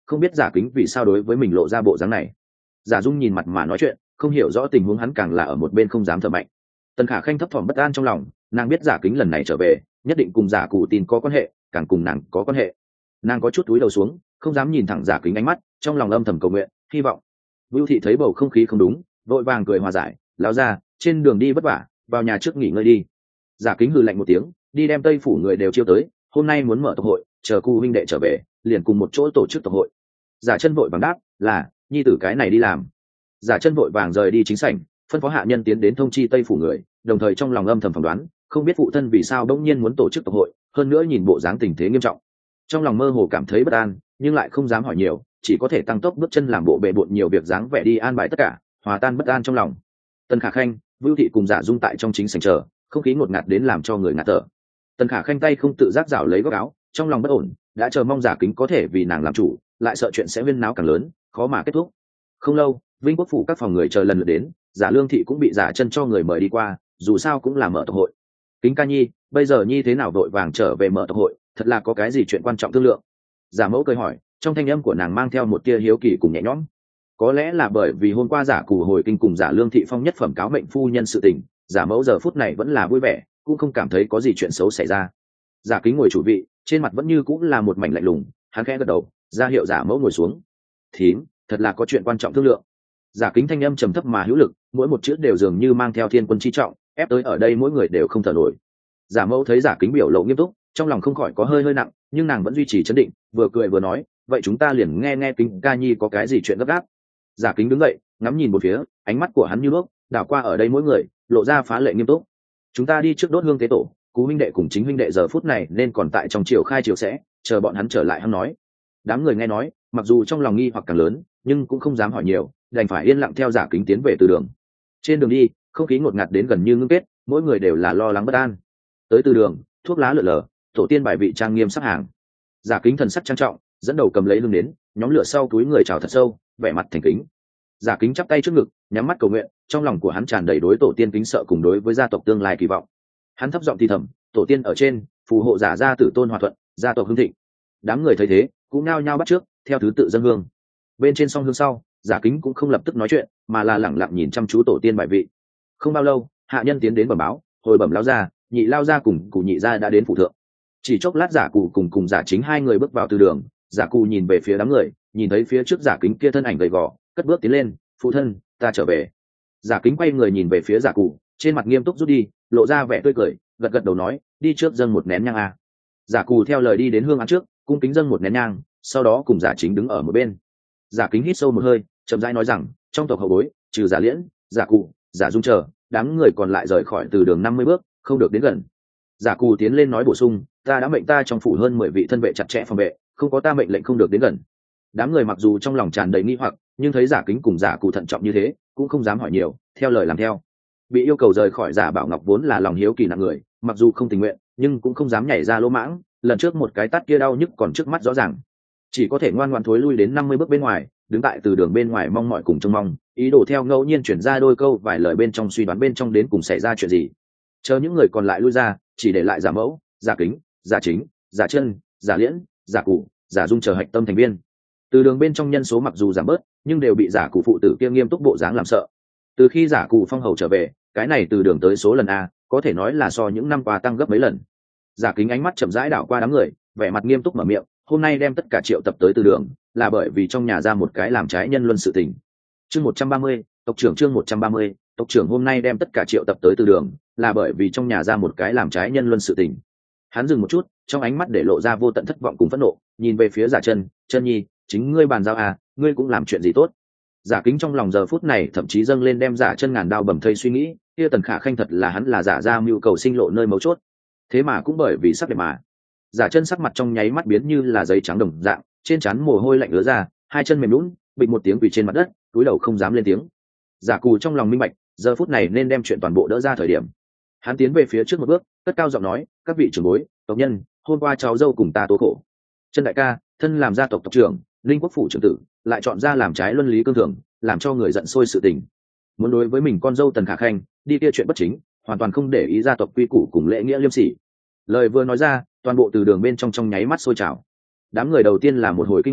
không biết giả kính vì sao đối với mình lộ ra bộ dáng này. Giả Dung nhìn mặt mà nói chuyện, không hiểu rõ tình huống, hắn càng là ở một bên không dám thở mạnh. Tần Khả Khanh thấp thỏm bất an trong lòng, nàng biết giả kính lần này trở về nhất định cùng giả cụ tin có quan hệ, càng cùng nàng có quan hệ. Nàng có chút túi đầu xuống, không dám nhìn thẳng giả kính ánh mắt, trong lòng âm thầm cầu nguyện hy vọng. Vưu Thị thấy bầu không khí không đúng, vội vàng cười hòa giải, lão gia, trên đường đi vất vả, vào nhà trước nghỉ ngơi đi. Giả kính hừ lạnh một tiếng, đi đem Tây phủ người đều chiêu tới, hôm nay muốn mở tộc hội, chờ cu huynh đệ trở về liền cùng một chỗ tổ chức tộc hội. Giả Chân vội vàng đáp là nhi tử cái này đi làm. Giả Chân vội vàng rời đi chính sảnh, phân phó hạ nhân tiến đến thông chi Tây phủ người, đồng thời trong lòng âm thầm phỏng đoán, không biết phụ thân vì sao bỗng nhiên muốn tổ chức tộc hội, hơn nữa nhìn bộ dáng tình thế nghiêm trọng, trong lòng mơ hồ cảm thấy bất an, nhưng lại không dám hỏi nhiều, chỉ có thể tăng tốc bước chân làm bộ bề bộn nhiều việc dáng vẻ đi an bài tất cả, hòa tan bất an trong lòng. Tần Khả Khanh, Vưu Thị cùng Giả Dung tại trong chính sảnh chờ, không khí ngột ngạt đến làm cho người ngạt thở. Tần Khả Khanh tay không tự giác rảo lấy góc áo, trong lòng bất ổn, đã chờ mong giả kính có thể vì nàng làm chủ, lại sợ chuyện sẽ huyên náo càng lớn, khó mà kết thúc. Không lâu, Vinh Quốc phủ các phòng người chờ lần lượt đến, Giả Lương Thị cũng bị Giả Chân cho người mời đi qua, dù sao cũng là mở tộc hội. Kính ca nhi, bây giờ nhi thế nào đội vàng trở về mở tộc hội, thật là có cái gì chuyện quan trọng thương lượng? Giả Mẫu cười hỏi, trong thanh âm của nàng mang theo một tia hiếu kỳ cùng nhẹ nhõm. Có lẽ là bởi vì hôm qua Giả Cù hồi kinh cùng Giả Lương Thị phong nhất phẩm cáo mệnh phu nhân sự tình, Giả Mẫu giờ phút này vẫn là vui vẻ, cũng không cảm thấy có gì chuyện xấu xảy ra. Giả Kính ngồi chủ vị, trên mặt vẫn như cũng là một mảnh lạnh lùng, hắn khẽ gật đầu, ra hiệu Giả Mẫu ngồi xuống. Thím, thật là có chuyện quan trọng thương lượng. Giả Kính thanh âm trầm thấp mà hữu lực, mỗi một chữ đều dường như mang theo thiên quân chi trọng, ép tới ở đây mỗi người đều không thở nổi. Giả Mẫu thấy Giả Kính biểu lộ nghiêm túc, trong lòng không khỏi có hơi nặng, nhưng nàng vẫn duy trì trấn định, vừa cười vừa nói, vậy chúng ta liền nghe nghe Kính ca nhi có cái gì chuyện gấp gáp. Giả Kính đứng dậy, ngắm nhìn một phía, ánh mắt của hắn như đuốc, đảo qua ở đây mỗi người, lộ ra phá lệ nghiêm túc. Chúng ta đi trước đốt hương tế tổ, Cú huynh đệ cùng Chính huynh đệ giờ phút này nên còn tại trong triều khai triều sẽ, chờ bọn hắn trở lại hắn nói. Đám người nghe nói, mặc dù trong lòng nghi hoặc càng lớn, nhưng cũng không dám hỏi nhiều, đành phải yên lặng theo Giả Kính tiến về từ đường. Trên đường đi, không khí ngột ngạt đến gần như ngưng kết, mỗi người đều là lo lắng bất an. Tới từ đường, thuốc lá lượn lờ, tổ tiên bài vị trang nghiêm sắp hàng. Giả Kính thần sắc trang trọng, dẫn đầu cầm lấy hương đến, nhóm lửa sau túi người chào thật sâu, vẻ mặt thành kính. Giả Kính chắp tay trước ngực, nhắm mắt cầu nguyện, trong lòng của hắn tràn đầy đối tổ tiên kính sợ cùng đối với gia tộc tương lai kỳ vọng. Hắn thấp giọng thì thầm, tổ tiên ở trên, phù hộ giả gia tử tôn hòa thuận, gia tộc hưng thịnh. Đám người thấy thế, cũng nao nhao bắt trước, theo thứ tự dâng hương. Bên trên song hương sau, Giả Kính cũng không lập tức nói chuyện, mà là lẳng lặng nhìn chăm chú tổ tiên bài vị. Không bao lâu, hạ nhân tiến đến bẩm báo, hồi bẩm lão gia, nhị lao gia cùng cụ nhị gia đã đến phủ thượng. Chỉ chốc lát Giả Cụ cùng Giả Chính hai người bước vào từ đường. Giả Cụ nhìn về phía đám người, nhìn thấy phía trước Giả Kính kia thân ảnh gầy gò, cất bước tiến lên, phụ thân, ta trở về. Giả Kính quay người nhìn về phía Giả Cụ, trên mặt nghiêm túc rút đi, lộ ra vẻ tươi cười, gật gật đầu nói, đi trước dâng một nén nhang a. Giả Cụ theo lời đi đến hương án trước, cung kính dâng một nén nhang, sau đó cùng Giả Chính đứng ở một bên. Giả Kính hít sâu một hơi, chậm rãi nói rằng, trong tộc hậu bối, trừ Giả Liễn, Giả Cụ, Giả Dung chờ, đám người còn lại rời khỏi từ đường 50 bước, không được đến gần. Giả Cụ tiến lên nói bổ sung, ta đã mệnh ta trong phủ hơn 10 vị thân vệ chặt chẽ phòng vệ, không có ta mệnh lệnh không được đến gần. Đám người mặc dù trong lòng tràn đầy nghi hoặc, nhưng thấy Giả Kính cùng Giả Cụ thận trọng như thế, cũng không dám hỏi nhiều, theo lời làm theo. Bị yêu cầu rời khỏi Giả Bảo Ngọc vốn là lòng hiếu kỳ nặng người, mặc dù không tình nguyện, nhưng cũng không dám nhảy ra lỗ mãng, lần trước một cái tát kia đau nhức còn trước mắt rõ ràng, chỉ có thể ngoan ngoãn thối lui đến 50 bước bên ngoài, đứng tại từ đường bên ngoài mong mọi cùng trông mong, ý đồ theo ngẫu nhiên chuyển ra đôi câu vài lời bên trong suy đoán bên trong đến cùng xảy ra chuyện gì. Chờ những người còn lại lui ra, chỉ để lại Giả Mẫu, Giả Kính, Giả Chính, Giả Chân, Giả Liễn, Giả Cụ, Giả Dung chờ hạch tâm thành viên. Từ đường bên trong nhân số mặc dù giảm bớt, nhưng đều bị Giả Cụ phụ tử kia nghiêm túc bộ dáng làm sợ. Từ khi Giả Cụ phong hầu trở về, cái này từ đường tới số lần a, có thể nói là so những năm qua tăng gấp mấy lần. Giả Kính ánh mắt chậm rãi đảo qua đám người, vẻ mặt nghiêm túc mở miệng, hôm nay đem tất cả triệu tập tới từ đường, là bởi vì trong nhà ra một cái làm trái nhân luân sự tình. Chương 130, tộc trưởng chương 130, tộc trưởng hôm nay đem tất cả triệu tập tới từ đường, là bởi vì trong nhà ra một cái làm trái nhân luân sự tình. Hắn dừng một chút, trong ánh mắt để lộ ra vô tận thất vọng cùng phẫn nộ, nhìn về phía Giả Chân, Chân nhi, chính ngươi bàn giao à, ngươi cũng làm chuyện gì tốt? Giả Kính trong lòng giờ phút này thậm chí dâng lên đem Giả Chân ngàn đao bầm thây suy nghĩ, kia Tần Khả Khanh thật là hắn là giả ra mưu cầu sinh lộ nơi mấu chốt. Thế mà cũng bởi vì sắc đẹp mà. Giả Chân sắc mặt trong nháy mắt biến như là giấy trắng đồng dạng, trên trán mồ hôi lạnh ứa ra, hai chân mềm nhũn, bịch một tiếng quỳ trên mặt đất, cúi đầu không dám lên tiếng. Giả Cù trong lòng minh bạch, giờ phút này nên đem chuyện toàn bộ đỡ ra thời điểm. Hắn tiến về phía trước một bước, cất cao giọng nói, các vị trưởng bối, tộc nhân, hôm qua cháu dâu cùng ta tố khổ. Chân đại ca, thân làm gia tộc tộc trưởng, Linh Quốc phủ trưởng tử, lại chọn ra làm trái luân lý cương thường, làm cho người giận sôi sự tình. Muốn đối với mình con dâu Tần Khả Khanh, đi kia chuyện bất chính, hoàn toàn không để ý gia tộc quy củ cùng lễ nghĩa liêm sỉ. Lời vừa nói ra, toàn bộ từ đường bên trong nháy mắt sôi trào. Đám người đầu tiên là một hồi kinh ngạc,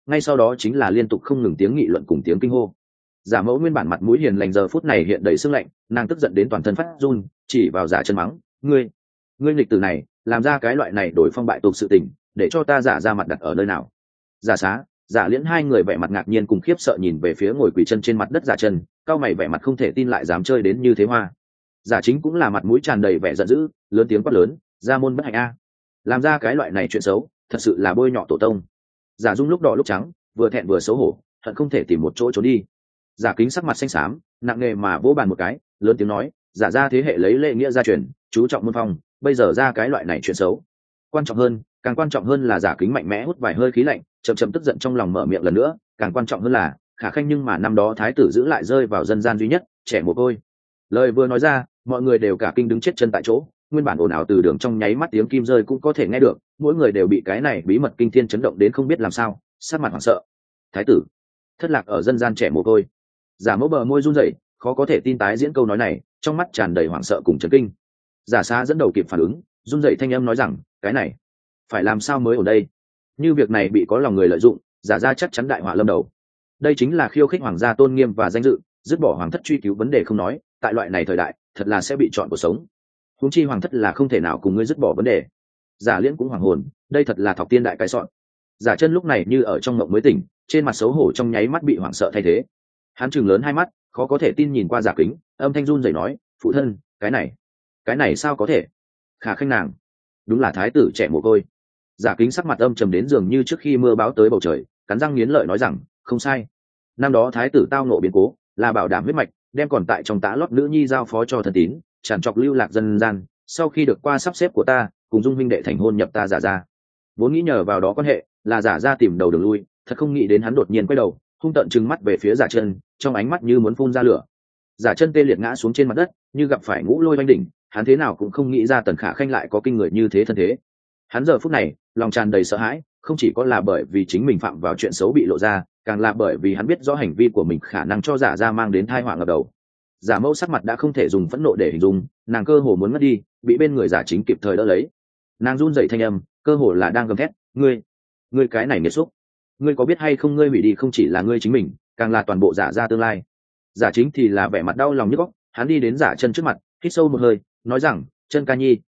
ngay sau đó chính là liên tục không ngừng tiếng nghị luận cùng tiếng kinh hô. Giả mẫu nguyên bản mặt mũi hiền lành giờ phút này hiện đầy sương lạnh, nàng tức giận đến toàn thân phát run, chỉ vào Giả Chân mắng: ngươi nghịch tử này, làm ra cái loại này đổi phong bại tục sự tình, để cho ta Giả ra mặt đặt ở nơi nào? Giả Xá, Giả Liễn hai người vẻ mặt ngạc nhiên cùng khiếp sợ nhìn về phía ngồi quỳ chân trên mặt đất Giả Chân, cao mày vẻ mặt không thể tin lại dám chơi đến như thế hoa. Giả Chính cũng là mặt mũi tràn đầy vẻ giận dữ, lớn tiếng quát lớn: Gia môn bất hạnh a, làm ra cái loại này chuyện xấu, thật sự là bôi nhọ tổ tông. Giả Dung lúc đỏ lúc trắng, vừa thẹn vừa xấu hổ, hận không thể tìm một chỗ trốn đi. Giả Kính sắc mặt xanh xám, nặng nề mà vỗ bàn một cái, lớn tiếng nói: Giả ra thế hệ lấy lễ nghĩa gia truyền, chú trọng môn phong, bây giờ ra cái loại này chuyện xấu. Càng quan trọng hơn là Giả Kính mạnh mẽ hút vài hơi khí lạnh, chậm chậm tức giận trong lòng mở miệng lần nữa, càng quan trọng hơn là Khả Khanh nhưng mà năm đó thái tử giữ lại rơi vào dân gian duy nhất, trẻ mồ côi. Lời vừa nói ra, mọi người đều cả kinh đứng chết chân tại chỗ, nguyên bản ồn ào từ đường trong nháy mắt tiếng kim rơi cũng có thể nghe được, mỗi người đều bị cái này bí mật kinh thiên chấn động đến không biết làm sao, sát mặt hoảng sợ. Thái tử thất lạc ở dân gian trẻ mồ côi. Giả Mẫu bờ môi run rẩy, khó có thể tin tái diễn câu nói này, trong mắt tràn đầy hoảng sợ cùng chấn kinh. Giả Xá dẫn đầu kịp phản ứng, run rẩy thanh âm nói rằng: cái này phải làm sao mới ở đây? Như việc này bị có lòng người lợi dụng, Giả ra chắc chắn đại họa lâm đầu. Đây chính là khiêu khích hoàng gia tôn nghiêm và danh dự, dứt bỏ hoàng thất truy cứu vấn đề không nói, tại loại này thời đại, thật là sẽ bị chọn cuộc sống. Huống chi hoàng thất là không thể nào cùng ngươi dứt bỏ vấn đề. Giả Liễn cũng hoàng hồn, đây thật là thọc tiên đại cái sọn. Giả Chân lúc này như ở trong mộng mới tỉnh, trên mặt xấu hổ trong nháy mắt bị hoảng sợ thay thế. Hắn trừng lớn hai mắt, khó có thể tin nhìn qua Giả Kính, âm thanh run rẩy nói: phụ thân, cái này sao có thể? Khả Khanh nàng đúng là thái tử trẻ mồ côi. Giả Kính sắc mặt âm trầm đến dường như trước khi mưa báo tới bầu trời, cắn răng nghiến lợi nói rằng: không sai, năm đó thái tử tao nộ biến cố, là bảo đảm huyết mạch, đem còn tại trong tã lót nữ nhi giao phó cho thân tín, tràn trọc lưu lạc dân gian. Sau khi được qua sắp xếp của ta, cùng Dung huynh đệ thành hôn nhập ta Giả ra, vốn nghĩ nhờ vào đó quan hệ là Giả ra tìm đầu đường lui, thật không nghĩ đến hắn đột nhiên quay đầu, hung tợn trừng mắt về phía Giả Chân, trong ánh mắt như muốn phun ra lửa. Giả Chân tê liệt ngã xuống trên mặt đất, như gặp phải ngũ lôi oanh đỉnh, hắn thế nào cũng không nghĩ ra Tần Khả Khanh lại có kinh người như thế thân thế. Hắn giờ phút này lòng tràn đầy sợ hãi, không chỉ có là bởi vì chính mình phạm vào chuyện xấu bị lộ ra, càng là bởi vì hắn biết rõ hành vi của mình khả năng cho Giả ra mang đến tai họa ngập đầu. Giả Mẫu sắc mặt đã không thể dùng phẫn nộ để hình dung, nàng cơ hồ muốn ngất đi, bị bên người Giả Chính kịp thời đỡ lấy. Nàng run rẩy thanh âm, cơ hồ là đang gầm thét: ngươi cái này nghiệt xúc, ngươi có biết hay không, ngươi hủy đi không chỉ là ngươi chính mình, càng là toàn bộ Giả ra tương lai. Giả Chính thì là vẻ mặt đau lòng nhức óc, hắn đi đến Giả Chân trước mặt, hít sâu một hơi, nói rằng: Chân ca nhi,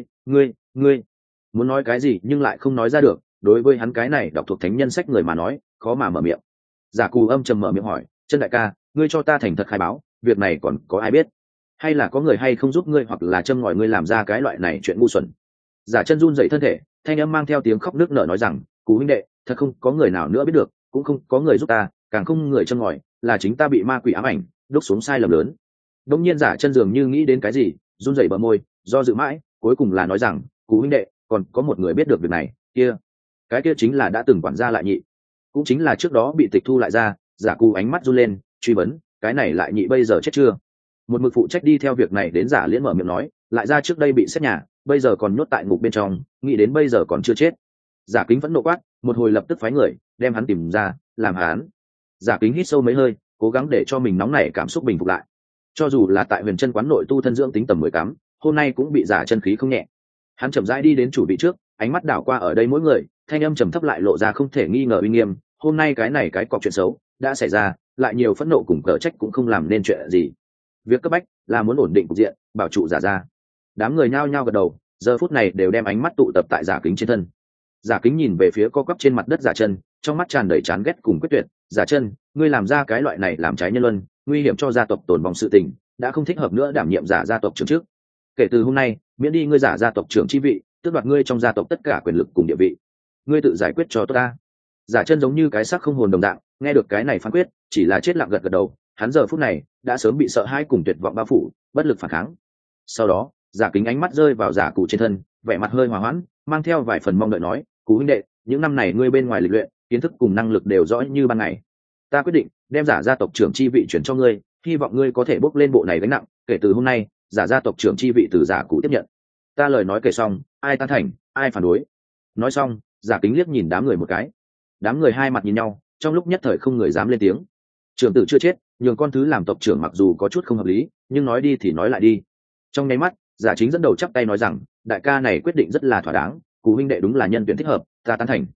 ngươi muốn nói cái gì nhưng lại không nói ra được. Đối với hắn cái này đọc thuộc thánh nhân sách người mà nói, khó mà mở miệng. Giả Cù âm trầm mở miệng hỏi: Chân đại ca, ngươi cho ta thành thật khai báo, việc này còn có ai biết, hay là có người hay không giúp ngươi, hoặc là châm ngòi ngươi làm ra cái loại này chuyện ngu xuẩn? Giả Chân run dậy thân thể, thanh âm mang theo tiếng khóc nức nở nói rằng: Cú huynh đệ, thật không có người nào nữa biết được, cũng không có người giúp ta, càng không người châm ngòi, là chính ta bị ma quỷ ám ảnh, đúc xuống sai lầm lớn. Đống nhiên Giả Chân dường như nghĩ đến cái gì, run rẩy bờ môi, do dự mãi, cuối cùng là nói rằng: Cú huynh đệ, còn có một người biết được việc này, cái kia chính là đã từng quản gia Lại Nhị, cũng chính là trước đó bị tịch thu lại ra. Giả Cù ánh mắt run lên, truy vấn: cái này Lại Nhị bây giờ chết chưa? Một mực phụ trách đi theo việc này đến Giả Liễn mở miệng nói: Lại ra trước đây bị xét nhà, bây giờ còn nhốt tại ngục bên trong, nghĩ đến bây giờ còn chưa chết. Giả Kính vẫn nộ quát, một hồi lập tức phái người đem hắn tìm ra, làm hắn. Giả Kính hít sâu mấy hơi, cố gắng để cho mình nóng nảy cảm xúc bình phục lại. Cho dù là tại Huyền Chân quán nội tu thân dưỡng tính tầm 10 cắm, hôm nay cũng bị Giả chân khí không nhẹ. Hắn chậm rãi đi đến chủ vị trước, ánh mắt đảo qua ở đây mỗi người, thanh âm trầm thấp lại lộ ra không thể nghi ngờ uy nghiêm. Hôm nay cái này cái cọc chuyện xấu đã xảy ra, lại nhiều phẫn nộ cùng cở trách cũng không làm nên chuyện gì. Việc cấp bách là muốn ổn định cục diện, bảo trụ Giả ra. Đám người nhao nhao gật đầu, giờ phút này đều đem ánh mắt tụ tập tại Giả Kính trên thân. Giả Kính nhìn về phía co quắp trên mặt đất Giả Chân, trong mắt tràn đầy chán ghét cùng quyết tuyệt. Giả Chân, ngươi làm ra cái loại này làm trái nhân luân, nguy hiểm cho gia tộc tồn vong sự tình, đã không thích hợp nữa đảm nhiệm Giả gia tộc trưởng trước. Kể từ hôm nay, miễn đi ngươi Giả gia tộc trưởng chi vị, tước đoạt ngươi trong gia tộc tất cả quyền lực cùng địa vị. Ngươi tự giải quyết cho tốt ta. Giả Chân giống như cái xác không hồn đồng dạng, nghe được cái này phán quyết, chỉ là chết lặng gật gật đầu. Hắn giờ phút này đã sớm bị sợ hãi cùng tuyệt vọng bao phủ, bất lực phản kháng. Sau đó, Giả Kính ánh mắt rơi vào Giả Cụ trên thân, vẻ mặt hơi hòa hoãn, mang theo vài phần mong đợi nói: Cú huynh đệ, những năm này ngươi bên ngoài lịch luyện, kiến thức cùng năng lực đều rõ như ban ngày. Ta quyết định đem Giả gia tộc trưởng chi vị chuyển cho ngươi, hy vọng ngươi có thể bốc lên bộ này gánh nặng. Kể từ hôm nay, Giả gia tộc trưởng chi vị từ Giả Cụ tiếp nhận. Ta lời nói kể xong, ai tán thành, ai phản đối. Nói xong, Giả Kính liếc nhìn đám người một cái. Đám người hai mặt nhìn nhau, trong lúc nhất thời không người dám lên tiếng. Trưởng tử chưa chết, nhường con thứ làm tộc trưởng mặc dù có chút không hợp lý, nhưng nói đi thì nói lại đi. Trong nháy mắt, Giả Chính dẫn đầu chắp tay nói rằng: đại ca này quyết định rất là thỏa đáng, Cú huynh đệ đúng là nhân tuyển thích hợp, ta tán thành.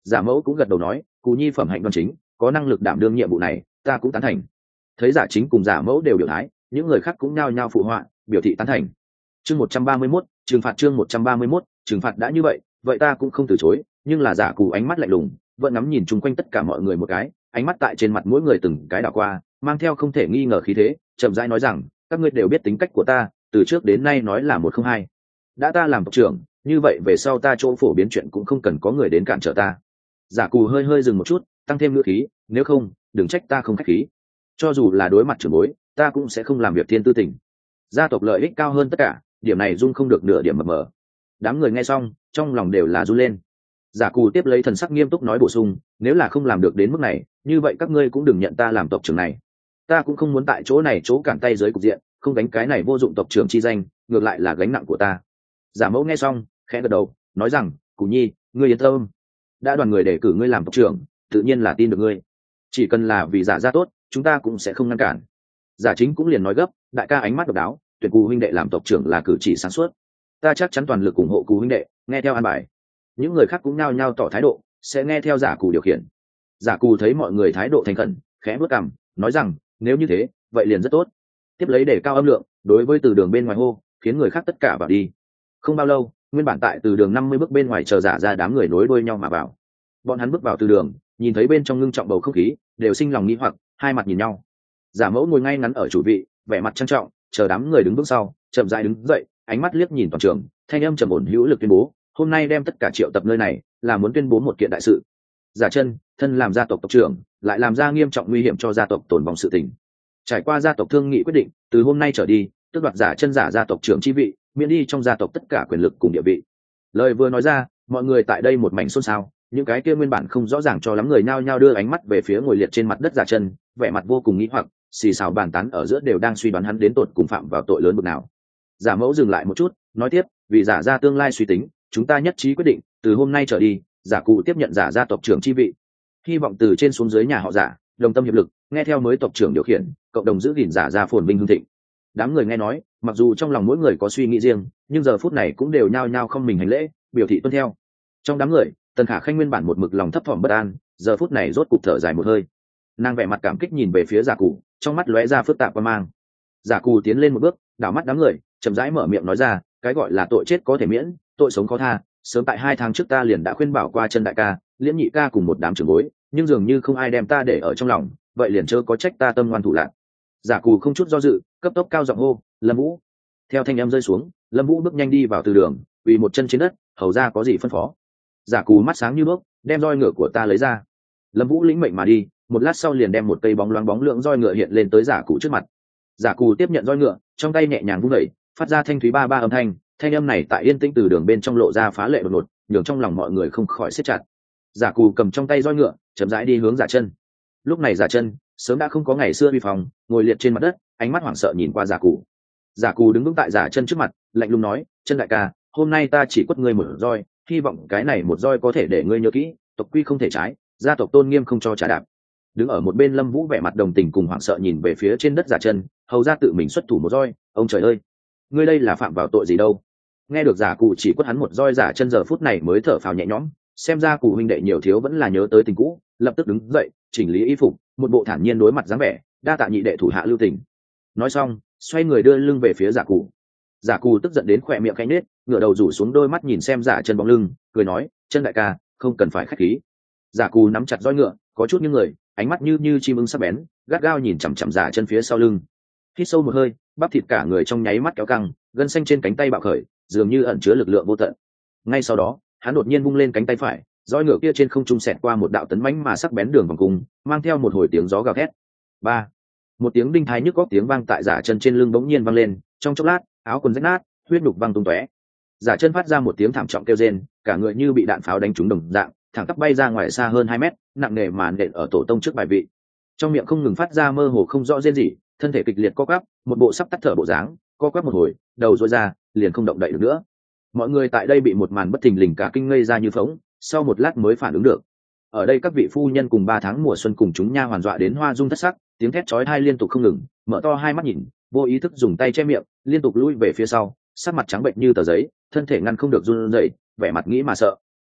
Giả mẫu cũng gật đầu nói, Cù nhi phẩm hạnh đoan chính, có năng lực đảm đương nhiệm vụ này, ta cũng tán thành. Thấy giả chính cùng giả mẫu đều biểu thái, những người khác cũng nhao nhao phụ họa, biểu thị tán thành. Chương 131, trừng phạt. Chương 131, trừng phạt. Đã như vậy, vậy ta cũng không từ chối, nhưng là giả Cù ánh mắt lạnh lùng, vẫn ngắm nhìn chung quanh tất cả mọi người một cái, ánh mắt tại trên mặt mỗi người từng cái đảo qua, mang theo không thể nghi ngờ khí thế, chậm rãi nói rằng, các ngươi đều biết tính cách của ta, từ trước đến nay nói là một không hai. Đã ta làm tộc trưởng, như vậy về sau ta chỗ phổ biến chuyện cũng không cần có người đến cản trở ta. Giả Cù hơi hơi dừng một chút, tăng thêm ngữ khí, nếu không, đừng trách ta không khách khí. Cho dù là đối mặt trưởng bối, ta cũng sẽ không làm việc thiên tư tình. Gia tộc lợi ích cao hơn tất cả, điểm này dung không được nửa điểm mập mờ. Đám người nghe xong, trong lòng đều là run lên. Giả Cù tiếp lấy thần sắc nghiêm túc nói bổ sung, nếu là không làm được đến mức này, như vậy các ngươi cũng đừng nhận ta làm tộc trưởng này. Ta cũng không muốn tại chỗ này chỗ cản tay dưới cục diện, không đánh cái này vô dụng tộc trưởng chi danh, ngược lại là gánh nặng của ta. Giả mẫu nghe xong, khẽ gật đầu, nói rằng, Cù nhi, ngươi yên tâm, đã đoàn người để cử ngươi làm tộc trưởng, tự nhiên là tin được ngươi. Chỉ cần là vì giả gia tốt, chúng ta cũng sẽ không ngăn cản. Giả chính cũng liền nói gấp, đại ca ánh mắt độc đáo, tuyển Cù huynh đệ làm tộc trưởng là cử chỉ sáng suốt, ta chắc chắn toàn lực ủng hộ Cù huynh đệ, nghe theo an bài. Những người khác cũng nhao nhao tỏ thái độ, sẽ nghe theo giả Cù điều khiển. Giả Cù thấy mọi người thái độ thành khẩn, khẽ bước cằm, nói rằng, nếu như thế, vậy liền rất tốt. Tiếp lấy để cao âm lượng, đối với từ đường bên ngoài hô, khiến người khác tất cả vào đi. Không bao lâu, nguyên bản tại từ đường 50 bước bên ngoài chờ giả ra đám người nối đuôi nhau mà vào. Bọn hắn bước vào từ đường, nhìn thấy bên trong ngưng trọng bầu không khí, đều sinh lòng nghi hoặc, hai mặt nhìn nhau. Giả mẫu ngồi ngay ngắn ở chủ vị, vẻ mặt trang trọng, chờ đám người đứng bước sau, chậm rãi đứng dậy, ánh mắt liếc nhìn toàn trường, thanh âm trầm ổn hữu lực tuyên bố, hôm nay đem tất cả triệu tập nơi này, là muốn tuyên bố một kiện đại sự. Giả Chân, thân làm gia tộc tộc trưởng, lại làm ra nghiêm trọng nguy hiểm cho gia tộc tồn vong sự tình. Trải qua gia tộc thương nghị quyết định, từ hôm nay trở đi, tước đoạt Giả Chân giả gia tộc trưởng chi vị, miễn đi trong gia tộc tất cả quyền lực cùng địa vị. Lời vừa nói ra, mọi người tại đây một mảnh xôn xao, những cái kia nguyên bản không rõ ràng cho lắm người nhao nhao đưa ánh mắt về phía ngồi liệt trên mặt đất Giả Chân, vẻ mặt vô cùng nghi hoặc, xì xào bàn tán ở giữa đều đang suy đoán hắn đến tột cùng phạm vào tội lớn bực nào. Giả mẫu dừng lại một chút, nói tiếp, vì giả gia tương lai suy tính, chúng ta nhất trí quyết định, từ hôm nay trở đi, giả cụ tiếp nhận giả gia tộc trưởng chi vị. Hy vọng từ trên xuống dưới nhà họ giả, đồng tâm hiệp lực, nghe theo mới tộc trưởng điều khiển, cộng đồng giữ gìn giả gia phồn vinh hưng thịnh. Đám người nghe nói, mặc dù trong lòng mỗi người có suy nghĩ riêng, nhưng giờ phút này cũng đều nhao nhao không mình hành lễ, biểu thị tuân theo. Trong đám người, Tần Khả Khanh nguyên bản một mực lòng thấp thỏm bất an, giờ phút này rốt cục thở dài một hơi. Nàng vẻ mặt cảm kích nhìn về phía giả cụ, trong mắt lóe ra phức tạp quan mang. Giả cụ tiến lên một bước, đảo mắt đám người, chậm rãi mở miệng nói ra, cái gọi là tội chết có thể miễn, tội sống khó tha. Sớm tại 2 tháng trước ta liền đã khuyên bảo qua Chân đại ca, Liễm nhị ca cùng một đám trưởng bối, nhưng dường như không ai đem ta để ở trong lòng, vậy liền chớ có trách ta tâm ngoan thủ lạn. Giả Cù không chút do dự, cấp tốc cao giọng hô, Lâm Vũ. Theo thanh âm rơi xuống, Lâm Vũ bước nhanh đi vào từ đường, quỳ một chân trên đất, hầu ra có gì phân phó. Giả Cù mắt sáng như đuốc, đem roi ngựa của ta lấy ra. Lâm Vũ lĩnh mệnh mà đi, một lát sau liền đem một cây bóng loáng bóng lượng roi ngựa hiện lên tới Giả Cù trước mặt. Giả Cù tiếp nhận roi ngựa, trong tay nhẹ nhàng vung đẩy, phát ra thanh thúy ba ba âm thanh, thanh âm này tại yên tĩnh từ đường bên trong lộ ra phá lệ đột ngột, nhường trong lòng mọi người không khỏi siết chặt. Giả Cù cầm trong tay roi ngựa, chậm rãi đi hướng Giả Chân. Lúc này Giả Chân sớm đã không có ngày xưa uy phong, ngồi liệt trên mặt đất, ánh mắt hoảng sợ nhìn qua Giả Cù. Giả Cù đứng vững tại Giả Chân trước mặt, lạnh lùng nói, Chân đại ca, hôm nay ta chỉ quất ngươi một roi, hy vọng cái này một roi có thể để ngươi nhớ kỹ, tộc quy không thể trái, gia tộc tôn nghiêm không cho trả đạp. Đứng ở một bên Lâm Vũ vẻ mặt đồng tình cùng hoảng sợ nhìn về phía trên đất Giả Chân, hầu ra tự mình xuất thủ một roi, ông trời ơi, ngươi đây là phạm vào tội gì đâu? Nghe được Giả Cù chỉ quất hắn một roi, Giả Chân giờ phút này mới thở phào nhẹ nhõm, xem ra Cù huynh đệ nhiều thiếu vẫn là nhớ tới tình cũ, lập tức đứng dậy, chỉnh lý y phục, một bộ thản nhiên đối mặt dáng vẻ, đa tạ nhị đệ thủ hạ lưu tình. Nói xong, xoay người đưa lưng về phía Giả Cù. Giả Cù tức giận đến khỏe miệng khẽ nhếch, ngửa đầu rủ xuống đôi mắt nhìn xem Giả Chân bóng lưng, cười nói, Chân đại ca, không cần phải khách khí. Giả Cù nắm chặt roi ngựa, có chút nghiêng người, ánh mắt như chim ưng sắc bén, gắt gao nhìn chằm chằm Giả Chân phía sau lưng. Hít sâu một hơi, bắp thịt cả người trong nháy mắt kéo căng, gân xanh trên cánh tay bạo khởi, dường như ẩn chứa lực lượng vô tận. Ngay sau đó, hắn đột nhiên vung lên cánh tay phải, roi ngựa kia trên không trung xẹt qua một đạo tấn mãnh mà sắc bén đường vòng cung, mang theo một hồi tiếng gió gào thét. Ba, một tiếng đinh thái nhức góc tiếng vang tại Giả Chân trên lưng bỗng nhiên vang lên, trong chốc lát, áo quần rách nát, huyết nhục văng tung tóe. Giả Chân phát ra một tiếng thảm trọng kêu rên, cả người như bị đạn pháo đánh trúng đồng dạng, thẳng tắp bay ra ngoài xa hơn 2 mét, nặng nề mà nện ở tổ tông trước bài vị. Trong miệng không ngừng phát ra mơ hồ không rõ rên rỉ, thân thể kịch liệt co quắp, một bộ sắp tắt thở bộ dáng, co quắp một hồi, đầu rũa ra, liền không động đậy được nữa. Mọi người tại đây bị một màn bất thình lình cả kinh ngây ra như phỗng, sau một lát mới phản ứng được. Ở đây các vị phu nhân cùng 3 tháng mùa xuân cùng chúng nha hoàn dọa đến hoa dung thất sắc, tiếng thét chói tai liên tục không ngừng, mở to hai mắt nhìn, vô ý thức dùng tay che miệng, liên tục lùi về phía sau, sắc mặt trắng bệnh như tờ giấy, thân thể ngăn không được run rẩy, vẻ mặt nghĩ mà sợ.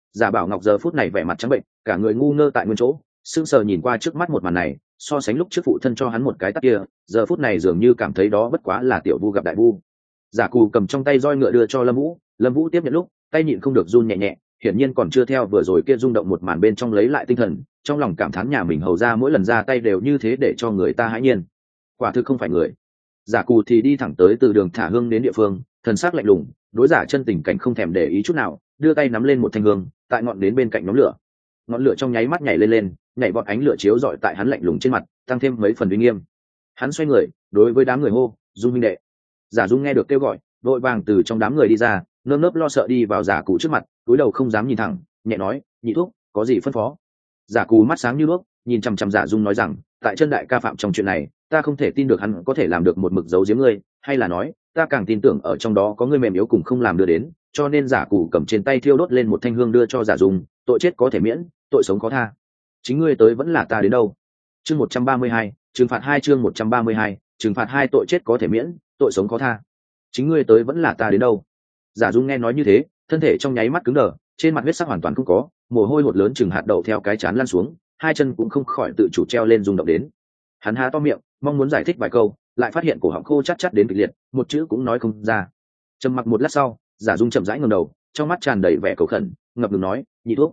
Giả Bảo Ngọc giờ phút này vẻ mặt trắng bệnh, cả người ngu ngơ tại nguyên chỗ, sững sờ nhìn qua trước mắt một màn này, so sánh lúc trước phụ thân cho hắn một cái tát kia, giờ phút này dường như cảm thấy đó bất quá là tiểu vu gặp đại vu. Giả Cù cầm trong tay roi ngựa đưa cho Lâm Vũ tiếp nhận lúc, tay nhịn không được run nhẹ nhẹ, hiển nhiên còn chưa theo vừa rồi kia rung động một màn bên trong lấy lại tinh thần, trong lòng cảm thán nhà mình hầu ra mỗi lần ra tay đều như thế để cho người ta hãi nhiên. Quả thực không phải người. Giả Cù thì đi thẳng tới từ đường thả hương đến địa phương, thần sắc lạnh lùng, đối Giả Chân tình cảnh không thèm để ý chút nào, đưa tay nắm lên một thanh hương, tại ngọn đến bên cạnh nhóm lửa. Ngọn lửa trong nháy mắt nhảy lên, nhảy vọt ánh lửa chiếu rọi tại hắn lạnh lùng trên mặt, tăng thêm mấy phần uy nghiêm. Hắn xoay người, đối với đám người hô, "Dung huynh đệ." Giả Dung nghe được kêu gọi, vội vàng từ trong đám người đi ra, nơm nớp lo sợ đi vào Giả Cù trước mặt, cúi đầu không dám nhìn thẳng, nhẹ nói, "Nhị thúc, có gì phân phó?" Giả Cù mắt sáng như đuốc, nhìn chằm chằm Giả Dung nói rằng, "Tại chân đại ca phạm trong chuyện này, ta không thể tin được hắn có thể làm được một mực giấu giếm ngươi, hay là nói, ta càng tin tưởng ở trong đó có ngươi mềm yếu cùng không làm đưa đến, cho nên Giả Cù cầm trên tay thiêu đốt lên một thanh hương đưa cho Giả Dung, tội chết có thể miễn, tội sống có tha. Chính ngươi tới vẫn là ta đến đâu?" Chương 132, trừng phạt 2 chương 132, trừng phạt 2 tội chết có thể miễn, tội sống có tha. Chính ngươi tới vẫn là ta đến đâu? Giả Dung nghe nói như thế, thân thể trong nháy mắt cứng đờ, trên mặt huyết sắc hoàn toàn không có, mồ hôi hột lớn chừng hạt đậu theo cái trán lăn xuống, hai chân cũng không khỏi tự chủ treo lên rung động đến. Hắn há to miệng, mong muốn giải thích vài câu, lại phát hiện cổ họng khô chát chát đến kịch liệt, một chữ cũng nói không ra. Trầm mặc một lát sau, Giả Dung chậm rãi ngẩng đầu, trong mắt tràn đầy vẻ cầu khẩn, ngập ngừng nói, "Nhị thuốc."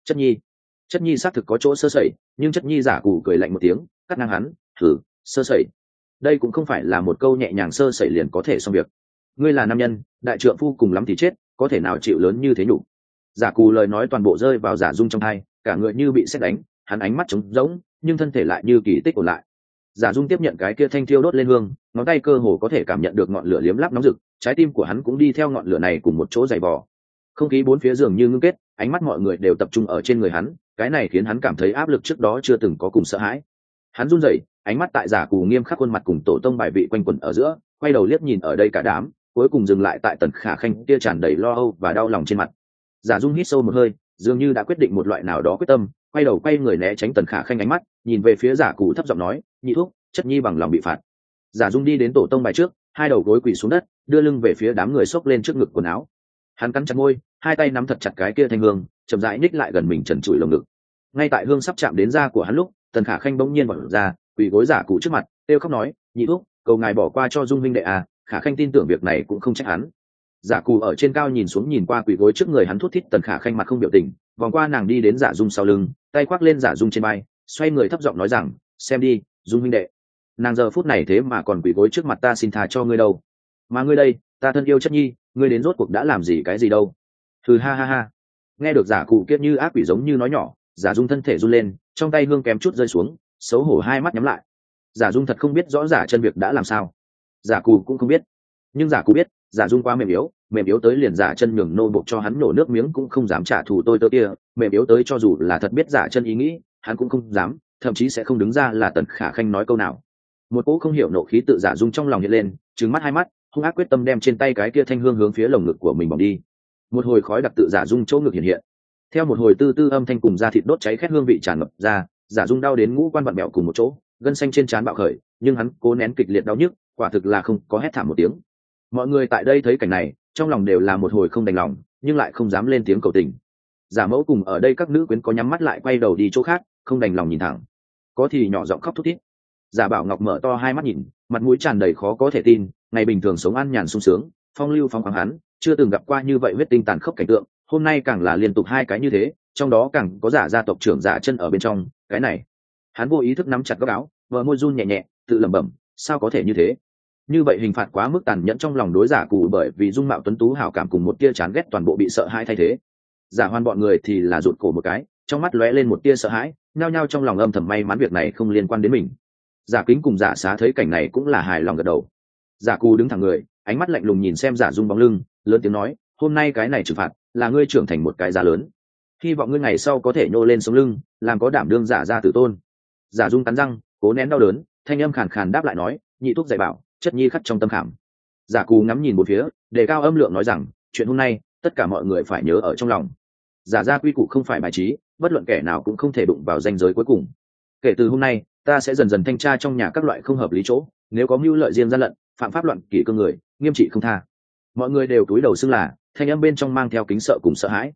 Chất nhi xác thực có chỗ sơ sẩy, nhưng Chất nhi Giả Cù cười lạnh một tiếng, cắt ngang hắn, "Thử, sơ sẩy. Đây cũng không phải là một câu nhẹ nhàng sơ sẩy liền có thể xong việc. Ngươi là nam nhân, đại trượng phu cùng lắm thì chết, có thể nào chịu lớn như thế nhục." Giả Cù lời nói toàn bộ rơi vào Giả Dung trong tai, cả người như bị sét đánh, hắn ánh mắt trống rỗng, nhưng thân thể lại như kỳ tích ổn lại. Giả Dung tiếp nhận cái kia thanh thiêu đốt lên hương, ngón tay cơ hồ có thể cảm nhận được ngọn lửa liếm láp nóng rực, trái tim của hắn cũng đi theo ngọn lửa này cùng một chỗ dày vò. Không khí bốn phía dường như ngưng kết, ánh mắt mọi người đều tập trung ở trên người hắn, cái này khiến hắn cảm thấy áp lực trước đó chưa từng có cùng sợ hãi. Hắn run rẩy, ánh mắt tại Giả Cù nghiêm khắc khuôn mặt cùng tổ tông bài vị quanh quẩn ở giữa, quay đầu liếc nhìn ở đây cả đám, cuối cùng dừng lại tại Tần Khả Khanh kia tràn đầy lo âu và đau lòng trên mặt. Giả Dung hít sâu một hơi, dường như đã quyết định một loại nào đó quyết tâm, quay người né tránh Tần Khả Khanh ánh mắt, nhìn về phía Giả Cù thấp giọng nói, "Nhị thúc, Chất nhi bằng lòng bị phạt." Giả Dung đi đến tổ tông bài trước, hai đầu gối quỳ xuống đất, đưa lưng về phía đám người xốc lên trước ngực quần áo. Hắn cắn chặt môi, hai tay nắm thật chặt cái kia thanh hương, chậm rãi ních lại gần mình trần trụi lồng ngực. Ngay tại hương sắp chạm đến da của hắn lúc, Tần Khả Khanh bỗng nhiên vọt ra, quỳ gối Giả Cù trước mặt, kêu khóc nói, "Nhị thúc, cầu ngài bỏ qua cho Dung huynh đệ à." Khả Khanh tin tưởng việc này cũng không trách hắn. Giả Cù ở trên cao nhìn xuống nhìn qua quỳ gối trước người hắn thút thít. Tần Khả Khanh mặt không biểu tình, vòng qua nàng đi đến Giả Dung sau lưng, tay khoác lên Giả Dung trên vai, xoay người thấp giọng nói rằng, "Xem đi, Dung huynh đệ, nàng giờ phút này thế mà còn quỳ gối trước mặt ta xin tha cho ngươi đâu. Mà ngươi đây, ta thân yêu Chất nhi, ngươi đến rốt cuộc đã làm gì cái gì đâu." Hừ ha ha ha. Nghe được Giả Cù kiết như ác quỷ giống như nói nhỏ, Giả Dung thân thể run lên, trong tay hương kém chút rơi xuống, xấu hổ hai mắt nhắm lại. Giả Dung thật không biết rõ Giả Chân việc đã làm sao. Giả Cù cũng không biết, nhưng Giả Cù biết, Giả Dung quá mềm yếu tới liền Giả Chân nhường nô bộc cho hắn nổ nước miếng cũng không dám trả thù tôi tớ kia, mềm yếu tới cho dù là thật biết Giả Chân ý nghĩ, hắn cũng không dám, thậm chí sẽ không đứng ra là Tần Khả Khanh nói câu nào. Một cỗ không hiểu nộ khí tự Giả Dung trong lòng hiện lên, trừng mắt hai mắt, hung ác quyết tâm đem trên tay cái kia thanh hương hướng phía lồng ngực của mình bỏng đi. Một hồi khói đặc tự Giả Dung chỗ ngực hiện, theo một hồi tư tư âm thanh cùng da thịt đốt cháy khét hương vị tràn ngập ra, Giả Dung đau đến ngũ quan vặn bẹo cùng một chỗ, gân xanh trên trán bạo khởi, nhưng hắn cố nén kịch liệt đau nhức, quả thực là không có hét thảm một tiếng. Mọi người tại đây thấy cảnh này, trong lòng đều là một hồi không đành lòng, nhưng lại không dám lên tiếng cầu tình. Giả Mẫu cùng ở đây các nữ quyến có nhắm mắt lại quay đầu đi chỗ khác, không đành lòng nhìn thẳng, có thì nhỏ giọng khóc thút thít. Giả Bảo Ngọc mở to hai mắt nhìn, mặt mũi tràn đầy khó có thể tin, ngày bình thường sống an nhàn sung sướng, phong lưu phóng khoáng hắn, chưa từng gặp qua như vậy huyết tinh tàn khốc cảnh tượng, hôm nay càng là liên tục hai cái như thế, trong đó càng có Giả gia tộc trưởng Giả Chân ở bên trong, cái này, hắn vô ý thức nắm chặt góc áo, vợ môi run nhẹ nhẹ, tự lẩm bẩm, sao có thể như thế? Như vậy hình phạt quá mức tàn nhẫn, trong lòng đối Giả Cù bởi vì dung mạo tuấn tú hảo cảm cùng một tia chán ghét toàn bộ bị sợ hãi thay thế. Giả Hoan bọn người thì là rụt cổ một cái, trong mắt lóe lên một tia sợ hãi, nhao nhao trong lòng âm thầm may mắn việc này không liên quan đến mình. Giả Kính cùng Giả Xá thấy cảnh này cũng là hài lòng gật đầu. Giả Cù đứng thẳng người, ánh mắt lạnh lùng nhìn xem Giả Dung bóng lưng, lớn tiếng nói, "Hôm nay cái này trừng phạt là ngươi trưởng thành một cái giá lớn, hy vọng ngươi ngày sau có thể nhô lên sống lưng, làm có đảm đương Giả gia tử tôn." Giả Dung cắn răng, cố nén đau đớn, thanh âm khàn khàn đáp lại nói, "Nhị thúc dạy bảo, Chất nhi khắc trong tâm khảm." Giả Cù ngắm nhìn một phía, đề cao âm lượng nói rằng, "Chuyện hôm nay tất cả mọi người phải nhớ ở trong lòng. Giả gia quy củ không phải bài trí, bất luận kẻ nào cũng không thể đụng vào ranh giới cuối cùng. Kể từ hôm nay, ta sẽ dần dần thanh tra trong nhà các loại không hợp lý chỗ, nếu có mưu lợi riêng gian lận, phạm pháp loạn kỷ cương người, nghiêm trị không tha." Mọi người đều cúi đầu xưng là, thanh âm bên trong mang theo kính sợ cùng sợ hãi.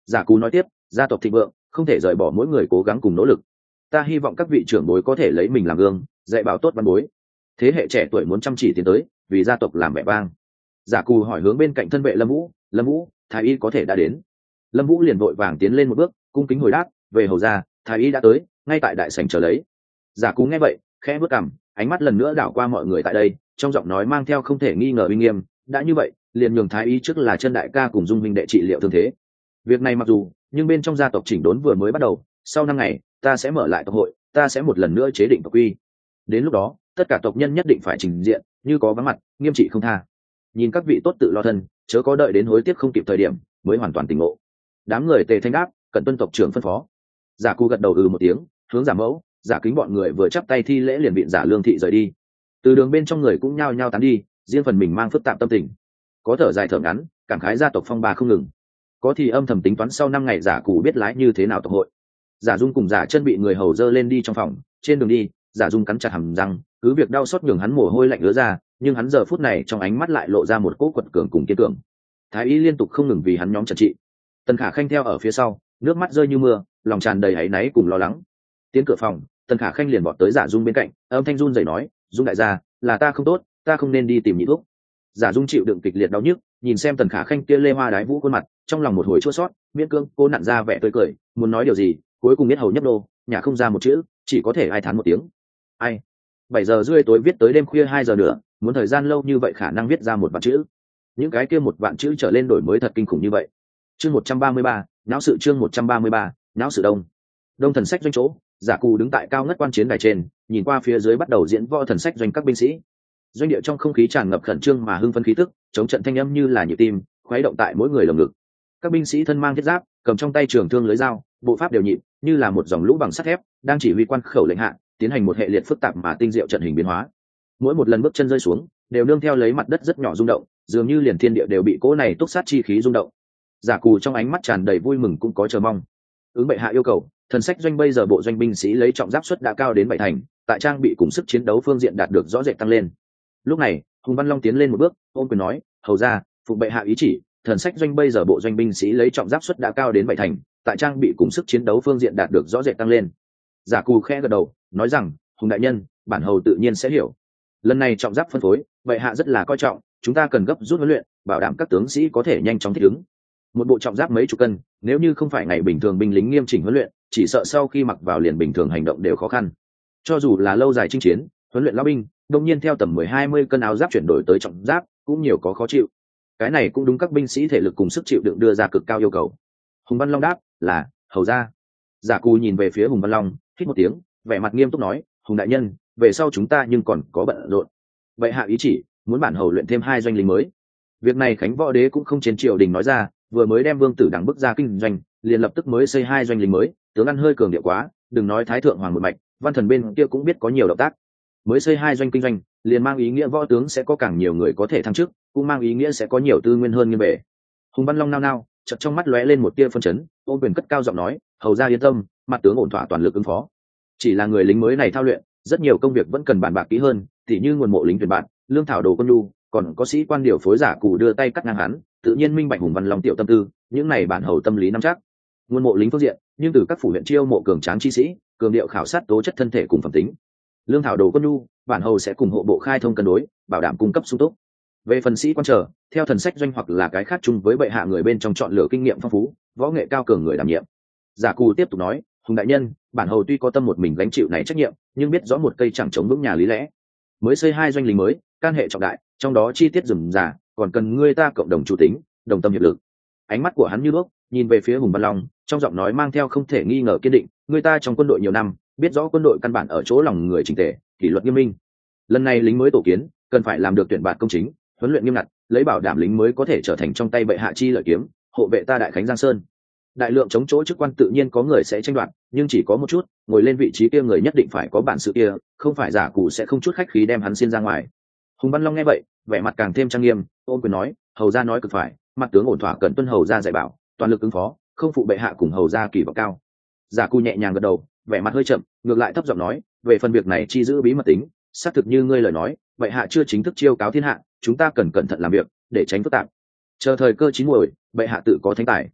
Giả Cú nói tiếp, gia tộc thịnh vượng không thể rời bỏ mỗi người cố gắng cùng nỗ lực. Ta hy vọng các vị trưởng bối có thể lấy mình làm gương, dạy bảo tốt văn bối. Thế hệ trẻ tuổi muốn chăm chỉ tiến tới, vì gia tộc làm vẻ vang. Giả Cù hỏi hướng bên cạnh thân vệ Lâm Vũ, Lâm Vũ, thái y có thể đã đến. Lâm Vũ liền vội vàng tiến lên một bước, cung kính hồi đáp, về hầu ra, thái y đã tới, ngay tại đại sảnh chờ lấy. Giả Cú nghe vậy, khẽ bước cằm, ánh mắt lần nữa đảo qua mọi người tại đây, trong giọng nói mang theo không thể nghi ngờ uy nghiêm. Đã như vậy, liền nhường thái y trước là chân đại ca cùng Dung huynh đệ trị liệu thương thế. Việc này mặc dù, nhưng bên trong gia tộc chỉnh đốn vừa mới bắt đầu, sau 5 ngày, ta sẽ mở lại tộc hội, ta sẽ một lần nữa chế định tộc quy. Đến lúc đó, tất cả tộc nhân nhất định phải trình diện, như có vắng mặt, nghiêm trị không tha. Nhìn các vị tốt tự lo thân, chớ có đợi đến hối tiếc không kịp thời điểm, mới hoàn toàn tỉnh ngộ. Đám người tề thanh đáp, cẩn tuân tộc trưởng phân phó. Giả Cù gật đầu một tiếng, hướng Giả Mẫu, Giả Kính bọn người vừa chắp tay thi lễ liền viện Giả Lương thị rời đi. Từ đường bên trong người cũng nhao nhao tán đi, riêng phần mình mang phức tạp tâm tình. Có thở dài thở ngắn, cảm khái gia tộc phong ba không ngừng. Có thì âm thầm tính toán sau 5 ngày Giả Cù biết lái như thế nào tộc hội. Giả Dung cùng Giả Chân bị người hầu dơ lên đi trong phòng, trên đường đi, Giả Dung cắn chặt hàm răng, cứ việc đau xót nhường hắn mồ hôi lạnh ứa ra, nhưng hắn giờ phút này trong ánh mắt lại lộ ra một cỗ quật cường cùng kiên cường. Thái y liên tục không ngừng vì hắn nhóm trần trị. Tần Khả Khanh theo ở phía sau, nước mắt rơi như mưa, lòng tràn đầy áy náy cùng lo lắng. Tiến cửa phòng, Tần Khả Khanh liền vọt tới Giả Dung bên cạnh, âm thanh run rẩy nói, "Dung đại gia, là ta không tốt, ta không nên đi tìm nhị thuốc." Giả Dung chịu đựng kịch liệt đau nhức, nhìn xem Tần Khả Khanh kia lê hoa đái vũ khuôn mặt, trong lòng một hồi chua xót, miễn cưỡng cô nặn ra vẻ tươi cười, muốn nói điều gì, cuối cùng biết hầu nhấp đô, nhả không ra một chữ, chỉ có thể ai thán một tiếng. Ai? 7 giờ rưỡi tối viết tới đêm khuya 2 giờ nữa, muốn thời gian lâu như vậy khả năng viết ra một vạn chữ. Những cái kia một vạn chữ trở lên đổi mới thật kinh khủng như vậy. Chương 133, náo sự chương 133, náo sự đông. Đông thần sách doanh chỗ, Giả Cù đứng tại cao ngất quan chiến đài trên, nhìn qua phía dưới bắt đầu diễn võ thần sách doanh các binh sĩ. Doanh địa trong không khí tràn ngập khẩn trương mà hưng phấn khí tức, chống trận thanh âm như là nhịp tim, khuấy động tại mỗi người lồng ngực. Các binh sĩ thân mang thiết giáp, cầm trong tay trường thương lưới dao, bộ pháp đều nhịp, như là một dòng lũ bằng sắt thép, đang chỉ huy quan khẩu lệnh hạ, tiến hành một hệ liệt phức tạp mà tinh diệu trận hình biến hóa. Mỗi một lần bước chân rơi xuống, đều nương theo lấy mặt đất rất nhỏ rung động, dường như liền thiên địa đều bị cỗ này túc sát chi khí rung động. Giả Cù trong ánh mắt tràn đầy vui mừng cũng có chờ mong. Ứng bệ hạ yêu cầu, thần sách doanh bây giờ bộ doanh binh sĩ lấy trọng giáp suất đã cao đến 7 thành, tại trang bị cùng sức chiến đấu phương diện đạt được rõ rệt tăng lên. Lúc này, Hùng Văn Long tiến lên một bước, ôm quyền nói, hầu ra, phụng bệ hạ ý chỉ, thần sách doanh bây giờ bộ doanh binh sĩ lấy trọng giáp suất đã cao đến 7 thành, tại trang bị cùng sức chiến đấu phương diện đạt được rõ rệt tăng lên. Giả Cù khẽ gật đầu, nói rằng, Hùng đại nhân, bản hầu tự nhiên sẽ hiểu. Lần này trọng giáp phân phối, bệ hạ rất là coi trọng, chúng ta cần gấp rút huấn luyện, bảo đảm các tướng sĩ có thể nhanh chóng thích ứng. Một bộ trọng giáp mấy chục cân, nếu như không phải ngày bình thường binh lính nghiêm chỉnh huấn luyện, chỉ sợ sau khi mặc vào liền bình thường hành động đều khó khăn. Cho dù là lâu dài chinh chiến, huấn luyện lão binh, đột nhiên theo tầm 10-20 cân áo giáp chuyển đổi tới trọng giáp, cũng nhiều có khó chịu. Cái này cũng đúng các binh sĩ thể lực cùng sức chịu đựng đưa ra cực cao yêu cầu. Hùng Văn Long đáp, là, hầu ra. Giả Cù nhìn về phía Hùng Văn Long, hít một tiếng, vẻ mặt nghiêm túc nói, Hùng đại nhân, về sau chúng ta nhưng còn có bận rộn. Vậy hạ ý chỉ, muốn bản hầu luyện thêm 2 doanh lính mới. Việc này Khánh Võ Đế cũng không trên triều đình nói ra, vừa mới đem Vương Tử Đằng bức ra kinh doanh, liền lập tức mới xây 2 doanh lính mới, tướng ăn hơi cường điệu quá, đừng nói Thái thượng hoàng một mạch, Văn Thần bên kia cũng biết có nhiều động tác. Mới xây 2 doanh kinh doanh, liền mang ý nghĩa võ tướng sẽ có càng nhiều người có thể thăng chức, cũng mang ý nghĩa sẽ có nhiều tư nguyên hơn như bể. Hùng Văn Long nao nao, chợt trong mắt lóe lên một tia phân chấn, ôm quyền cất cao giọng nói, hầu ra yên tâm, mặt tướng ổn thỏa toàn lực ứng phó. Chỉ là người lính mới này thao luyện, rất nhiều công việc vẫn cần bàn bạc kỹ hơn, tỉ như nguồn mộ lính tuyển bạn, lương thảo đồ quân nhu, còn có sĩ quan điều phối Giả Cù đưa tay cắt ngang hắn, tự nhiên minh bạch Hùng Văn Long tiểu tâm tư, những này bản hầu tâm lý nắm chắc. Nguồn mộ lính phương diện, nhưng từ các phủ huyện chiêu mộ cường tráng chi sĩ, cường điệu khảo sát tố chất thân thể cùng phẩm tính. Lương thảo đồ quân nhu, bản hầu sẽ cùng hộ bộ khai thông cân đối, bảo đảm cung cấp sung túc. Về phần sĩ quan trở, theo thần sách doanh hoặc là cái khác chung với bệ hạ người bên trong chọn lựa kinh nghiệm phong phú, võ nghệ cao cường người đảm nhiệm. Giả Cù tiếp tục nói, Hùng đại nhân, bản hầu tuy có tâm một mình gánh chịu này trách nhiệm, nhưng biết rõ một cây chẳng chống vững nhà lý lẽ. Mới xây 2 doanh lính mới, can hệ trọng đại, trong đó chi tiết rườm rà, còn cần người ta cộng đồng chủ tính, đồng tâm hiệp lực. Ánh mắt của hắn như đuốc, nhìn về phía Hùng Văn Long, trong giọng nói mang theo không thể nghi ngờ kiên định, người ta trong quân đội nhiều năm, biết rõ quân đội căn bản ở chỗ lòng người chỉnh tề, kỷ luật nghiêm minh. Lần này lính mới tổ kiến, cần phải làm được tuyển bạt công chính, huấn luyện nghiêm ngặt, lấy bảo đảm lính mới có thể trở thành trong tay bệ hạ chi lợi kiếm, hộ vệ ta đại khánh giang sơn. Đại lượng chống chỗ chức quan tự nhiên có người sẽ tranh đoạt, nhưng chỉ có một chút, ngồi lên vị trí kia người nhất định phải có bản sự kia, không phải Giả Cù sẽ không chút khách khí đem hắn xin ra ngoài. Hùng Văn Long nghe vậy, vẻ mặt càng thêm trang nghiêm, ôm quyền nói, hầu ra nói cực phải, mặt tướng ổn thỏa cần tuân hầu ra dạy bảo, toàn lực ứng phó, không phụ bệ hạ cùng hầu ra kỳ vọng cao. Giả Cù nhẹ nhàng gật đầu, vẻ mặt hơi chậm, ngược lại thấp giọng nói, về phần việc này chi giữ bí mật tính, xác thực như ngươi lời nói, bệ hạ chưa chính thức chiêu cáo thiên hạ, chúng ta cần cẩn thận làm việc, để tránh phức tạp. Chờ thời cơ chín muồi, bệ hạ tự có thánh tài.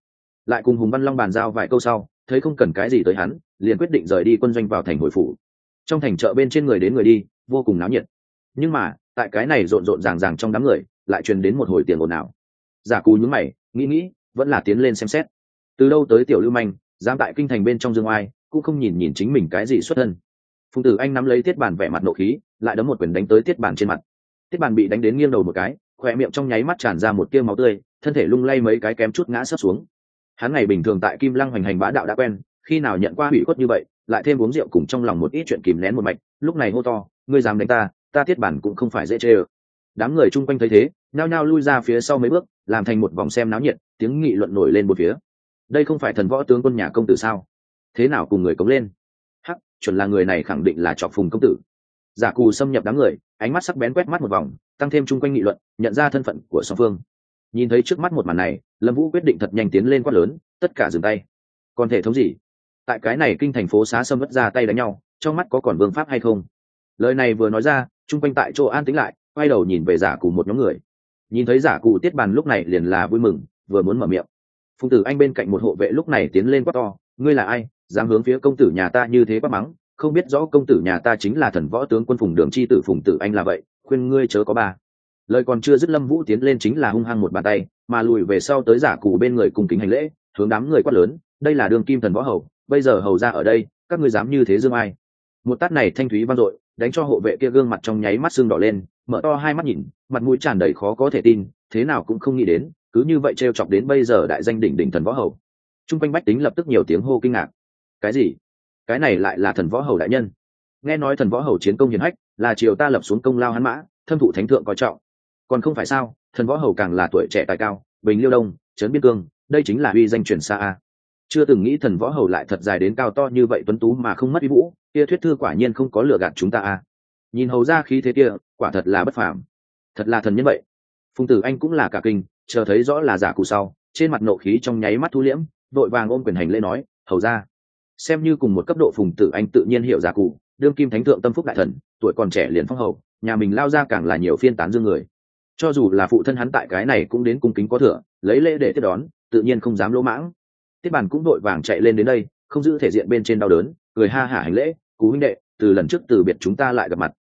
lại cùng Hùng Văn Long bàn giao vài câu sau, thấy không cần cái gì tới hắn, liền quyết định rời đi quân doanh vào thành hồi phủ. Trong thành chợ bên trên người đến người đi, vô cùng náo nhiệt. Nhưng mà tại cái này rộn rộn ràng ràng trong đám người, lại truyền đến một hồi tiền ồn ào. Giả Cù nhướng mày, nghĩ vẫn là tiến lên xem xét. Từ đâu tới tiểu lưu manh, dám tại kinh thành bên trong dương oai, cũng không nhìn nhìn chính mình cái gì xuất thân. Phùng Tử Anh nắm lấy Tiết Bàn vẻ mặt nộ khí, lại đấm một quyền đánh tới Tiết Bàn trên mặt. Tiết Bàn bị đánh đến nghiêng đầu một cái, khóe miệng trong nháy mắt tràn ra một tia máu tươi, thân thể lung lay mấy cái kém chút ngã sấp xuống. Hắn ngày bình thường tại Kim Lăng hoành hành bá đạo đã quen, khi nào nhận qua hủy khuất như vậy, lại thêm uống rượu cùng trong lòng một ít chuyện kìm nén một mạch, lúc này hô to, ngươi dám đánh ta, ta Tiết Bàn cũng không phải dễ chơi. Đám người chung quanh thấy thế, nhao nhao lui ra phía sau mấy bước, làm thành một vòng xem náo nhiệt, tiếng nghị luận nổi lên một phía. Đây không phải thần võ tướng quân nhà công tử sao? Thế nào cùng người cống lên? Hắc, chuẩn là người này khẳng định là Trọc Phùng công tử. Giả Cù xâm nhập đám người, ánh mắt sắc bén quét mắt một vòng, tăng thêm chung quanh nghị luận, nhận ra thân phận của song phương. Nhìn thấy trước mắt một màn này, Lâm Vũ quyết định thật nhanh tiến lên quát lớn, tất cả dừng tay. Còn thể thống gì? Tại cái này kinh thành phố xá sâm vất ra tay đánh nhau, trong mắt có còn vương pháp hay không? Lời này vừa nói ra, chung quanh tại chỗ an tĩnh lại, quay đầu nhìn về Giả Cù một nhóm người. Nhìn thấy Giả Cù Tiết Bàn lúc này liền là vui mừng, vừa muốn mở miệng. Phùng Tử Anh bên cạnh một hộ vệ lúc này tiến lên quát to, ngươi là ai, dám hướng phía công tử nhà ta như thế quát mắng, không biết rõ công tử nhà ta chính là thần võ tướng quân Phùng Đường chi tử Phùng Tử Anh là vậy, khuyên ngươi chớ có ba. Lời còn chưa dứt, Lâm Vũ tiến lên chính là hung hăng một bàn tay, mà lùi về sau tới Giả Cù bên người cùng kính hành lễ, hướng đám người quát lớn, đây là Đường Kim thần võ hầu, bây giờ hầu ra ở đây, các ngươi dám như thế dương ai? Một tát này thanh thúy vang dội, đánh cho hộ vệ kia gương mặt trong nháy mắt sưng đỏ lên, mở to hai mắt nhìn, mặt mũi tràn đầy khó có thể tin, thế nào cũng không nghĩ đến, cứ như vậy trêu chọc đến bây giờ đại danh đỉnh đỉnh thần võ hầu. Trung quanh bách tính lập tức nhiều tiếng hô kinh ngạc. Cái gì? Cái này lại là thần võ hầu đại nhân? Nghe nói thần võ hầu chiến công hiển hách, là triều ta lập xuống công lao hắn mã, thâm thụ thánh thượng coi trọng. Còn không phải sao? Thần võ hầu càng là tuổi trẻ tài cao, bình liêu đông, trấn biên cương, đây chính là uy danh truyền xa a. Chưa từng nghĩ thần võ hầu lại thật dài đến cao to như vậy tuấn tú mà không mất uy vũ, kia thuyết thư quả nhiên không có lừa gạt chúng ta a. Nhìn hầu ra khí thế kia, quả thật là bất phàm, thật là thần nhân vậy. Phùng Tử Anh cũng là cả kinh, chờ thấy rõ là Giả Cù sau, trên mặt nộ khí trong nháy mắt thu liễm, đội vàng ôm quyền hành lễ nói, hầu ra. Xem như cùng một cấp độ, Phùng Tử Anh tự nhiên hiểu Giả Cù, đương kim thánh thượng tâm phúc đại thần, tuổi còn trẻ liền phong hầu, nhà mình lao ra càng là nhiều phiên tán dương người. Cho dù là phụ thân hắn tại cái này cũng đến cung kính có thừa, lấy lễ để tiếp đón, tự nhiên không dám lỗ mãng. Tiết Bàn cũng đội vàng chạy lên đến đây, không giữ thể diện bên trên đau đớn, cười ha hả hành lễ, Cú huynh đệ, từ lần trước từ biệt chúng ta lại gặp mặt.